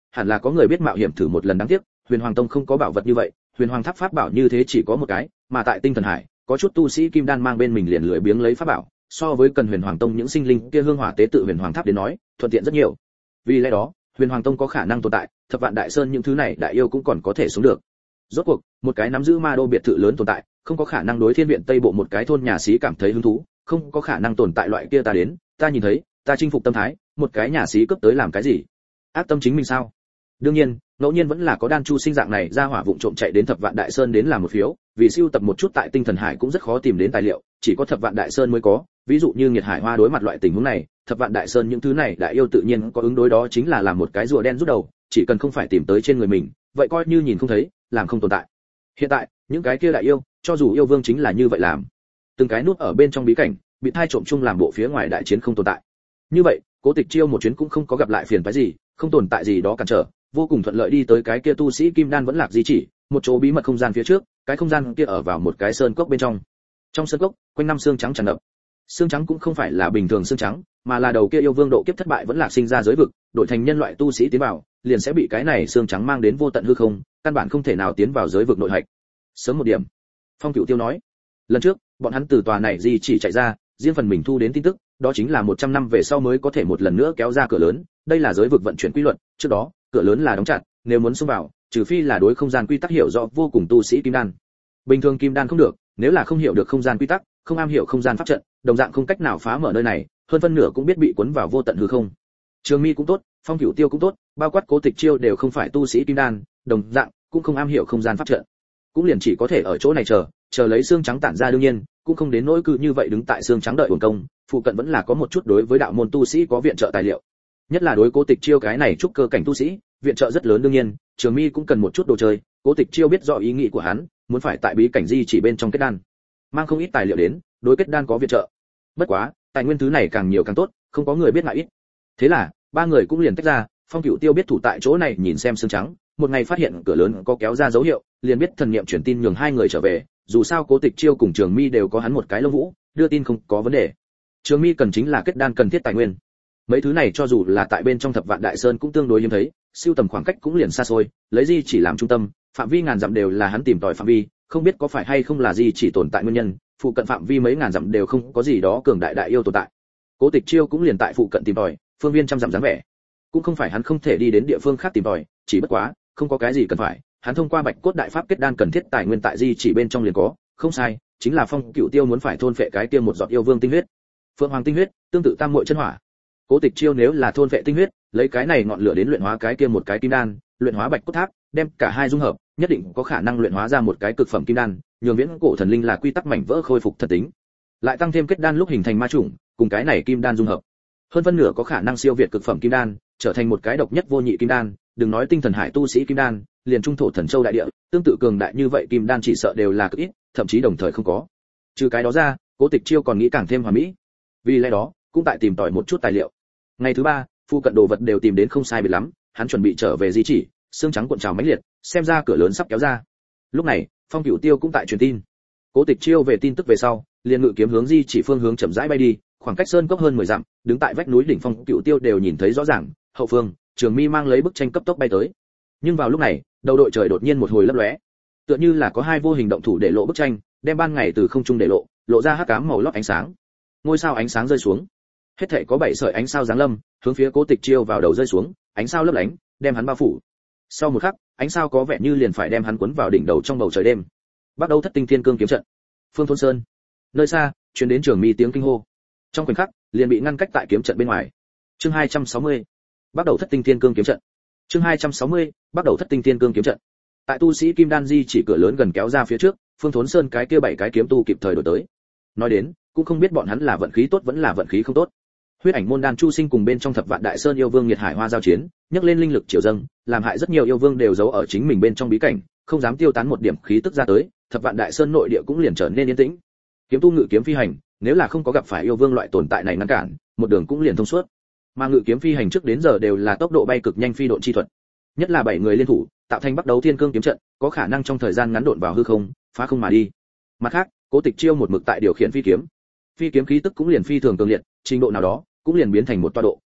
hẳn là có người biết mạo hiểm thử một lần, đáng tiếc Huyền Hoàng Tông không có bảo vật như vậy, Huyền Hoàng Tháp pháp bảo như thế chỉ có một cái, mà tại Tinh Thần Hải, có chút tu sĩ kim đan mang bên mình liền lười biếng lấy pháp bảo, so với cần Huyền Hoàng Tông những sinh linh kia hương hỏa tế tự Huyền Hoàng Tháp đến nói, thuận tiện rất nhiều. Vì lẽ đó, Huyền Hoàng Tông có khả năng tồn tại, Thập Vạn Đại Sơn những thứ này đại yêu cũng còn có thể sống được. Rốt cuộc, một cái nắm giữ ma đô biệt thự lớn tồn tại, không có khả năng đối Thiên Viện Tây Bộ một cái thôn nhà sĩ cảm thấy hứng thú, không có khả năng tồn tại loại kia ta đến, ta nhìn thấy, ta chinh phục tâm thái, một cái nhà sĩ cướp tới làm cái gì? Ác tâm chính mình sao? Đương nhiên, ngẫu nhiên vẫn là có đan chu sinh dạng này ra hỏa vụng trộm chạy đến Thập Vạn Đại Sơn đến làm một phiếu, vì siêu tập một chút tại Tinh Thần Hải cũng rất khó tìm đến tài liệu, chỉ có Thập Vạn Đại Sơn mới có, ví dụ như Nghiệt Hải Hoa đối mặt loại tình huống này, Thập Vạn Đại Sơn những thứ này đại yêu tự nhiên có ứng đối, đó chính là làm một cái rùa đen rút đầu, chỉ cần không phải tìm tới trên người mình, vậy coi như nhìn không thấy, làm không tồn tại. Hiện tại, những cái kia đại yêu, cho dù yêu vương chính là như vậy làm, từng cái nút ở bên trong bí cảnh, bị thai trộm chung làm bộ phía ngoài đại chiến không tồn tại. Như vậy, Cố Tịch Chiêu một chuyến cũng không có gặp lại phiền phức gì, không tồn tại gì đó cản trở, vô cùng thuận lợi đi tới cái kia tu sĩ kim đan vẫn lạc di chỉ, một chỗ bí mật không gian phía trước, cái không gian kia ở vào một cái sơn cốc bên trong. Trong sơn cốc, quanh năm xương trắng tràn ngập. Xương trắng cũng không phải là bình thường xương trắng, mà là đầu kia yêu vương độ kiếp thất bại vẫn lạc sinh ra giới vực, đổi thành nhân loại tu sĩ tiến vào, liền sẽ bị cái này xương trắng mang đến vô tận hư không, căn bản không thể nào tiến vào giới vực nội hạch. Sớm một điểm, Phong Cửu Tiêu nói. Lần trước, bọn hắn từ tòa này di chỉ chạy ra, riêng phần mình thu đến tin tức, đó chính là 100 năm về sau mới có thể một lần nữa kéo ra cửa lớn, đây là giới vực vận chuyển quy luật, trước đó, cửa lớn là đóng chặt, nếu muốn xông vào, trừ phi là đối không gian quy tắc hiểu rõ vô cùng tu sĩ kim đan. Bình thường kim đan không được, nếu là không hiểu được không gian quy tắc, không am hiểu không gian pháp trận, đồng dạng không cách nào phá mở nơi này, hơn phân nửa cũng biết bị cuốn vào vô tận hư không. Trường Mi cũng tốt, Phong Cửu Tiêu cũng tốt, bao quát Cố Tịch Chiêu đều không phải tu sĩ kim đan, đồng dạng cũng không am hiểu không gian pháp trận, cũng liền chỉ có thể ở chỗ này chờ lấy xương trắng tản ra, đương nhiên cũng không đến nỗi cứ như vậy đứng tại xương trắng đợi uổng công, phụ cận vẫn là có một chút đối với đạo môn tu sĩ có viện trợ tài liệu, nhất là đối Cố Tịch Chiêu cái này trúc cơ cảnh tu sĩ, viện trợ rất lớn. đương nhiên, Trường Mi cũng cần một chút đồ chơi, Cố Tịch Chiêu biết rõ ý nghĩ của hắn, muốn phải tại bí cảnh di chỉ bên trong kết đan, mang không ít tài liệu đến, đối kết đan có viện trợ. Bất quá, tài nguyên thứ này càng nhiều càng tốt, không có người biết ngại ít. Thế là, ba người cũng liền tách ra, Phong Cửu Tiêu biết thủ tại chỗ này nhìn xem xương trắng, một ngày phát hiện cửa lớn có kéo ra dấu hiệu, liền biết thần niệm truyền tin nhường hai người trở về, dù sao Cố Tịch Chiêu cùng Trường Mi đều có hắn một cái lông vũ, đưa tin không có vấn đề. Trường Mi cần chính là kết đan cần thiết tài nguyên. Mấy thứ này cho dù là tại bên trong Thập Vạn Đại Sơn cũng tương đối hiếm thấy, siêu tầm khoảng cách cũng liền xa xôi, lấy di chỉ làm trung tâm, phạm vi ngàn dặm đều là hắn tìm tòi phạm vi, không biết có phải hay không là di chỉ tồn tại nguyên nhân, phụ cận phạm vi mấy ngàn dặm đều không có gì đó cường đại đại yêu tồn tại. Cố Tịch Chiêu cũng liền tại phụ cận tìm tòi, phương viên trăm dặm dáng vẻ. Cũng không phải hắn không thể đi đến địa phương khác tìm tòi, chỉ bất quá, không có cái gì cần phải, hắn thông qua Bạch Cốt Đại Pháp kết đan cần thiết tài nguyên tại di chỉ bên trong liền có, không sai, chính là Phong Cửu Tiêu muốn phải thôn phệ cái kia một giọt yêu vương tinh huyết. Phượng Hoàng tinh huyết, tương tự tam muội chân hỏa. Cố Tịch Chiêu nếu là thôn phệ tinh huyết, lấy cái này ngọn lửa đến luyện hóa cái kia một cái kim đan, luyện hóa Bạch Cốt Tháp, đem cả hai dung hợp, nhất định có khả năng luyện hóa ra một cái cực phẩm kim đan, nhường viễn cổ thần linh là quy tắc mảnh vỡ khôi phục thần tính. Lại tăng thêm kết đan lúc hình thành ma chủng, cùng cái này kim đan dung hợp, hơn phân nửa có khả năng siêu việt cực phẩm kim đan, trở thành một cái độc nhất vô nhị kim đan, đừng nói Tinh Thần Hải tu sĩ kim đan, liền trung thổ thần châu đại địa, tương tự cường đại như vậy kim đan chỉ sợ đều là cực ít, thậm chí đồng thời không có. Trừ cái đó ra, Cố Tịch Chiêu còn nghĩ càng thêm hoàn mỹ. Vì lẽ đó, cũng tại tìm tòi một chút tài liệu. Ngày thứ ba, phụ cận đồ vật đều tìm đến không sai biệt lắm, hắn chuẩn bị trở về di chỉ, xương trắng cuộn trào mãnh liệt, xem ra cửa lớn sắp kéo ra. Lúc này, Phong Cửu Tiêu cũng tại truyền tin. Cố Tịch Chiêu về tin tức về sau, liền ngự kiếm hướng di chỉ phương hướng chậm rãi bay đi, khoảng cách sơn cốc hơn 10 dặm, đứng tại vách núi đỉnh Phong Cửu Tiêu đều nhìn thấy rõ ràng, hậu phương, Trường Mi mang lấy bức tranh cấp tốc bay tới. Nhưng vào lúc này, đầu đội trời đột nhiên một hồi lấp lóe, tựa như là có hai vô hình động thủ để lộ bức tranh, đem ban ngày từ không trung để lộ ra hắc ám màu lót ánh sáng. Ngôi sao ánh sáng rơi xuống, hết thảy có 7 sợi ánh sao giáng lâm, hướng phía Cố Tịch Chiêu vào đầu rơi xuống, ánh sao lấp lánh, đem hắn bao phủ. Sau một khắc, ánh sao có vẻ như liền phải đem hắn cuốn vào đỉnh đầu trong bầu trời đêm. Bắt đầu Thất Tinh Thiên Cương kiếm trận. Phương Thôn Sơn, nơi xa, truyền đến Trường Mi tiếng kinh hô. Trong khoảnh khắc, liền bị ngăn cách tại kiếm trận bên ngoài. Chương 260. Bắt đầu Thất Tinh Thiên Cương kiếm trận. Chương 260. Bắt đầu Thất Tinh Thiên Cương kiếm trận. Tại tu sĩ Kim Đan Di chỉ cửa lớn gần kéo ra phía trước, Phương Thốn Sơn cái kia 7 cái kiếm tu kịp thời đổi tới. Nói đến, cũng không biết bọn hắn là vận khí tốt vẫn là vận khí không tốt. Huyết Ảnh môn đan Chu Sinh cùng bên trong Thập Vạn Đại Sơn yêu vương Nghiệt Hải Hoa giao chiến, nhấc lên linh lực triều dâng, làm hại rất nhiều yêu vương đều giấu ở chính mình bên trong bí cảnh, không dám tiêu tán một điểm khí tức ra tới, Thập Vạn Đại Sơn nội địa cũng liền trở nên yên tĩnh. Kiếm tu ngự kiếm phi hành, nếu là không có gặp phải yêu vương loại tồn tại này ngăn cản, một đường cũng liền thông suốt. Mà ngự kiếm phi hành trước đến giờ đều là tốc độ bay cực nhanh phi độn chi thuật. Nhất là 7 người liên thủ, tạo thành Bắt Đầu Thiên Cương kiếm trận, có khả năng trong thời gian ngắn độn vào hư không, phá không mà đi. Mặt khác, Cố Tịch Chiêu một mực tại điều khiển phi kiếm khí tức cũng liền phi thường cường liệt, trình độ nào đó cũng liền biến thành một tọa độ,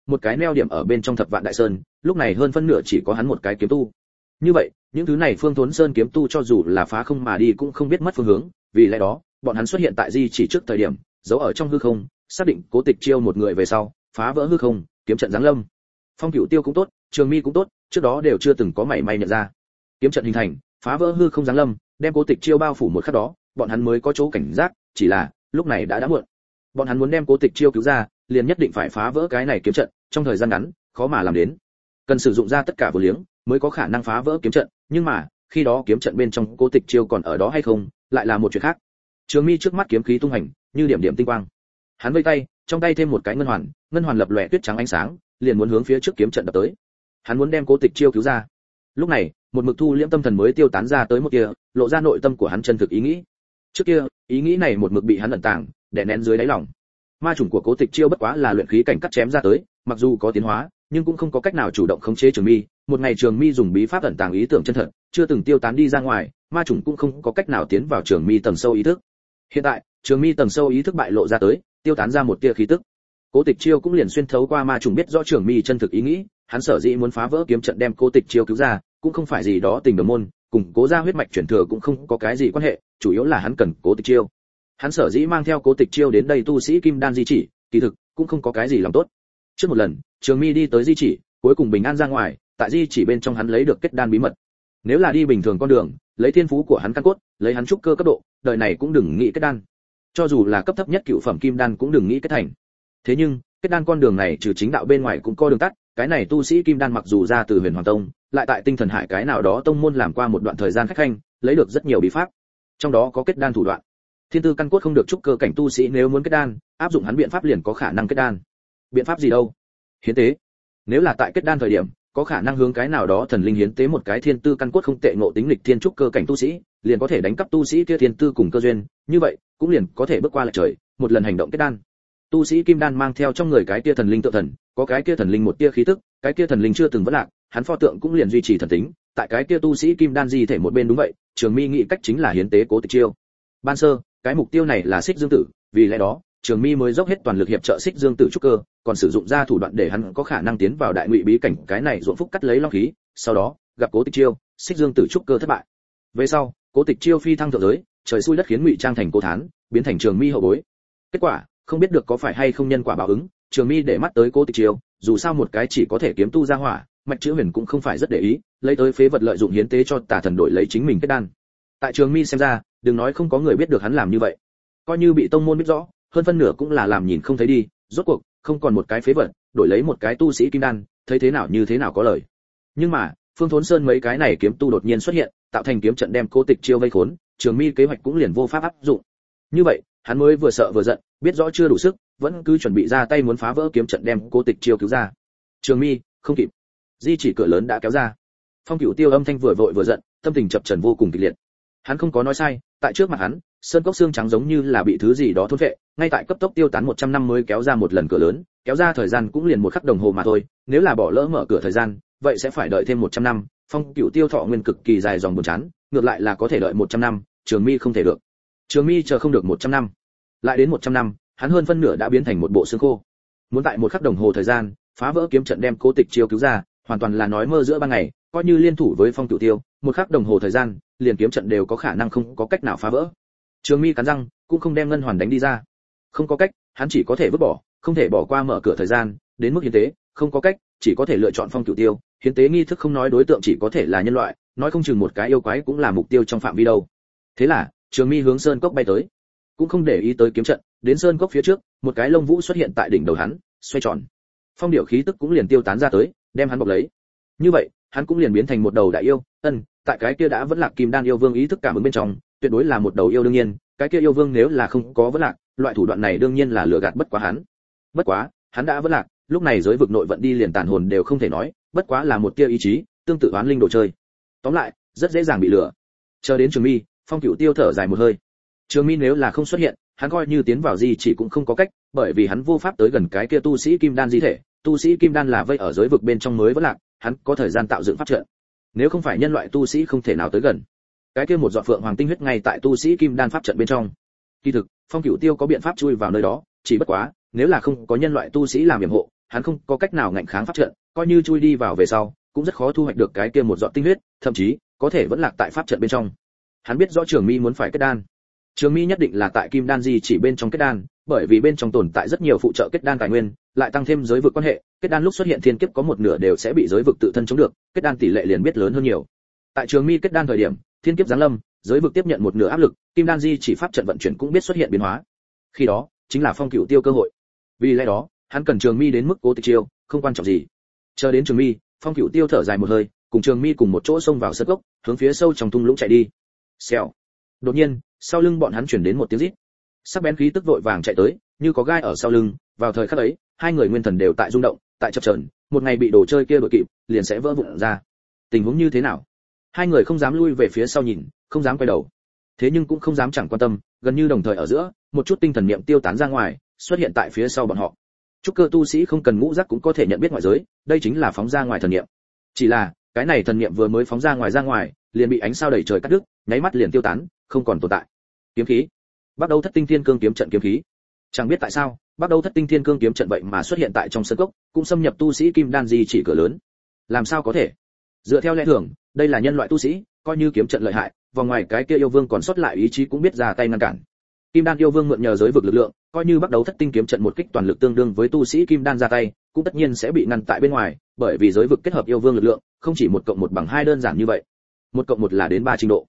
một cái neo điểm ở bên trong Thập Vạn Đại Sơn, lúc này hơn phân nửa chỉ có hắn một cái kiếm tu. Như vậy, những thứ này Phương Thốn Sơn kiếm tu cho dù là phá không mà đi cũng không biết mất phương hướng, vì lẽ đó, bọn hắn xuất hiện tại di chỉ trước thời điểm, giấu ở trong hư không, xác định Cố Tịch Chiêu một người về sau, phá vỡ hư không, kiếm trận giáng lâm. Phong Cửu Tiêu cũng tốt, Trường Mi cũng tốt, trước đó đều chưa từng có mảy may nhận ra. Kiếm trận hình thành, phá vỡ hư không giáng lâm, đem Cố Tịch Chiêu bao phủ một khắc đó, bọn hắn mới có chỗ cảnh giác, chỉ là, lúc này đã muộn. Bọn hắn muốn đem Cố Tịch Chiêu cứu ra, liền nhất định phải phá vỡ cái này kiếm trận, trong thời gian ngắn, khó mà làm đến. Cần sử dụng ra tất cả vô liếng, mới có khả năng phá vỡ kiếm trận, nhưng mà, khi đó kiếm trận bên trong Cố Tịch Chiêu còn ở đó hay không, lại là một chuyện khác. Trường Mi trước mắt kiếm khí tung hành, như điểm điểm tinh quang. Hắn vây tay, trong tay thêm một cái ngân hoàn lập lòe tuyết trắng ánh sáng, liền muốn hướng phía trước kiếm trận đập tới. Hắn muốn đem Cố Tịch Chiêu cứu ra. Lúc này, một mực thu liễm tâm thần mới tiêu tán ra tới một kia, lộ ra nội tâm của hắn chân thực ý nghĩ. Trước kia, ý nghĩ này một mực bị hắn ẩn tàng, đè nén dưới đáy lòng. Ma chủng của Cố Tịch Chiêu bất quá là luyện khí cảnh cắt chém ra tới, mặc dù có tiến hóa, nhưng cũng không có cách nào chủ động khống chế Trường Mi. Một ngày Trường Mi dùng bí pháp ẩn tàng ý tưởng chân thật, chưa từng tiêu tán đi ra ngoài, ma chủng cũng không có cách nào tiến vào Trường Mi tầng sâu ý thức. Hiện tại, Trường Mi tầng sâu ý thức bại lộ ra tới, tiêu tán ra một tia khí tức. Cố Tịch Chiêu cũng liền xuyên thấu qua ma chủng biết rõ Trường Mi chân thực ý nghĩ, hắn sở dĩ muốn phá vỡ kiếm trận đem Cố Tịch Chiêu cứu ra, cũng không phải gì đó tình đồng môn, cùng Cố gia huyết mạch chuyển thừa cũng không có cái gì quan hệ, chủ yếu là hắn cần Cố Tịch Chiêu. Hắn sở dĩ mang theo Cố Tịch Chiêu đến đây tu sĩ Kim Đan di chỉ, kỳ thực cũng không có cái gì lòng tốt. Trước một lần, Trường Mi đi tới di chỉ, cuối cùng bình an ra ngoài, tại di chỉ bên trong hắn lấy được kết đan bí mật. Nếu là đi bình thường con đường, lấy thiên phú của hắn căn cốt, lấy hắn trúc cơ cấp độ, đời này cũng đừng nghĩ kết đan. Cho dù là cấp thấp nhất cựu phẩm kim đan cũng đừng nghĩ kết thành. Thế nhưng, kết đan con đường này trừ chính đạo bên ngoài cũng có đường tắt, cái này tu sĩ kim đan mặc dù ra từ Huyền Hoàng Tông, lại tại Tinh Thần Hải cái nào đó tông môn làm qua một đoạn thời gian khách khanh, lấy được rất nhiều bí pháp. Trong đó có kết đan thủ đoạn. Thiên tư căn cốt không được trúc cơ cảnh tu sĩ nếu muốn kết đan, áp dụng hắn biện pháp liền có khả năng kết đan. Biện pháp gì đâu? Hiến tế. Nếu là tại kết đan thời điểm, có khả năng hướng cái nào đó thần linh hiến tế một cái thiên tư căn cốt không tệ ngộ tính lịch thiên trúc cơ cảnh tu sĩ, liền có thể đánh cắp tu sĩ kia thiên tư cùng cơ duyên, như vậy, cũng liền có thể bước qua lệch trời, một lần hành động kết đan. Tu sĩ kim đan mang theo trong người cái kia thần linh tự thần, có cái kia thần linh một tia khí tức, cái kia thần linh chưa từng vỡ lạc, hắn pho tượng cũng liền duy trì thần tính, tại cái kia tu sĩ kim đan di thể một bên đúng vậy, Trường Mi nghĩ cách chính là hiến tế Cố Tịch Chiêu. Ban sơ, cái mục tiêu này là Xích Dương Tử, vì lẽ đó, Trường Mi mới dốc hết toàn lực hiệp trợ Xích Dương Tử trúc cơ, còn sử dụng ra thủ đoạn để hắn có khả năng tiến vào đại ngụy bí cảnh, cái này ruộng phúc cắt lấy long khí, sau đó, gặp Cố Tịch Chiêu, Xích Dương Tử trúc cơ thất bại. Về sau, Cố Tịch Chiêu phi thăng thượng giới, trời xui đất khiến ngụy trang thành Cố Thán, biến thành Trường Mi hậu bối. Kết quả, không biết được có phải hay không nhân quả báo ứng, Trường Mi để mắt tới Cố Tịch Chiêu, dù sao một cái chỉ có thể kiếm tu ra hỏa, Mạch Chữ Huyền cũng không phải rất để ý, lấy tới phế vật lợi dụng hiến tế cho tà thần đổi lấy chính mình kết đan. Tại Trường Mi xem ra, đừng nói không có người biết được hắn làm như vậy, coi như bị tông môn biết rõ, hơn phân nửa cũng là làm nhìn không thấy đi, rốt cuộc không còn một cái phế vật, đổi lấy một cái tu sĩ kim đan, thấy thế nào như thế nào có lời. Nhưng mà, Phương Thốn Sơn mấy cái này kiếm tu đột nhiên xuất hiện, tạo thành kiếm trận đem Cố Tịch Chiêu vây khốn, Trường Mi kế hoạch cũng liền vô pháp áp dụng. Như vậy, hắn mới vừa sợ vừa giận, biết rõ chưa đủ sức, vẫn cứ chuẩn bị ra tay muốn phá vỡ kiếm trận đem Cố Tịch Chiêu cứu ra. Trường Mi, không kịp. Di chỉ cửa lớn đã kéo ra. Phong Cửu Tiêu âm thanh vừa vội vừa giận, tâm tình chập chờn vô cùng kịch liệt. Hắn không có nói sai, tại trước mặt hắn, sơn cốc xương trắng giống như là bị thứ gì đó thôn phệ, ngay tại cấp tốc tiêu tán 100 năm mới kéo ra một lần cửa lớn, kéo ra thời gian cũng liền một khắc đồng hồ mà thôi, nếu là bỏ lỡ mở cửa thời gian, vậy sẽ phải đợi thêm 100 năm. Phong Cửu Tiêu thọ nguyên cực kỳ dài dòng buồn chán, ngược lại là có thể đợi 100 năm, Trường Mi không thể được. Trường Mi chờ không được 100 năm. Lại đến 100 năm, hắn hơn phân nửa đã biến thành một bộ xương khô. Muốn tại một khắc đồng hồ thời gian, phá vỡ kiếm trận đem Cố Tịch Chiêu cứu ra, hoàn toàn là nói mơ giữa ban ngày, coi như liên thủ với Phong Cửu Tiêu, một khắc đồng hồ thời gian, liền kiếm trận đều có khả năng không có cách nào phá vỡ. Trường Mi cắn răng, cũng không đem ngân hoàn đánh đi ra. Không có cách, hắn chỉ có thể vứt bỏ, không thể bỏ qua mở cửa thời gian, đến mức hiến tế, không có cách, chỉ có thể lựa chọn Phong Cửu Tiêu, hiến tế nghi thức không nói đối tượng chỉ có thể là nhân loại, nói không chừng một cái yêu quái cũng là mục tiêu trong phạm vi đâu. Thế là, Trường Mi hướng sơn cốc bay tới, cũng không để ý tới kiếm trận, đến sơn cốc phía trước, một cái lông vũ xuất hiện tại đỉnh đầu hắn, xoay tròn. Phong điệu khí tức cũng liền tiêu tán ra tới, đem hắn bọc lấy. Như vậy, hắn cũng liền biến thành một đầu đại yêu, tại cái kia đã vẫn lạc kim đan yêu vương ý thức cảm ứng bên trong, tuyệt đối là một đầu yêu đương nhiên, cái kia yêu vương nếu là không có vẫn lạc, loại thủ đoạn này đương nhiên là lừa gạt bất quá hắn. Bất quá, hắn đã vẫn lạc, lúc này giới vực nội vận đi liền tàn hồn đều không thể nói, bất quá là một tia ý chí, tương tự oán linh đồ chơi. Tóm lại, rất dễ dàng bị lừa. Chờ đến Trường Mi, Phong Cửu Tiêu thở dài một hơi. Trường Mi nếu là không xuất hiện, hắn coi như tiến vào di chỉ cũng không có cách, bởi vì hắn vô pháp tới gần cái kia tu sĩ kim đan di thể, tu sĩ kim đan là vây ở giới vực bên trong mới vẫn lạc, hắn có thời gian tạo dựng pháp trận. Nếu không phải nhân loại tu sĩ không thể nào tới gần. Cái kia một giọt phượng hoàng tinh huyết ngay tại tu sĩ kim đan pháp trận bên trong. Kỳ thực, Phong Cửu Tiêu có biện pháp chui vào nơi đó, chỉ bất quá, nếu là không có nhân loại tu sĩ làm yểm hộ, hắn không có cách nào ngạnh kháng pháp trận, coi như chui đi vào về sau cũng rất khó thu hoạch được cái kia một giọt tinh huyết, thậm chí có thể vẫn lạc tại pháp trận bên trong. Hắn biết rõ Trường Mi muốn phải kết đan. Trường Mi nhất định là tại Kim Đan Di chỉ bên trong kết đan, bởi vì bên trong tồn tại rất nhiều phụ trợ kết đan tài nguyên, lại tăng thêm giới vực quan hệ, kết đan lúc xuất hiện thiên kiếp có một nửa đều sẽ bị giới vực tự thân chống được, kết đan tỷ lệ liền biết lớn hơn nhiều. Tại Trường Mi kết đan thời điểm, thiên kiếp giáng lâm, giới vực tiếp nhận một nửa áp lực, Kim Đan Di chỉ pháp trận vận chuyển cũng biết xuất hiện biến hóa. Khi đó, chính là Phong Cửu Tiêu cơ hội. Vì lẽ đó, hắn cần Trường Mi đến mức Cố Tịch Chiêu, không quan trọng gì. Chờ đến Trường Mi, Phong Cửu Tiêu thở dài một hơi, cùng Trường Mi cùng một chỗ xông vào sơn cốc, hướng phía sâu trong thung lũng chạy đi. Xèo. Đột nhiên, sau lưng bọn hắn truyền đến một tiếng rít. Sắc bén khí tức vội vàng chạy tới, như có gai ở sau lưng, vào thời khắc ấy, hai người nguyên thần đều tại rung động, tại chập chờn, một ngày bị đồ chơi kia đuổi kịp, liền sẽ vỡ vụn ra. Tình huống như thế nào? Hai người không dám lui về phía sau nhìn, không dám quay đầu. Thế nhưng cũng không dám chẳng quan tâm, gần như đồng thời ở giữa, một chút tinh thần niệm tiêu tán ra ngoài, xuất hiện tại phía sau bọn họ. Trúc cơ tu sĩ không cần ngũ giác cũng có thể nhận biết ngoại giới, đây chính là phóng ra ngoài thần niệm. Chỉ là, cái này thần niệm vừa mới phóng ra ngoài, liền bị ánh sao đầy trời cắt đứt, nháy mắt liền tiêu tán, không còn tồn tại. Kiếm khí. Bắt đầu Thất Tinh Thiên Cương kiếm trận kiếm khí. Chẳng biết tại sao, bắt đầu Thất Tinh Thiên Cương kiếm trận vậy mà xuất hiện tại trong sân cốc, cũng xâm nhập tu sĩ Kim Đan Di chỉ cửa lớn. Làm sao có thể? Dựa theo lẽ thường, đây là nhân loại tu sĩ, coi như kiếm trận lợi hại, vòng ngoài cái kia yêu vương còn sót lại ý chí cũng biết ra tay ngăn cản. Kim Đan yêu vương mượn nhờ giới vực lực lượng, coi như bắt đầu Thất Tinh kiếm trận một kích toàn lực tương đương với tu sĩ Kim Đan ra tay, cũng tất nhiên sẽ bị ngăn tại bên ngoài, bởi vì giới vực kết hợp yêu vương lực lượng, không chỉ 1+1 bằng 2 đơn giản như vậy. 1+1 là đến 3 trình độ.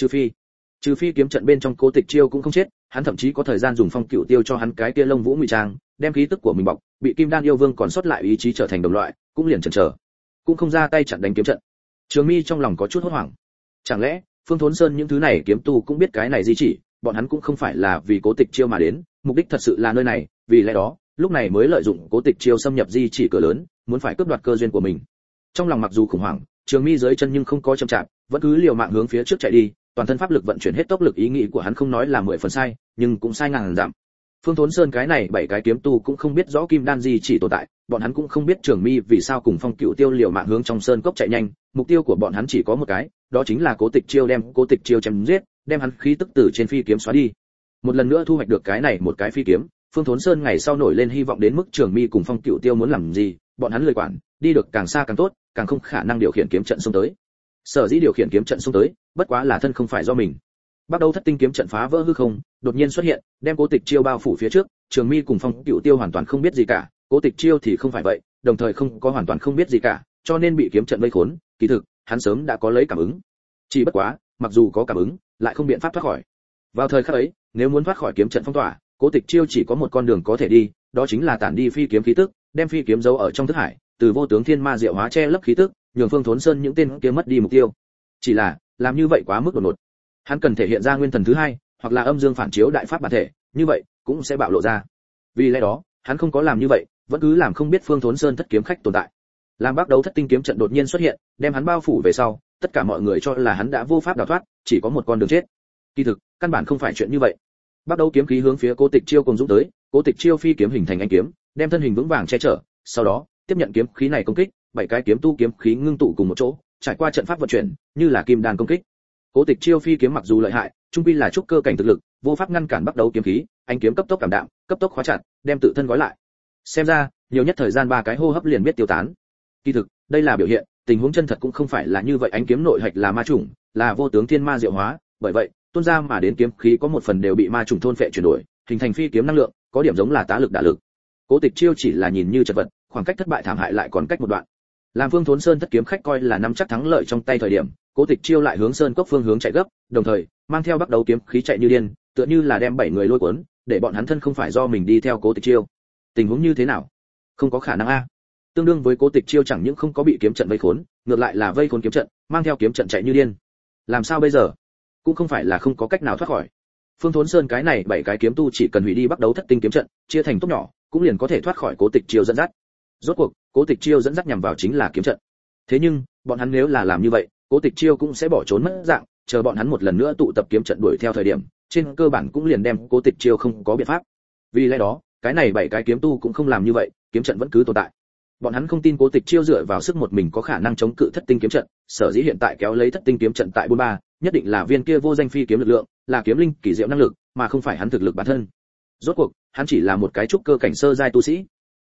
Trừ phi kiếm trận bên trong Cố Tịch Chiêu cũng không chết, hắn thậm chí có thời gian dùng Phong Cửu Tiêu cho hắn cái kia lông vũ ngụy trang, đem khí tức của mình bọc, bị Kim Đan yêu vương còn sót lại ý chí trở thành đồng loại, cũng liền chần chờ, cũng không ra tay chặn đánh kiếm trận. Trường Mi trong lòng có chút hốt hoảng. Chẳng lẽ, Phương Thốn Sơn những thứ này kiếm tu cũng biết cái này di chỉ, bọn hắn cũng không phải là vì Cố Tịch Chiêu mà đến, mục đích thật sự là nơi này, vì lẽ đó, lúc này mới lợi dụng Cố Tịch Chiêu xâm nhập di chỉ cửa lớn, muốn phải cướp đoạt cơ duyên của mình. Trong lòng mặc dù khủng hoảng, Trường Mi dưới chân nhưng không có chậm chạp, vẫn cứ liều mạng hướng phía trước chạy đi, toàn thân pháp lực vận chuyển hết tốc lực, ý nghĩ của hắn không nói là 10 phần sai, nhưng cũng sai ngàn dặm. Phương Thốn Sơn cái này 7 cái kiếm tu cũng không biết rõ Kim Đan Di chỉ tồn tại, bọn hắn cũng không biết Trường Mi vì sao cùng Phong Cửu Tiêu liều mạng hướng trong sơn cốc chạy nhanh, mục tiêu của bọn hắn chỉ có một cái, đó chính là Cố Tịch Chiêu, đem Cố Tịch Chiêu chém giết, đem hắn khí tức từ trên phi kiếm xóa đi. Một lần nữa thu hoạch được cái này một cái phi kiếm, Phương Thốn Sơn ngày sau nổi lên hy vọng đến mức Trường Mi cùng Phong Cửu Tiêu muốn làm gì, bọn hắn lười quản, đi được càng xa càng tốt, càng không khả năng điều khiển kiếm trận xông tới. Sở dĩ điều khiển kiếm trận xông tới, bất quá là thân không phải do mình. Bắt đầu Thất Tinh kiếm trận phá vỡ hư không, đột nhiên xuất hiện, đem Cố Tịch Chiêu bao phủ phía trước, Trường Mi cùng Phong Cửu Tiêu hoàn toàn không biết gì cả, Cố Tịch Chiêu thì không phải vậy, đồng thời không có hoàn toàn không biết gì cả, cho nên bị kiếm trận vây khốn, kỳ thực, hắn sớm đã có lấy cảm ứng. Chỉ bất quá, mặc dù có cảm ứng, lại không biện pháp thoát khỏi. Vào thời khắc ấy, nếu muốn thoát khỏi kiếm trận phong tỏa, Cố Tịch Chiêu chỉ có một con đường có thể đi, đó chính là tản đi phi kiếm khí tức, đem phi kiếm giấu ở trong thức hải, từ vô tướng thiên ma diệu hóa che lấp khí tức, nhường Phương Thốn Sơn những tên kia mất đi mục tiêu. Chỉ là, làm như vậy quá mức đột ngột. Hắn cần thể hiện ra nguyên thần thứ hai, hoặc là âm dương phản chiếu đại pháp bản thể, như vậy cũng sẽ bạo lộ ra. Vì lẽ đó, hắn không có làm như vậy, vẫn cứ làm không biết Phương Thốn Sơn thất kiếm khách tồn tại. Làm bắt đầu Thất Tinh kiếm trận đột nhiên xuất hiện, đem hắn bao phủ về sau, tất cả mọi người cho là hắn đã vô pháp đào thoát, chỉ có một con đường chết. Kỳ thực, căn bản không phải chuyện như vậy. Bắt đầu kiếm khí hướng phía Cố Tịch Chiêu cùng dũng tới, Cố Tịch Chiêu phi kiếm hình thành ánh kiếm, đem thân hình vững vàng che chở, sau đó, tiếp nhận kiếm khí này công kích, 7 cái kiếm tu kiếm khí ngưng tụ cùng một chỗ, trải qua trận pháp vận chuyển, như là kim đan công kích. Cố Tịch Chiêu phi kiếm mặc dù lợi hại, trung quy là trúc cơ cảnh thực lực, vô pháp ngăn cản bắt đầu kiếm khí, ánh kiếm cấp tốc cảm đạm, cấp tốc khóa chặt, đem tự thân gói lại. Xem ra, nhiều nhất thời gian 3 cái hô hấp liền biết tiêu tán. Kỳ thực, đây là biểu hiện, tình huống chân thật cũng không phải là như vậy, ánh kiếm nội hạch là ma chủng, là vô tướng thiên ma diệu hóa, bởi vậy, tuôn ra mà đến kiếm khí có một phần đều bị ma chủng thôn phệ chuyển đổi, hình thành phi kiếm năng lượng, có điểm giống là tá lực đả lực. Cố Tịch Chiêu chỉ là nhìn như chật vật, khoảng cách thất bại thảm hại lại còn cách một đoạn. Làm Phương Thốn Sơn thất kiếm khách coi là nắm chắc thắng lợi trong tay thời điểm, Cố Tịch Chiêu lại hướng sơn cốc phương hướng chạy gấp, đồng thời mang theo bắt đầu kiếm khí chạy như điên, tựa như là đem 7 người lôi cuốn, để bọn hắn thân không phải do mình đi theo Cố Tịch Chiêu. Tình huống như thế nào? Không có khả năng a. Tương đương với Cố Tịch Chiêu chẳng những không có bị kiếm trận vây khốn, ngược lại là vây khốn kiếm trận, mang theo kiếm trận chạy như điên. Làm sao bây giờ? Cũng không phải là không có cách nào thoát khỏi. Phương Thốn Sơn cái này 7 cái kiếm tu chỉ cần hủy đi bắt đầu Thất Tinh kiếm trận, chia thành tốt nhỏ, cũng liền có thể thoát khỏi Cố Tịch Chiêu dẫn dắt. Rốt cuộc, Cố Tịch Chiêu dẫn dắt nhằm vào chính là kiếm trận. Thế nhưng, bọn hắn nếu là làm như vậy, Cố Tịch Chiêu cũng sẽ bỏ trốn mất dạng, chờ bọn hắn một lần nữa tụ tập kiếm trận đuổi theo thời điểm, trên cơ bản cũng liền đem Cố Tịch Chiêu không có biện pháp. Vì lẽ đó, cái này 7 cái kiếm tu cũng không làm như vậy, kiếm trận vẫn cứ tồn tại. Bọn hắn không tin Cố Tịch Chiêu dựa vào sức một mình có khả năng chống cự Thất Tinh kiếm trận, sở dĩ hiện tại kéo lấy Thất Tinh kiếm trận tại 43, nhất định là viên kia vô danh phi kiếm lực lượng, là kiếm linh kỳ diệu năng lực, mà không phải hắn thực lực bản thân. Rốt cuộc, hắn chỉ là một cái trúc cơ cảnh sơ giai tu sĩ.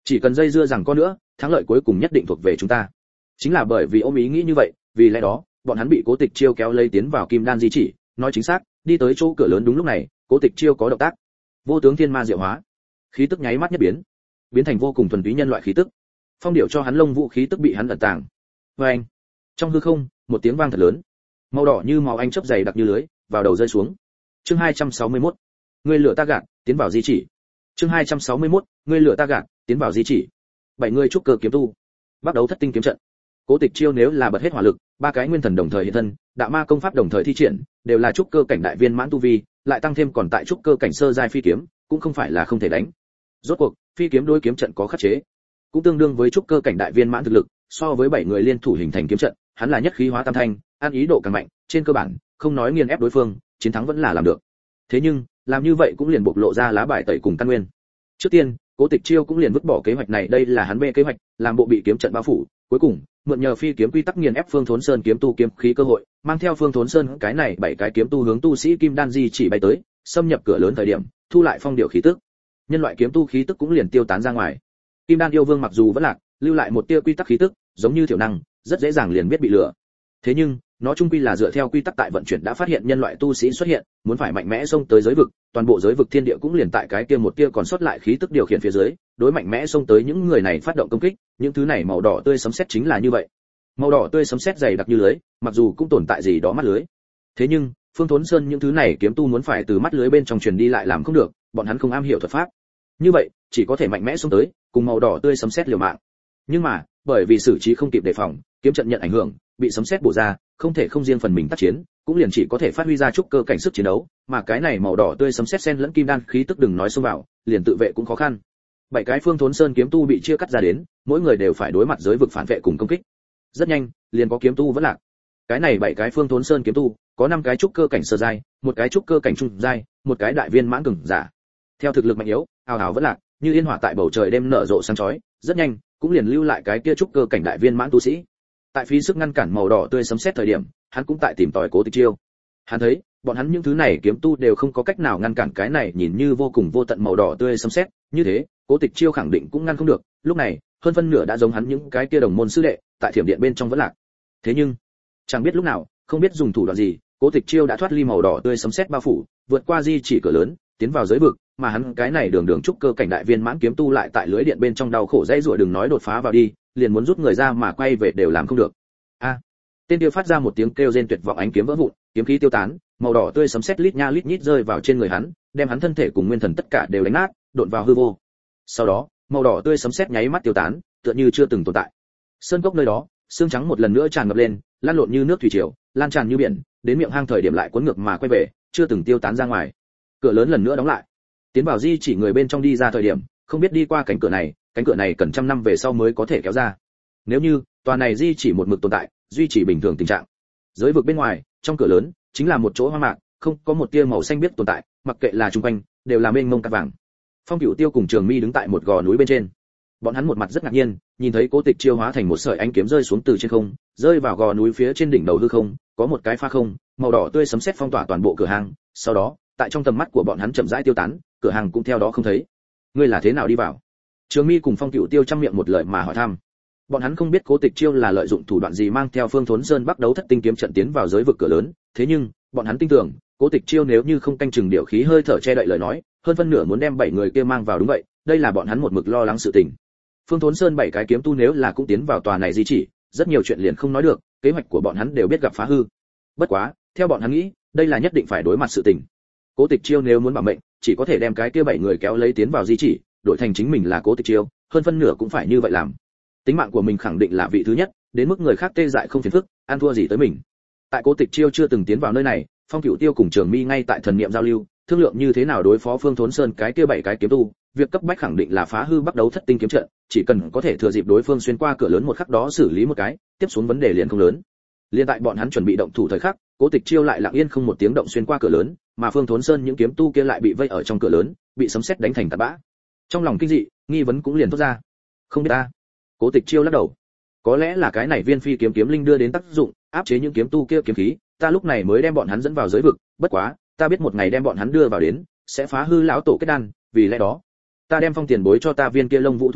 Chỉ cần dây dưa rằng có nữa, thắng lợi cuối cùng nhất định thuộc về chúng ta. Chính là bởi vì ôm ý nghĩ như vậy, vì lẽ đó, bọn hắn bị Cố Tịch Chiêu kéo lấy tiến vào Kim Đan di chỉ, nói chính xác, đi tới chỗ cửa lớn đúng lúc này, Cố Tịch Chiêu có động tác. Vô tướng thiên ma diệu hóa, khí tức nháy mắt nhất biến thành vô cùng thuần túy nhân loại khí tức. Phong điệu cho hắn lông vũ khí tức bị hắn ẩn tàng. Oeng! Trong hư không, một tiếng vang thật lớn. Màu đỏ như máu ánh chớp dày đặc như lưới, vào đầu rơi xuống. Chương 261. Ngươi lửa ta gạt, tiến vào di chỉ. Chương 261. Ngươi lửa ta gạt, tiến vào di chỉ. 7 người trúc cơ kiếm tu, bắt đầu thất tinh kiếm trận. Cố Tịch Chiêu nếu là bật hết hỏa lực, 3 cái nguyên thần đồng thời hiện thân, đạo ma công pháp đồng thời thi triển, đều là trúc cơ cảnh đại viên mãn tu vi, lại tăng thêm còn tại trúc cơ cảnh sơ giai phi kiếm, cũng không phải là không thể đánh. Rốt cuộc, phi kiếm đối kiếm trận có khắc chế, cũng tương đương với trúc cơ cảnh đại viên mãn thực lực, so với 7 người liên thủ hình thành kiếm trận, hắn là nhất khí hóa tam thanh, ăn ý độ càng mạnh, trên cơ bản, không nói nghiền ép đối phương, chiến thắng vẫn là làm được. Thế nhưng, làm như vậy cũng liền bộc lộ ra lá bài tẩy cùng căn nguyên. Trước tiên, Cố Tịch Chiêu cũng liền vứt bỏ kế hoạch này, đây là hắn bê kế hoạch, làm bộ bị kiếm trận bao phủ, cuối cùng, mượn nhờ phi kiếm quy tắc nghiền ép Phương Thốn Sơn kiếm tu kiếm khí cơ hội, mang theo Phương Thốn Sơn cái này 7 cái kiếm tu hướng tu sĩ Kim Đan di chỉ bay tới, xâm nhập cửa lớn thời điểm, thu lại phong điệu khí tức. Nhân loại kiếm tu khí tức cũng liền tiêu tán ra ngoài. Kim Đan yêu vương mặc dù vẫn lạc, lưu lại một tia quy tắc khí tức, giống như thiểu năng, rất dễ dàng liền biết bị lừa. Thế nhưng, nó chung quy là dựa theo quy tắc tại vận chuyển đã phát hiện nhân loại tu sĩ xuất hiện, muốn phải mạnh mẽ xông tới giới vực, toàn bộ giới vực thiên địa cũng liền tại cái kia một tia còn sót lại khí tức điều khiển phía dưới, đối mạnh mẽ xông tới những người này phát động công kích, những thứ này màu đỏ tươi sấm sét chính là như vậy. Màu đỏ tươi sấm sét dày đặc như lưới, mặc dù cũng tồn tại gì đó mắt lưới. Thế nhưng, Phương Thốn Sơn những thứ này kiếm tu muốn phải từ mắt lưới bên trong truyền đi lại làm không được, bọn hắn không am hiểu thuật pháp. Như vậy, chỉ có thể mạnh mẽ xông tới, cùng màu đỏ tươi sấm sét liều mạng. Nhưng mà, bởi vì xử trí không kịp đề phòng, kiếm trận nhận ảnh hưởng, bị sấm sét bổ ra, không thể không riêng phần mình tác chiến, cũng liền chỉ có thể phát huy ra chút cơ cảnh sức chiến đấu, mà cái này màu đỏ tươi sấm sét xen lẫn kim đan khí tức đừng nói xông vào, liền tự vệ cũng khó khăn. 7 cái Phương Thốn Sơn kiếm tu bị chia cắt ra đến, mỗi người đều phải đối mặt giới vực phản vệ cùng công kích. Rất nhanh, liền có kiếm tu vẫn lạc. Cái này 7 cái Phương Thốn Sơn kiếm tu, có 5 cái trúc cơ cảnh sơ giai, một cái trúc cơ cảnh trung giai, một cái đại viên mãn cường giả. Theo thực lực mạnh yếu, ào ào vẫn lạc, như yên hỏa tại bầu trời đêm nở rộ sáng chói, rất nhanh, cũng liền lưu lại cái kia trúc cơ cảnh đại viên mãn tu sĩ. Tại phí sức ngăn cản màu đỏ tươi sấm sét thời điểm, hắn cũng tại tìm tòi Cố Tịch Chiêu. Hắn thấy, bọn hắn những thứ này kiếm tu đều không có cách nào ngăn cản cái này nhìn như vô cùng vô tận màu đỏ tươi sấm sét, như thế, Cố Tịch Chiêu khẳng định cũng ngăn không được. Lúc này, hơn phân nửa đã giống hắn những cái kia đồng môn sư đệ, tại thiểm điện bên trong vẫn lạc. Thế nhưng, chẳng biết lúc nào, không biết dùng thủ đoạn gì, Cố Tịch Chiêu đã thoát ly màu đỏ tươi sấm sét bao phủ, vượt qua di chỉ cửa lớn, tiến vào giới vực, mà hắn cái này đường đường trúc cơ cảnh đại viên mãn kiếm tu lại tại lưới điện bên trong đau khổ dãy rủa đừng nói đột phá vào đi, liền muốn rút người ra mà quay về đều làm không được. A! Tên kia phát ra một tiếng kêu rên tuyệt vọng, ánh kiếm vỡ vụn, kiếm khí tiêu tán, màu đỏ tươi sấm sét lít nha lít nhít rơi vào trên người hắn, đem hắn thân thể cùng nguyên thần tất cả đều đánh nát, đột vào hư vô. Sau đó, màu đỏ tươi sấm sét nháy mắt tiêu tán, tựa như chưa từng tồn tại. Sơn cốc nơi đó, xương trắng một lần nữa tràn ngập lên, lan lộn như nước thủy triều, lan tràn như biển, đến miệng hang thời điểm lại cuốn ngược mà quay về, chưa từng tiêu tán ra ngoài. Cửa lớn lần nữa đóng lại. Tiến vào di chỉ người bên trong đi ra thời điểm, không biết đi qua cánh cửa này cần trăm năm về sau mới có thể kéo ra. Nếu như tòa này di chỉ một mực tồn tại, duy trì bình thường tình trạng. Giới vực bên ngoài, trong cửa lớn, chính là một chỗ hoang mạc, không có một tia màu xanh biếc tồn tại, mặc kệ là xung quanh, đều là mênh mông cát vàng. Phong Cửu Tiêu cùng Trường Mi đứng tại một gò núi bên trên. Bọn hắn một mặt rất ngạc nhiên, nhìn thấy Cố Tịch Chiêu hóa thành một sợi ánh kiếm rơi xuống từ trên không, rơi vào gò núi phía trên đỉnh đầu hư không, có một cái pha không, màu đỏ tươi sấm sét phong tỏa toàn bộ cửa hàng, sau đó, tại trong tầm mắt của bọn hắn chậm rãi tiêu tán, cửa hàng cũng theo đó không thấy. Ngươi là thế nào đi vào? Trường Mi cùng Phong Cửu Tiêu trăm miệng một lời mà hỏi thăm. Bọn hắn không biết Cố Tịch Chiêu là lợi dụng thủ đoạn gì mang theo Phương Thốn Sơn bắt đấu thất tinh kiếm trận tiến vào giới vực cửa lớn, thế nhưng, bọn hắn tin tưởng, Cố Tịch Chiêu nếu như không canh chừng điều khí hơi thở che đậy lời nói, hơn phân nửa muốn đem 7 người kia mang vào đúng vậy, đây là bọn hắn một mực lo lắng sự tình. Phương Thốn Sơn 7 cái kiếm tu nếu là cũng tiến vào tòa này di chỉ, rất nhiều chuyện liền không nói được, kế hoạch của bọn hắn đều biết gặp phá hư. Bất quá, theo bọn hắn nghĩ, đây là nhất định phải đối mặt sự tình. Cố Tịch Chiêu nếu muốn bảo mệnh, chỉ có thể đem cái kia 7 người kéo lấy tiến vào di chỉ, đổi thành chính mình là Cố Tịch Chiêu, hơn phân nửa cũng phải như vậy làm. Tính mạng của mình khẳng định là vị thứ nhất, đến mức người khác tê dại không phiền phức, ăn thua gì tới mình. Tại Cố Tịch Chiêu chưa từng tiến vào nơi này, Phong Cửu Tiêu cùng Trường Mi ngay tại thần niệm giao lưu, thương lượng như thế nào đối phó Phương Thốn Sơn cái kia 7 cái kiếm tu, việc cấp bách khẳng định là phá hư bắt đấu thất tinh kiếm trận, chỉ cần có thể thừa dịp đối phương xuyên qua cửa lớn một khắc đó xử lý một cái, tiếp xuống vấn đề liền không lớn. Liên tại bọn hắn chuẩn bị động thủ thời khắc, Cố Tịch Chiêu lại lặng yên không một tiếng động xuyên qua cửa lớn, mà Phương Thốn Sơn những kiếm tu kia lại bị vây ở trong cửa lớn, bị sấm sét đánh thành tạt bã. Trong lòng kinh dị, nghi vấn cũng liền thoát ra. Không biết ta. Cố Tịch Chiêu lắc đầu. Có lẽ là cái này viên phi kiếm kiếm linh đưa đến tác dụng, áp chế những kiếm tu kia kiếm khí, ta lúc này mới đem bọn hắn dẫn vào giới vực, bất quá, ta biết một ngày đem bọn hắn đưa vào đến, sẽ phá hư lão tổ kết đan, vì lẽ đó, ta đem phong tiền bối cho ta viên kia lông vũ thu vào,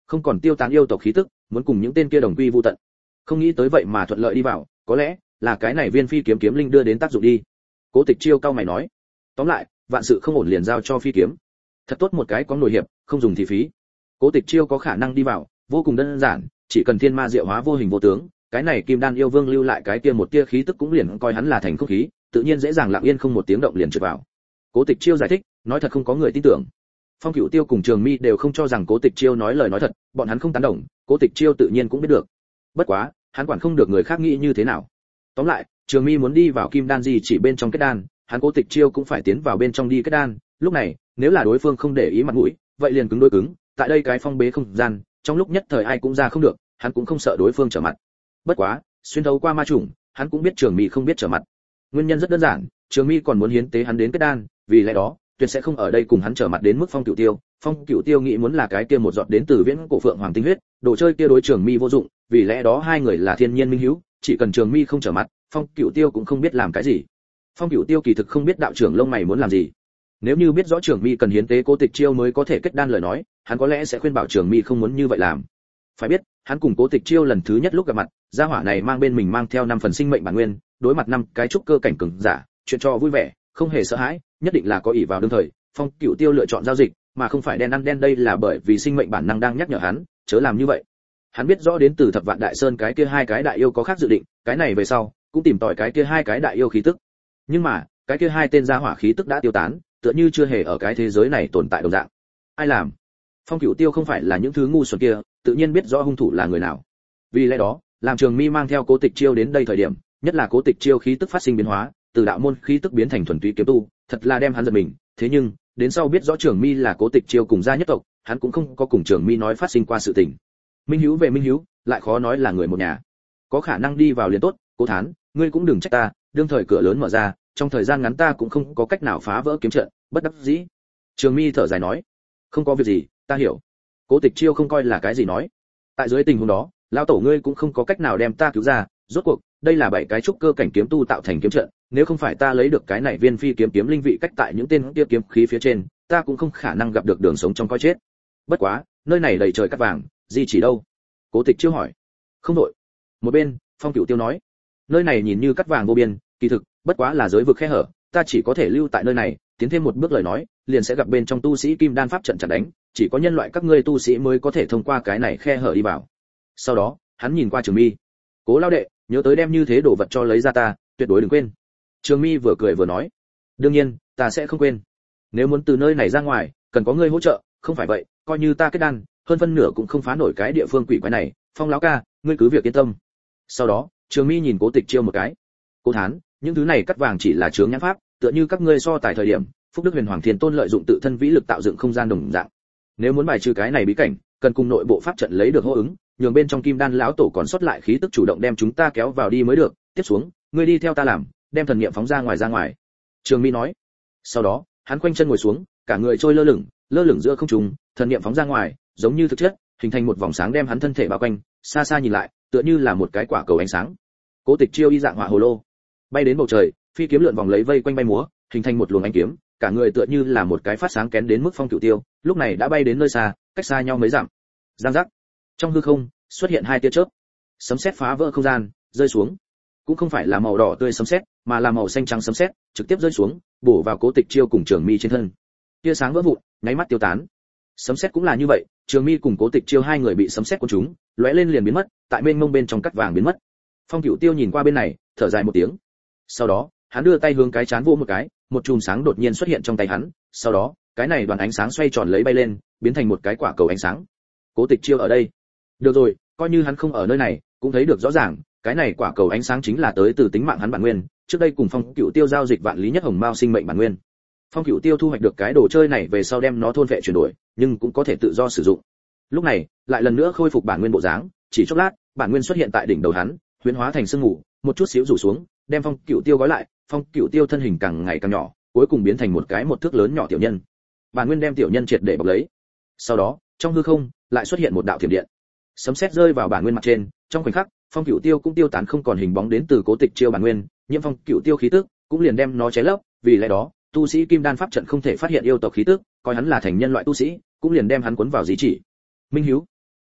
không còn tiêu tán yêu tộc khí tức, muốn cùng những tên kia đồng quy vu tận. Không nghĩ tới vậy mà thuận lợi đi vào, có lẽ là cái này viên phi kiếm kiếm linh đưa đến tác dụng đi. Cố Tịch Chiêu cao mày nói. Tóm lại, vạn sự không ổn liền giao cho phi kiếm. Thật tốt một cái có nổi hiệp, không dùng thì phí. Cố Tịch Chiêu có khả năng đi vào, vô cùng đơn giản, chỉ cần thiên ma diệu hóa vô hình vô tướng, cái này Kim Đan yêu vương lưu lại cái kia một tia khí tức cũng liền coi hắn là thành không khí, tự nhiên dễ dàng lặng yên không một tiếng động liền trượt vào. Cố Tịch Chiêu giải thích, nói thật không có người tin tưởng. Phong Cửu Tiêu cùng Trường Mi đều không cho rằng Cố Tịch Chiêu nói lời nói thật, bọn hắn không tán đồng, Cố Tịch Chiêu tự nhiên cũng biết được. Bất quá, hắn quản không được người khác nghĩ như thế nào. Tóm lại, Trường Mi muốn đi vào Kim Đan gì chỉ bên trong kết đan, hắn Cố Tịch Chiêu cũng phải tiến vào bên trong đi kết đan, lúc này, nếu là đối phương không để ý mặt mũi, vậy liền cứng đối cứng, tại đây cái phong bế không gian, trong lúc nhất thời ai cũng ra không được, hắn cũng không sợ đối phương trở mặt. Bất quá, xuyên thấu qua ma trùng, hắn cũng biết Trường Mi không biết trở mặt. Nguyên nhân rất đơn giản, Trường Mi còn muốn hiến tế hắn đến kết đan, vì lẽ đó, tuyệt sẽ không ở đây cùng hắn trở mặt đến mức Phong Cửu Tiêu. Phong Cửu Tiêu nghĩ muốn là cái kia một giọt đến từ viễn cổ phượng hoàng tinh huyết, đồ chơi kia đối Trường Mi vô dụng, vì lẽ đó hai người là thiên nhiên minh hữu, chỉ cần Trường Mi không trở mặt, Phong Cửu Tiêu cũng không biết làm cái gì. Phong Cửu Tiêu kỳ thực không biết đạo trưởng lông mày muốn làm gì. Nếu như biết rõ Trường Mi cần hiến tế Cố Tịch Chiêu mới có thể kết đan lời nói, hắn có lẽ sẽ khuyên bảo Trường Mi không muốn như vậy làm. Phải biết, hắn cùng Cố Tịch Chiêu lần thứ nhất lúc gặp mặt, gia hỏa này mang bên mình mang theo 5 phần sinh mệnh bản nguyên, đối mặt 5 cái trúc cơ cảnh cường giả, chuyện cho vui vẻ, không hề sợ hãi, nhất định là có ỷ vào đương thời. Phong Cửu Tiêu lựa chọn giao dịch, mà không phải đen ăn đen đây là bởi vì sinh mệnh bản năng đang nhắc nhở hắn, chớ làm như vậy. Hắn biết rõ đến từ Thập Vạn Đại Sơn cái kia hai cái đại yêu có khác dự định, cái này về sau, cũng tìm tòi cái kia hai cái đại yêu khí tức. Nhưng mà, cái kia hai tên gia hỏa khí tức đã tiêu tán, tựa như chưa hề ở cái thế giới này tồn tại đồng dạng. Ai làm? Phong Cửu Tiêu không phải là những thứ ngu xuẩn kia, tự nhiên biết rõ hung thủ là người nào. Vì lẽ đó, làm Trường Mi mang theo Cố Tịch Chiêu đến đây thời điểm, nhất là Cố Tịch Chiêu khí tức phát sinh biến hóa, từ đạo môn khí tức biến thành thuần túy kiếm tu, thật là đem hắn giật mình. Thế nhưng, đến sau biết rõ Trường Mi là Cố Tịch Chiêu cùng gia nhất tộc, hắn cũng không có cùng Trường Mi nói phát sinh qua sự tình. Minh hữu về minh hữu, lại khó nói là người một nhà. Có khả năng đi vào liền tốt, Cố Thán, ngươi cũng đừng trách ta, đương thời cửa lớn mở ra, trong thời gian ngắn ta cũng không có cách nào phá vỡ kiếm trận, bất đắc dĩ. Trường Mi thở dài nói, không có việc gì, ta hiểu. Cố Tịch Chiêu không coi là cái gì nói. Tại dưới tình huống đó, lão tổ ngươi cũng không có cách nào đem ta cứu ra, rốt cuộc, đây là 7 cái trúc cơ cảnh kiếm tu tạo thành kiếm trận, nếu không phải ta lấy được cái này viên phi kiếm kiếm linh vị cách tại những tên kia kiếm khí phía trên, ta cũng không khả năng gặp được đường sống trong coi chết. Bất quá, nơi này đầy trời cát vàng, gì chỉ đâu? Cố Tịch Chiêu hỏi. Không đổi. Một bên, Phong Cửu Tiêu nói, nơi này nhìn như cát vàng vô biên, kỳ thực, bất quá là giới vực khe hở, ta chỉ có thể lưu tại nơi này, tiến thêm một bước lời nói, liền sẽ gặp bên trong tu sĩ kim đan pháp trận chặn đánh, chỉ có nhân loại các ngươi tu sĩ mới có thể thông qua cái này khe hở đi vào. Sau đó, hắn nhìn qua Trường Mi, Cố lão đệ, nhớ tới đem như thế đồ vật cho lấy ra ta, tuyệt đối đừng quên. Trường Mi vừa cười vừa nói, đương nhiên, ta sẽ không quên. Nếu muốn từ nơi này ra ngoài, cần có ngươi hỗ trợ, không phải vậy, coi như ta kết đan, hơn phân nửa cũng không phá nổi cái địa phương quỷ quái này. Phong lão ca, ngươi cứ việc yên tâm. Sau đó, Trường Mi nhìn Cố Tịch Chiêu một cái. Cố Thán, những thứ này cắt vàng chỉ là chướng nhãn pháp, tựa như các ngươi so tài thời điểm, Phúc Đức Huyền Hoàng Thiên Tôn lợi dụng tự thân vĩ lực tạo dựng không gian đồng dạng. Nếu muốn bài trừ cái này bí cảnh, cần cùng nội bộ pháp trận lấy được hô ứng, nhường bên trong Kim Đan lão tổ còn sót lại khí tức chủ động đem chúng ta kéo vào đi mới được. Tiếp xuống, ngươi đi theo ta làm, đem thần niệm phóng ra ngoài. Trường Mi nói. Sau đó, hắn khoanh chân ngồi xuống, cả người trôi lơ lửng giữa không trung, thần niệm phóng ra ngoài, giống như thực chất, hình thành một vòng sáng đem hắn thân thể bao quanh, xa xa nhìn lại, tựa như là một cái quả cầu ánh sáng. Cố Tịch Chiêu y dạng hỏa hồ lô, bay đến bầu trời, phi kiếm lượn vòng lấy vây quanh bay múa, hình thành một luồng ánh kiếm, cả người tựa như là một cái phát sáng kén đến mức Phong Cửu Tiêu, lúc này đã bay đến nơi xa, cách xa nhau mấy dặm. Giang giác. Trong hư không xuất hiện hai tia chớp, sấm sét phá vỡ không gian, rơi xuống. Cũng không phải là màu đỏ tươi sấm sét, mà là màu xanh trắng sấm sét, trực tiếp rơi xuống, bổ vào Cố Tịch Chiêu cùng Trường Mi trên thân. Tia sáng vỡ vụn, nháy mắt tiêu tán. Sấm sét cũng là như vậy, Trường Mi cùng Cố Tịch Chiêu hai người bị sấm sét cuốn trúng, lóe lên liền biến mất, tại mênh mông bên trong cắt vàng biến mất. Phong Cửu Tiêu nhìn qua bên này, thở dài một tiếng. Sau đó, hắn đưa tay hướng cái chán vỗ một cái, một chùm sáng đột nhiên xuất hiện trong tay hắn, sau đó, cái này đoàn ánh sáng xoay tròn lấy bay lên, biến thành một cái quả cầu ánh sáng. Cố Tịch Chiêu ở đây. Được rồi, coi như hắn không ở nơi này, cũng thấy được rõ ràng, cái này quả cầu ánh sáng chính là tới từ tính mạng hắn bản nguyên, trước đây cùng Phong Cửu Tiêu giao dịch vạn lý nhất hồng mao sinh mệnh bản nguyên. Phong Cửu Tiêu thu hoạch được cái đồ chơi này về sau đem nó thôn vệ chuyển đổi, nhưng cũng có thể tự do sử dụng. Lúc này, lại lần nữa khôi phục bản nguyên bộ dáng, chỉ chốc lát, bản nguyên xuất hiện tại đỉnh đầu hắn, huyễn hóa thành sương mù, một chút xíu rủ xuống, đem Phong Cửu Tiêu gói lại, Phong Cửu Tiêu thân hình càng ngày càng nhỏ, cuối cùng biến thành một cái một thước lớn nhỏ tiểu nhân. Bản nguyên đem tiểu nhân triệt để bọc lấy. Sau đó, trong hư không lại xuất hiện một đạo thiểm điện. Sấm sét rơi vào bản nguyên mặt trên, trong khoảnh khắc, Phong Cửu Tiêu cũng tiêu tán không còn hình bóng đến từ Cố Tịch Chiêu bản nguyên, nhiễm Phong Cửu Tiêu khí tức, cũng liền đem nó che lấp, vì lẽ đó, tu sĩ Kim Đan pháp trận không thể phát hiện yêu tộc khí tức, coi hắn là thành nhân loại tu sĩ, cũng liền đem hắn cuốn vào dí chỉ. Minh Hiếu,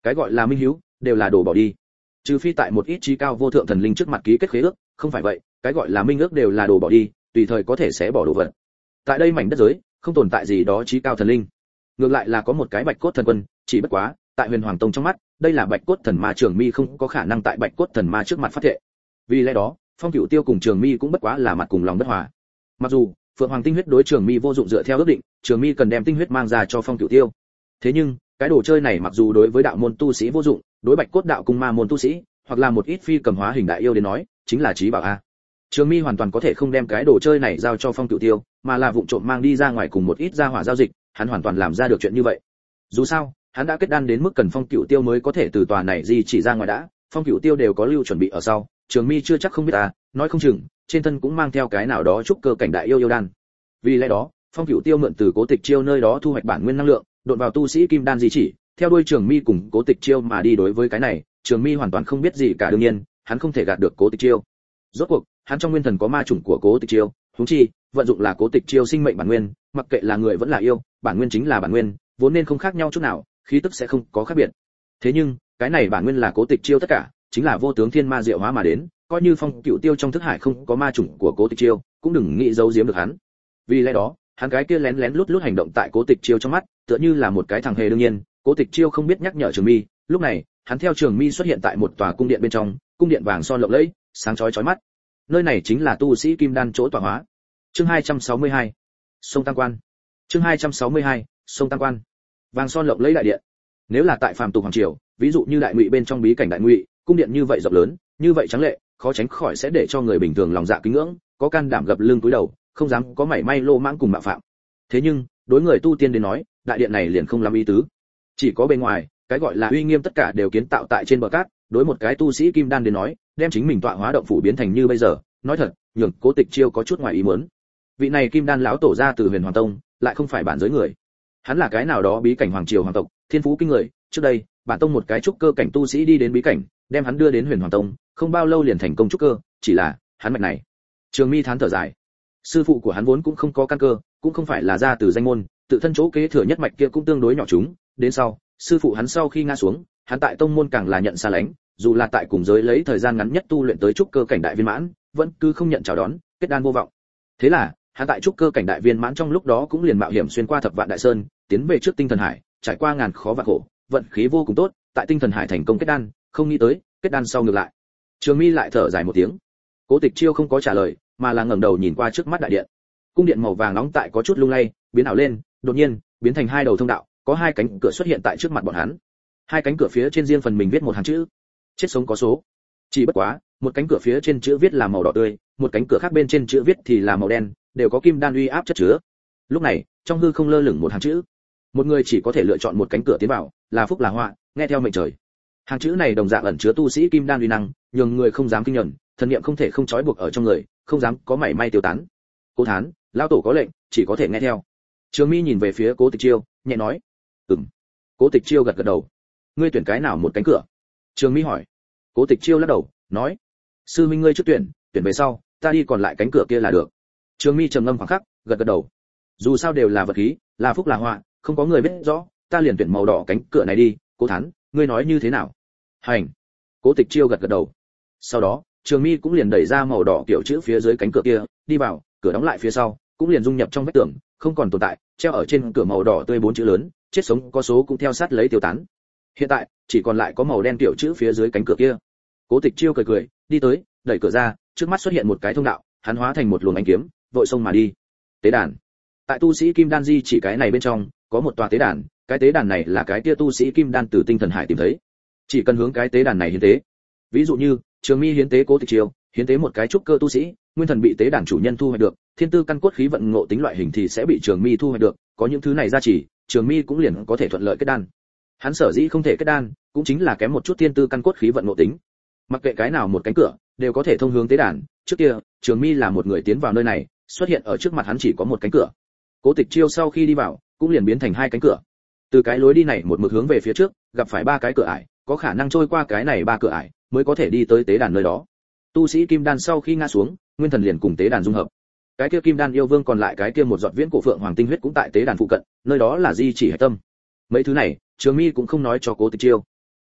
Cái gọi là minh hiếu đều là đồ bỏ đi, trừ phi tại một ít trí cao vô thượng thần linh trước mặt ký kết khế ước, không phải vậy cái gọi là minh ước đều là đồ bỏ đi, tùy thời có thể sẽ bỏ đồ vật. Tại đây mảnh đất giới không tồn tại gì đó trí cao thần linh, ngược lại là có một cái bạch cốt thần quân, chỉ bất quá tại huyền hoàng tông trong mắt đây là bạch cốt thần ma, Trường Mi không có khả năng tại bạch cốt thần ma trước mặt phát thệ. Vì lẽ đó Phong Cửu Tiêu cùng Trường Mi cũng bất quá là mặt cùng lòng bất hòa. Mặc dù Phượng Hoàng tinh huyết đối Trường Mi vô dụng, dựa theo ước định Trường Mi cần đem tinh huyết mang ra cho Phong Cửu Tiêu, thế nhưng cái đồ chơi này mặc dù đối với đạo môn tu sĩ vô dụng, đối bạch cốt đạo cung ma môn tu sĩ hoặc là một ít phi cầm hóa hình đại yêu đến nói chính là trí bảo a. Trường Mi hoàn toàn có thể không đem cái đồ chơi này giao cho Phong Cửu Tiêu, mà là vụng trộm mang đi ra ngoài cùng một ít gia hỏa giao dịch, hắn hoàn toàn làm ra được chuyện như vậy. Dù sao hắn đã kết đan đến mức cần Phong Cửu Tiêu mới có thể từ tòa này di chỉ ra ngoài đã, Phong Cửu Tiêu đều có lưu chuẩn bị ở sau, Trường Mi chưa chắc không biết à, nói không chừng trên thân cũng mang theo cái nào đó trúc cơ cảnh đại yêu đan. Vì lẽ đó Phong Cửu Tiêu mượn từ Cố Tịch Chiêu nơi đó thu hoạch bản nguyên năng lượng, đột vào tu sĩ kim đan di chỉ, theo đuôi Trường Mi cùng Cố Tịch Chiêu mà đi. Đối với cái này Trường Mi hoàn toàn không biết gì cả, đương nhiên hắn không thể gạt được Cố Tịch Chiêu. Rốt cuộc hắn trong nguyên thần có ma chủng của Cố Tịch Chiêu, huống chi vận dụng là Cố Tịch Chiêu sinh mệnh bản nguyên, mặc kệ là người vẫn là yêu, bản nguyên chính là bản nguyên, vốn nên không khác nhau chút nào, khí tức sẽ không có khác biệt. Thế nhưng cái này bản nguyên là Cố Tịch Chiêu tất cả, chính là vô tướng thiên ma diệu hóa mà đến, coi như Phong Cửu Tiêu trong thức hải không có ma chủng của Cố Tịch Chiêu, cũng đừng nghĩ giấu giếm được hắn. Vì lẽ đó hắn cái kia lén lén lút lút hành động tại Cố Tịch Chiêu trong mắt tựa như là một cái thằng hề. đương nhiên Cố Tịch Chiêu không biết nhắc nhở Trường Mi. Lúc này hắn theo Trường Mi xuất hiện tại một tòa cung điện bên trong, cung điện vàng son lộng lẫy, sáng chói chói mắt. Nơi này chính là tu sĩ kim đan chỗ tọa hóa. Chương 262, sông Tăng Quan. Chương 262, sông Tăng Quan. Vàng son lộng lẫy đại điện. Nếu là tại phàm tục hoàng triều, ví dụ như đại ngụy bên trong bí cảnh đại ngụy, cung điện như vậy rộng lớn, như vậy trắng lệ, khó tránh khỏi sẽ để cho người bình thường lòng dạ kính ngưỡng, có can đảm gập lưng cúi đầu, không dám có mảy may lô mãng cùng mạo phạm. Thế nhưng đối người tu tiên đến nói, đại điện này liền không làm ý tứ. Chỉ có bên ngoài, cái gọi là uy nghiêm tất cả đều kiến tạo tại trên bờ cát, đối một cái tu sĩ kim đan đến nói, đem chính mình tọa hóa động phủ biến thành như bây giờ, nói thật, nhường Cố Tịch Chiêu có chút ngoài ý muốn. Vị này kim đan lão tổ ra từ Huyền Hoàng Tông, lại không phải bản giới người. Hắn là cái nào đó bí cảnh hoàng triều hoàng tộc, thiên phú kinh người, trước đây, bản tông một cái trúc cơ cảnh tu sĩ đi đến bí cảnh, đem hắn đưa đến Huyền Hoàng Tông, không bao lâu liền thành công trúc cơ, chỉ là, hắn mạch này. Trường Mi thán thở dài. Sư phụ của hắn vốn cũng không có căn cơ, cũng không phải là ra từ danh môn, tự thân chỗ kế thừa nhất mạch kia cũng tương đối nhỏ chúng, đến sau, sư phụ hắn sau khi ngã xuống, hắn tại tông môn càng là nhận xa lánh, dù là tại cùng giới lấy thời gian ngắn nhất tu luyện tới trúc cơ cảnh đại viên mãn, vẫn cứ không nhận chào đón, kết đan vô vọng. Thế là, hắn tại trúc cơ cảnh đại viên mãn trong lúc đó cũng liền mạo hiểm xuyên qua thập vạn đại sơn, tiến về trước Tinh Thần Hải, trải qua ngàn khó vạn khổ, vận khí vô cùng tốt, tại Tinh Thần Hải thành công kết đan, không nghĩ tới, kết đan sau ngược lại. Trường Mi lại thở dài một tiếng. Cố Tịch Chiêu không có trả lời, mà là ngẩng đầu nhìn qua trước mắt đại điện. Cung điện màu vàng nóng tại có chút lung lay, biến ảo lên, đột nhiên biến thành hai đầu thông đạo, có hai cánh cửa xuất hiện tại trước mặt bọn hắn. Hai cánh cửa phía trên riêng phần mình viết một hàng chữ: chết sống có số. Chỉ bất quá, một cánh cửa phía trên chữ viết là màu đỏ tươi, một cánh cửa khác bên trên chữ viết thì là màu đen, đều có kim đan uy áp chất chứa. Lúc này, trong hư không lơ lửng một hàng chữ. Một người chỉ có thể lựa chọn một cánh cửa tiến vào, là phúc là họa, nghe theo mệnh trời. Hàng chữ này đồng dạng ẩn chứa tu sĩ kim đan uy năng, nhường người không dám kinh nhẫn, thần niệm không thể không trói buộc ở trong người, không dám có mảy may tiêu tán. Cố Thán, lão tổ có lệnh, chỉ có thể nghe theo. Trường Mi nhìn về phía Cố Tịch Chiêu, nhẹ nói: "Ừm." Cố Tịch Chiêu gật gật đầu. "Ngươi tuyển cái nào một cánh cửa?" Trường Mi hỏi. Cố Tịch Chiêu lắc đầu, nói: "Sư minh ngươi trước tuyển, tuyển về sau, ta đi còn lại cánh cửa kia là được." Trường Mi trầm ngâm khoảng khắc, gật gật đầu. Dù sao đều là vật khí, là phúc là họa, không có người biết rõ, ta liền tuyển màu đỏ cánh cửa này đi. Cố Thán, ngươi nói như thế nào? Hành. Cố Tịch Chiêu gật gật đầu. Sau đó, Trường Mi cũng liền đẩy ra màu đỏ kiểu chữ phía dưới cánh cửa kia, đi vào, cửa đóng lại phía sau, cũng liền dung nhập trong vách tường, không còn tồn tại, treo ở trên cửa màu đỏ tươi 4 chữ lớn, chết sống có số cũng theo sát lấy tiêu tán. Hiện tại, chỉ còn lại có màu đen kiểu chữ phía dưới cánh cửa kia. Cố Tịch Chiêu cười cười, đi tới, đẩy cửa ra, trước mắt xuất hiện một cái thông đạo, hắn hóa thành một luồng ánh kiếm, vội xông mà đi. Tế đàn. Tại tu sĩ Kim Đan Di chỉ cái này bên trong, có một tòa tế đàn, cái tế đàn này là cái kia tu sĩ Kim Đan từ Tinh Thần Hải tìm thấy. Chỉ cần hướng cái tế đàn này hiến tế. Ví dụ như, Trường Mi hiến tế Cố Tịch Chiêu, hiến tế một cái trúc cơ tu sĩ, nguyên thần bị tế đàn chủ nhân thu hoạch được, thiên tư căn cốt khí vận ngộ tính loại hình thì sẽ bị Trường Mi thu hoạch được, có những thứ này gia trì, Trường Mi cũng liền có thể thuận lợi kết đan. Hắn sở dĩ không thể kết đan, cũng chính là kém một chút thiên tư căn cốt khí vận ngộ tính. Mặc kệ cái nào một cánh cửa, đều có thể thông hướng tế đàn, trước kia, Trường Mi là một người tiến vào nơi này, xuất hiện ở trước mặt hắn chỉ có một cánh cửa. Cố Tịch Chiêu sau khi đi vào, cũng liền biến thành hai cánh cửa. Từ cái lối đi này một mực hướng về phía trước, gặp phải ba cái cửa ải, có khả năng trôi qua cái này ba cửa ải, mới có thể đi tới tế đàn nơi đó. Tu sĩ Kim Đan sau khi ngã xuống, nguyên thần liền cùng tế đàn dung hợp. Cái kia Kim Đan yêu vương còn lại cái kia một giọt viễn cổ phượng hoàng tinh huyết cũng tại tế đàn phụ cận, nơi đó là di chỉ hải tâm. Mấy thứ này, Trường Mi cũng không nói cho Cố Tịch Chiêu.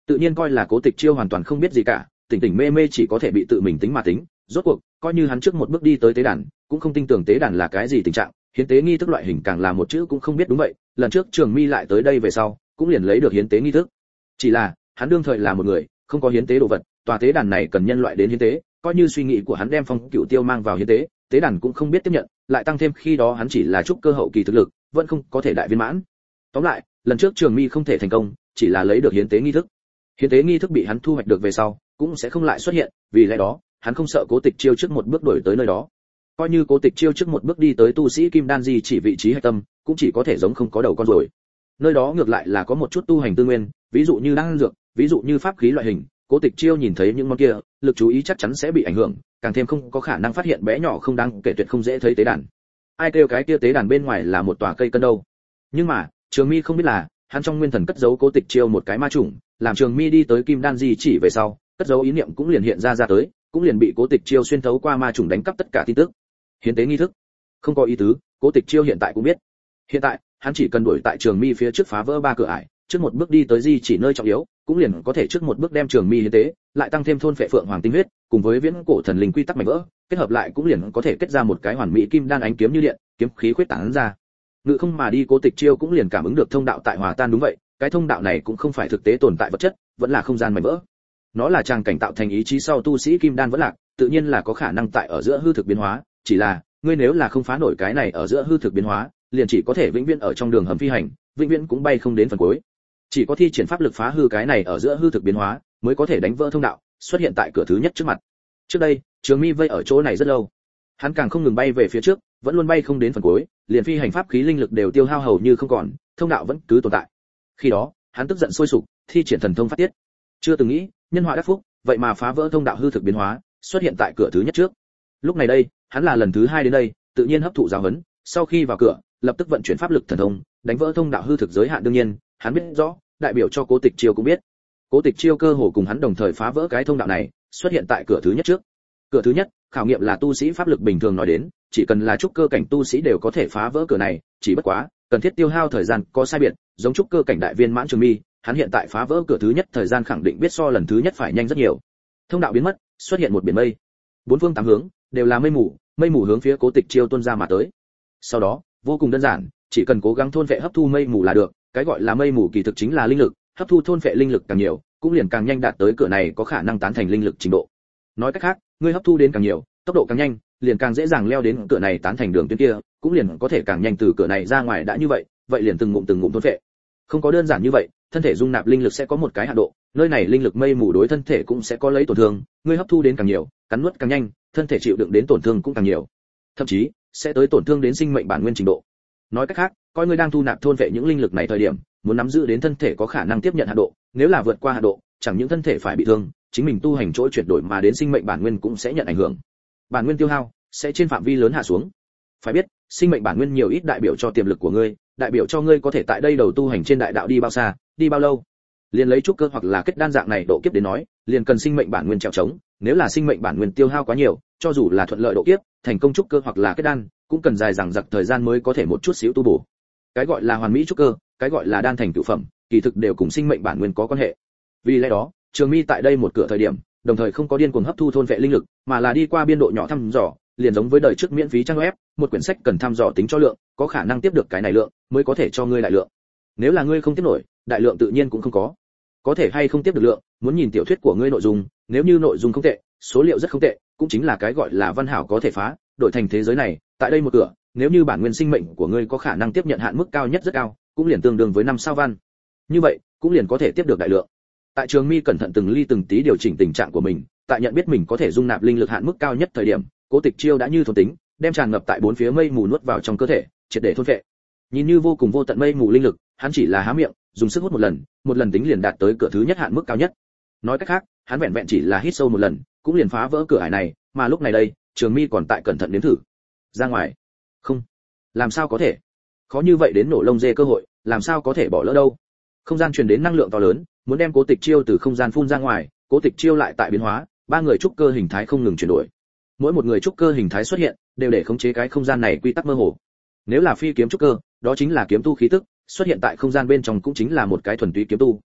tự nhiên coi là Cố Tịch Chiêu hoàn toàn không biết gì cả, tỉnh tỉnh mê mê chỉ có thể bị tự mình tính mà tính. Rốt cuộc coi như hắn trước một bước đi tới tế đàn, cũng không tin tưởng tế đàn là cái gì tình trạng, hiến tế nghi thức loại hình càng là một chữ cũng không biết. Đúng vậy, lần trước Trường Mi lại tới đây về sau cũng liền lấy được hiến tế nghi thức, chỉ là hắn đương thời là một người không có hiến tế đồ vật, tòa tế đàn này cần nhân loại đến hiến tế, coi như suy nghĩ của hắn đem Phong Cửu Tiêu mang vào hiến tế, tế đàn cũng không biết tiếp nhận, lại tăng thêm khi đó hắn chỉ là trúc cơ hậu kỳ thực lực, vẫn không có thể đại viên mãn. Tóm lại, lần trước Trường Mi không thể thành công, chỉ là lấy được hiến tế nghi thức. Hiến tế nghi thức bị hắn thu hoạch được về sau, cũng sẽ không lại xuất hiện, vì lẽ đó, hắn không sợ Cố Tịch Chiêu trước một bước đuổi tới nơi đó. Coi như Cố Tịch Chiêu trước một bước đi tới tu sĩ Kim Đan Di chỉ vị trí hạch tâm, cũng chỉ có thể giống không có đầu con rồi. Nơi đó ngược lại là có một chút tu hành tư nguyên, ví dụ như đan dược, ví dụ như pháp khí loại hình. Cố Tịch Chiêu nhìn thấy những món kia, lực chú ý chắc chắn sẽ bị ảnh hưởng, càng thêm không có khả năng phát hiện bé nhỏ không đáng kể tuyệt không dễ thấy tế đàn. Ai kêu cái kia tế đàn bên ngoài là một tòa cây cân đâu. Nhưng mà, Trường Mi không biết là, hắn trong nguyên thần cất giấu Cố Tịch Chiêu một cái ma chủng, làm Trường Mi đi tới Kim Đan Di chỉ về sau, cất giấu ý niệm cũng liền hiện ra tới, cũng liền bị Cố Tịch Chiêu xuyên thấu qua ma chủng đánh cắp tất cả tin tức. Hiến tế nghi thức, không có ý tứ, Cố Tịch Chiêu hiện tại cũng biết. Hiện tại, hắn chỉ cần đuổi tại Trường Mi phía trước phá vỡ 3 cửa ải, trước một bước đi tới Di chỉ nơi trọng yếu, cũng liền có thể trước một bước đem Trường Mi hiến tế, lại tăng thêm thôn phệ phượng hoàng tinh huyết, cùng với viễn cổ thần linh quy tắc mảnh vỡ, kết hợp lại cũng liền có thể kết ra một cái hoàn mỹ kim đan ánh kiếm như điện, kiếm khí khuyết tán ra. Ngự không mà đi, Cố Tịch Chiêu cũng liền cảm ứng được thông đạo tại hòa tan. Đúng vậy, cái thông đạo này cũng không phải thực tế tồn tại vật chất, vẫn là không gian mảnh vỡ. Nó là tràng cảnh tạo thành ý chí sau tu sĩ kim đan vẫn lạc, tự nhiên là có khả năng tại ở giữa hư thực biến hóa, chỉ là, ngươi nếu là không phá nổi cái này ở giữa hư thực biến hóa, liền chỉ có thể vĩnh viễn ở trong đường hầm phi hành, vĩnh viễn cũng bay không đến phần cuối. Chỉ có thi triển pháp lực phá hư cái này ở giữa hư thực biến hóa, mới có thể đánh vỡ thông đạo, xuất hiện tại cửa thứ nhất trước mặt. Trước đây, Trường Mi vây ở chỗ này rất lâu. Hắn càng không ngừng bay về phía trước, vẫn luôn bay không đến phần cuối, liền phi hành pháp khí linh lực đều tiêu hao hầu như không còn, thông đạo vẫn cứ tồn tại. Khi đó, hắn tức giận sôi sục, thi triển thần thông phát tiết. Chưa từng nghĩ, nhân họa đắc phúc, vậy mà phá vỡ thông đạo hư thực biến hóa, xuất hiện tại cửa thứ nhất trước. Lúc này đây, hắn là lần thứ 2 đến đây, tự nhiên hấp thụ giáo huấn, sau khi vào cửa, lập tức vận chuyển pháp lực thần thông, đánh vỡ thông đạo hư thực giới hạn. Đương nhiên, hắn biết rõ, đại biểu cho Cố Tịch Chiêu cũng biết. Cố Tịch Chiêu cơ hồ cùng hắn đồng thời phá vỡ cái thông đạo này, xuất hiện tại cửa thứ nhất trước. Cửa thứ nhất, khảo nghiệm là tu sĩ pháp lực bình thường nói đến, chỉ cần là trúc cơ cảnh tu sĩ đều có thể phá vỡ cửa này, chỉ bất quá, cần thiết tiêu hao thời gian có sai biệt, giống trúc cơ cảnh đại viên mãn Trường Mi, hắn hiện tại phá vỡ cửa thứ nhất thời gian khẳng định biết so lần thứ nhất phải nhanh rất nhiều. Thông đạo biến mất, xuất hiện một biển mây. Bốn phương tám hướng đều là mây mù hướng phía Cố Tịch Chiêu tuôn ra mà tới. Sau đó, vô cùng đơn giản, chỉ cần cố gắng thôn vệ hấp thu mây mù là được, cái gọi là mây mù kỳ thực chính là linh lực, hấp thu thôn vệ linh lực càng nhiều, cũng liền càng nhanh đạt tới cửa này có khả năng tán thành linh lực trình độ. Nói cách khác, ngươi hấp thu đến càng nhiều, tốc độ càng nhanh, liền càng dễ dàng leo đến cửa này tán thành đường tuyến kia, cũng liền có thể càng nhanh từ cửa này ra ngoài. Đã như vậy, vậy liền từng ngụm thôn vệ. Không có đơn giản như vậy, thân thể dung nạp linh lực sẽ có một cái hạn độ, nơi này linh lực mây mù đối thân thể cũng sẽ có lấy tổn thương, ngươi hấp thu đến càng nhiều, cắn nuốt càng nhanh, thân thể chịu đựng đến tổn thương cũng càng nhiều, thậm chí sẽ tới tổn thương đến sinh mệnh bản nguyên trình độ. Nói cách khác, coi ngươi đang thu nạp thôn vệ những linh lực này thời điểm, muốn nắm giữ đến thân thể có khả năng tiếp nhận hạn độ, nếu là vượt qua hạn độ, chẳng những thân thể phải bị thương, chính mình tu hành chỗ chuyển đổi mà đến sinh mệnh bản nguyên cũng sẽ nhận ảnh hưởng. Bản nguyên tiêu hao sẽ trên phạm vi lớn hạ xuống. Phải biết, sinh mệnh bản nguyên nhiều ít đại biểu cho tiềm lực của ngươi, đại biểu cho ngươi có thể tại đây đầu tu hành trên đại đạo đi bao xa, đi bao lâu. Liền lấy trúc cơ hoặc là kết đan dạng này độ kiếp đến nói, liền cần sinh mệnh bản nguyên trèo trống, nếu là sinh mệnh bản nguyên tiêu hao quá nhiều, cho dù là thuận lợi độ kiếp, thành công trúc cơ hoặc là kết đan, cũng cần dài dằng dặc thời gian mới có thể một chút xíu tu bổ. Cái gọi là hoàn mỹ trúc cơ, cái gọi là đan thành cửu phẩm, kỳ thực đều cùng sinh mệnh bản nguyên có quan hệ. Vì lẽ đó, Trường Mi tại đây một cửa thời điểm, đồng thời không có điên cuồng hấp thu thôn vệ linh lực, mà là đi qua biên độ nhỏ thăm dò, liền giống với đời trước miễn phí trang web, một quyển sách cần thăm dò tính cho lượng, có khả năng tiếp được cái này lượng, mới có thể cho ngươi đại lượng. Nếu là ngươi không tiếp nổi, đại lượng tự nhiên cũng không có. Có thể hay không tiếp được lượng, muốn nhìn tiểu thuyết của ngươi nội dung, nếu như nội dung không tệ, số liệu rất không tệ, cũng chính là cái gọi là văn hảo có thể phá, đổi thành thế giới này, tại đây một cửa, nếu như bản nguyên sinh mệnh của ngươi có khả năng tiếp nhận hạn mức cao nhất rất cao, cũng liền tương đương với 5 sao văn. Như vậy, cũng liền có thể tiếp được đại lượng. Tại Trường Mi cẩn thận từng ly từng tí điều chỉnh tình trạng của mình, tại nhận biết mình có thể dung nạp linh lực hạn mức cao nhất thời điểm, Cố Tịch Chiêu đã như thôn tính, đem tràn ngập tại bốn phía mây mù nuốt vào trong cơ thể, triệt để thôn phệ. Nhìn như vô cùng vô tận mây mù linh lực, hắn chỉ là há miệng, dùng sức hút một lần tính liền đạt tới cửa thứ nhất hạn mức cao nhất. Nói cách khác, hắn vẹn vẹn chỉ là hít sâu một lần, cũng liền phá vỡ cửa ải này, mà lúc này đây, Trường Mi còn tại cẩn thận nếm thử. Ra ngoài. Không, làm sao có thể? Khó như vậy đến nổ lông dê cơ hội, làm sao có thể bỏ lỡ đâu? Không gian truyền đến năng lượng to lớn, muốn đem Cố Tịch Chiêu từ không gian phun ra ngoài, Cố Tịch Chiêu lại tại biến hóa, ba người trúc cơ hình thái không ngừng chuyển đổi. Mỗi một người trúc cơ hình thái xuất hiện, đều để khống chế cái không gian này quy tắc mơ hồ. Nếu là phi kiếm trúc cơ, đó chính là kiếm tu khí tức, xuất hiện tại không gian bên trong cũng chính là một cái thuần túy kiếm tu,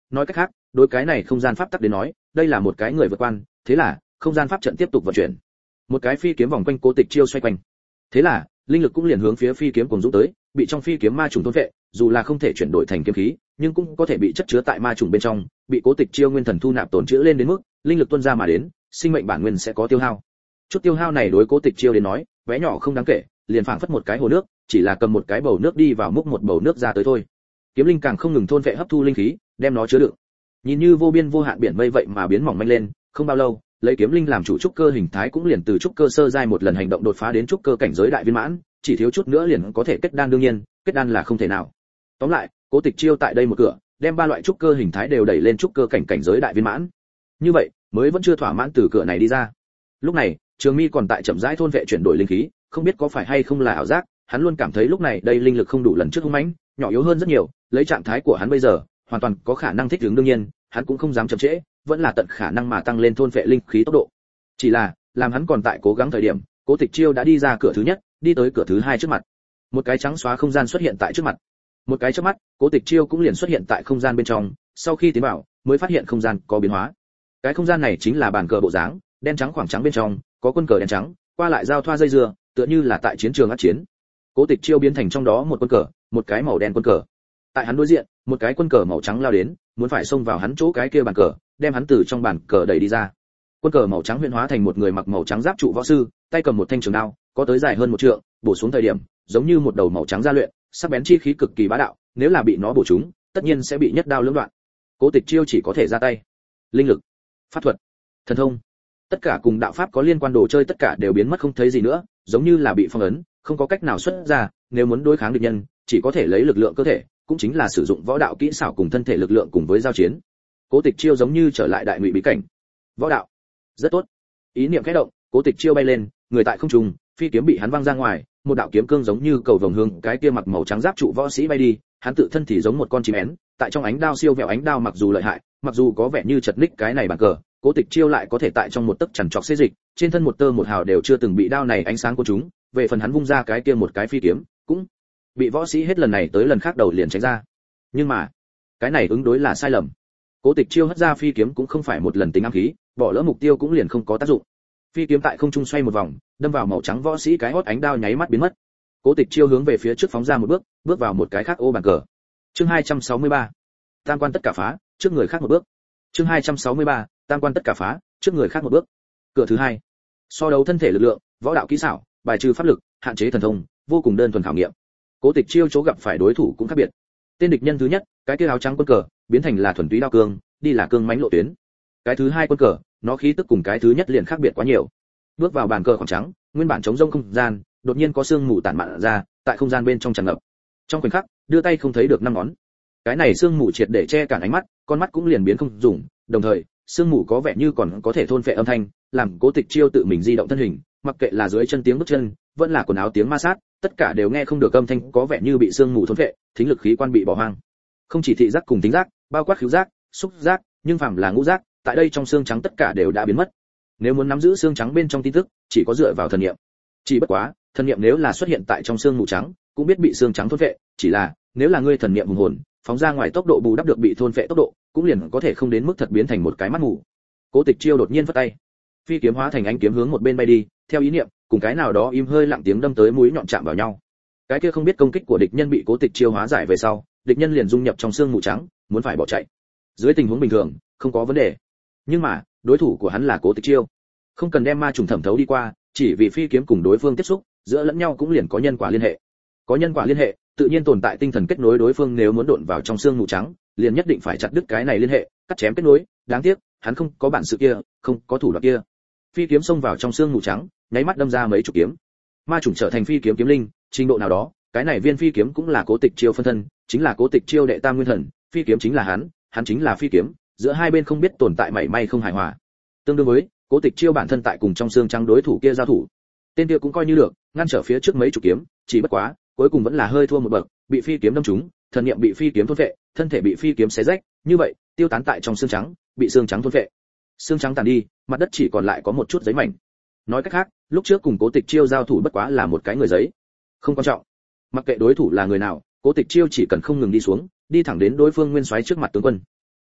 nói cách khác, đối cái này không gian pháp tắc đến nói, đây là một cái người vượt quan, thế là, không gian pháp trận tiếp tục vận chuyển. Một cái phi kiếm vòng quanh Cố Tịch Chiêu xoay quanh. Thế là, linh lực cũng liền hướng phía phi kiếm cuồng dũng tới, bị trong phi kiếm ma trùng thôn phệ, dù là không thể chuyển đổi thành kiếm khí, nhưng cũng có thể bị chất chứa tại ma trùng bên trong, bị Cố Tịch Chiêu nguyên thần thu nạp tổn trữ lên đến mức, linh lực tuôn ra mà đến, sinh mệnh bản nguyên sẽ có tiêu hao. Chút tiêu hao này đối Cố Tịch Chiêu đến nói, bé nhỏ không đáng kể, liền phảng phất một cái hồ nước, chỉ là cầm một cái bầu nước đi vào múc một bầu nước ra tới thôi. Kiếm linh càng không ngừng thôn phệ hấp thu linh khí, đem nó chứa đựng. Nhìn như vô biên vô hạn biển mây vậy mà biến mỏng manh lên, không bao lâu, lấy kiếm linh làm chủ trúc cơ hình thái cũng liền từ trúc cơ sơ giai một lần hành động đột phá đến trúc cơ cảnh giới đại viên mãn, chỉ thiếu chút nữa liền có thể kết đan, đương nhiên, kết đan là không thể nào. Tóm lại, Cố Tịch Chiêu tại đây một cửa, đem ba loại trúc cơ hình thái đều đẩy lên trúc cơ cảnh giới đại viên mãn. Như vậy, mới vẫn chưa thỏa mãn từ cửa này đi ra. Lúc này, Trường Mi còn tại chậm rãi thôn vệ chuyển đổi linh khí, không biết có phải hay không là ảo giác, hắn luôn cảm thấy lúc này đây linh lực không đủ lần trước hung mãnh, nhỏ yếu hơn rất nhiều, lấy trạng thái của hắn bây giờ, hoàn toàn có khả năng thích ứng, đương nhiên, hắn cũng không dám chậm trễ, vẫn là tận khả năng mà tăng lên thôn vệ linh khí tốc độ. Chỉ là, làm hắn còn tại cố gắng thời điểm, Cố Tịch Chiêu đã đi ra cửa thứ nhất, đi tới cửa thứ hai trước mặt. Một cái trắng xóa không gian xuất hiện tại trước mặt. Một cái chớp mắt, Cố Tịch Chiêu cũng liền xuất hiện tại không gian bên trong, sau khi tiến vào, mới phát hiện không gian có biến hóa. Cái không gian này chính là bàn cờ bộ dáng, đen trắng khoảng trắng bên trong, có quân cờ đen trắng, qua lại giao thoa dây dưa, tựa như là tại chiến trường ác chiến. Cố Tịch Chiêu biến thành trong đó một quân cờ, một cái màu đen quân cờ. Tại hắn đối diện, một cái quân cờ màu trắng lao đến, muốn phải xông vào hắn chỗ cái kia bàn cờ, đem hắn từ trong bàn cờ đẩy đi ra. Quân cờ màu trắng huyễn hóa thành một người mặc màu trắng giáp trụ võ sư, tay cầm một thanh trường đao, có tới dài hơn 1 trượng, bổ xuống thời điểm, giống như một đầu màu trắng gia luyện, sắc bén chi khí cực kỳ bá đạo, nếu là bị nó bổ trúng, tất nhiên sẽ bị nhất đao lưỡng đoạn. Cố Tịch Chiêu chỉ có thể ra tay. Linh lực, pháp thuật, thần thông, tất cả cùng đạo pháp có liên quan đồ chơi tất cả đều biến mất không thấy gì nữa, giống như là bị phong ấn, không có cách nào xuất ra, nếu muốn đối kháng địch nhân, chỉ có thể lấy lực lượng cơ thể, cũng chính là sử dụng võ đạo kỹ xảo cùng thân thể lực lượng cùng với giao chiến. Cố Tịch Chiêu giống như trở lại đại ngụy bí cảnh. Võ đạo, rất tốt. Ý niệm khẽ động, Cố Tịch Chiêu bay lên, người tại không trung, phi kiếm bị hắn văng ra ngoài, một đạo kiếm cương giống như cầu vồng hướng cái kia mặc màu trắng giáp trụ võ sĩ bay đi, hắn tự thân thì giống một con chim én, tại trong ánh đao siêu vẹo, ánh đao mặc dù lợi hại, mặc dù có vẻ như chật ních cái này bàn cờ, Cố Tịch Chiêu lại có thể tại trong một tấc chằn trọc xê dịch, trên thân một tơ một hào đều chưa từng bị đao này ánh sáng của chúng, về phần hắn vung ra cái kia một cái phi kiếm, cũng bị võ sĩ hết lần này tới lần khác đầu liền tránh ra. Nhưng mà, cái này ứng đối là sai lầm. Cố Tịch Chiêu hất ra phi kiếm cũng không phải một lần tính ám khí, bỏ lỡ mục tiêu cũng liền không có tác dụng. Phi kiếm tại không trung xoay một vòng, đâm vào màu trắng võ sĩ cái hốt, ánh đao nháy mắt biến mất. Cố Tịch Chiêu hướng về phía trước phóng ra một bước, bước vào một cái khác ô bàn cờ. Chương 263. Tam quan tất cả phá, trước người khác một bước. Chương 263. Tam quan tất cả phá, trước người khác một bước. Cửa thứ hai. So đấu thân thể lực lượng, võ đạo kỹ xảo, bài trừ pháp lực, hạn chế thần thông, vô cùng đơn thuần khảo nghiệm. Cố Tịch Chiêu chỗ gặp phải đối thủ cũng khác biệt. Tên địch nhân thứ nhất, cái kia áo trắng quân cờ, biến thành là thuần túy đao cương, đi là cương mãnh lộ tuyến. Cái thứ hai quân cờ, nó khí tức cùng cái thứ nhất liền khác biệt quá nhiều. Bước vào bàn cờ khoảng trắng, nguyên bản trống rông không gian, đột nhiên có sương mù tản mạn ra, tại không gian bên trong tràn ngập. Trong khoảnh khắc, đưa tay không thấy được 5 ngón. Cái này sương mù triệt để che cản ánh mắt, con mắt cũng liền biến không dùng, đồng thời, sương mù có vẻ như còn có thể thôn phệ âm thanh, làm Cố Tịch Chiêu tự mình di động thân hình, mặc kệ là dưới chân tiếng bước chân, vẫn là quần áo tiếng ma sát, tất cả đều nghe không được âm thanh, có vẻ như bị sương mù thôn phệ, thính lực khí quan bị bỏ hoang. Không chỉ thị giác cùng tính giác, bao quát khứu giác, xúc giác, nhưng phàm là ngũ giác, tại đây trong xương trắng tất cả đều đã biến mất. Nếu muốn nắm giữ xương trắng bên trong tin tức, chỉ có dựa vào thần niệm. Chỉ bất quá, thần niệm nếu là xuất hiện tại trong xương mù trắng, cũng biết bị xương trắng thôn phệ, chỉ là, nếu là ngươi thần niệm hùng hồn, phóng ra ngoài tốc độ bù đắp được bị thôn phệ tốc độ, cũng liền có thể không đến mức thật biến thành một cái mắt mù. Cố Tịch Chiêu đột nhiên vất tay, phi kiếm hóa thành ánh kiếm hướng một bên bay đi, theo ý niệm, cùng cái nào đó im hơi lặng tiếng đâm tới mũi nhọn chạm vào nhau. Cái kia không biết công kích của địch nhân bị Cố Tịch Chiêu hóa giải về sau, địch nhân liền dung nhập trong xương mù trắng, muốn phải bỏ chạy. Dưới tình huống bình thường, không có vấn đề. Nhưng mà, đối thủ của hắn là Cố Tịch Chiêu. Không cần đem ma trùng thẩm thấu đi qua, chỉ vì phi kiếm cùng đối phương tiếp xúc, giữa lẫn nhau cũng liền có nhân quả liên hệ. Có nhân quả liên hệ, tự nhiên tồn tại tinh thần kết nối, đối phương nếu muốn độn vào trong xương mù trắng, liền nhất định phải chặt đứt cái này liên hệ, cắt chém kết nối, đáng tiếc, hắn không có bản sự kia, không có thủ đoạn kia. Phi kiếm xông vào trong xương mù trắng, nháy mắt đâm ra mấy chục kiếm. Ma trùng trở thành phi kiếm kiếm linh, trình độ nào đó, cái này viên phi kiếm cũng là Cố Tịch Chiêu phân thân, chính là Cố Tịch Chiêu đệ tam nguyên thần, phi kiếm chính là hắn chính là phi kiếm, giữa hai bên không biết tồn tại mảy may không hài hòa. Tương đương với, Cố Tịch Chiêu bản thân tại cùng trong xương trắng đối thủ kia giao thủ. Tên kia cũng coi như được, ngăn trở phía trước mấy chục kiếm, chỉ bất quá, cuối cùng vẫn là hơi thua một bậc, bị phi kiếm đâm trúng, thần niệm bị phi kiếm thôn phệ, thân thể bị phi kiếm xé rách, như vậy, tiêu tán tại trong xương trắng, bị xương trắng thôn phệ. Xương trắng tàn đi, mặt đất chỉ còn lại có một chút giấy mảnh. Nói cách khác, lúc trước cùng Cố Tịch Chiêu giao thủ bất quá là một cái người giấy. Không quan trọng. Mặc kệ đối thủ là người nào, Cố Tịch Chiêu chỉ cần không ngừng đi xuống, đi thẳng đến đối phương nguyên soái trước mặt tướng quân.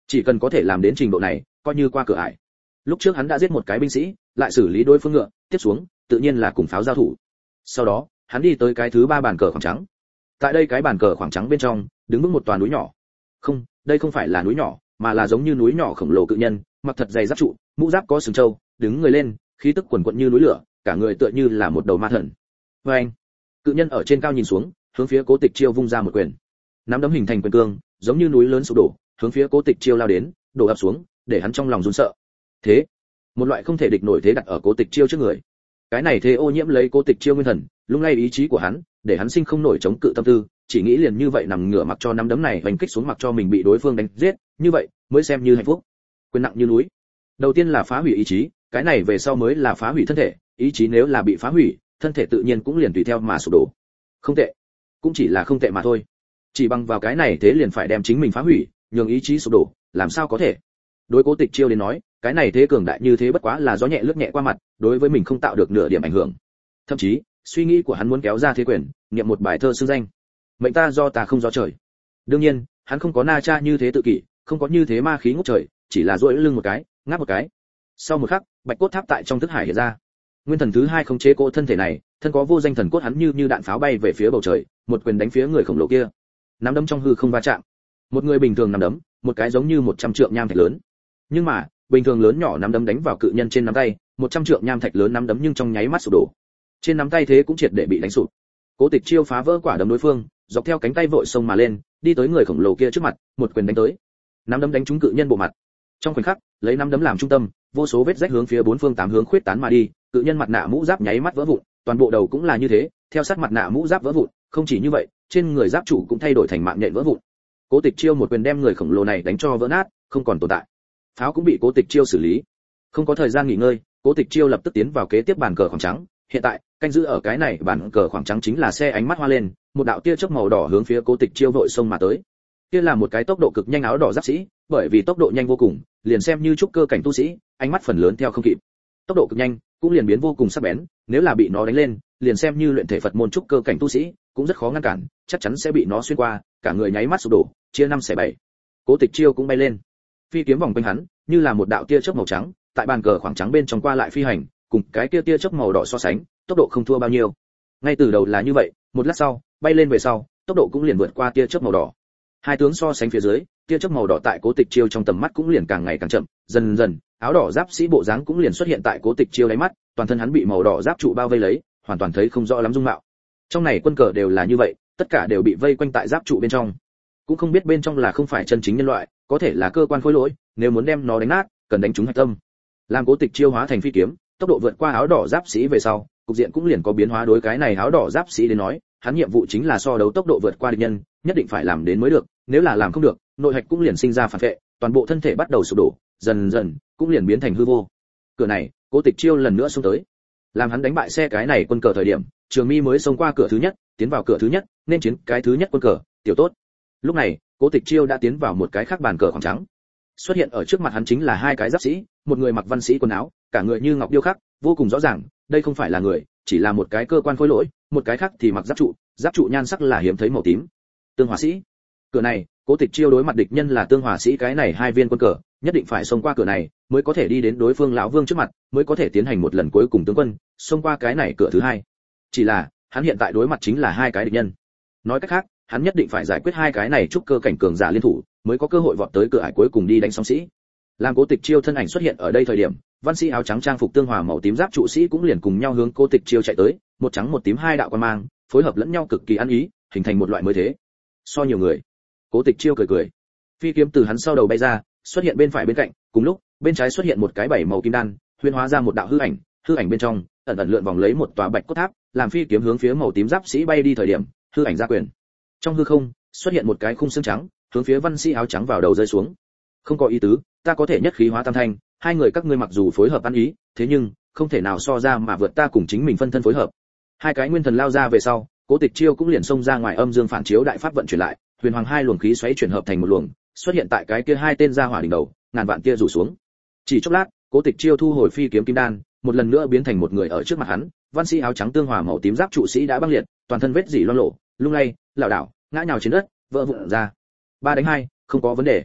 Chỉ cần có thể làm đến trình độ này, coi như qua cửa ải. Lúc trước hắn đã giết một cái binh sĩ, lại xử lý đối phương ngựa, tiếp xuống, tự nhiên là cùng pháo giao thủ. Sau đó, hắn đi tới cái thứ 3 bàn cờ khoảng trắng. Tại đây cái bàn cờ khoảng trắng bên trong, đứng vững một tòa núi nhỏ. Không, đây không phải là núi nhỏ, mà là giống như núi nhỏ khổng lồ cự nhân, mặc thật dày giáp trụ, mũ giáp có sừng trâu, đứng người lên, khí tức quần quật như núi lửa, cả người tựa như là một đầu ma thần. Oeng! Cự nhân ở trên cao nhìn xuống, hướng phía Cố Tịch Chiêu vung ra một quyền. Nắm đấm hình thành quyền cương, giống như núi lớn sụp đổ, hướng phía Cố Tịch Chiêu lao đến, đổ ập xuống, để hắn trong lòng run sợ. Thế, một loại không thể địch nổi thế đặt ở Cố Tịch Chiêu trước người. Cái này thế ô nhiễm lấy Cố Tịch Chiêu nguyên thần, lung lay ý chí của hắn, để hắn sinh không nổi chống cự tâm tư, chỉ nghĩ liền như vậy nằm ngửa mặc cho nắm đấm này hoành kích xuống mặc cho mình bị đối phương đánh giết, như vậy mới xem như hạnh phúc. Quyền nặng như núi. Đầu tiên là phá hủy ý chí, cái này về sau mới là phá hủy thân thể, ý chí nếu là bị phá hủy, thân thể tự nhiên cũng liền tùy theo mà sụp đổ. Không tệ, cũng chỉ là không tệ mà thôi. Chỉ bằng vào cái này thế liền phải đem chính mình phá hủy, nhường ý chí sụp đổ, làm sao có thể? Đối Cố Tịch Chiêu đến nói, cái này thế cường đại như thế bất quá là gió nhẹ lướt nhẹ qua mặt, đối với mình không tạo được nửa điểm ảnh hưởng. Thậm chí, suy nghĩ của hắn muốn kéo ra thế quyền, niệm một bài thơ xưng danh. Mệnh ta do ta không do trời. Đương nhiên, hắn không có Na Cha như thế tự kỷ, không có như thế ma khí ngút trời, chỉ là duỗi lưng một cái, ngáp một cái. Sau một khắc, bạch cốt tháp tại trong thức hải hiện ra. Nguyên thần thứ 2 khống chế cỗ thân thể này, thân có vô danh thần cốt hắn như đạn pháo bay về phía bầu trời, một quyền đánh phía người khổng lồ kia. Nắm đấm trong hư không va chạm. Một người bình thường nắm đấm, một cái giống như 100 trượng nham thạch lớn. Nhưng mà, bình thường lớn nhỏ nắm đấm đánh vào cự nhân trên nắm tay, 100 trượng nham thạch lớn nắm đấm nhưng trong nháy mắt sụp đổ. Trên nắm tay thế cũng triệt để bị đánh sụp. Cố Tịch Chiêu phá vỡ quả đấm đối phương, dọc theo cánh tay vội xông mà lên, đi tới người khổng lồ kia trước mặt, một quyền đánh tới. Nắm đấm đánh trúng cự nhân bộ mặt. Trong khoảnh khắc, lấy nắm đấm làm trung tâm, vô số vết rách hướng phía bốn phương tám hướng khuyết tán mà đi, cự nhân mặt nạ mũ giáp nháy mắt vỡ vụn, toàn bộ đầu cũng là như thế, theo sát mặt nạ mũ giáp vỡ vụn, không chỉ như vậy, trên người giáp trụ cũng thay đổi thành mạng nhện vỡ vụn. Cố Tịch Chiêu một quyền đem người khổng lồ này đánh cho vỡ nát, không còn tồn tại. Pháo cũng bị Cố Tịch Chiêu xử lý. Không có thời gian nghỉ ngơi, Cố Tịch Chiêu lập tức tiến vào kế tiếp bàn cờ khoảng trắng. Hiện tại, canh giữ ở cái này bàn cờ khoảng trắng chính là xe ánh mắt hoa lên, một đạo tia chớp màu đỏ hướng phía Cố Tịch Chiêu vội xông mà tới. Kia là một cái tốc độ cực nhanh áo đỏ giáp sĩ, bởi vì tốc độ nhanh vô cùng, liền xem như trúc cơ cảnh tu sĩ, ánh mắt phần lớn theo không kịp. Tốc độ cực nhanh, cũng liền biến vô cùng sắc bén, nếu là bị nó đánh lên, liền xem như luyện thể Phật môn trúc cơ cảnh tu sĩ, cũng rất khó ngăn cản, chắc chắn sẽ bị nó xuyên qua, cả người nháy mắt sụp đổ, chia 5 xẻ 7. Cố Tịch Chiêu cũng bay lên, phi kiếm vòng quanh hắn, như là một đạo tia chớp màu trắng, tại bàn cờ khoảng trắng bên trong qua lại phi hành, cùng cái kia tia chớp màu đỏ so sánh, tốc độ không thua bao nhiêu. Ngay từ đầu là như vậy, một lát sau, bay lên về sau, tốc độ cũng liền vượt qua tia chớp màu đỏ. Hai tướng so sánh phía dưới, tia chớp màu đỏ tại Cố Tịch Chiêu trong tầm mắt cũng liền càng ngày càng chậm, dần dần, áo đỏ giáp sĩ bộ dáng cũng liền xuất hiện tại Cố Tịch Chiêu đáy mắt, toàn thân hắn bị màu đỏ giáp trụ bao vây lấy, hoàn toàn thấy không rõ lắm dung mạo. Trong này quân cờ đều là như vậy, tất cả đều bị vây quanh tại giáp trụ bên trong. Cũng không biết bên trong là không phải chân chính nhân loại, có thể là cơ quan khối lỗi, nếu muốn đem nó đánh nát, cần đánh trúng hạch tâm. Làm Cố Tịch Chiêu hóa thành phi kiếm, tốc độ vượt qua áo đỏ giáp sĩ về sau, cục diện cũng liền có biến hóa. Đối cái này áo đỏ giáp sĩ đến nói, hắn nhiệm vụ chính là so đấu tốc độ vượt qua địch nhân, nhất định phải làm đến mới được, nếu là làm không được, nội hạch cũng liền sinh ra phản vệ, toàn bộ thân thể bắt đầu sụp đổ, dần dần cũng liền biến thành hư vô. Cửa này, Cố Tịch Chiêu lần nữa xông tới. Làm hắn đánh bại xe cái này quân cờ thời điểm, Trường Mi mới xông qua cửa thứ nhất, tiến vào cửa thứ nhất, nên chiến cái thứ nhất quân cờ, tiểu tốt. Lúc này, Cố Tịch Chiêu đã tiến vào một cái khác bàn cờ khoảng trắng. Xuất hiện ở trước mặt hắn chính là hai cái giáp sĩ, một người mặc văn sĩ quần áo, cả người như ngọc điêu khắc, vô cùng rõ ràng, đây không phải là người, chỉ là một cái cơ quan khối lỗi, một cái khác thì mặc giáp trụ nhan sắc là hiếm thấy màu tím. Tương Hỏa sĩ. Cửa này, Cố Tịch Chiêu đối mặt địch nhân là Tương Hỏa sĩ cái này hai viên quân cờ, nhất định phải xông qua cửa này, mới có thể đi đến đối phương lão vương trước mặt, mới có thể tiến hành một lần cuối cùng tướng quân, xông qua cái này cửa thứ hai. Chỉ là, hắn hiện tại đối mặt chính là hai cái địch nhân. Nói cách khác, hắn nhất định phải giải quyết hai cái này trúc cơ cảnh cường giả liên thủ, mới có cơ hội vọt tới cửa ải cuối cùng đi đánh song sĩ. Làm Cố Tịch Chiêu thân ảnh xuất hiện ở đây thời điểm, văn sĩ áo trắng trang phục tương hòa màu tím giáp trụ sĩ cũng liền cùng nhau hướng Cố Tịch Chiêu chạy tới, một trắng một tím hai đạo quan mang, phối hợp lẫn nhau cực kỳ ăn ý, hình thành một loại mới thế. So nhiều người. Cố Tịch Chiêu cười cười. Phi kiếm từ hắn sau đầu bay ra, xuất hiện bên phải bên cạnh, cùng lúc, bên trái xuất hiện một cái bảy màu kim đan, huyễn hóa ra một đạo hư ảnh bên trong, ẩn ẩn lượn vòng lấy một tòa bạch cốt tháp, làm phi kiếm hướng phía màu tím giáp sĩ bay đi thời điểm, hư ảnh ra quyền. Trong hư không, xuất hiện một cái khung xương trắng, hướng phía văn sĩ áo trắng vào đầu rơi xuống. Không có ý tứ, ta có thể nhất khí hóa tam thanh, hai người các ngươi mặc dù phối hợp ăn ý, thế nhưng không thể nào so ra mà vượt ta cùng chính mình phân thân phối hợp. Hai cái nguyên thần lao ra về sau, Cố Tịch Chiêu cũng liền xông ra ngoài âm dương phản chiếu đại pháp vận chuyển lại, huyền hoàng hai luồng khí xoáy chuyển hợp thành một luồng, xuất hiện tại cái kia hai tên ra hỏa đỉnh đầu, ngàn vạn tia rủ xuống. Chỉ chốc lát, Cố Tịch Chiêu thu hồi phi kiếm kim đan, một lần nữa biến thành một người ở trước mặt hắn, văn sĩ áo trắng tương hòa màu tím giáp trụ sĩ đã băng liệt, toàn thân vết dỉ loang lổ, lung lay, lảo đảo, ngã nhào trên đất, vỡ vụn ra. 3 đánh 2, không có vấn đề.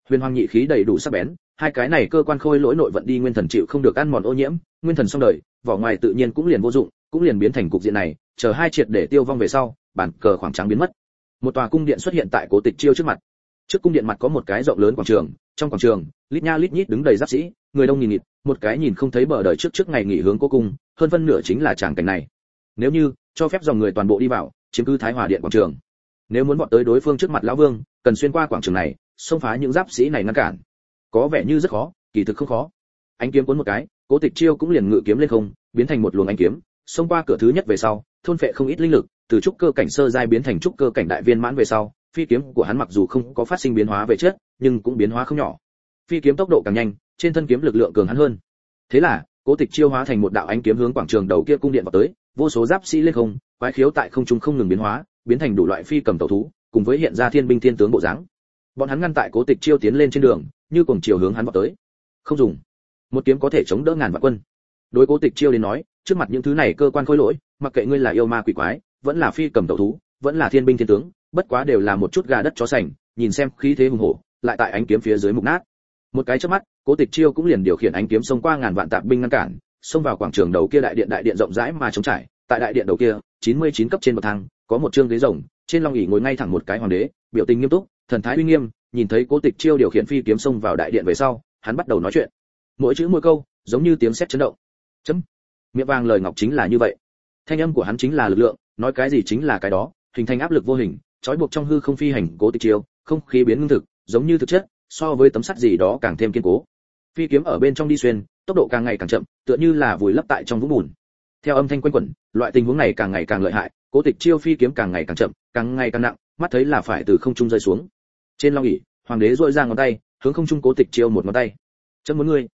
Huyền hoàng nhị khí đầy đủ sắc bén, hai cái này cơ quan khôi lỗi nội vận đi nguyên thần chịu không được ăn mòn ô nhiễm, nguyên thần xong đời, vỏ ngoài tự nhiên cũng liền vô dụng, cũng liền biến thành cục diện này, chờ hai triệt để tiêu vong về sau, bản cờ khoảng trắng biến mất. Một tòa cung điện xuất hiện tại Cố Tịch Chiêu trước mặt. Trước cung điện mặt có một cái rộng lớn quảng trường, trong quảng trường, lít nha lít nhít đứng đầy giáp sĩ, người đông nghìn nghịt, một cái nhìn không thấy bờ đời trước ngày nghỉ hướng cố cung, hơn phân nửa chính là tràng cảnh này. Nếu như cho phép dòng người toàn bộ đi vào, chiếm cứ Thái Hòa điện quảng trường. Nếu muốn vọt tới đối phương trước mặt lão vương, cần xuyên qua quảng trường này, xông phá những giáp sĩ này ngăn cản. Có vẻ như rất khó, kỳ thực không khó. Ánh kiếm cuốn một cái, Cố Tịch Chiêu cũng liền ngự kiếm lên không, biến thành một luồng ánh kiếm, xông qua cửa thứ nhất về sau, thôn phệ không ít linh lực, từ trúc cơ cảnh sơ giai biến thành trúc cơ cảnh đại viên mãn về sau, phi kiếm của hắn mặc dù không có phát sinh biến hóa về chất, nhưng cũng biến hóa không nhỏ. Phi kiếm tốc độ càng nhanh, trên thân kiếm lực lượng cường hắn hơn. Thế là, Cố Tịch Chiêu hóa thành một đạo ánh kiếm hướng quảng trường đầu kia cung điện vào tới, vô số giáp sĩ lên không, quái khiếu tại không trung không ngừng biến hóa, biến thành đủ loại phi cầm tẩu thú, cùng với hiện ra thiên binh thiên tướng bộ dáng. Bọn hắn ngăn tại Cố Tịch Chiêu tiến lên trên đường, như cùng chiều hướng hắn vào tới. Không dùng, một kiếm có thể chống đỡ ngàn vạn quân. Đối Cố Tịch Chiêu đến nói, trước mặt những thứ này cơ quan khôi lỗi, mặc kệ ngươi là yêu ma quỷ quái, vẫn là phi cầm tẩu thú, vẫn là thiên binh thiên tướng, bất quá đều là một chút gà đất chó sành, nhìn xem khí thế hùng hổ, lại tại ánh kiếm phía dưới mục nát. Một cái chớp mắt, Cố Tịch Chiêu cũng liền điều khiển ánh kiếm xông qua ngàn vạn tạp binh ngăn cản, xông vào quảng trường đầu kia đại điện rộng rãi mà trống trải, tại đại điện đầu kia, 99 cấp trên bậc thang, có một trương ghế rồng, trên long ỷ ngồi ngay thẳng một cái hoàng đế, biểu tình nghiêm túc, thần thái uy nghiêm, nhìn thấy Cố Tịch Chiêu điều khiển phi kiếm xông vào đại điện về sau, hắn bắt đầu nói chuyện. Mỗi chữ mỗi câu, giống như tiếng sét chấn động. Chấm. Miệng vàng lời ngọc chính là như vậy. Thanh âm của hắn chính là lực lượng, nói cái gì chính là cái đó, hình thành áp lực vô hình, trói buộc trong hư không phi hành Cố Tịch Chiêu, không khí biến ngưng thực, giống như thực chất, so với tấm sắt gì đó càng thêm kiên cố. Phi kiếm ở bên trong đi xuyên, tốc độ càng ngày càng chậm, tựa như là vùi lấp tại trong vũng bùn. Theo âm thanh quanh quẩn, loại tình huống này càng ngày càng lợi hại, Cố Tịch Chiêu phi kiếm càng ngày càng chậm, càng ngày càng nặng, mắt thấy là phải từ không trung rơi xuống. Trên long ỷ, hoàng đế duỗi ra ngón tay, hướng không trung Cố Tịch Chiêu một ngón tay. "Chấm muốn ngươi."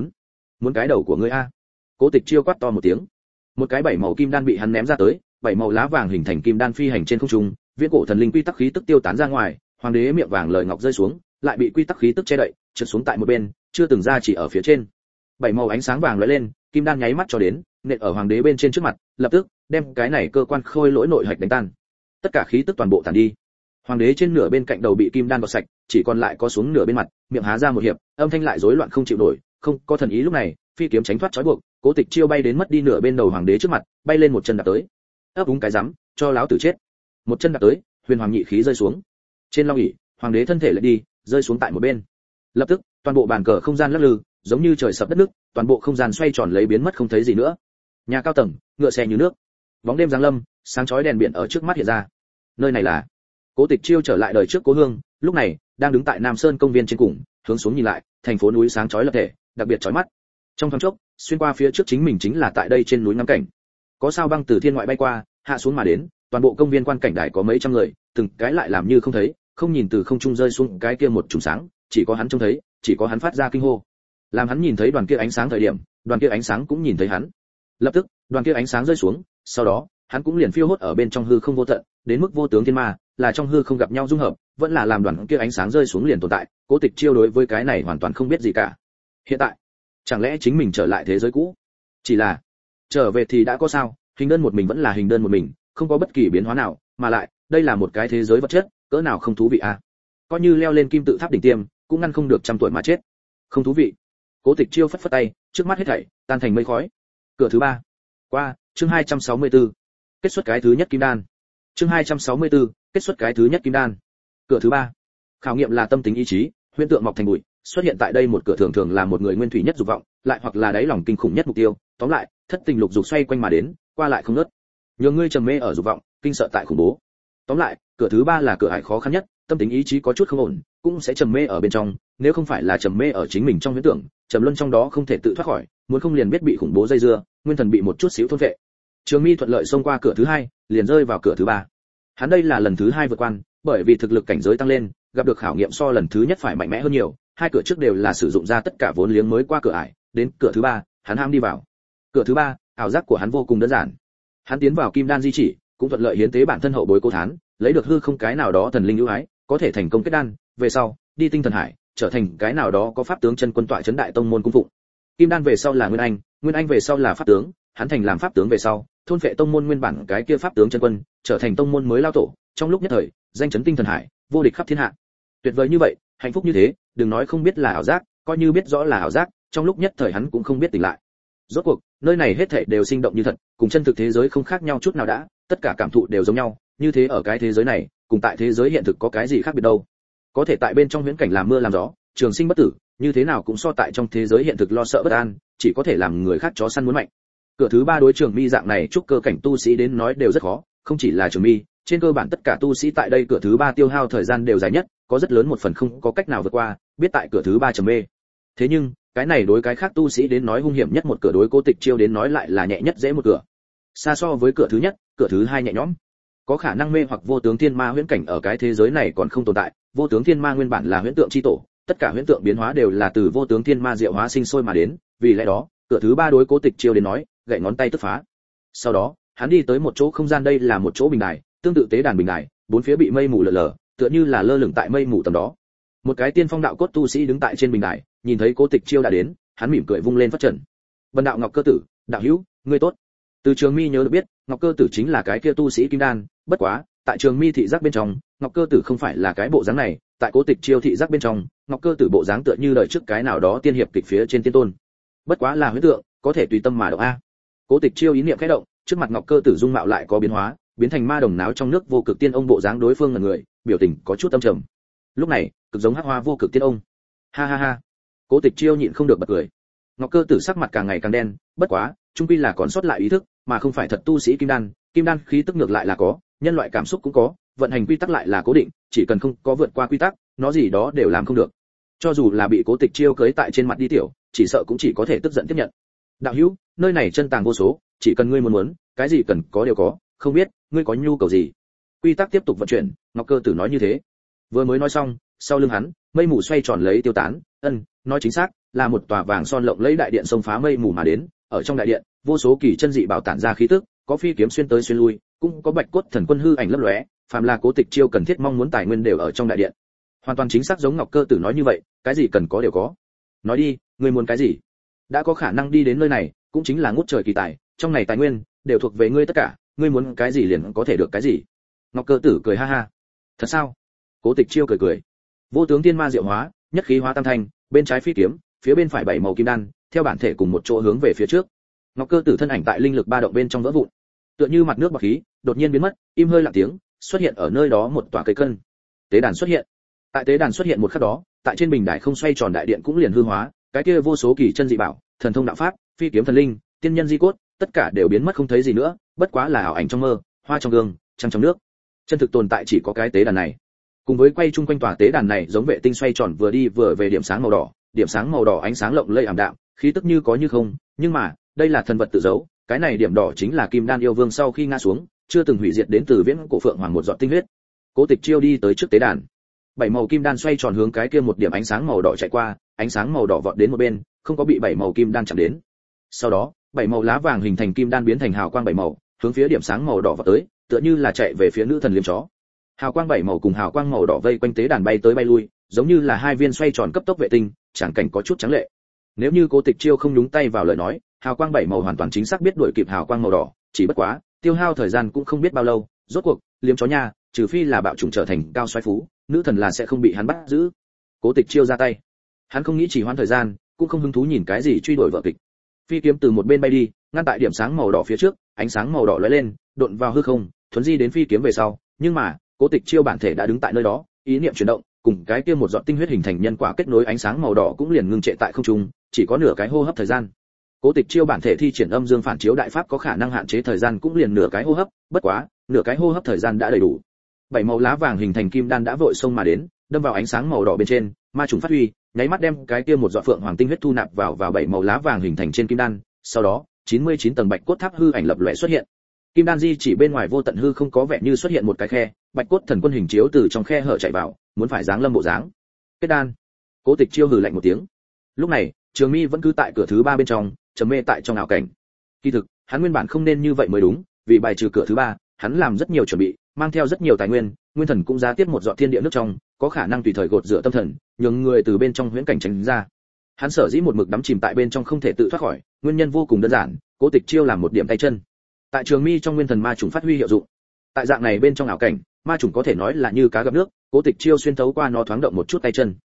Muốn cái đầu của ngươi a." Cố Tịch Chiêu quát to một tiếng. Một cái bảy màu kim đan bị hắn ném ra tới, bảy màu lá vàng hình thành kim đan phi hành trên không trung, viễn cổ thần linh quy tắc khí tức tiêu tán ra ngoài, hoàng đế miệng vàng lời ngọc rơi xuống, lại bị quy tắc khí tức che đậy, trượt xuống tại một bên, chưa từng ra chỉ ở phía trên. Bảy màu ánh sáng vàng lóe lên, kim đan nháy mắt cho đến, nện ở hoàng đế bên trên trước mặt, lập tức đem cái này cơ quan khôi lỗi nội hạch đánh tan. Tất cả khí tức toàn bộ tản đi. Hoàng đế trên nửa bên cạnh đầu bị kim đan bọt sạch, chỉ còn lại có xuống nửa bên mặt, miệng há ra một hiệp, âm thanh lại rối loạn không chịu nổi, không có thần ý lúc này, phi kiếm tránh thoát trói buộc, Cố Tịch Chiêu bay đến mất đi nửa bên đầu hoàng đế trước mặt, bay lên một chân đạp tới. Ấp úng cái rắm, cho láo tử chết. Một chân đạp tới, huyền hoàng nhị khí rơi xuống. Trên long ỷ, hoàng đế thân thể lại đi, rơi xuống tại một bên. Lập tức, toàn bộ bàn cờ không gian lắc lư, giống như trời sập đất nước, toàn bộ không gian xoay tròn lấy biến mất không thấy gì nữa. Nhà cao tầng, ngựa xe như nước. Bóng đêm giáng lâm, sáng chói đèn biển ở trước mắt hiện ra. Nơi này là Cố Tịch Chiêu trở lại đời trước cố hương, lúc này đang đứng tại Nam Sơn công viên trên cùng, hướng xuống nhìn lại, thành phố núi sáng chói lập thể, đặc biệt chói mắt. Trong thoáng chốc, xuyên qua phía trước chính mình chính là tại đây trên núi ngắm cảnh. Có sao băng từ thiên ngoại bay qua, hạ xuống mà đến, toàn bộ công viên quan cảnh đài có mấy trăm người, từng cái lại làm như không thấy, không nhìn từ không trung rơi xuống cái kia một chùm sáng, chỉ có hắn trông thấy, chỉ có hắn phát ra kinh hô. Làm hắn nhìn thấy đoàn kia ánh sáng thời điểm, đoàn kia ánh sáng cũng nhìn thấy hắn. Lập tức, đoàn kia ánh sáng rơi xuống, sau đó, hắn cũng liền phiêu hốt ở bên trong hư không vô tận, đến mức vô tướng thiên ma, là trong hư không gặp nhau dung hợp, vẫn là làm đoàn kia ánh sáng rơi xuống liền tồn tại, Cố Tịch Chiêu đối với cái này hoàn toàn không biết gì cả. Hiện tại, chẳng lẽ chính mình trở lại thế giới cũ? Chỉ là, trở về thì đã có sao, hình đơn một mình vẫn là hình đơn một mình, không có bất kỳ biến hóa nào, mà lại, đây là một cái thế giới vật chất, cỡ nào không thú vị à? Coi như leo lên kim tự tháp đỉnh tiêm, cũng ngăn không được trăm tuổi mà chết. Không thú vị. Cố Tịch Chiêu phất phất tay, trước mắt hết thảy tan thành mây khói. Cửa thứ 3. Qua, chương 264. Kết xuất cái thứ nhất kim đan. Chương 264, kết xuất cái thứ nhất kim đan. Cửa thứ 3. Khảo nghiệm là tâm tính ý chí, huyễn tượng mọc thành bụi, xuất hiện tại đây một cửa thường thường là một người nguyên thủy nhất dục vọng, lại hoặc là đáy lòng kinh khủng nhất mục tiêu, tóm lại, thất tình lục dục xoay quanh mà đến, qua lại không ngớt. Nhiều người trầm mê ở dục vọng, kinh sợ tại khủng bố. Tóm lại, cửa thứ 3 là cửa ải khó khăn nhất, tâm tính ý chí có chút không ổn, cũng sẽ trầm mê ở bên trong, nếu không phải là trầm mê ở chính mình trong huyễn tưởng, trầm luân trong đó không thể tự thoát khỏi, muốn không liền biết bị khủng bố dây dưa, nguyên thần bị một chút xíu thôn vệ. Trường Mi thuận lợi xông qua cửa thứ 2, liền rơi vào cửa thứ 3. Hắn đây là lần thứ 2 vượt quan, bởi vì thực lực cảnh giới tăng lên, gặp được khảo nghiệm so lần thứ nhất phải mạnh mẽ hơn nhiều, hai cửa trước đều là sử dụng ra tất cả vốn liếng mới qua cửa ải, đến cửa thứ 3, hắn ham đi vào. Cửa thứ 3, ảo giác của hắn vô cùng đơn giản. Hắn tiến vào kim đan di chỉ, cũng thuận lợi hiến tế bản thân hậu bối Cố Thán, lấy được hư không cái nào đó thần linh ưu ái, có thể thành công kết đan, về sau, đi tinh thần hải, trở thành cái nào đó có pháp tướng chân quân tọa trấn đại tông môn cung phụng. Kim đan về sau là Nguyên Anh về sau là pháp tướng, hắn thành làm pháp tướng về sau, thôn phệ tông môn nguyên bản cái kia pháp tướng chân quân, trở thành tông môn mới lao tổ, trong lúc nhất thời, danh chấn tinh thần hải, vô địch khắp thiên hạ. Tuyệt vời như vậy, hạnh phúc như thế, đừng nói không biết là ảo giác, coi như biết rõ là ảo giác, trong lúc nhất thời hắn cũng không biết tỉnh lại. Rốt cuộc, nơi này hết thảy đều sinh động như thật, cùng chân thực thế giới không khác nhau chút nào đã, tất cả cảm thụ đều giống nhau, như thế ở cái thế giới này, cùng tại thế giới hiện thực có cái gì khác biệt đâu? Có thể tại bên trong huyễn cảnh làm mưa làm gió, trường sinh bất tử, như thế nào cũng so tại trong thế giới hiện thực lo sợ bất an, chỉ có thể làm người khác chó săn muốn mạnh. Cửa thứ 3 đối Trường Mi dạng này trúc cơ cảnh tu sĩ đến nói đều rất khó, không chỉ là Trường Mi, trên cơ bản tất cả tu sĩ tại đây cửa thứ 3 tiêu hao thời gian đều dài nhất, có rất lớn một phần không có cách nào vượt qua, biết tại cửa thứ 3 trầm mê. Thế nhưng, cái này đối cái khác tu sĩ đến nói hung hiểm nhất một cửa, đối Cố Tịch Chiêu đến nói lại là nhẹ nhất dễ một cửa. Xa so với cửa thứ nhất, cửa thứ 2 nhẹ nhõm. Có khả năng mê hoặc vô tướng thiên ma huyễn cảnh ở cái thế giới này còn không tồn tại, vô tướng thiên ma nguyên bản là huyễn tượng chi tổ, tất cả huyễn tượng biến hóa đều là từ vô tướng thiên ma diệu hóa sinh sôi mà đến, vì lẽ đó, cửa thứ 3 đối Cố Tịch Chiêu đến nói, gậy ngón tay tức phá. Sau đó, hắn đi tới một chỗ không gian, đây là một chỗ bình đài, tương tự tế đàn bình đài, bốn phía bị mây mù lờ lờ, tựa như là lơ lửng tại mây mù tầm đó. Một cái tiên phong đạo cốt tu sĩ đứng tại trên bình đài, nhìn thấy Cố Tịch Chiêu đã đến, hắn mỉm cười vung lên phất trần. Vân đạo Ngọc Cơ Tử, đạo hữu, ngươi tốt. Từ Trường Mi nhớ được biết, Ngọc Cơ Tử chính là cái kia tu sĩ kim đan, bất quá, tại Trường Mi thị giác bên trong, Ngọc Cơ Tử không phải là cái bộ dáng này, tại Cố Tịch Chiêu thị giác bên trong, Ngọc Cơ Tử bộ dáng tựa như đời trước cái nào đó tiên hiệp kịch phía trên tiên tôn. Bất quá là huyễn tượng, có thể tùy tâm mà động a. Cố Tịch Chiêu ý niệm khẽ động, trước mặt Ngọc Cơ Tử dung mạo lại có biến hóa, biến thành ma đồng náo trong nước vô cực tiên ông bộ dáng, đối phương là người, biểu tình có chút âm trầm. Lúc này, cực giống hắc hoa vô cực tiên ông. Ha ha ha. Cố Tịch Chiêu nhịn không được bật cười. Ngọc Cơ Tử sắc mặt càng ngày càng đen, bất quá, trung quy là còn sót lại ý thức, mà không phải thật tu sĩ kim đan khí tức ngược lại là có, nhân loại cảm xúc cũng có, vận hành quy tắc lại là cố định, chỉ cần không có vượt qua quy tắc, nó gì đó đều làm không được. Cho dù là bị Cố Tịch Chiêu cưới tại trên mặt đi tiểu, chỉ sợ cũng chỉ có thể tức giận tiếp nhận. Đạo hữu, nơi này chân tàng vô số, chỉ cần ngươi muốn, cái gì cần có đều có, không biết ngươi có nhu cầu gì. Quy tắc tiếp tục vận chuyển, Ngọc Cơ Tử nói như thế. Vừa mới nói xong, sau lưng hắn, mây mù xoay tròn lấy tiêu tán, nói chính xác, là một tòa vàng son lộng lẫy đại điện xông phá mây mù mà đến, ở trong đại điện, vô số kỳ chân dị bảo tản ra khí tức, có phi kiếm xuyên tới xuyên lui, cũng có bạch cốt thần quân hư ảnh lấp lóe, phàm là Cố Tịch Chiêu cần thiết mong muốn tài nguyên đều ở trong đại điện. Hoàn toàn chính xác giống Ngọc Cơ Tử nói như vậy, cái gì cần có đều có. Nói đi, ngươi muốn cái gì? Đã có khả năng đi đến nơi này, cũng chính là ngút trời kỳ tài, trong này tài nguyên đều thuộc về ngươi tất cả, ngươi muốn cái gì liền có thể được cái gì. Ngọc Cơ Tử cười ha ha. Thật sao? Cố Tịch Chiêu cười cười. Vô tướng tiên ma diệu hóa, nhất khí hóa tam thanh, bên trái phi kiếm, phía bên phải bảy màu kim đan, theo bản thể cùng một chỗ hướng về phía trước. Ngọc Cơ Tử thân ảnh tại linh lực ba động bên trong vỡ vụn, tựa như mặt nước bọt khí, đột nhiên biến mất, im hơi lặng tiếng, xuất hiện ở nơi đó một tòa cây cân. Tế đàn xuất hiện. Tại tế đàn xuất hiện một khắc đó, tại trên bình đài không xoay tròn đại điện cũng liền hư hóa, cái kia vô số kỳ chân dị bảo, thần thông đạo pháp, phi kiếm thần linh, tiên nhân di cốt, tất cả đều biến mất không thấy gì nữa, bất quá là ảo ảnh trong mơ, hoa trong gương, trăng trong nước. Chân thực tồn tại chỉ có cái tế đàn này. Cùng với quay chung quanh tòa tế đàn này giống vệ tinh xoay tròn vừa đi vừa về điểm sáng màu đỏ ánh sáng lộng lẫy ảm đạm, khí tức như có như không, nhưng mà, đây là thần vật tự giấu, cái này điểm đỏ chính là Kim Đan yêu vương sau khi ngã xuống, chưa từng hủy diệt đến từ viễn cổ phượng hoàng một giọt tinh huyết. Cố Tịch Chiêu đi tới trước tế đàn. Bảy màu kim đan xoay tròn hướng cái kia một điểm ánh sáng màu đỏ chạy qua, ánh sáng màu đỏ vọt đến một bên, không có bị bảy màu kim đan chạm đến. Sau đó, bảy màu lá vàng hình thành kim đan biến thành hào quang bảy màu, hướng phía điểm sáng màu đỏ vọt tới, tựa như là chạy về phía nữ thần liêm chó. Hào quang bảy màu cùng hào quang màu đỏ vây quanh tế đàn bay tới bay lui, giống như là hai viên xoay tròn cấp tốc vệ tinh, tràng cảnh có chút trắng lệ. Nếu như Cố Tịch Chiêu không nhúng tay vào lời nói, hào quang bảy màu hoàn toàn chính xác biết đuổi kịp hào quang màu đỏ, chỉ bất quá, tiêu hao thời gian cũng không biết bao lâu, rốt cuộc, liếm chó nha, trừ phi là bạo chủng trở thành cao xoáy phú, nữ thần là sẽ không bị hắn bắt giữ. Cố Tịch Chiêu ra tay. Hắn không nghĩ chỉ hoãn thời gian, cũng không hứng thú nhìn cái gì truy đuổi vở kịch. Phi kiếm từ một bên bay đi, ngăn tại điểm sáng màu đỏ phía trước, ánh sáng màu đỏ lóe lên, độn vào hư không, thuấn di đến phi kiếm về sau, nhưng mà, Cố Tịch Chiêu bản thể đã đứng tại nơi đó, ý niệm chuyển động, cùng cái kia một giọt tinh huyết hình thành nhân quả kết nối, ánh sáng màu đỏ cũng liền ngưng trệ tại không trung, chỉ có nửa cái hô hấp thời gian. Cố Tịch Chiêu bản thể thi triển âm dương phản chiếu đại pháp có khả năng hạn chế thời gian cũng liền nửa cái hô hấp, bất quá, nửa cái hô hấp thời gian đã đầy đủ. Bảy màu lá vàng hình thành kim đan đã vội xông mà đến, đâm vào ánh sáng màu đỏ bên trên, ma trùng phát huy, nháy mắt đem cái kia một giọt phượng hoàng tinh huyết thu nạp vào bảy màu lá vàng hình thành trên kim đan, sau đó, 99 tầng bạch cốt tháp hư ảnh lập lòe xuất hiện. Kim đan di chỉ bên ngoài vô tận hư không có vẻ như xuất hiện một cái khe, bạch cốt thần quân hình chiếu từ trong khe hở chạy vào, muốn phải giáng lâm bộ dáng. Kết đan. Cố Tịch Chiêu hừ lạnh một tiếng. Lúc này, Trường Mi vẫn cứ tại cửa thứ 3 bên trong, trầm mê tại trong ảo cảnh. Kỳ thực, hắn nguyên bản không nên như vậy mới đúng, vì bài trừ cửa thứ 3, hắn làm rất nhiều chuẩn bị, mang theo rất nhiều tài nguyên, nguyên thần cũng giá tiếp một giọt thiên địa nước trong, có khả năng tùy thời gột rửa tâm thần, nhường người từ bên trong huyễn cảnh tránh ra. Hắn sở dĩ một mực đắm chìm tại bên trong không thể tự thoát khỏi, nguyên nhân vô cùng đơn giản, Cố Tịch Chiêu làm một điểm tay chân. Tại Trường Mi trong nguyên thần ma trùng phát huy hiệu dụng. Tại dạng này bên trong ảo cảnh, ma trùng có thể nói là như cá gặp nước, Cố Tịch Chiêu xuyên thấu qua nó thoáng động một chút tay chân.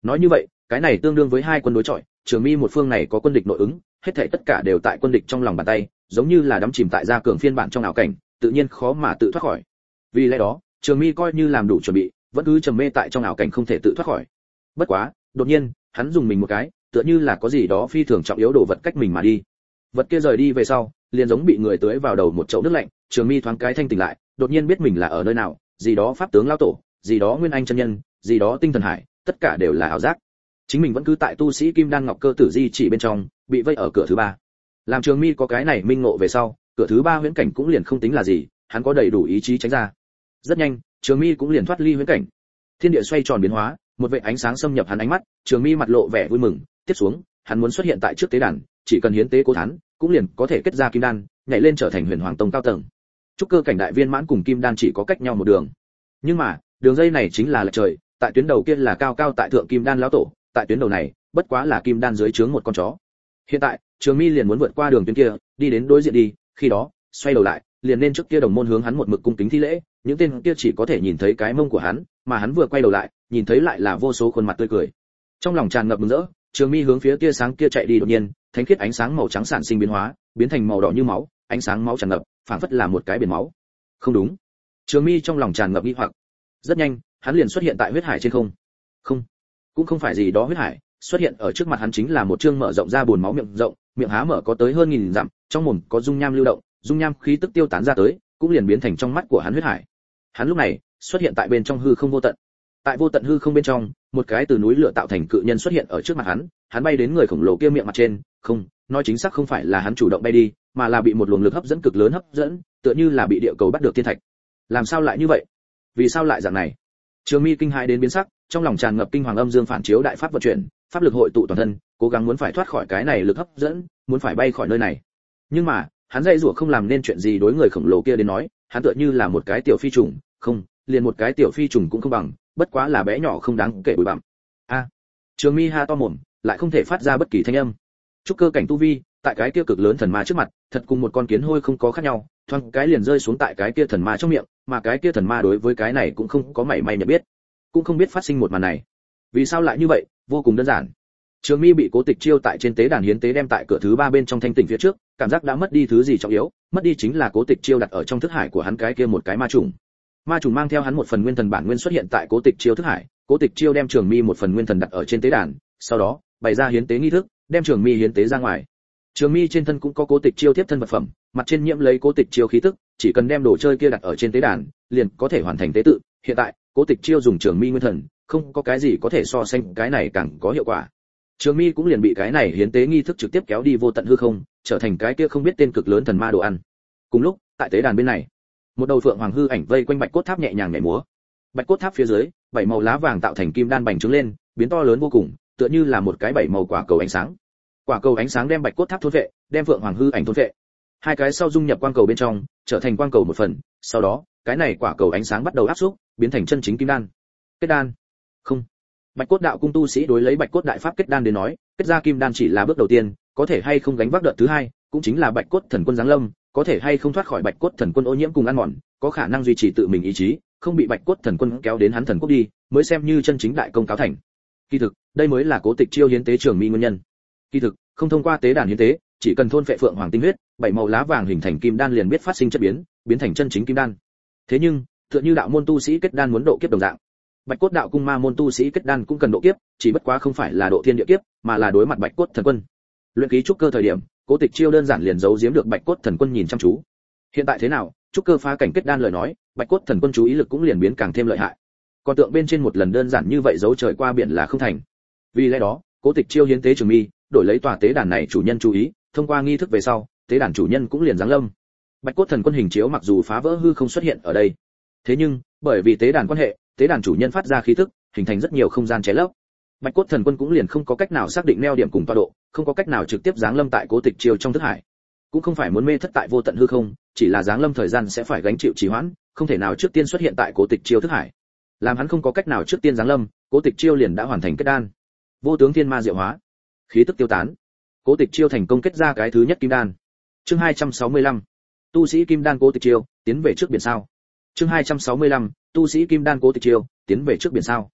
Nói như vậy, cái này tương đương với hai quân đối chọi, Trường Mi một phương này có quân địch nội ứng, hết thảy tất cả đều tại quân địch trong lòng bàn tay, giống như là đắm chìm tại gia cường phiên bản trong ảo cảnh, tự nhiên khó mà tự thoát khỏi. Vì lẽ đó, Trường Mi coi như làm đủ chuẩn bị, vẫn cứ trầm mê tại trong ảo cảnh không thể tự thoát khỏi. Bất quá, đột nhiên, hắn dùng mình một cái, tựa như là có gì đó phi thường trọng yếu đồ vật cách mình mà đi. Vật kia rời đi về sau, liền giống bị người tưới vào đầu một chậu nước lạnh, Trường Mi thoáng cái thanh tỉnh lại, đột nhiên biết mình là ở nơi nào, gì đó pháp tướng lão tổ, gì đó nguyên anh chân nhân, gì đó tinh thần hải, tất cả đều là ảo giác. Chính mình vẫn cứ tại tu sĩ kim đan ngọc cơ tử di chỉ bên trong, bị vây ở cửa thứ ba. Làm Trường Mi có cái này minh ngộ về sau, cửa thứ ba huyễn cảnh cũng liền không tính là gì, hắn có đầy đủ ý chí tránh ra. Rất nhanh, Trường Mi cũng liền thoát ly huyễn cảnh. Thiên địa xoay tròn biến hóa, một vệt ánh sáng xâm nhập hắn ánh mắt, Trường Mi mặt lộ vẻ vui mừng, tiếp xuống, hắn muốn xuất hiện tại trước tế đàn, chỉ cần hiến tế cố thán, cũng liền có thể kết ra kim đan, nhảy lên trở thành Huyền Hoàng Tông cao tầng. Trúc cơ cảnh đại viên mãn cùng kim đan chỉ có cách nhau một đường. Nhưng mà, đường dây này chính là lệch trời, tại tuyến đầu kia là cao cao tại thượng kim đan lão tổ, tại tuyến đầu này, bất quá là kim đan dưới trướng một con chó. Hiện tại, Trường Mi liền muốn vượt qua đường tuyến kia, đi đến đối diện đi, khi đó, xoay đầu lại, liền nên trước kia đồng môn hướng hắn một mực cung kính thi lễ, những tên kia chỉ có thể nhìn thấy cái mông của hắn, mà hắn vừa quay đầu lại, nhìn thấy lại là vô số khuôn mặt tươi cười. Trong lòng tràn ngập mừng rỡ, Trường Mi hướng phía tia sáng kia chạy đi, đột nhiên, thánh khiết ánh sáng màu trắng sản sinh biến hóa, biến thành màu đỏ như máu, ánh sáng máu tràn ngập, phảng phất là một cái biển máu. Không đúng. Trường Mi trong lòng tràn ngập nghi hoặc. Rất nhanh, hắn liền xuất hiện tại huyết hải trên không. Không, cũng không phải gì đó huyết hải, xuất hiện ở trước mặt hắn chính là một trương mở rộng ra buồn máu miệng rộng, miệng há mở có tới hơn 1000 dặm, trong mồm có dung nham lưu động, dung nham khí tức tiêu tán ra tới, cũng liền biến thành trong mắt của hắn huyết hải. Hắn lúc này xuất hiện tại bên trong hư không vô tận. Tại vô tận hư không bên trong, một cái từ núi lửa tạo thành cự nhân xuất hiện ở trước mặt hắn, hắn bay đến người khổng lồ kia miệng mặt trên, không, nói chính xác không phải là hắn chủ động bay đi, mà là bị một luồng lực hấp dẫn cực lớn hấp dẫn, tựa như là bị địa cầu bắt được thiên thạch. Làm sao lại như vậy? Vì sao lại dạng này? Trường Mi kinh hãi đến biến sắc, trong lòng tràn ngập kinh hoàng âm dương phản chiếu đại pháp vận chuyển, pháp lực hội tụ toàn thân, cố gắng muốn phải thoát khỏi cái này lực hấp dẫn, muốn phải bay khỏi nơi này. Nhưng mà, hắn dây rủa không làm nên chuyện gì đối người khổng lồ kia đến nói, hắn tựa như là một cái tiểu phi trùng, không, liền một cái tiểu phi trùng cũng không bằng, bất quá là bé nhỏ không đáng kể bụi bặm. A. Trường Mi ha to mồm, lại không thể phát ra bất kỳ thanh âm. Trúc cơ cảnh tu vi, tại cái kia cực lớn thần ma trước mặt, thật cùng một con kiến hôi không có khác nhau, thoáng cái liền rơi xuống tại cái kia thần ma trong miệng, mà cái kia thần ma đối với cái này cũng không có mảy may nhận biết, cũng không biết phát sinh một màn này. Vì sao lại như vậy? Vô cùng đơn giản. Trường Mi bị Cố Tịch Chiêu tại trên tế đàn hiến tế đem tại cửa thứ ba bên trong thanh tỉnh phía trước, cảm giác đã mất đi thứ gì trọng yếu, mất đi chính là Cố Tịch Chiêu đặt ở trong thức hải của hắn cái kia một cái ma trùng. Ma trùng mang theo hắn một phần nguyên thần bản nguyên xuất hiện tại Cố Tịch Chiêu thức hải, Cố Tịch Chiêu đem Trường Mi một phần nguyên thần đặt ở trên tế đàn, sau đó bày ra hiến tế nghi thức, đem Trường Mi hiến tế ra ngoài. Trường Mi trên thân cũng có Cố Tịch Chiêu tiếp thân vật phẩm, mặt trên nhiễm lấy Cố Tịch Chiêu khí tức, chỉ cần đem đồ chơi kia đặt ở trên tế đàn, liền có thể hoàn thành tế tự. Hiện tại, Cố Tịch Chiêu dùng Trường Mi nguyên thần, không có cái gì có thể so sánh cái này càng có hiệu quả. Trường Mi cũng liền bị cái này hiến tế nghi thức trực tiếp kéo đi vô tận hư không, trở thành cái kia không biết tên cực lớn thần ma đồ ăn. Cùng lúc, tại tế đàn bên này, một đầu phượng hoàng hư ảnh vây quanh bạch cốt tháp nhẹ nhàng nhảy múa. Bạch cốt tháp phía dưới, bảy màu lá vàng tạo thành kim đan bành trướng lên, biến to lớn vô cùng, tựa như là một cái bảy màu quả cầu ánh sáng. Quả cầu ánh sáng đem bạch cốt tháp thôn vệ, đem phượng hoàng hư ảnh thôn vệ. Hai cái sau dung nhập quang cầu bên trong, trở thành quang cầu một phần, sau đó, cái này quả cầu ánh sáng bắt đầu áp xúc, biến thành chân chính kim đan. Kết đan. Không. Bạch cốt đạo cung tu sĩ đối lấy bạch cốt đại pháp kết đan đến nói, kết ra kim đan chỉ là bước đầu tiên, có thể hay không gánh vác đợt thứ hai, cũng chính là bạch cốt thần quân giáng lâm, có thể hay không thoát khỏi bạch cốt thần quân ô nhiễm cùng ăn mòn, có khả năng duy trì tự mình ý chí, không bị bạch cốt thần quân kéo đến hắn thần quốc đi, mới xem như chân chính đại công cáo thành. Kỳ thực, đây mới là Cố Tịch Chiêu hiến tế Trường Mi nguyên nhân. Kỳ thực, không thông qua tế đàn hiến tế, chỉ cần thôn phệ phượng hoàng tinh huyết, bảy màu lá vàng hình thành kim đan liền biết phát sinh chất biến, biến thành chân chính kim đan. Thế nhưng, tựa như đạo môn tu sĩ kết đan muốn độ kiếp đồng dạng, bạch cốt đạo cung ma môn tu sĩ kết đan cũng cần độ kiếp, chỉ bất quá không phải là độ thiên địa kiếp, mà là đối mặt bạch cốt thần quân. Luyện khí trúc cơ thời điểm, Cố Tịch Chiêu đơn giản liền giấu giếm được bạch cốt thần quân nhìn chăm chú. Hiện tại thế nào, trúc cơ phá cảnh kết đan lời nói, bạch cốt thần quân chú ý lực cũng liền biến càng thêm lợi hại. Còn tượng bên trên một lần đơn giản như vậy giấu trời qua biển là không thành. Vì lẽ đó, Cố Tịch Chiêu hiến tế Trường Mi, đổi lấy tòa tế đàn này chủ nhân chú ý, thông qua nghi thức về sau, tế đàn chủ nhân cũng liền giáng lâm. Bạch cốt thần quân hình chiếu mặc dù phá vỡ hư không xuất hiện ở đây, thế nhưng bởi vì tế đàn quan hệ, tế đàn chủ nhân phát ra khí tức, hình thành rất nhiều không gian cháy lấp. Bạch cốt thần quân cũng liền không có cách nào xác định neo điểm cùng tọa độ, không có cách nào trực tiếp giáng lâm tại Cố Tịch Chiêu trong thức hải. Cũng không phải muốn mê thất tại vô tận hư không, chỉ là giáng lâm thời gian sẽ phải gánh chịu trì hoãn, không thể nào trước tiên xuất hiện tại Cố Tịch Chiêu thức hải. Làm hắn không có cách nào trước tiên giáng lâm, Cố Tịch Chiêu liền đã hoàn thành kết đan. Vô tướng thiên ma diệu hóa, khí tức tiêu tán. Cố Tịch Chiêu thành công kết ra cái thứ nhất kim đan. Chương 265. Tu sĩ kim đan Cố Tịch Chiêu, tiến về trước biển sao. Chương 265. Tu sĩ kim đan Cố Tịch Chiêu, tiến về trước biển sao.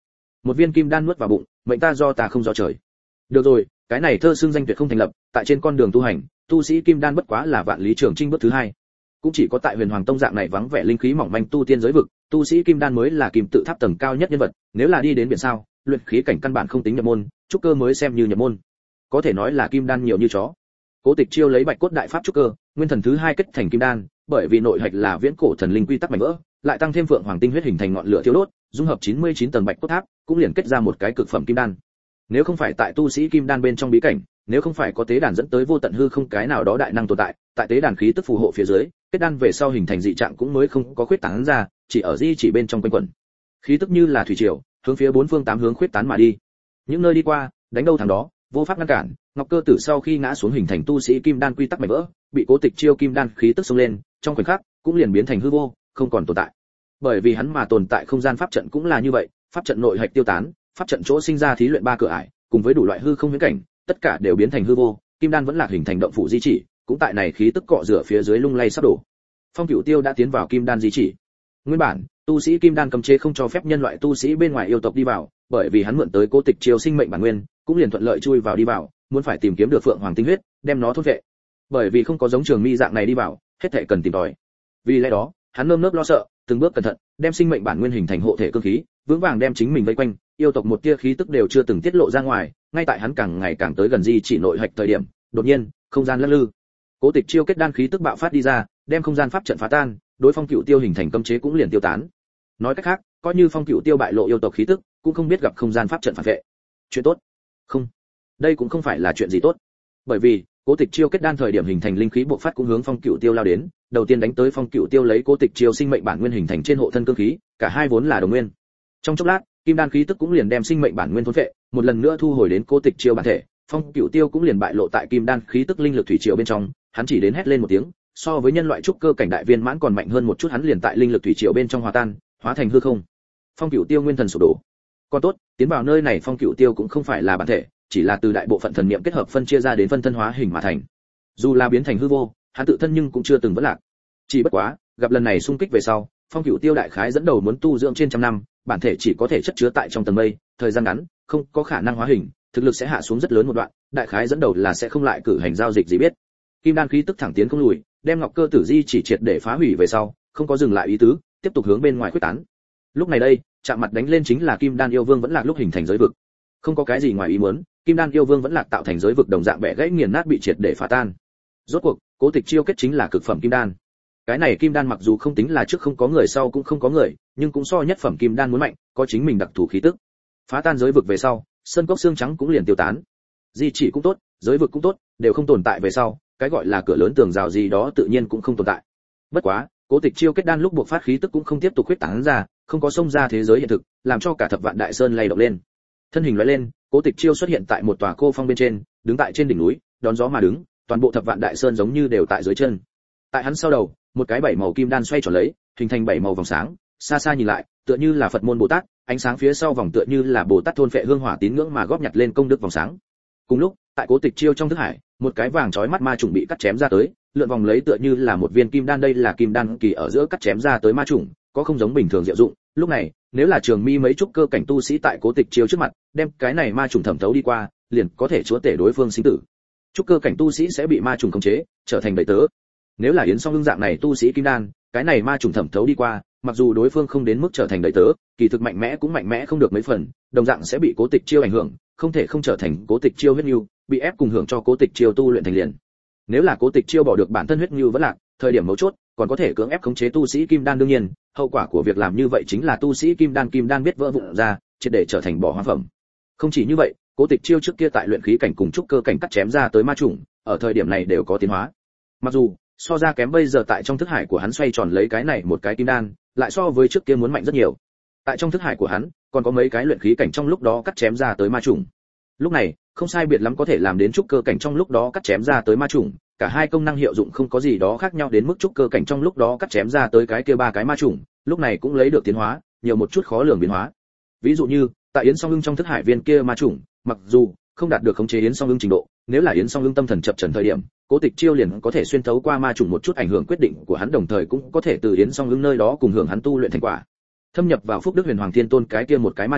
một viên kim đan nuốt vào bụng, mệnh ta do ta không do trời. Được rồi, cái này thơ xương danh tuyệt không thành lập, tại trên con đường tu hành, tu sĩ kim đan bất quá là vạn lý trường chinh bước thứ hai. Cũng chỉ có tại Huyền Hoàng Tông dạng này vắng vẻ linh khí mỏng manh tu tiên giới vực, tu sĩ kim đan mới là kim tự tháp tầng cao nhất nhân vật, nếu là đi đến biển sao, luyện khí cảnh căn bản không tính nhập môn, trúc cơ mới xem như nhập môn. Có thể nói là kim đan nhiều như chó. Cố Tịch Chiêu lấy Bạch Cốt Đại Pháp trúc cơ, nguyên thần thứ hai kết thành kim đan, bởi vì nội hạch là viễn cổ thần linh quy tắc mảnh vỡ, lại tăng thêm Phượng Hoàng tinh huyết hình thành ngọn lửa thiêu đốt, dung hợp 99 tầng Bạch Cốt Tháp, cũng liền kết ra một cái cực phẩm kim đan. Nếu không phải tại tu sĩ kim đan bên trong bí cảnh, nếu không phải có tế đàn dẫn tới vô tận hư không cái nào đó đại năng tồn tại, tại tế đàn khí tức phù hộ phía dưới, kết đan về sau hình thành dị trạng cũng mới không có khuyết tán ra, chỉ ở di chỉ bên trong quanh quẩn. Khí tức như là thủy triều, hướng phía bốn phương tám hướng khuyết tán mà đi. Những nơi đi qua, đánh đâu thằng đó, vô pháp ngăn cản. Ngọc Cơ Tử sau khi ngã xuống hình thành tu sĩ kim đan quy tắc mảnh vỡ, bị Cố Tịch Chiêu kim đan khí tức xông lên, trong khoảnh khắc cũng liền biến thành hư vô, không còn tồn tại. Bởi vì hắn mà tồn tại không gian pháp trận cũng là như vậy, pháp trận nội hạch tiêu tán, pháp trận chỗ sinh ra thí luyện ba cửa ải, cùng với đủ loại hư không huyễn cảnh, tất cả đều biến thành hư vô, kim đan vẫn lạc hình thành động phủ di chỉ, cũng tại này khí tức cọ rửa phía dưới lung lay sắp đổ. Phong Cửu Tiêu đã tiến vào kim đan di chỉ. Nguyên bản, tu sĩ kim đan cấm chế không cho phép nhân loại tu sĩ bên ngoài yêu tộc đi vào, bởi vì hắn mượn tới Cố Tịch Chiêu sinh mệnh bản nguyên, cũng liền thuận lợi chui vào đi vào, muốn phải tìm kiếm được Phượng Hoàng tinh huyết, đem nó thôn vệ. Bởi vì không có giống Trường Mi dạng này đi vào, hết thảy cần tìm tòi. Vì lẽ đó, hắn nơm nớp lo sợ, từng bước cẩn thận, đem sinh mệnh bản nguyên hình thành hộ thể cương khí, vững vàng đem chính mình vây quanh, yêu tộc một tia khí tức đều chưa từng tiết lộ ra ngoài, ngay tại hắn càng ngày càng tới gần di chỉ nội hạch thời điểm, đột nhiên, không gian lắc lư. Cố Tịch Chiêu kết đan khí tức bạo phát đi ra, đem không gian pháp trận phá tan, đối Phong Cửu Tiêu hình thành cấm chế cũng liền tiêu tán. Nói cách khác, coi như Phong Cửu Tiêu bại lộ yêu tộc khí tức, cũng không biết gặp không gian pháp trận phản vệ. Chuyện tốt? Không, đây cũng không phải là chuyện gì tốt. Bởi vì, Cố Tịch Chiêu kết đan thời điểm hình thành linh khí bộc phát cũng hướng Phong Cửu Tiêu lao đến, đầu tiên đánh tới Phong Cửu Tiêu lấy Cố Tịch Chiêu sinh mệnh bản nguyên hình thành trên hộ thân cương khí, cả hai vốn là đồng nguyên. Trong chốc lát, kim đan khí tức cũng liền đem sinh mệnh bản nguyên thôn phệ, một lần nữa thu hồi đến Cố Tịch Chiêu bản thể, Phong Cửu Tiêu cũng liền bại lộ tại kim đan khí tức linh lực thủy triều bên trong, hắn chỉ đến hét lên một tiếng, so với nhân loại trúc cơ cảnh đại viên mãn còn mạnh hơn một chút, hắn liền tại linh lực thủy triều bên trong hòa tan, hóa thành hư không. Phong Cửu Tiêu nguyên thần sụp đổ. Còn tốt, tiến vào nơi này Phong Cửu Tiêu cũng không phải là bản thể, chỉ là từ đại bộ phận thần niệm kết hợp phân chia ra đến phân thân hóa hình mà thành. Dù là biến thành hư vô, hắn tự thân nhưng cũng chưa từng vỡ lạc. Chỉ bất quá, gặp lần này xung kích về sau, Phong Cửu Tiêu đại khái dẫn đầu muốn tu dưỡng trên trăm năm, bản thể chỉ có thể chất chứa tại trong tầng mây, thời gian ngắn, không có khả năng hóa hình, thực lực sẽ hạ xuống rất lớn một đoạn, đại khái dẫn đầu là sẽ không lại cử hành giao dịch gì biết. Kim đan khí tức thẳng tiến không lùi, đem Ngọc Cơ Tử di chỉ triệt để phá hủy về sau, không có dừng lại ý tứ, tiếp tục hướng bên ngoài khuếch tán. Lúc này đây, chạm mặt đánh lên chính là Kim Đan yêu vương vẫn lạc lúc hình thành giới vực. Không có cái gì ngoài ý muốn, Kim Đan yêu vương vẫn lạc tạo thành giới vực đồng dạng bẻ gãy nghiền nát bị triệt để phá tan. Rốt cuộc, Cố Tịch Chiêu kết chính là cực phẩm kim đan. Cái này kim đan mặc dù không tính là trước không có người sau cũng không có người, nhưng cũng so nhất phẩm kim đan muốn mạnh, có chính mình đặc thù khí tức. Phá tan giới vực về sau, sơn cốc xương trắng cũng liền tiêu tán. Di chỉ cũng tốt, giới vực cũng tốt, đều không tồn tại về sau, cái gọi là cửa lớn tường rào gì đó tự nhiên cũng không tồn tại. Bất quá, Cố Tịch Chiêu kết đan lúc buộc phát khí tức cũng không tiếp tục khuyết tán ra, không có xông ra thế giới hiện thực, làm cho cả Thập Vạn Đại Sơn lay động lên. Thân hình lóe lên, Cố Tịch Chiêu xuất hiện tại một tòa cô phong bên trên, đứng tại trên đỉnh núi, đón gió mà đứng, toàn bộ Thập Vạn Đại Sơn giống như đều tại dưới chân. Tại hắn sau đầu, một cái bảy màu kim đan xoay tròn lấy, hình thành bảy màu vòng sáng, xa xa nhìn lại, tựa như là Phật môn Bồ Tát, ánh sáng phía sau vòng tựa như là Bồ Tát thôn phệ hương hỏa tín ngưỡng mà góp nhặt lên công đức vòng sáng. Cùng lúc, tại Cố Tịch Chiêu trong thức hải, một cái vàng chói mắt ma trùng bị cắt chém ra tới, lượn vòng lấy tựa như là một viên kim đan, đây là kim đan kỳ ở giữa cắt chém ra tới ma trùng, có không giống bình thường diệu dụng. Lúc này, nếu là Trường Mi mấy trúc cơ cảnh tu sĩ tại Cố Tịch Chiêu trước mặt, đem cái này ma trùng thẩm thấu đi qua, liền có thể chúa tể đối phương sinh tử. Trúc cơ cảnh tu sĩ sẽ bị ma trùng khống chế, trở thành đầy tớ. Nếu là Yến Song Hưng dạng này tu sĩ kim đan, cái này ma trùng thẩm thấu đi qua, mặc dù đối phương không đến mức trở thành đầy tớ, kỳ thực mạnh mẽ cũng mạnh mẽ không được mấy phần, đồng dạng sẽ bị Cố Tịch Chiêu ảnh hưởng, không thể không trở thành Cố Tịch Chiêu huyết nhu, bị ép cùng hưởng cho Cố Tịch Chiêu tu luyện thành liền. Nếu là Cố Tịch Chiêu bỏ được bản thân huyết nhu vẫn lạc, thời điểm mấu chốt, còn có thể cưỡng ép khống chế tu sĩ kim đan, đương nhiên, hậu quả của việc làm như vậy chính là tu sĩ kim đan biết vỡ vụn ra, triệt để trở thành bỏ hoang phẩm. Không chỉ như vậy, Cố Tịch Chiêu trước kia tại luyện khí cảnh cùng trúc cơ cảnh cắt chém ra tới ma trùng, ở thời điểm này đều có tiến hóa. Mặc dù so ra kém bây giờ tại trong thức hải của hắn xoay tròn lấy cái này một cái kim đan, lại so với trước kia muốn mạnh rất nhiều. Tại trong thức hải của hắn, còn có mấy cái luyện khí cảnh trong lúc đó cắt chém ra tới ma trùng. Lúc này, không sai biệt lắm có thể làm đến trúc cơ cảnh trong lúc đó cắt chém ra tới ma trùng, cả hai công năng hiệu dụng không có gì đó khác nhau đến mức trúc cơ cảnh trong lúc đó cắt chém ra tới cái kia ba cái ma trùng, lúc này cũng lấy được tiến hóa, nhiều một chút khó lường biến hóa. Ví dụ như, tại Yến Song Hưng trong thức hải viên kia ma trùng, mặc dù không đạt được khống chế Yến Song Hưng trình độ, nếu là Yến Song Hưng tâm thần chập chờn thời điểm, Cố Tịch Chiêu liền có thể xuyên thấu qua ma trùng một chút ảnh hưởng quyết định của hắn, đồng thời cũng có thể từ Yến Song Hưng nơi đó cùng hưởng hắn tu luyện thành quả. Thâm nhập vào phúc đức Huyền Hoàng Thiên Tôn cái kia một cái ma trùng,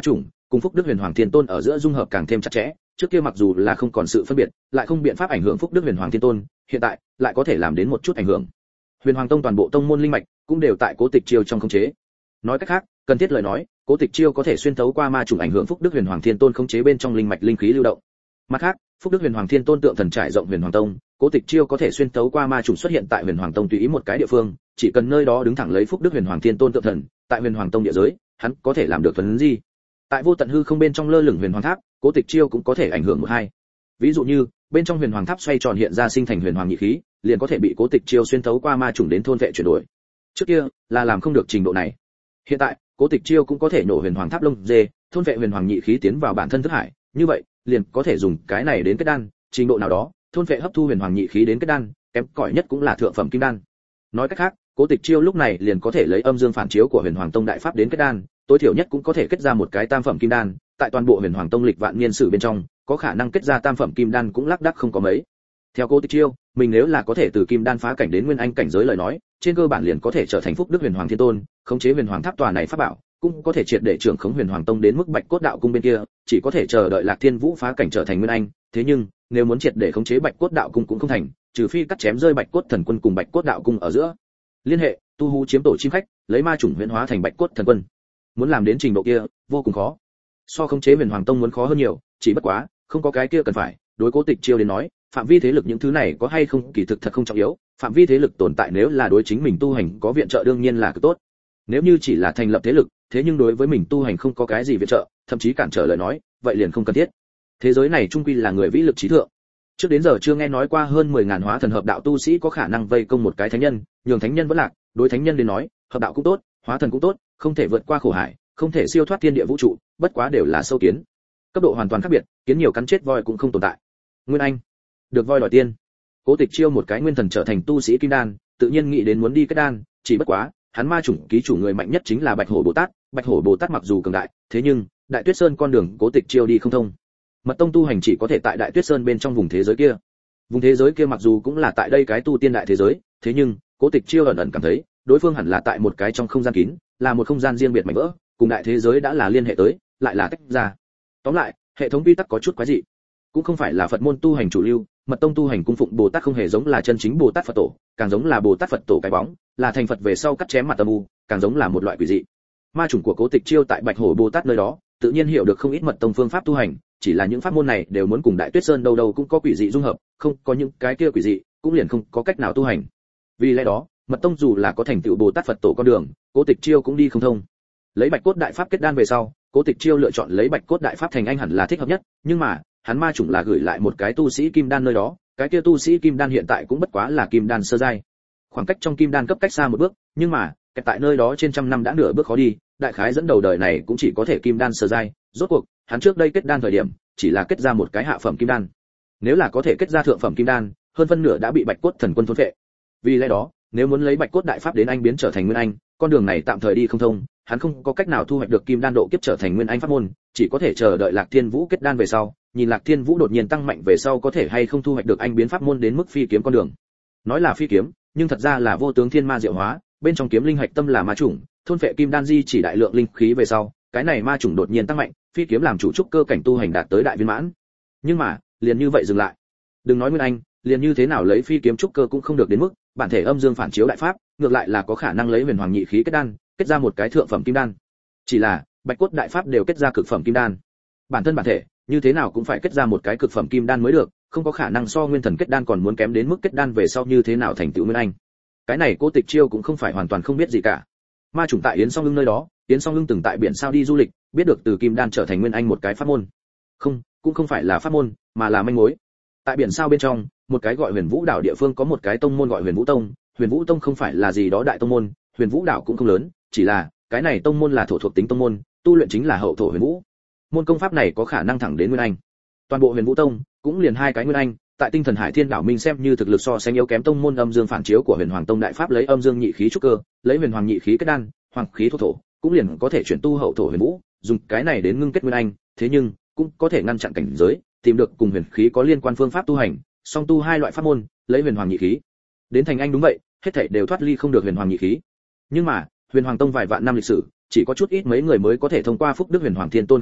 cùng Phúc Đức Huyền Hoàng Thiên Tôn ở giữa dung hợp càng thêm chặt chẽ, trước kia mặc dù là không còn sự phân biệt, lại không biện pháp ảnh hưởng Phúc Đức Huyền Hoàng Thiên Tôn, hiện tại lại có thể làm đến một chút ảnh hưởng. Huyền Hoàng Tông toàn bộ tông môn linh mạch cũng đều tại Cố Tịch Chiêu trong khống chế. Nói cách khác, cần thiết lời nói, Cố Tịch Chiêu có thể xuyên thấu qua ma chủng ảnh hưởng Phúc Đức Huyền Hoàng Thiên Tôn khống chế bên trong linh mạch linh khí lưu động. Mặt khác, Phúc Đức Huyền Hoàng Thiên Tôn tượng thần trải rộng Huyền Hoàng Tông, Cố Tịch Chiêu có thể xuyên thấu qua ma chủng xuất hiện tại Huyền Hoàng Tông tùy ý một cái địa phương, chỉ cần nơi đó đứng thẳng lấy Phúc Đức Huyền Hoàng Thiên Tôn tượng thần, tại Huyền Hoàng Tông địa giới, hắn có thể làm được thuần gì? Tại vô tận hư không bên trong lơ lửng Huyền Hoàng Tháp, Cố Tịch Chiêu cũng có thể ảnh hưởng một hai. Ví dụ như, bên trong Huyền Hoàng Tháp xoay tròn hiện ra sinh thành Huyền Hoàng nhị khí, liền có thể bị Cố Tịch Chiêu xuyên thấu qua ma chủng đến thôn vệ chuyển đổi. Trước kia là làm không được trình độ này. Hiện tại, Cố Tịch Chiêu cũng có thể nổ Huyền Hoàng Tháp lông dê, thôn vệ Huyền Hoàng nhị khí tiến vào bản thân thức hải, như vậy, liền có thể dùng cái này đến kết đan, trình độ nào đó, thôn vệ hấp thu Huyền Hoàng nhị khí đến kết đan, kém cỏi nhất cũng là thượng phẩm kim đan. Nói cách khác, Cố Tịch Chiêu lúc này liền có thể lấy âm dương phản chiếu của Huyền Hoàng Tông đại pháp đến kết đan, tối thiểu nhất cũng có thể kết ra một cái tam phẩm kim đan, tại toàn bộ Huyền Hoàng Tông lịch vạn niên sử bên trong, có khả năng kết ra tam phẩm kim đan cũng lác đác không có mấy. Theo Cố Tịch Chiêu, mình nếu là có thể từ kim đan phá cảnh đến nguyên anh cảnh giới lời nói, trên cơ bản liền có thể trở thành Phúc Đức Huyền Hoàng Thiên Tôn, khống chế Huyền Hoàng Tháp tòa này pháp bảo, cũng có thể triệt để trưởng khống Huyền Hoàng Tông đến mức Bạch Cốt Đạo Cung bên kia, chỉ có thể chờ đợi Lạc Thiên Vũ phá cảnh trở thành nguyên anh, thế nhưng, nếu muốn triệt để khống chế Bạch Cốt Đạo Cung cũng không thành, trừ phi cắt chém rơi Bạch Cốt Thần Quân cùng Bạch Cốt Đạo Cung ở giữa liên hệ, tu hú chiếm tổ chim khách, lấy ma chủng huyễn hóa thành Bạch Cốt Thần Quân. Muốn làm đến trình độ kia, vô cùng khó. So khống chế Huyền Hoàng Tông muốn khó hơn nhiều, chỉ bất quá, không có cái kia cần phải, đối Cố Tịch Chiêu đến nói, phạm vi thế lực những thứ này có hay không kỳ thực thật không trọng yếu, phạm vi thế lực tồn tại nếu là đối chính mình tu hành có viện trợ đương nhiên là cực tốt. Nếu như chỉ là thành lập thế lực, thế nhưng đối với mình tu hành không có cái gì viện trợ, thậm chí cản trở lời nói, vậy liền không cần thiết. Thế giới này trung quy là người vĩ lực trí thượng. Trước đến giờ chưa nghe nói qua hơn 10.000 hóa thần hợp đạo tu sĩ có khả năng vây công một cái thánh nhân, nhường thánh nhân vẫn lạc, đối thánh nhân đến nói, hợp đạo cũng tốt, hóa thần cũng tốt, không thể vượt qua khổ hải, không thể siêu thoát thiên địa vũ trụ, bất quá đều là sâu kiến. Cấp độ hoàn toàn khác biệt, kiến nhiều cắn chết voi cũng không tồn tại. Nguyên Anh, được voi đòi tiên. Cố Tịch Chiêu một cái nguyên thần trở thành tu sĩ kim đan, tự nhiên nghĩ đến muốn đi kết đan, chỉ bất quá, hắn ma chủng ký chủ người mạnh nhất chính là Bạch Hổ Bồ Tát, Bạch Hổ Bồ Tát mặc dù cường đại, thế nhưng, Đại Tuyết Sơn con đường Cố Tịch Chiêu đi không thông. Mật tông tu hành chỉ có thể tại Đại Tuyết Sơn bên trong vùng thế giới kia. Vùng thế giới kia mặc dù cũng là tại đây cái tu tiên đại thế giới, thế nhưng, Cố Tịch Chiêu ẩn ẩn cảm thấy, đối phương hẳn là tại một cái trong không gian kín, là một không gian riêng biệt mảnh vỡ, cùng đại thế giới đã là liên hệ tới, lại là tách ra. Tóm lại, hệ thống quy tắc có chút quái dị. Cũng không phải là Phật môn tu hành chủ lưu, Mật tông tu hành cung phụng Bồ Tát không hề giống là chân chính Bồ Tát Phật tổ, càng giống là Bồ Tát Phật tổ cái bóng, là thành Phật về sau cắt chém mặt âm u, càng giống là một loại quỷ dị. Ma chủng của Cố Tịch Chiêu tại Bạch Hổ Bồ Tát nơi đó, tự nhiên hiểu được không ít Mật tông phương pháp tu hành, chỉ là những pháp môn này đều muốn cùng Đại Tuyết Sơn đâu đâu cũng có quỷ dị dung hợp, không có những cái kia quỷ dị, cũng liền không có cách nào tu hành. Vì lẽ đó, Mật tông dù là có thành tựu Bồ Tát Phật tổ con đường, Cố Tịch Chiêu cũng đi không thông. Lấy Bạch Cốt Đại Pháp kết đan về sau, Cố Tịch Chiêu lựa chọn lấy Bạch Cốt Đại Pháp thành anh hẳn là thích hợp nhất, nhưng mà, hắn ma chủng là gửi lại một cái tu sĩ kim đan nơi đó, cái kia tu sĩ kim đan hiện tại cũng bất quá là kim đan sơ giai. Khoảng cách trong kim đan cấp cách xa một bước, nhưng mà, kẹt tại nơi đó trên trăm năm đã nửa bước khó đi, đại khái dẫn đầu đời này cũng chỉ có thể kim đan sơ giai, rốt cuộc, hắn trước đây kết đan thời điểm, chỉ là kết ra một cái hạ phẩm kim đan. Nếu là có thể kết ra thượng phẩm kim đan, hơn phân nửa đã bị Bạch Cốt Thần Quân thôn phệ. Vì lẽ đó, nếu muốn lấy Bạch Cốt Đại Pháp đến anh biến trở thành nguyên anh, con đường này tạm thời đi không thông, hắn không có cách nào thu hoạch được kim đan độ kiếp trở thành nguyên anh pháp môn, chỉ có thể chờ đợi Lạc Thiên Vũ kết đan về sau, nhìn Lạc Thiên Vũ đột nhiên tăng mạnh về sau có thể hay không thu hoạch được anh biến pháp môn đến mức phi kiếm con đường. Nói là phi kiếm, nhưng thật ra là vô tướng thiên ma diệu hóa, bên trong kiếm linh hạch tâm là ma chủng, thôn phệ kim đan di chỉ đại lượng linh khí về sau, cái này ma chủng đột nhiên tăng mạnh, phi kiếm làm chủ trúc cơ cảnh tu hành đạt tới đại viên mãn. Nhưng mà, liền như vậy dừng lại. Đừng nói nguyên anh, liền như thế nào lấy phi kiếm trúc cơ cũng không được đến mức, bản thể âm dương phản chiếu đại pháp, ngược lại là có khả năng lấy huyền hoàng nhị khí kết đan, kết ra một cái thượng phẩm kim đan. Chỉ là, Bạch Cốt Đại Pháp đều kết ra cực phẩm kim đan. Bản thân bản thể, như thế nào cũng phải kết ra một cái cực phẩm kim đan mới được, không có khả năng so nguyên thần kết đan còn muốn kém đến mức kết đan về sau như thế nào thành tựu nguyên anh. Cái này Cố Tịch Chiêu cũng không phải hoàn toàn không biết gì cả. Ma chủng tại Yến Song Lưng nơi đó, Yến Song Lưng từng tại biển sao đi du lịch, biết được từ kim đan trở thành nguyên anh một cái pháp môn. Không, cũng không phải là pháp môn, mà là manh mối. Tại biển sao bên trong, một cái gọi Huyền Vũ đảo địa phương có một cái tông môn gọi Huyền Vũ Tông, Huyền Vũ Tông không phải là gì đó đại tông môn, Huyền Vũ đảo cũng không lớn, chỉ là cái này tông môn là thổ thuộc tính tông môn, tu luyện chính là hậu thổ huyền vũ. Môn công pháp này có khả năng thẳng đến nguyên anh. Toàn bộ Huyền Vũ Tông cũng liền hai cái nguyên anh, tại Tinh Thần Hải Thiên đảo minh xem như thực lực so sánh yếu kém tông môn âm dương phản chiếu của Huyền Hoàng Tông đại pháp lấy âm dương nhị khí trúc cơ, lấy huyền hoàng nhị khí kết đan, hoàng khí thổ thổ, cũng liền có thể chuyển tu hậu thổ huyền vũ, dùng cái này đến ngưng kết nguyên anh, thế nhưng cũng có thể ngăn chặn cảnh giới, tìm được cùng huyền khí có liên quan phương pháp tu hành, song tu hai loại pháp môn, lấy huyền hoàng nhị khí đến thành anh đúng vậy, hết thảy đều thoát ly không được huyền hoàng nhị khí. Nhưng mà, Huyền Hoàng Tông vài vạn năm lịch sử, chỉ có chút ít mấy người mới có thể thông qua Phúc Đức Huyền Hoàng Thiên Tôn khảo nghiệm,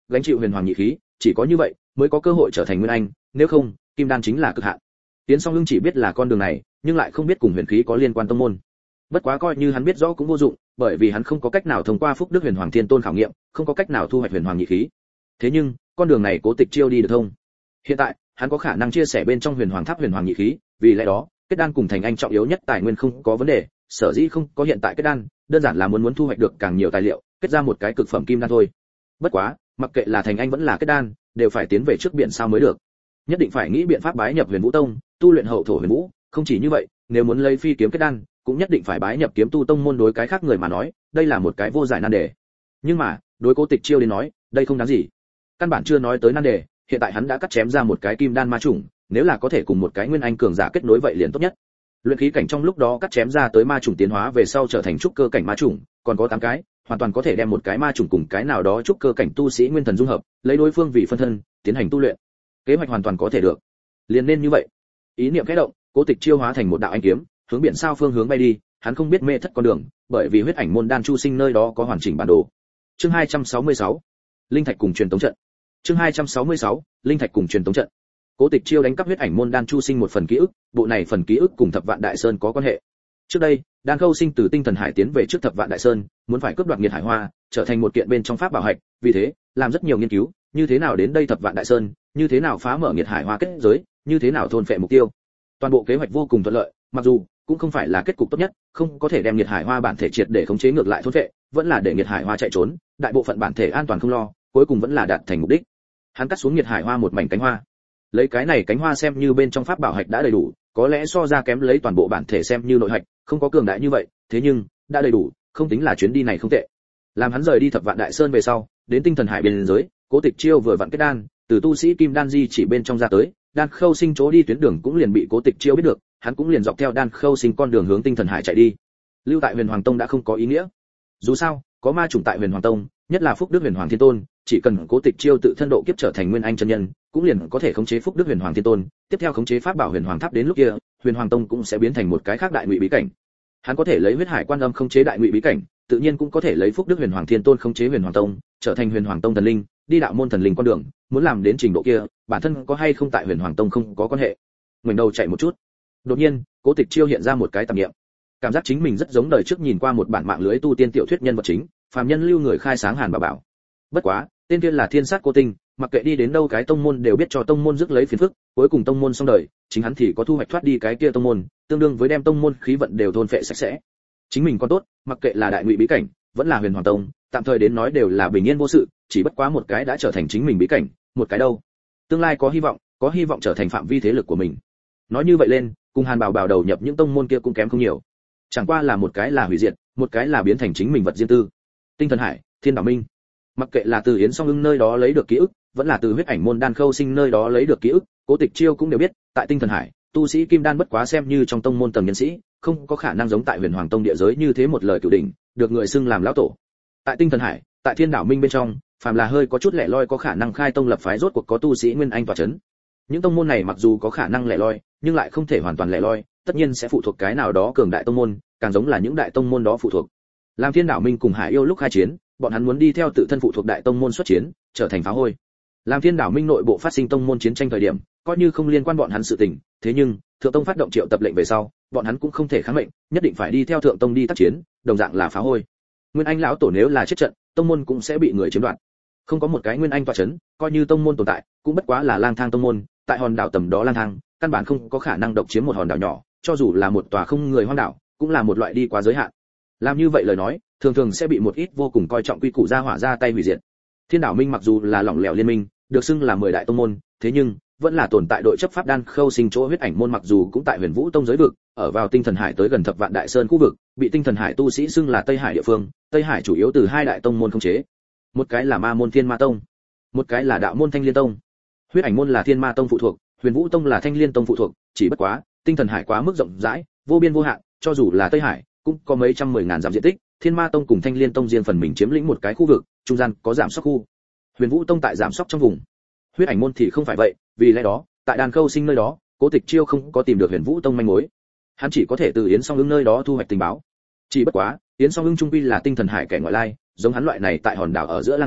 gánh chịu huyền hoàng nhị khí, chỉ có như vậy mới có cơ hội trở thành nguyên anh, nếu không, kim đan chính là cực hạn. Yến Song Hưng chỉ biết là con đường này, nhưng lại không biết cùng huyền khí có liên quan tông môn. Bất quá coi như hắn biết rõ cũng vô dụng, bởi vì hắn không có cách nào thông qua phúc đức huyền hoàng thiên tôn khảo nghiệm, không có cách nào thu hoạch huyền hoàng nhị khí. Thế nhưng, con đường này Cố Tịch Chiêu đi được thông. Hiện tại, hắn có khả năng chia sẻ bên trong huyền hoàng tháp huyền hoàng nhị khí, vì lẽ đó, kết đan cùng thành anh trọng yếu nhất tài nguyên không có vấn đề, sở dĩ không có hiện tại kết đan, đơn giản là muốn thu hoạch được càng nhiều tài liệu, kết ra một cái cực phẩm kim đan thôi. Bất quá, mặc kệ là thành anh vẫn là kết đan, đều phải tiến về trước biển sao mới được. Nhất định phải nghĩ biện pháp bái nhập Huyền Vũ Tông, tu luyện hậu thổ huyền vũ, không chỉ như vậy, nếu muốn lấy phi kiếm kết đan, cũng nhất định phải bái nhập kiếm tu tông môn, đối cái khác người mà nói, đây là một cái vô giải nan đề. Nhưng mà, đối Cố Tịch Chiêu đến nói, đây không đáng gì. Căn bản chưa nói tới nan đề, hiện tại hắn đã cắt chém ra một cái kim đan ma chủng, nếu là có thể cùng một cái nguyên anh cường giả kết nối vậy liền tốt nhất. Luyện khí cảnh trong lúc đó cắt chém ra tới ma chủng tiến hóa về sau trở thành trúc cơ cảnh ma chủng, còn có 8 cái, hoàn toàn có thể đem một cái ma chủng cùng cái nào đó trúc cơ cảnh tu sĩ nguyên thần dung hợp, lấy đối phương vì phân thân, tiến hành tu luyện. Kế hoạch hoàn toàn có thể được. Liền nên như vậy. Ý niệm khẽ động, Cố Tịch Chiêu hóa thành một đạo ánh kiếm, hướng biển sao phương hướng bay đi, hắn không biết mê thất con đường, bởi vì huyết ảnh môn đan chu sinh nơi đó có hoàn chỉnh bản đồ. Chương 266, linh thạch cùng truyền tống trận. Chương 266, linh thạch cùng truyền tống trận. Cố Tịch Chiêu đánh cắp huyết ảnh môn đan chu sinh một phần ký ức, bộ này phần ký ức cùng Thập Vạn Đại Sơn có quan hệ. Trước đây, Đan Khâu Sinh từ Tinh Thần Hải tiến về trước Thập Vạn Đại Sơn, muốn phải cướp đoạt Nghiệt Hải Hoa, trở thành một kiện bên trong pháp bảo hạch, vì thế, làm rất nhiều nghiên cứu, như thế nào đến đây Thập Vạn Đại Sơn, như thế nào phá mở Nghiệt Hải Hoa kết giới, như thế nào thôn phệ mục tiêu. Toàn bộ kế hoạch vô cùng thuận lợi, mặc dù cũng không phải là kết cục tốt nhất, không có thể đem Nghiệt Hải Hoa bản thể triệt để khống chế ngược lại thôn phệ, vẫn là để Nghiệt Hải Hoa chạy trốn, đại bộ phận bản thể an toàn không lo, cuối cùng vẫn là đạt thành mục đích. Hắn cắt xuống Nghiệt Hải Hoa một mảnh cánh hoa. Lấy cái này cánh hoa xem như bên trong pháp bảo hạch đã đầy đủ, có lẽ so ra kém lấy toàn bộ bản thể xem như nội hạch, không có cường đại như vậy, thế nhưng đã đầy đủ, không tính là chuyến đi này không tệ. Làm hắn rời đi Thập Vạn Đại Sơn về sau, đến Tinh Thần Hải biên giới, Cố Tịch Chiêu vừa vặn kết đan, từ tu sĩ kim đan di chỉ bên trong ra tới, Đan Khâu Sinh chỗ đi tuyến đường cũng liền bị Cố Tịch Chiêu biết được, hắn cũng liền dọc theo Đan Khâu Sinh con đường hướng Tinh Thần Hải chạy đi. Lưu tại Huyền Hoàng Tông đã không có ý nghĩa. Dù sao, có ma chủng tại Huyền Hoàng Tông, nhất là Phúc Đức Huyền Hoàng Thiên Tôn, chỉ cần Cố Tịch Chiêu tự thân độ kiếp trở thành nguyên anh chân nhân, cũng liền có thể khống chế Phúc Đức Huyền Hoàng Thiên Tôn, tiếp theo khống chế pháp bảo Huyền Hoàng Tháp, đến lúc kia, Huyền Hoàng Tông cũng sẽ biến thành một cái khác đại ngụy bí cảnh. Hắn có thể lấy huyết hải quan âm khống chế đại ngụy bí cảnh, tự nhiên cũng có thể lấy Phúc Đức Huyền Hoàng Thiên Tôn khống chế Huyền Hoàng Tông, trở thành Huyền Hoàng Tông thần linh, đi đạo môn thần linh con đường, muốn làm đến trình độ kia, bản thân có hay không tại Huyền Hoàng Tông không có quan hệ. Ngoảnh đầu chạy một chút. Đột nhiên, Cố Tịch Chiêu hiện ra một cái tạp niệm. Cảm giác chính mình rất giống đời trước nhìn qua một bản mạng lưới tu tiên tiểu thuyết nhân vật chính, phàm nhân lưu người khai sáng Hàn Bảo Bảo. Bất quá, tên kia là Thiên Sát Cô Tinh, mặc kệ đi đến đâu cái tông môn đều biết cho tông môn rước lấy phiền phức, cuối cùng tông môn xong đời, chính hắn thì có thu hoạch thoát đi cái kia tông môn, tương đương với đem tông môn khí vận đều thôn phệ sạch sẽ. Chính mình còn tốt, mặc kệ là đại ngụy bí cảnh, vẫn là Huyền Hoàng Tông, tạm thời đến nói đều là bình yên vô sự, chỉ bất quá một cái đã trở thành chính mình bí cảnh, một cái đâu, tương lai có hy vọng trở thành phạm vi thế lực của mình. Nói như vậy lên, cùng Hàn Bảo Bảo đầu nhập những tông môn kia cũng kém không nhiều. Chẳng qua là một cái là hủy diệt, một cái là biến thành chính mình vật riêng tư. Tinh Thần Hải, Thiên Đạo Minh, mặc kệ là từ Yến Song Ưng nơi đó lấy được ký ức, vẫn là từ huyết ảnh môn Đan Khâu Sinh nơi đó lấy được ký ức, Cố Tịch Chiêu cũng đều biết, tại Tinh Thần Hải, tu sĩ kim đan bất quá xem như trong tông môn tầng nhân sĩ, không có khả năng giống tại Huyền Hoàng Tông địa giới như thế một lời cửu đỉnh, được người xưng làm lão tổ. Tại Tinh Thần Hải, tại Thiên Đạo Minh bên trong, phàm là hơi có chút lẻ loi có khả năng khai tông lập phái rốt cuộc có tu sĩ nguyên anh tọa chấn. Những tông môn này mặc dù có khả năng lẻ loi, nhưng lại không thể hoàn toàn lẻ loi, tất nhiên sẽ phụ thuộc cái nào đó cường đại tông môn, càng giống là những đại tông môn đó phụ thuộc. Làm Thiên Đạo Minh cùng Hải Yêu lúc khai chiến, bọn hắn muốn đi theo tự thân phụ thuộc đại tông môn xuất chiến, trở thành phá hôi. Làm Thiên Đạo Minh nội bộ phát sinh tông môn chiến tranh thời điểm, coi như không liên quan bọn hắn sự tình, thế nhưng Thượng Tông phát động triệu tập lệnh về sau, bọn hắn cũng không thể kháng mệnh, nhất định phải đi theo Thượng Tông đi tác chiến, đồng dạng là phá hôi. Nguyên Anh lão tổ nếu là chết trận, tông môn cũng sẽ bị người chiếm đoạt. Không có một cái Nguyên Anh tọa chấn, coi như tông môn tồn tại, cũng bất quá là lang thang tông môn, tại hòn đảo tầm đó lang thang, căn bản không có khả năng độc chiếm một hòn đảo nhỏ, cho dù là một tòa không người hoang đảo, cũng là một loại đi quá giới hạn. Làm như vậy lời nói, thường thường sẽ bị một ít vô cùng coi trọng quy củ gia hỏa ra tay hủy diệt. Thiên Đạo Minh mặc dù là lỏng lẻo liên minh, được xưng là 10 đại tông môn, thế nhưng vẫn là tồn tại đội chấp pháp Đan Khâu Sinh chỗ huyết ảnh môn, mặc dù cũng tại Huyền Vũ Tông giới vực, ở vào Tinh Thần Hải tới gần Thập Vạn Đại Sơn khu vực, bị Tinh Thần Hải tu sĩ xưng là Tây Hải địa phương. Tây Hải chủ yếu từ 2 đại tông môn khống chế, một cái là Ma môn Thiên Ma Tông, một cái là Đạo môn Thanh Liên Tông. Huyết ảnh môn là Thiên Ma Tông phụ thuộc, Huyền Vũ Tông là Thanh Liên Tông phụ thuộc, chỉ bất quá Tinh Thần Hải quá mức rộng rãi, vô biên vô hạn, cho dù là Tây Hải cũng có mấy trăm 10.000 dặm diện tích. Thiên Ma Tông cùng Thanh Liên Tông riêng phần mình chiếm lĩnh một cái khu vực, trung gian có giảm sóc khu. Huyền Vũ Tông tại giảm sóc trong vùng. Huyết ảnh môn thì không phải vậy, vì lẽ đó, tại Đan Khâu Sinh nơi đó, Cố Tịch Chiêu không có tìm được Huyền Vũ Tông manh mối. Hắn chỉ có thể từ Yến Song Ưng nơi đó thu hoạch tình báo. Chỉ bất quá, Yến Song Ưng trung quy là Tinh Thần Hải kẻ ngoại lai, giống hắn loại này tại hòn đảo ở giữa lang thang,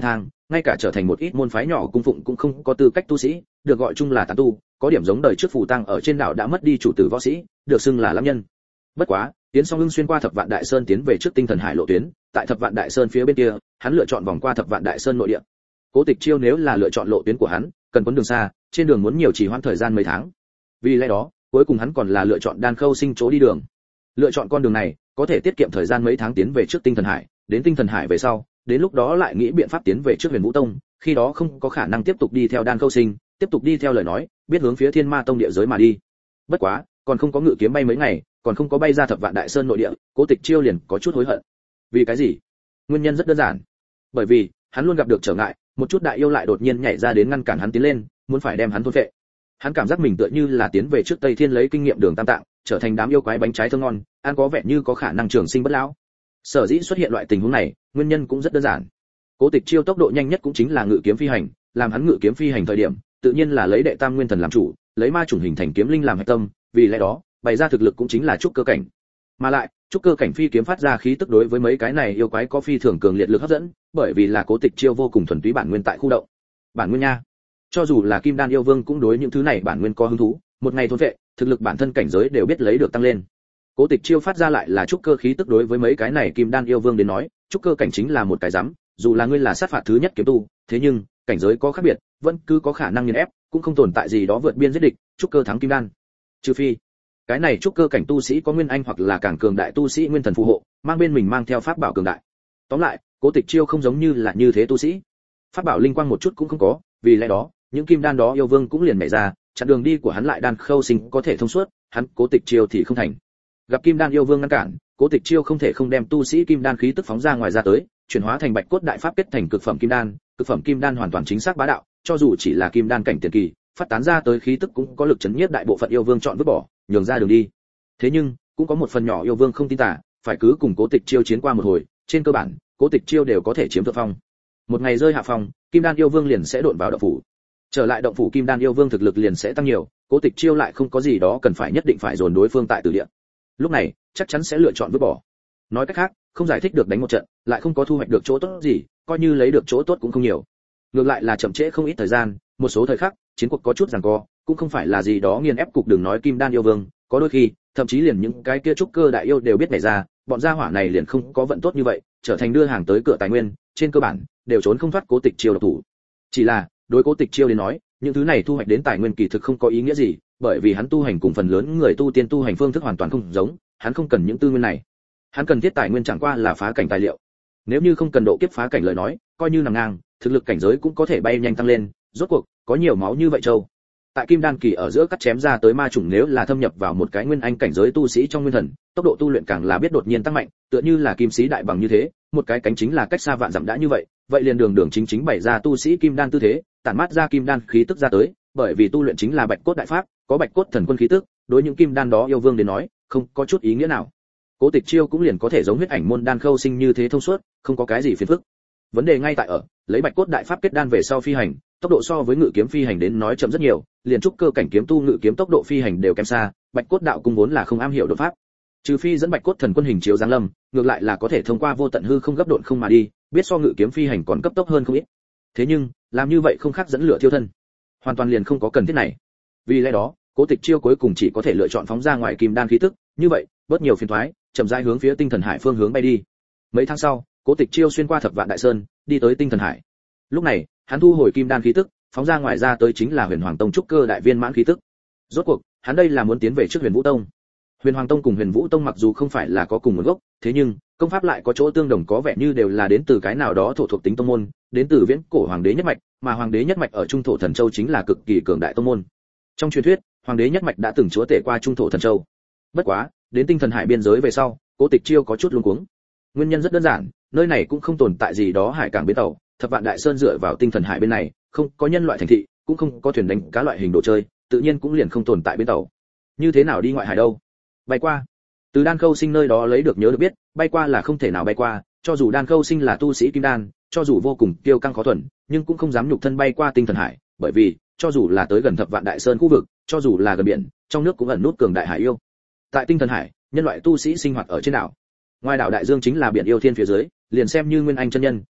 ngay cả trở thành một ít môn phái nhỏ cung phụng cũng không có tư cách tu sĩ, được gọi chung là tán tu, có điểm giống đời trước phù tăng ở trên đảo đã mất đi chủ tử võ sĩ, được xưng là lãm nhân. Bất quá, Tiến Song Hưng xuyên qua Thập Vạn Đại Sơn tiến về trước Tinh Thần Hải lộ tuyến, tại Thập Vạn Đại Sơn phía bên kia, hắn lựa chọn vòng qua Thập Vạn Đại Sơn nội địa. Cố Tịch Chiêu nếu là lựa chọn lộ tuyến của hắn, cần quấn đường xa, trên đường muốn nhiều trì hoãn thời gian mấy tháng. Vì lẽ đó, cuối cùng hắn còn là lựa chọn Đan Khâu Sinh chỗ đi đường. Lựa chọn con đường này, có thể tiết kiệm thời gian mấy tháng tiến về trước Tinh Thần Hải, đến Tinh Thần Hải về sau, đến lúc đó lại nghĩ biện pháp tiến về trước Huyền Vũ Tông, khi đó không có khả năng tiếp tục đi theo Đan Khâu Sinh, tiếp tục đi theo lời nói, biết hướng phía Thiên Ma Tông địa giới mà đi. Bất quá, còn không có ngự kiếm bay mấy ngày, còn không có bay ra Thập Vạn Đại Sơn nội địa, Cố Tịch Chiêu liền có chút hối hận. Vì cái gì? Nguyên nhân rất đơn giản. Bởi vì, hắn luôn gặp được trở ngại, một chút đại yêu lại đột nhiên nhảy ra đến ngăn cản hắn tiến lên, muốn phải đem hắn thôn phệ. Hắn cảm giác mình tựa như là tiến về trước Tây Thiên lấy kinh nghiệm đường tam tạng, trở thành đám yêu quái bánh trái thơm ngon, ăn có vẻ như có khả năng trường sinh bất lão. Sở dĩ xuất hiện loại tình huống này, nguyên nhân cũng rất đơn giản. Cố Tịch Chiêu tốc độ nhanh nhất cũng chính là ngự kiếm phi hành, làm hắn ngự kiếm phi hành thời điểm, tự nhiên là lấy đệ tam nguyên thần làm chủ, lấy ma chủng hình thành kiếm linh làm hệ tâm, vì lẽ đó, bày ra thực lực cũng chính là trúc cơ cảnh. Mà lại, trúc cơ cảnh phi kiếm phát ra khí tức đối với mấy cái này yêu quái có phi thường cường liệt lực hấp dẫn, bởi vì là Cố Tịch Chiêu vô cùng thuần túy bản nguyên tại khu động. Bản nguyên nha. Cho dù là Kim Đan yêu vương cũng đối những thứ này bản nguyên có hứng thú, một ngày thôn vệ, thực lực bản thân cảnh giới đều biết lấy được tăng lên. Cố Tịch Chiêu phát ra lại là trúc cơ khí tức đối với mấy cái này Kim Đan yêu vương đến nói, trúc cơ cảnh chính là một cái rắm, dù là ngươi là sát phạt thứ nhất kiếm tu, thế nhưng cảnh giới có khác biệt, vẫn cứ có khả năng nghiền ép, cũng không tồn tại gì đó vượt biên giết địch, trúc cơ thắng Kim Đan. Trừ phi, cái này trúc cơ cảnh tu sĩ có nguyên anh hoặc là càng cường đại tu sĩ nguyên thần phù hộ, mang bên mình mang theo pháp bảo cường đại. Tóm lại, Cố Tịch Chiêu không giống như là như thế tu sĩ. Pháp bảo linh quang một chút cũng không có, vì lẽ đó, những Kim Đan đó yêu vương cũng liền nhảy ra, chặn đường đi của hắn lại Đan Khâu Sinh có thể thông suốt, hắn Cố Tịch Chiêu thì không thành. Gặp Kim Đan yêu vương ngăn cản, Cố Tịch Chiêu không thể không đem tu sĩ Kim Đan khí tức phóng ra ngoài ra tới, chuyển hóa thành Bạch Cốt Đại Pháp kết thành cực phẩm Kim Đan hoàn toàn chính xác bá đạo, cho dù chỉ là Kim Đan cảnh tiền kỳ, phát tán ra tới khí tức cũng có lực chấn nhiếp đại bộ phận yêu vương chọn vứt bỏ, nhường ra đường đi. Thế nhưng, cũng có một phần nhỏ yêu vương không tin tả, phải cứ cùng Cố Tịch Chiêu chiến qua một hồi, trên cơ bản, Cố Tịch Chiêu đều có thể chiếm thượng phong. Một ngày rơi hạ phong, Kim Đan yêu vương liền sẽ độn vào động phủ. Trở lại động phủ Kim Đan yêu vương thực lực liền sẽ tăng nhiều, Cố Tịch Chiêu lại không có gì đó cần phải nhất định phải dồn đối phương tại tử địa. Lúc này, chắc chắn sẽ lựa chọn vứt bỏ. Nói cách khác, không giải thích được đánh một trận, lại không có thu hoạch được chỗ tốt gì, coi như lấy được chỗ tốt cũng không nhiều. Ngược lại là chậm trễ không ít thời gian, một số thời khắc, chiến cuộc có chút giằng co, cũng không phải là gì đó nghiền ép cục đường nói Kim Đan yêu vương, có đôi khi, thậm chí liền những cái kia trúc cơ đại yêu đều biết nhảy ra, bọn gia hỏa này liền không có vận tốt như vậy, trở thành đưa hàng tới cửa tài nguyên, trên cơ bản đều trốn không thoát Cố Tịch Chiêu độc thủ. Chỉ là, đối Cố Tịch Chiêu đến nói, những thứ này thu hoạch đến tài nguyên kỳ thực không có ý nghĩa gì, bởi vì hắn tu hành cùng phần lớn người tu tiên tu hành phương thức hoàn toàn không giống, hắn không cần những tư nguyên này. Hắn cần thiết tài nguyên chẳng qua là phá cảnh tài liệu. Nếu như không cần độ kiếp phá cảnh lời nói, coi như nằm ngang, thực lực cảnh giới cũng có thể bay nhanh tăng lên, rốt cuộc có nhiều máu như vậy châu. Tại Kim Đan kỳ ở giữa cắt chém ra tới ma chủng nếu là thâm nhập vào một cái nguyên anh cảnh giới tu sĩ trong nguyên thần, tốc độ tu luyện càng là biết đột nhiên tăng mạnh, tựa như là kim sĩ đại bằng như thế, một cái cánh chính là cách xa vạn dặm đã như vậy, vậy liền đường đường chính chính bày ra tu sĩ Kim Đan tư thế, tản mát ra Kim Đan khí tức ra tới, bởi vì tu luyện chính là Bạch Cốt Đại Pháp, có Bạch Cốt Thần Quân khí tức, đối những Kim Đan đó yêu vương đến nói, không có chút ý nghĩa nào. Cố Tịch Chiêu cũng liền có thể giống huyết ảnh môn Đan Khâu Sinh như thế thông suốt, không có cái gì phiền phức. Vấn đề ngay tại ở, lấy Bạch Cốt Đại Pháp kết đan về sau phi hành, tốc độ so với ngự kiếm phi hành đến nói chậm rất nhiều, liền trúc cơ cảnh kiếm tu ngự kiếm tốc độ phi hành đều kém xa, Bạch Cốt đạo cung vốn là không am hiểu đột pháp. Trừ phi dẫn Bạch Cốt Thần Quân hình chiếu giáng lâm, ngược lại là có thể thông qua vô tận hư không gấp độn không mà đi, biết so ngự kiếm phi hành còn cấp tốc hơn không ít. Thế nhưng, làm như vậy không khác dẫn lửa thiêu thân, hoàn toàn liền không có cần thiết này. Vì lẽ đó, Cố Tịch Chiêu cuối cùng chỉ có thể lựa chọn phóng ra ngoài Kim Đan khí tức, như vậy, bớt nhiều phiền toái, chậm rãi hướng phía Tinh Thần Hải phương hướng bay đi. Mấy tháng sau, Cố Tịch Chiêu xuyên qua Thập Vạn Đại Sơn, đi tới Tinh Thần Hải. Lúc này, hắn thu hồi Kim Đan khí tức, phóng ra ngoài ra tới chính là Huyền Hoàng Tông trúc cơ đại viên mãn khí tức. Rốt cuộc, hắn đây là muốn tiến về trước Huyền Vũ Tông. Huyền Hoàng Tông cùng Huyền Vũ Tông mặc dù không phải là có cùng nguồn gốc, thế nhưng công pháp lại có chỗ tương đồng, có vẻ như đều là đến từ cái nào đó thổ thuộc tính tông môn, đến từ viễn cổ hoàng đế nhất mạch, mà hoàng đế nhất mạch ở trung thổ thần châu chính là cực kỳ cường đại tông môn. Trong truyền thuyết, hoàng đế nhất mạch đã từng chúa tể qua trung thổ thần châu. Bất quá, đến Tinh Thần Hải biên giới về sau, Cố Tịch Chiêu có chút luống cuống. Nguyên nhân rất đơn giản, nơi này cũng không tồn tại gì đó hải cảng bến tàu, Thập Vạn Đại Sơn dựa vào Tinh Thần Hải bên này, không có nhân loại thành thị, cũng không có thuyền đánh cá loại hình đồ chơi, tự nhiên cũng liền không tồn tại bến tàu. Như thế nào đi ngoại hải đâu? Bay qua. Từ Đan Khâu Sinh nơi đó lấy được nhớ được biết, bay qua là không thể nào bay qua, cho dù Đan Khâu Sinh là tu sĩ kim đan, cho dù vô cùng kiêu căng khó thuần, nhưng cũng không dám nhục thân bay qua Tinh Thần Hải, bởi vì cho dù là tới gần Thập Vạn Đại Sơn khu vực, cho dù là gần biển, trong nước cũng ẩn nút cường đại hải yêu. Tại Tinh Thần Hải, nhân loại tu sĩ sinh hoạt ở trên đảo. Ngoài đảo đại dương chính là biển yêu thiên phía dưới, liền xem như nguyên anh chân nhân,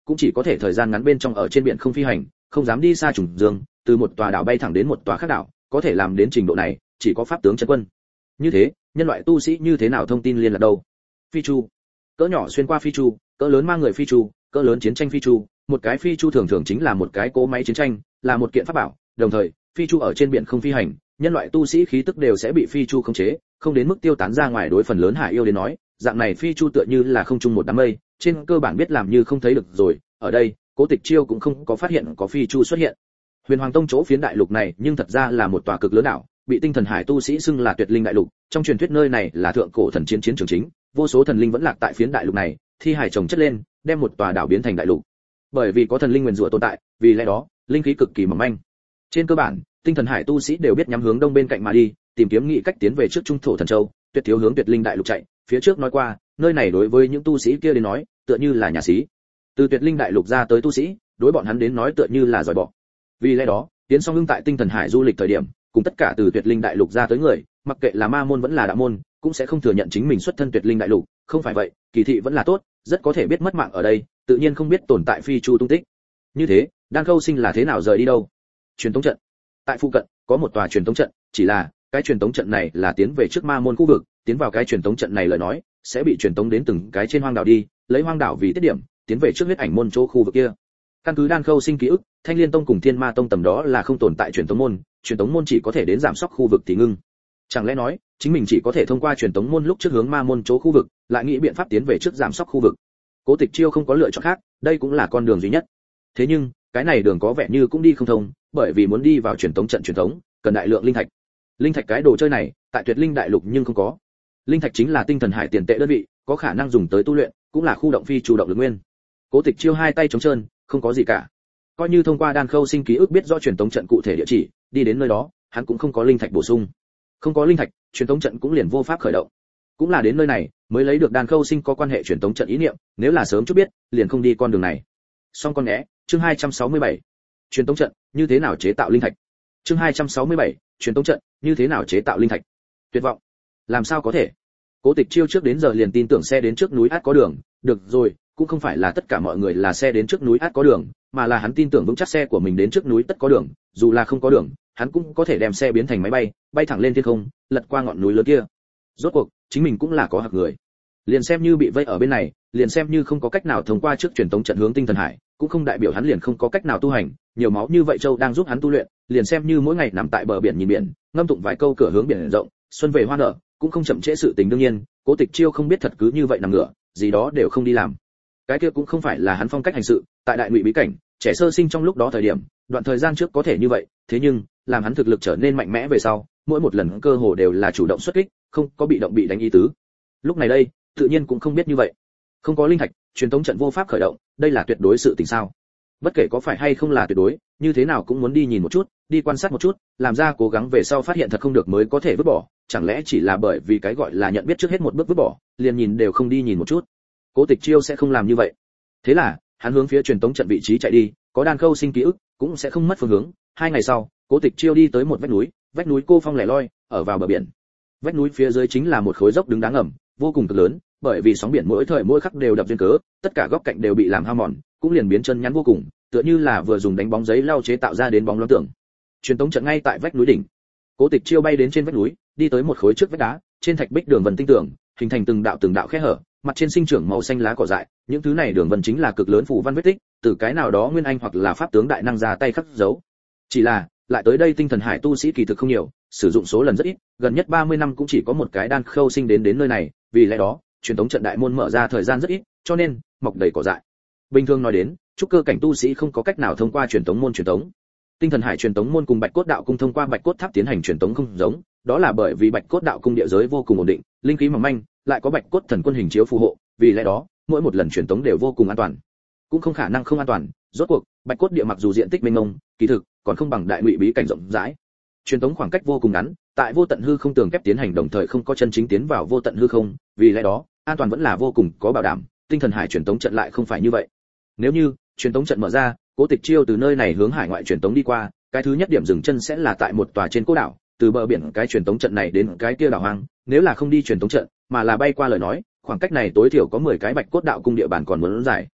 cũng chỉ có thể thời gian ngắn bên trong ở trên biển không phi hành, không dám đi xa trùng dương, từ một tòa đảo bay thẳng đến một tòa khác đảo, có thể làm đến trình độ này, chỉ có pháp tướng chân quân. Như thế, nhân loại tu sĩ như thế nào thông tin liên lạc đâu? Phi chu, cỡ nhỏ xuyên qua phi chu, cỡ lớn mang người phi chu, cỡ lớn chiến tranh phi chu, một cái phi chu thường thường chính là một cái cỗ máy chiến tranh, là một kiện pháp bảo, đồng thời, phi chu ở trên biển không phi hành, nhân loại tu sĩ khí tức đều sẽ bị phi chu khống chế, không đến mức tiêu tán ra ngoài. Đối phần lớn hải yêu đến nói, dạng này phi chu tựa như là không trung một đám mây, trên cơ bản biết làm như không thấy được rồi. Ở đây, Cố Tịch Chiêu cũng không có phát hiện có phi chu xuất hiện. Huyền Hoàng Tông chỗ phiến đại lục này nhưng thật ra là một tòa cực lớn đảo, bị tinh thần hải tu sĩ xưng là Tuyệt Linh đại lục, trong truyền thuyết nơi này là thượng cổ thần chiến trường chính, vô số thần linh vẫn lạc tại phiến đại lục này, thi hải chồng chất lên, đem một tòa đảo biến thành đại lục. Bởi vì có thần linh nguyền rủa tồn tại, vì lẽ đó, linh khí cực kỳ mỏng manh. Trên cơ bản, tinh thần hải tu sĩ đều biết nhắm hướng đông bên cạnh mà đi, tìm kiếm nghị cách tiến về trước trung thổ thần châu, tuyệt thiếu hướng Tuyệt Linh đại lục chạy. Phía trước nói qua, nơi này đối với những tu sĩ kia đến nói, tựa như là nhà xí. Từ Tuyệt Linh đại lục ra tới tu sĩ, đối bọn hắn đến nói tựa như là giỏi bỏ. Vì lẽ đó, Tiến Song Hưng tại tinh thần hải du lịch thời điểm, cùng tất cả từ Tuyệt Linh đại lục ra tới người, mặc kệ là ma môn vẫn là đạo môn, cũng sẽ không thừa nhận chính mình xuất thân Tuyệt Linh đại lục, không phải vậy, kỳ thị vẫn là tốt, rất có thể biết mất mạng ở đây, tự nhiên không biết tồn tại phi chu tung tích. Như thế, Đan Khâu Sinh là thế nào rời đi đâu? Truyền tống trận. Tại phụ cận có một tòa truyền tống trận, chỉ là cái truyền tống trận này là tiến về trước ma môn khu vực, tiến vào cái truyền tống trận này lời nói, sẽ bị truyền tống đến từng cái trên hoang đảo đi, lấy hoang đảo vì tiết điểm, tiến về trước huyết ảnh môn chỗ khu vực kia. Căn cứ Đan Khâu Sinh ký ức, Thanh Liên Tông cùng Thiên Ma Tông tầm đó là không tồn tại truyền tống môn chỉ có thể đến giảm sóc khu vực thì ngưng. Chẳng lẽ nói, chính mình chỉ có thể thông qua truyền tống môn lúc trước hướng ma môn chỗ khu vực, lại nghĩ biện pháp tiến về trước giảm sóc khu vực. Cố Tịch Chiêu không có lựa chọn khác, đây cũng là con đường duy nhất. Thế nhưng, cái này đường có vẻ như cũng đi không thông, bởi vì muốn đi vào truyền tống trận truyền tống, cần đại lượng linh thạch. Linh thạch cái đồ chơi này, tại Tuyệt Linh đại lục nhưng không có. Linh thạch chính là tinh thần hải tiền tệ đơn vị, có khả năng dùng tới tu luyện, cũng là khu động phi chủ động lực nguyên. Cố Tịch Chiêu hai tay trống trơn, không có gì cả. Coi như thông qua Đan Khâu Sinh ký ức biết rõ truyền tống trận cụ thể địa chỉ, đi đến nơi đó, hắn cũng không có linh thạch bổ sung. Không có linh thạch, truyền tống trận cũng liền vô pháp khởi động. Cũng là đến nơi này, mới lấy được Đan Khâu Sinh có quan hệ truyền tống trận ý niệm, nếu là sớm chút biết, liền không đi con đường này. Xong con né, chương 267. Truyền tống trận, như thế nào chế tạo linh thạch? Chương 267, truyền tống trận, như thế nào chế tạo linh thạch? Tuyệt vọng. Làm sao có thể? Cố Tịch Chiêu trước đến giờ liền tin tưởng xe đến trước núi át có đường, được rồi, cũng không phải là tất cả mọi người là xe đến trước núi át có đường, mà là hắn tin tưởng vững chắc xe của mình đến trước núi tất có đường, dù là không có đường, hắn cũng có thể đem xe biến thành máy bay, bay thẳng lên thiên không, lật qua ngọn núi lớn kia. Rốt cuộc, chính mình cũng là có hạc người. Liền xem như bị vây ở bên này, liền xem như không có cách nào thông qua trước truyền tống trận hướng tinh thần hải, cũng không đại biểu hắn liền không có cách nào tu hành, nhiều máu như vậy châu đang giúp hắn tu luyện, liền xem như mỗi ngày nằm tại bờ biển nhìn biển, ngâm tụng vài câu cửa hướng biển rộng, xuân về hoa nở, cũng không chậm trễ sự tình đương nhiên, Cố Tịch Chiêu không biết thật cứ như vậy nằm ngửa, gì đó đều không đi làm. Cái kia cũng không phải là hắn phong cách hành sự, tại đại ngụy bí cảnh, trẻ sơ sinh trong lúc đó thời điểm, đoạn thời gian trước có thể như vậy, thế nhưng, làm hắn thực lực trở nên mạnh mẽ về sau, mỗi một lần cơ hồ đều là chủ động xuất kích, không có bị động bị đánh ý tứ. Lúc này đây, tự nhiên cũng không biết như vậy. Không có linh thạch, truyền tống trận vô pháp khởi động, đây là tuyệt đối sự tình sao? Bất kể có phải hay không là tuyệt đối, như thế nào cũng muốn đi nhìn một chút, đi quan sát một chút, làm ra cố gắng về sau phát hiện thật không được mới có thể vứt bỏ, chẳng lẽ chỉ là bởi vì cái gọi là nhận biết trước hết một bước vứt bỏ, liền nhìn đều không đi nhìn một chút. Cố Tịch Chiêu sẽ không làm như vậy. Thế là, hắn hướng phía truyền tống trận vị trí chạy đi, có Đan Khâu Sinh ký ức, cũng sẽ không mất phương hướng. 2 ngày sau, Cố Tịch Chiêu đi tới một vách núi cô phong lẻ loi, ở vào bờ biển. Vách núi phía dưới chính là một khối dốc đứng đáng ngầm, vô cùng cực lớn, bởi vì sóng biển mỗi thời mỗi khắc đều đập duyên cớ, tất cả góc cạnh đều bị làm hao mòn, cũng liền biến chân nhắn vô cùng, tựa như là vừa dùng đánh bóng giấy lau chế tạo ra đến bóng loáng tưởng. Truyền tống trận ngay tại vách núi đỉnh. Cố Tịch Chiêu bay đến trên vách núi, đi tới một khối trước vách đá, trên thạch bích đường vân tinh tường, hình thành từng đạo khe hở, mặt trên sinh trưởng màu xanh lá cỏ dại, những thứ này đường vân chính là cực lớn phù văn vết tích, từ cái nào đó nguyên anh hoặc là pháp tướng đại năng ra tay khắc dấu. Chỉ là, lại tới đây tinh thần hải tu sĩ kỳ thực không nhiều, sử dụng số lần rất ít, gần nhất 30 năm cũng chỉ có một cái Đan Khâu Sinh đến nơi này, vì lẽ đó, truyền tống trận đại môn mở ra thời gian rất ít, cho nên mọc đầy cỏ dại. Bình thường nói đến, trúc cơ cảnh tu sĩ không có cách nào thông qua truyền tống môn truyền tống. Tinh thần hải truyền tống môn cùng Bạch Cốt đạo cung thông qua Bạch Cốt tháp tiến hành truyền tống không giống, đó là bởi vì Bạch Cốt đạo cung địa giới vô cùng ổn định, linh khí mỏng manh, lại có Bạch Cốt thần quân hình chiếu phù hộ, vì lẽ đó, mỗi một lần truyền tống đều vô cùng an toàn. Cũng không khả năng không an toàn, rốt cuộc, Bạch Cốt địa mặc dù diện tích mênh mông, kỳ thực còn không bằng đại ngụy bí cảnh rộng rãi. Truyền tống khoảng cách vô cùng ngắn, tại vô tận hư không tường kép tiến hành đồng thời không có chân chính tiến vào vô tận hư không, vì lẽ đó, an toàn vẫn là vô cùng có bảo đảm, tinh thần hải truyền tống trận lại không phải như vậy. Nếu như truyền tống trận mở ra, Cố Tịch Chiêu từ nơi này hướng hải ngoại truyền tống đi qua, cái thứ nhất điểm dừng chân sẽ là tại một tòa trên cô đảo, từ bờ biển cái truyền tống trận này đến cái kia đảo hoang, nếu là không đi truyền tống trận, mà là bay qua lời nói, khoảng cách này tối thiểu có 10 cái Bạch Cốt đạo cung địa bàn còn muốn dài.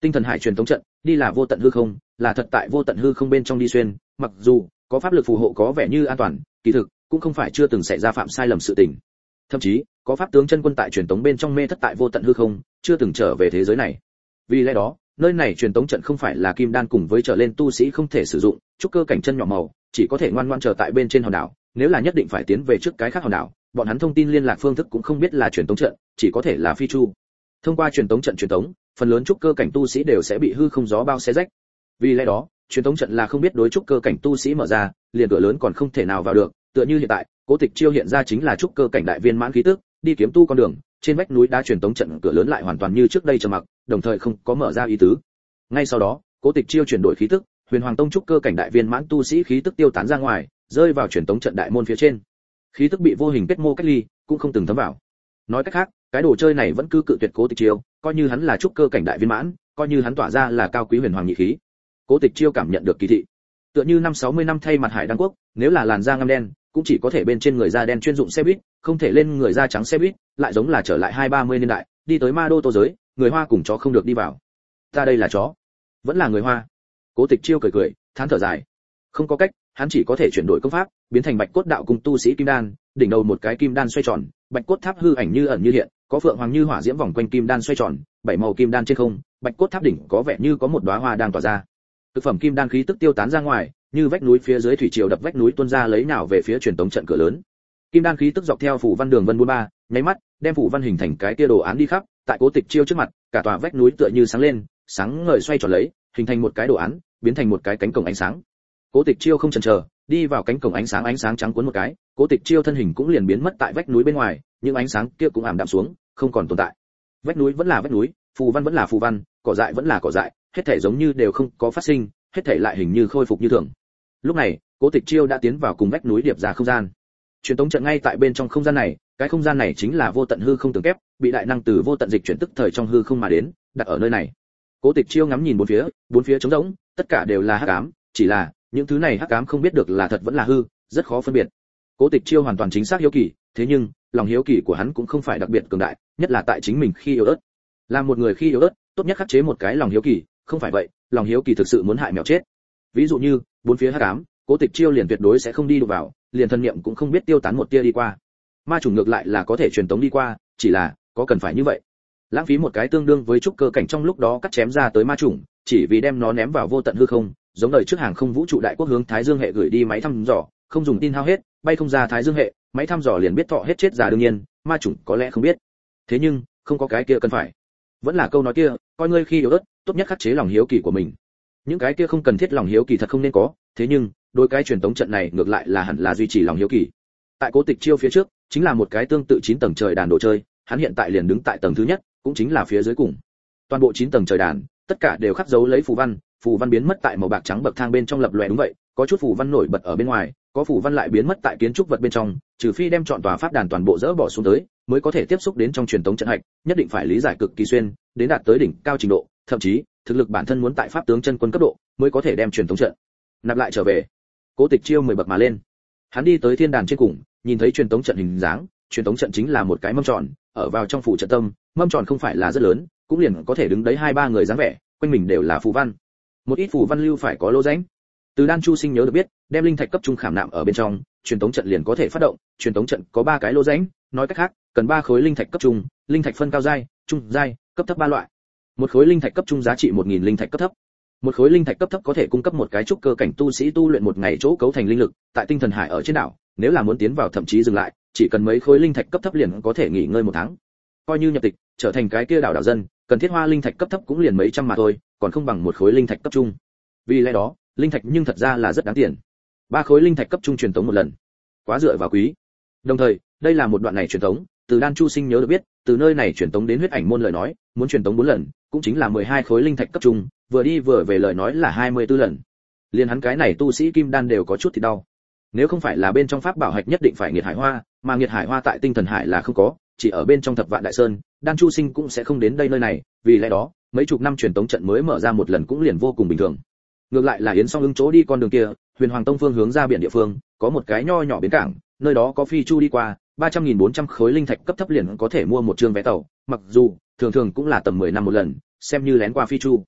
Tinh thần hải truyền tống trận, đi là vô tận hư không, là thật tại vô tận hư không bên trong đi xuyên, mặc dù có pháp lực phù hộ có vẻ như an toàn, kỳ thực cũng không phải chưa từng xảy ra phạm sai lầm sự tình. Thậm chí, có pháp tướng chân quân tại truyền tống bên trong mê thất tại vô tận hư không, chưa từng trở về thế giới này. Vì lẽ đó, nơi này truyền tống trận không phải là kim đan cùng với trở lên tu sĩ không thể sử dụng, trúc cơ cảnh chân nhỏ màu, chỉ có thể ngoan ngoãn chờ tại bên trên hòn đảo, nếu là nhất định phải tiến về trước cái khác hòn đảo, bọn hắn thông tin liên lạc phương thức cũng không biết là truyền tống trận, chỉ có thể là phi chu. Thông qua truyền tống trận truyền tống, phần lớn trúc cơ cảnh tu sĩ đều sẽ bị hư không gió bao xé rách. Vì lẽ đó, truyền tống trận là không biết đối trúc cơ cảnh tu sĩ mở ra, liền cửa lớn còn không thể nào vào được, tựa như hiện tại, Cố Tịch Chiêu hiện ra chính là trúc cơ cảnh đại viên mãn khí tức, đi kiếm tu con đường, trên vách núi đá truyền tống trận cửa lớn lại hoàn toàn như trước đây trầm mặc, đồng thời không có mở ra ý tứ. Ngay sau đó, Cố Tịch Chiêu chuyển đổi khí tức, Huyền Hoàng Tông trúc cơ cảnh đại viên mãn tu sĩ khí tức tiêu tán ra ngoài, rơi vào truyền tống trận đại môn phía trên. Khí tức bị vô hình kết mô cách ly, cũng không từng thấm vào. Nói cách khác, cái đồ chơi này vẫn cứ cự tuyệt Cố Tịch Chiêu, coi như hắn là trúc cơ cảnh đại viên mãn, coi như hắn tỏa ra là cao quý huyền hoàng nhị khí. Cố Tịch Chiêu cảm nhận được kỳ thị. Tựa như 60 năm thay mặt Hải Đăng Quốc, nếu là làn da ngăm đen, cũng chỉ có thể bên trên người da đen chuyên dụng xe buýt, không thể lên người da trắng xe buýt, lại giống là trở lại 2-30 niên đại, đi tới Ma Đô Tô giới, người Hoa cùng chó không được đi vào. Ta đây là chó, vẫn là người Hoa. Cố Tịch Chiêu cười cười, thán thở dài. Không có cách, hắn chỉ có thể chuyển đổi công pháp, biến thành Bạch Cốt Đạo cùng tu sĩ kim đan, đỉnh đầu một cái kim đan xoay tròn, Bạch Cốt Tháp hư ảnh như ẩn như hiện, có phượng hoàng như hỏa diễm vòng quanh kim đan xoay tròn, bảy màu kim đan trên không, Bạch Cốt Tháp đỉnh có vẻ như có một đóa hoa đang tỏa ra. Thực phẩm kim đan khí tức tiêu tán ra ngoài, như vách núi phía dưới thủy triều đập vách núi tuôn ra lấy nào về phía truyền tống trận cửa lớn. Kim đan khí tức dọc theo phủ văn đường vân buôn ba, nháy mắt, đem phủ văn hình thành cái tia đồ án đi khắp, tại Cố Tịch Chiêu trước mặt, cả tòa vách núi tựa như sáng lên, sáng ngời xoay tròn lấy, hình thành một cái đồ án, biến thành một cái cánh cổng ánh sáng. Cố Tịch Chiêu không chần chờ, đi vào cánh cổng ánh sáng trắng cuốn một cái, Cố Tịch Chiêu thân hình cũng liền biến mất tại vách núi bên ngoài, những ánh sáng kia cũng ảm đạm xuống, không còn tồn tại. Vách núi vẫn là vách núi, phù văn vẫn là phù văn, cỏ dại vẫn là cỏ dại, hết thảy giống như đều không có phát sinh, hết thảy lại hình như khôi phục như thường. Lúc này, Cố Tịch Chiêu đã tiến vào cùng vách núi điệp ra không gian. Truyền tống trận ngay tại bên trong không gian này, cái không gian này chính là vô tận hư không tường kép, bị đại năng từ vô tận dịch chuyển tức thời trong hư không mà đến, đặt ở nơi này. Cố Tịch Chiêu ngắm nhìn bốn phía trống rỗng, tất cả đều là hắc ám, chỉ là những thứ này hắc ám không biết được là thật vẫn là hư, rất khó phân biệt. Cố Tịch Chiêu hoàn toàn chính xác hiếu kỳ, thế nhưng lòng hiếu kỳ của hắn cũng không phải đặc biệt cường đại, nhất là tại chính mình khi yếu ớt. Làm một người khi yếu ớt, tốt nhất khắc chế một cái lòng hiếu kỳ, không phải vậy, lòng hiếu kỳ thực sự muốn hại mèo chết. Ví dụ như bốn phía hắc ám, Cố Tịch Chiêu liền tuyệt đối sẽ không đi đụng vào, liền thân niệm cũng không biết tiêu tán một tia đi qua. Ma chủng ngược lại là có thể truyền tống đi qua, chỉ là có cần phải như vậy? Lãng phí một cái tương đương với trúc cơ cảnh trong lúc đó cắt chém ra tới ma chủng, chỉ vì đem nó ném vào vô tận hư không, giống đời trước hàng không vũ trụ đại quốc hướng Thái Dương hệ gửi đi máy thăm dò, không dùng tin hao hết, bay không ra Thái Dương hệ, máy thăm dò liền biết thọ hết chết già đương nhiên, ma chủng có lẽ không biết. Thế nhưng, không có cái kia cần phải. Vẫn là câu nói kia, coi ngươi khi yếu ớt, tốt nhất khắc chế lòng hiếu kỳ của mình. Những cái kia không cần thiết lòng hiếu kỳ thật không nên có, thế nhưng, đôi cái truyền tống trận này ngược lại là hẳn là duy trì lòng hiếu kỳ. Tại Cố Tịch Chiêu phía trước, chính là một cái tương tự 9 tầng trời đàn đồ chơi, hắn hiện tại liền đứng tại tầng thứ nhất, cũng chính là phía dưới cùng. Toàn bộ 9 tầng trời đàn, tất cả đều khắc dấu lấy phù văn biến mất tại màu bạc trắng bậc thang bên trong lập lòe đúng vậy, có chút phù văn nổi bật ở bên ngoài, có phù văn lại biến mất tại kiến trúc vật bên trong, trừ phi đem chọn tòa pháp đàn toàn bộ dỡ bỏ xuống tới, mới có thể tiếp xúc đến trong truyền tống trận hạch, nhất định phải lý giải cực kỳ xuyên, đến đạt tới đỉnh cao trình độ, thậm chí, thực lực bản thân muốn tại pháp tướng chân quân cấp độ, mới có thể đem truyền tống trận nạp lại trở về. Cố Tịch Chiêu 10 bậc mà lên. Hắn đi tới thiên đàn trên cùng, nhìn thấy truyền tống trận hình dáng, truyền tống trận chính là một cái mâm tròn, ở vào trong phủ trận tâm, mâm tròn không phải là rất lớn, cũng liền có thể đứng đấy 2-3 người dáng vẻ, quanh mình đều là phù văn. Một ít phù văn lưu phải có lỗ rãnh. Từ Đan Chu Sinh nhớ được biết, đem linh thạch cấp trung khảm nạm ở bên trong, truyền tống trận liền có thể phát động, truyền tống trận có 3 cái lỗ rãnh, nói cách khác, cần 3 khối linh thạch cấp trung, linh thạch phân cao giai, trung giai, cấp thấp 3 loại. Một khối linh thạch cấp trung giá trị 1000 linh thạch cấp thấp. Một khối linh thạch cấp thấp có thể cung cấp một cái trúc cơ cảnh tu sĩ tu luyện một ngày chỗ cấu thành linh lực, tại tinh thần hải ở trên đảo, nếu là muốn tiến vào thậm chí dừng lại, chỉ cần mấy khối linh thạch cấp thấp liền có thể nghỉ ngơi 1 tháng. Coi như nhập tịch, trở thành cái kia đảo dân, cần thiết hoa linh thạch cấp thấp cũng liền mấy trăm mà thôi, còn không bằng một khối linh thạch cấp trung. Vì lẽ đó, linh thạch nhưng thật ra là rất đáng tiền. 3 khối linh thạch cấp trung truyền tống một lần, quá dựa vào quý. Đồng thời, đây là một đoạn này truyền tống, từ Đan Chu Sinh nhớ được biết, từ nơi này truyền tống đến huyết ảnh môn lời nói, muốn truyền tống 4 lần, cũng chính là 12 khối linh thạch cấp trung, vừa đi vừa về lời nói là 24 lần. Liên hắn cái này tu sĩ kim đan đều có chút thì đau. Nếu không phải là bên trong pháp bảo hạch nhất định phải nghiệt hải hoa, mà nghiệt hải hoa tại tinh thần hải là không có, chỉ ở bên trong Thập Vạn Đại Sơn, Đan Chu Sinh cũng sẽ không đến đây nơi này, vì lẽ đó, mấy chục năm truyền tống trận mới mở ra một lần cũng liền vô cùng bình thường. Ngược lại là Yến Song Ưng chỗ đi con đường kia, Huyền Hoàng Tông phương hướng ra biển địa phương, có một cái nho nhỏ bến cảng, nơi đó có phi chu đi qua, 300.400 khối linh thạch cấp thấp liền có thể mua một chương vé tàu, mặc dù thường thường cũng là tầm 10 năm một lần, xem như lén qua phi chu.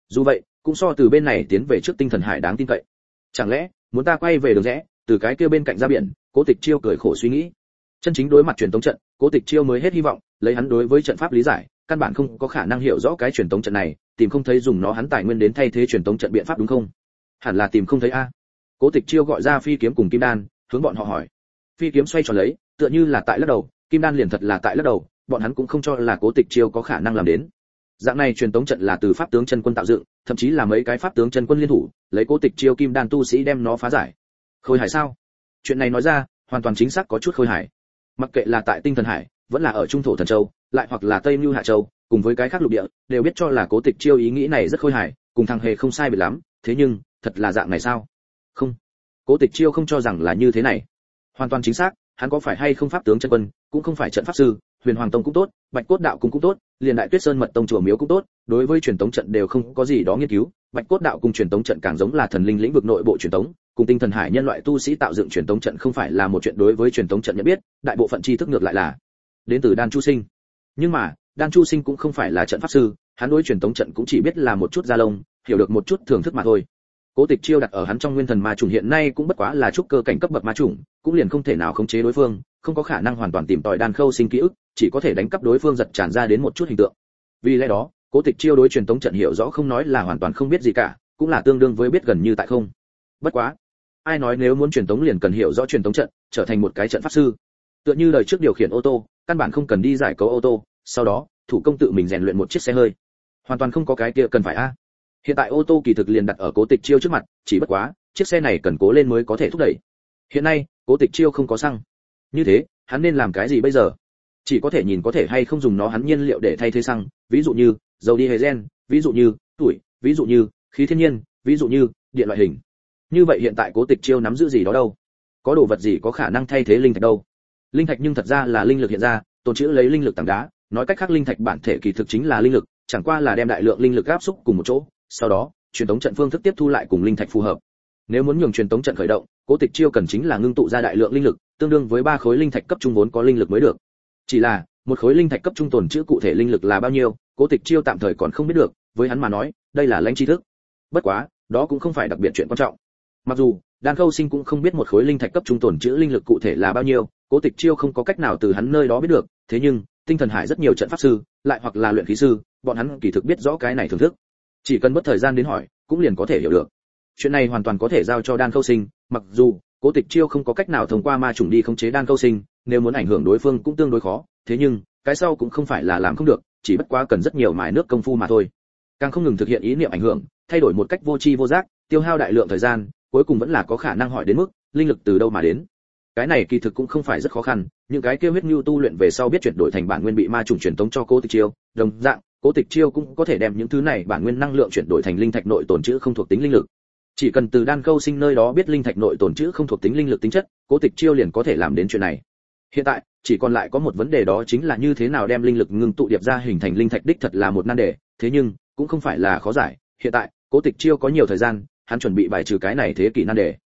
Dù vậy, cũng so từ bên này tiến về trước tinh thần hải đáng tin cậy. Chẳng lẽ muốn ta quay về đường rẽ, từ cái kia bên cạnh ra biển? Cố Tịch Chiêu cười khổ suy nghĩ. Chân chính đối mặt truyền tống trận, Cố Tịch Chiêu mới hết hy vọng, lấy hắn đối với trận pháp lý giải, căn bản không có khả năng hiểu rõ cái truyền tống trận này, tìm không thấy dùng nó hắn tài nguyên đến thay thế truyền tống trận biện pháp đúng không? Hẳn là tìm không thấy a. Cố Tịch Chiêu gọi ra phi kiếm cùng kim đan, hướng bọn họ hỏi. Phi kiếm xoay tròn lấy, tựa như là tại lắc đầu, kim đan liền thật là tại lắc đầu, bọn hắn cũng không cho là Cố Tịch Chiêu có khả năng làm đến. Dạng này truyền tống trận là từ pháp tướng chân quân tạo dựng, thậm chí là mấy cái pháp tướng chân quân liên thủ, lấy Cố Tịch Chiêu kim đan tu sĩ đem nó phá giải. Khôi hài sao? Chuyện này nói ra, hoàn toàn chính xác có chút khôi hài. Mặc kệ là tại tinh thần hải, vẫn là ở trung thổ thần châu, lại hoặc là tây lưu hạ châu, cùng với cái khác lục địa, đều biết cho là Cố Tịch Chiêu ý nghĩ này rất khôi hài, cùng thằng hề không sai biệt lắm, thế nhưng, thật là dạng này sao? Không, Cố Tịch Chiêu không cho rằng là như thế này. Hoàn toàn chính xác, hắn có phải hay không pháp tướng chân quân, cũng không phải trận pháp sư, Huyền Hoàng Tông cũng tốt, Bạch Cốt Đạo cũng tốt, liền Đại Tuyết Sơn Mật Tông chùa miếu cũng tốt, đối với truyền tống trận đều không có gì đó nghiên cứu, Bạch Cốt Đạo cùng truyền tống trận càng giống là thần linh lĩnh vực nội bộ truyền tống, cùng tinh thần hải nhân loại tu sĩ tạo dựng truyền tống trận không phải là một chuyện đối với truyền tống trận nhận biết, đại bộ phận tri thức ngược lại là đến từ Đan Chu Sinh. Nhưng mà, Đan Chu Sinh cũng không phải là trận pháp sư, hắn đối truyền tống trận cũng chỉ biết là một chút da lông, hiểu được một chút thưởng thức mà thôi. Cố Tịch Chiêu đặt ở hắn trong nguyên thần ma chủng hiện nay cũng bất quá là trúc cơ cảnh cấp bậc ma chủng, cũng liền không thể nào khống chế đối phương, không có khả năng hoàn toàn tìm tòi Đan Khâu Sinh ký ức, chỉ có thể đánh cắp đối phương giật tràn ra đến một chút hình tượng. Vì lẽ đó, Cố Tịch Chiêu đối truyền tống trận hiểu rõ không nói là hoàn toàn không biết gì cả, cũng là tương đương với biết gần như tại không. Bất quá, ai nói nếu muốn truyền tống liền cần hiểu rõ truyền tống trận, trở thành một cái trận pháp sư. Tựa như đời trước điều khiển ô tô, căn bản không cần đi giải cấu ô tô, sau đó, thủ công tự mình rèn luyện một chiếc xe hơi. Hoàn toàn không có cái kia cần phải a. Hiện tại ô tô kỳ thực liền đặt ở Cố Tịch Chiêu trước mặt, chỉ bất quá, chiếc xe này cần cố lên mới có thể thúc đẩy. Hiện nay, Cố Tịch Chiêu không có xăng. Như thế, hắn nên làm cái gì bây giờ? Chỉ có thể nhìn có thể hay không dùng nó hắn nhiên liệu để thay thế xăng, ví dụ như dầu diesel, ví dụ như tuổi, ví dụ như khí thiên nhiên, ví dụ như điện loại hình. Như vậy hiện tại Cố Tịch Chiêu nắm giữ gì đó đâu? Có đồ vật gì có khả năng thay thế linh thạch đâu? Linh thạch nhưng thật ra là linh lực hiện ra, tồn trữ lấy linh lực tảng đá, nói cách khác linh thạch bản thể kỳ thực chính là linh lực, chẳng qua là đem đại lượng linh lực áp xúc cùng một chỗ, sau đó, truyền tống trận phương thức tiếp thu lại cùng linh thạch phù hợp. Nếu muốn nhường truyền tống trận khởi động, Cố Tịch Chiêu cần chính là ngưng tụ ra đại lượng linh lực, tương đương với 3 khối linh thạch cấp trung vốn có linh lực mới được. Chỉ là, một khối linh thạch cấp trung tồn trữ cụ thể linh lực là bao nhiêu, Cố Tịch Chiêu tạm thời còn không biết được, với hắn mà nói, đây là lãnh tri thức. Bất quá, đó cũng không phải đặc biệt chuyện quan trọng. Mặc dù, Đan Khâu Sinh cũng không biết một khối linh thạch cấp trung tồn trữ linh lực cụ thể là bao nhiêu, Cố Tịch Chiêu không có cách nào từ hắn nơi đó biết được, thế nhưng, tinh thần hải rất nhiều trận pháp sư, lại hoặc là luyện khí sư, bọn hắn kỳ thực biết rõ cái này thưởng thức. Chỉ cần mất thời gian đến hỏi, cũng liền có thể hiểu được. Chuyện này hoàn toàn có thể giao cho Đan Khâu Sinh, mặc dù Cố Tịch Chiêu không có cách nào thông qua ma chủng đi khống chế Đan Khâu Sinh, nếu muốn ảnh hưởng đối phương cũng tương đối khó, thế nhưng, cái sau cũng không phải là làm không được, chỉ bất quá cần rất nhiều mài nước công phu mà thôi. Càng không ngừng thực hiện ý niệm ảnh hưởng, thay đổi một cách vô tri vô giác, tiêu hao đại lượng thời gian, cuối cùng vẫn là có khả năng hỏi đến mức linh lực từ đâu mà đến. Cái này kỳ thực cũng không phải rất khó khăn, những cái kia huyết nhu tu luyện về sau biết chuyển đổi thành bản nguyên bị ma chủng truyền tống cho Cố Tịch Chiêu, đồng dạng, Cố Tịch Chiêu cũng có thể đem những thứ này bản nguyên năng lượng chuyển đổi thành linh thạch nội tồn trữ không thuộc tính linh lực. Chỉ cần từ Đan Khâu Sinh nơi đó biết linh thạch nội tồn trữ không thuộc tính linh lực tính chất, Cố Tịch Chiêu liền có thể làm đến chuyện này. Hiện tại, chỉ còn lại có một vấn đề đó chính là như thế nào đem linh lực ngưng tụ điệp ra hình thành linh thạch đích thật là một nan đề, thế nhưng cũng không phải là khó giải. Hiện tại, Cố Tịch Chiêu có nhiều thời gian, hắn chuẩn bị bài trừ cái này thế kỷ nan đề.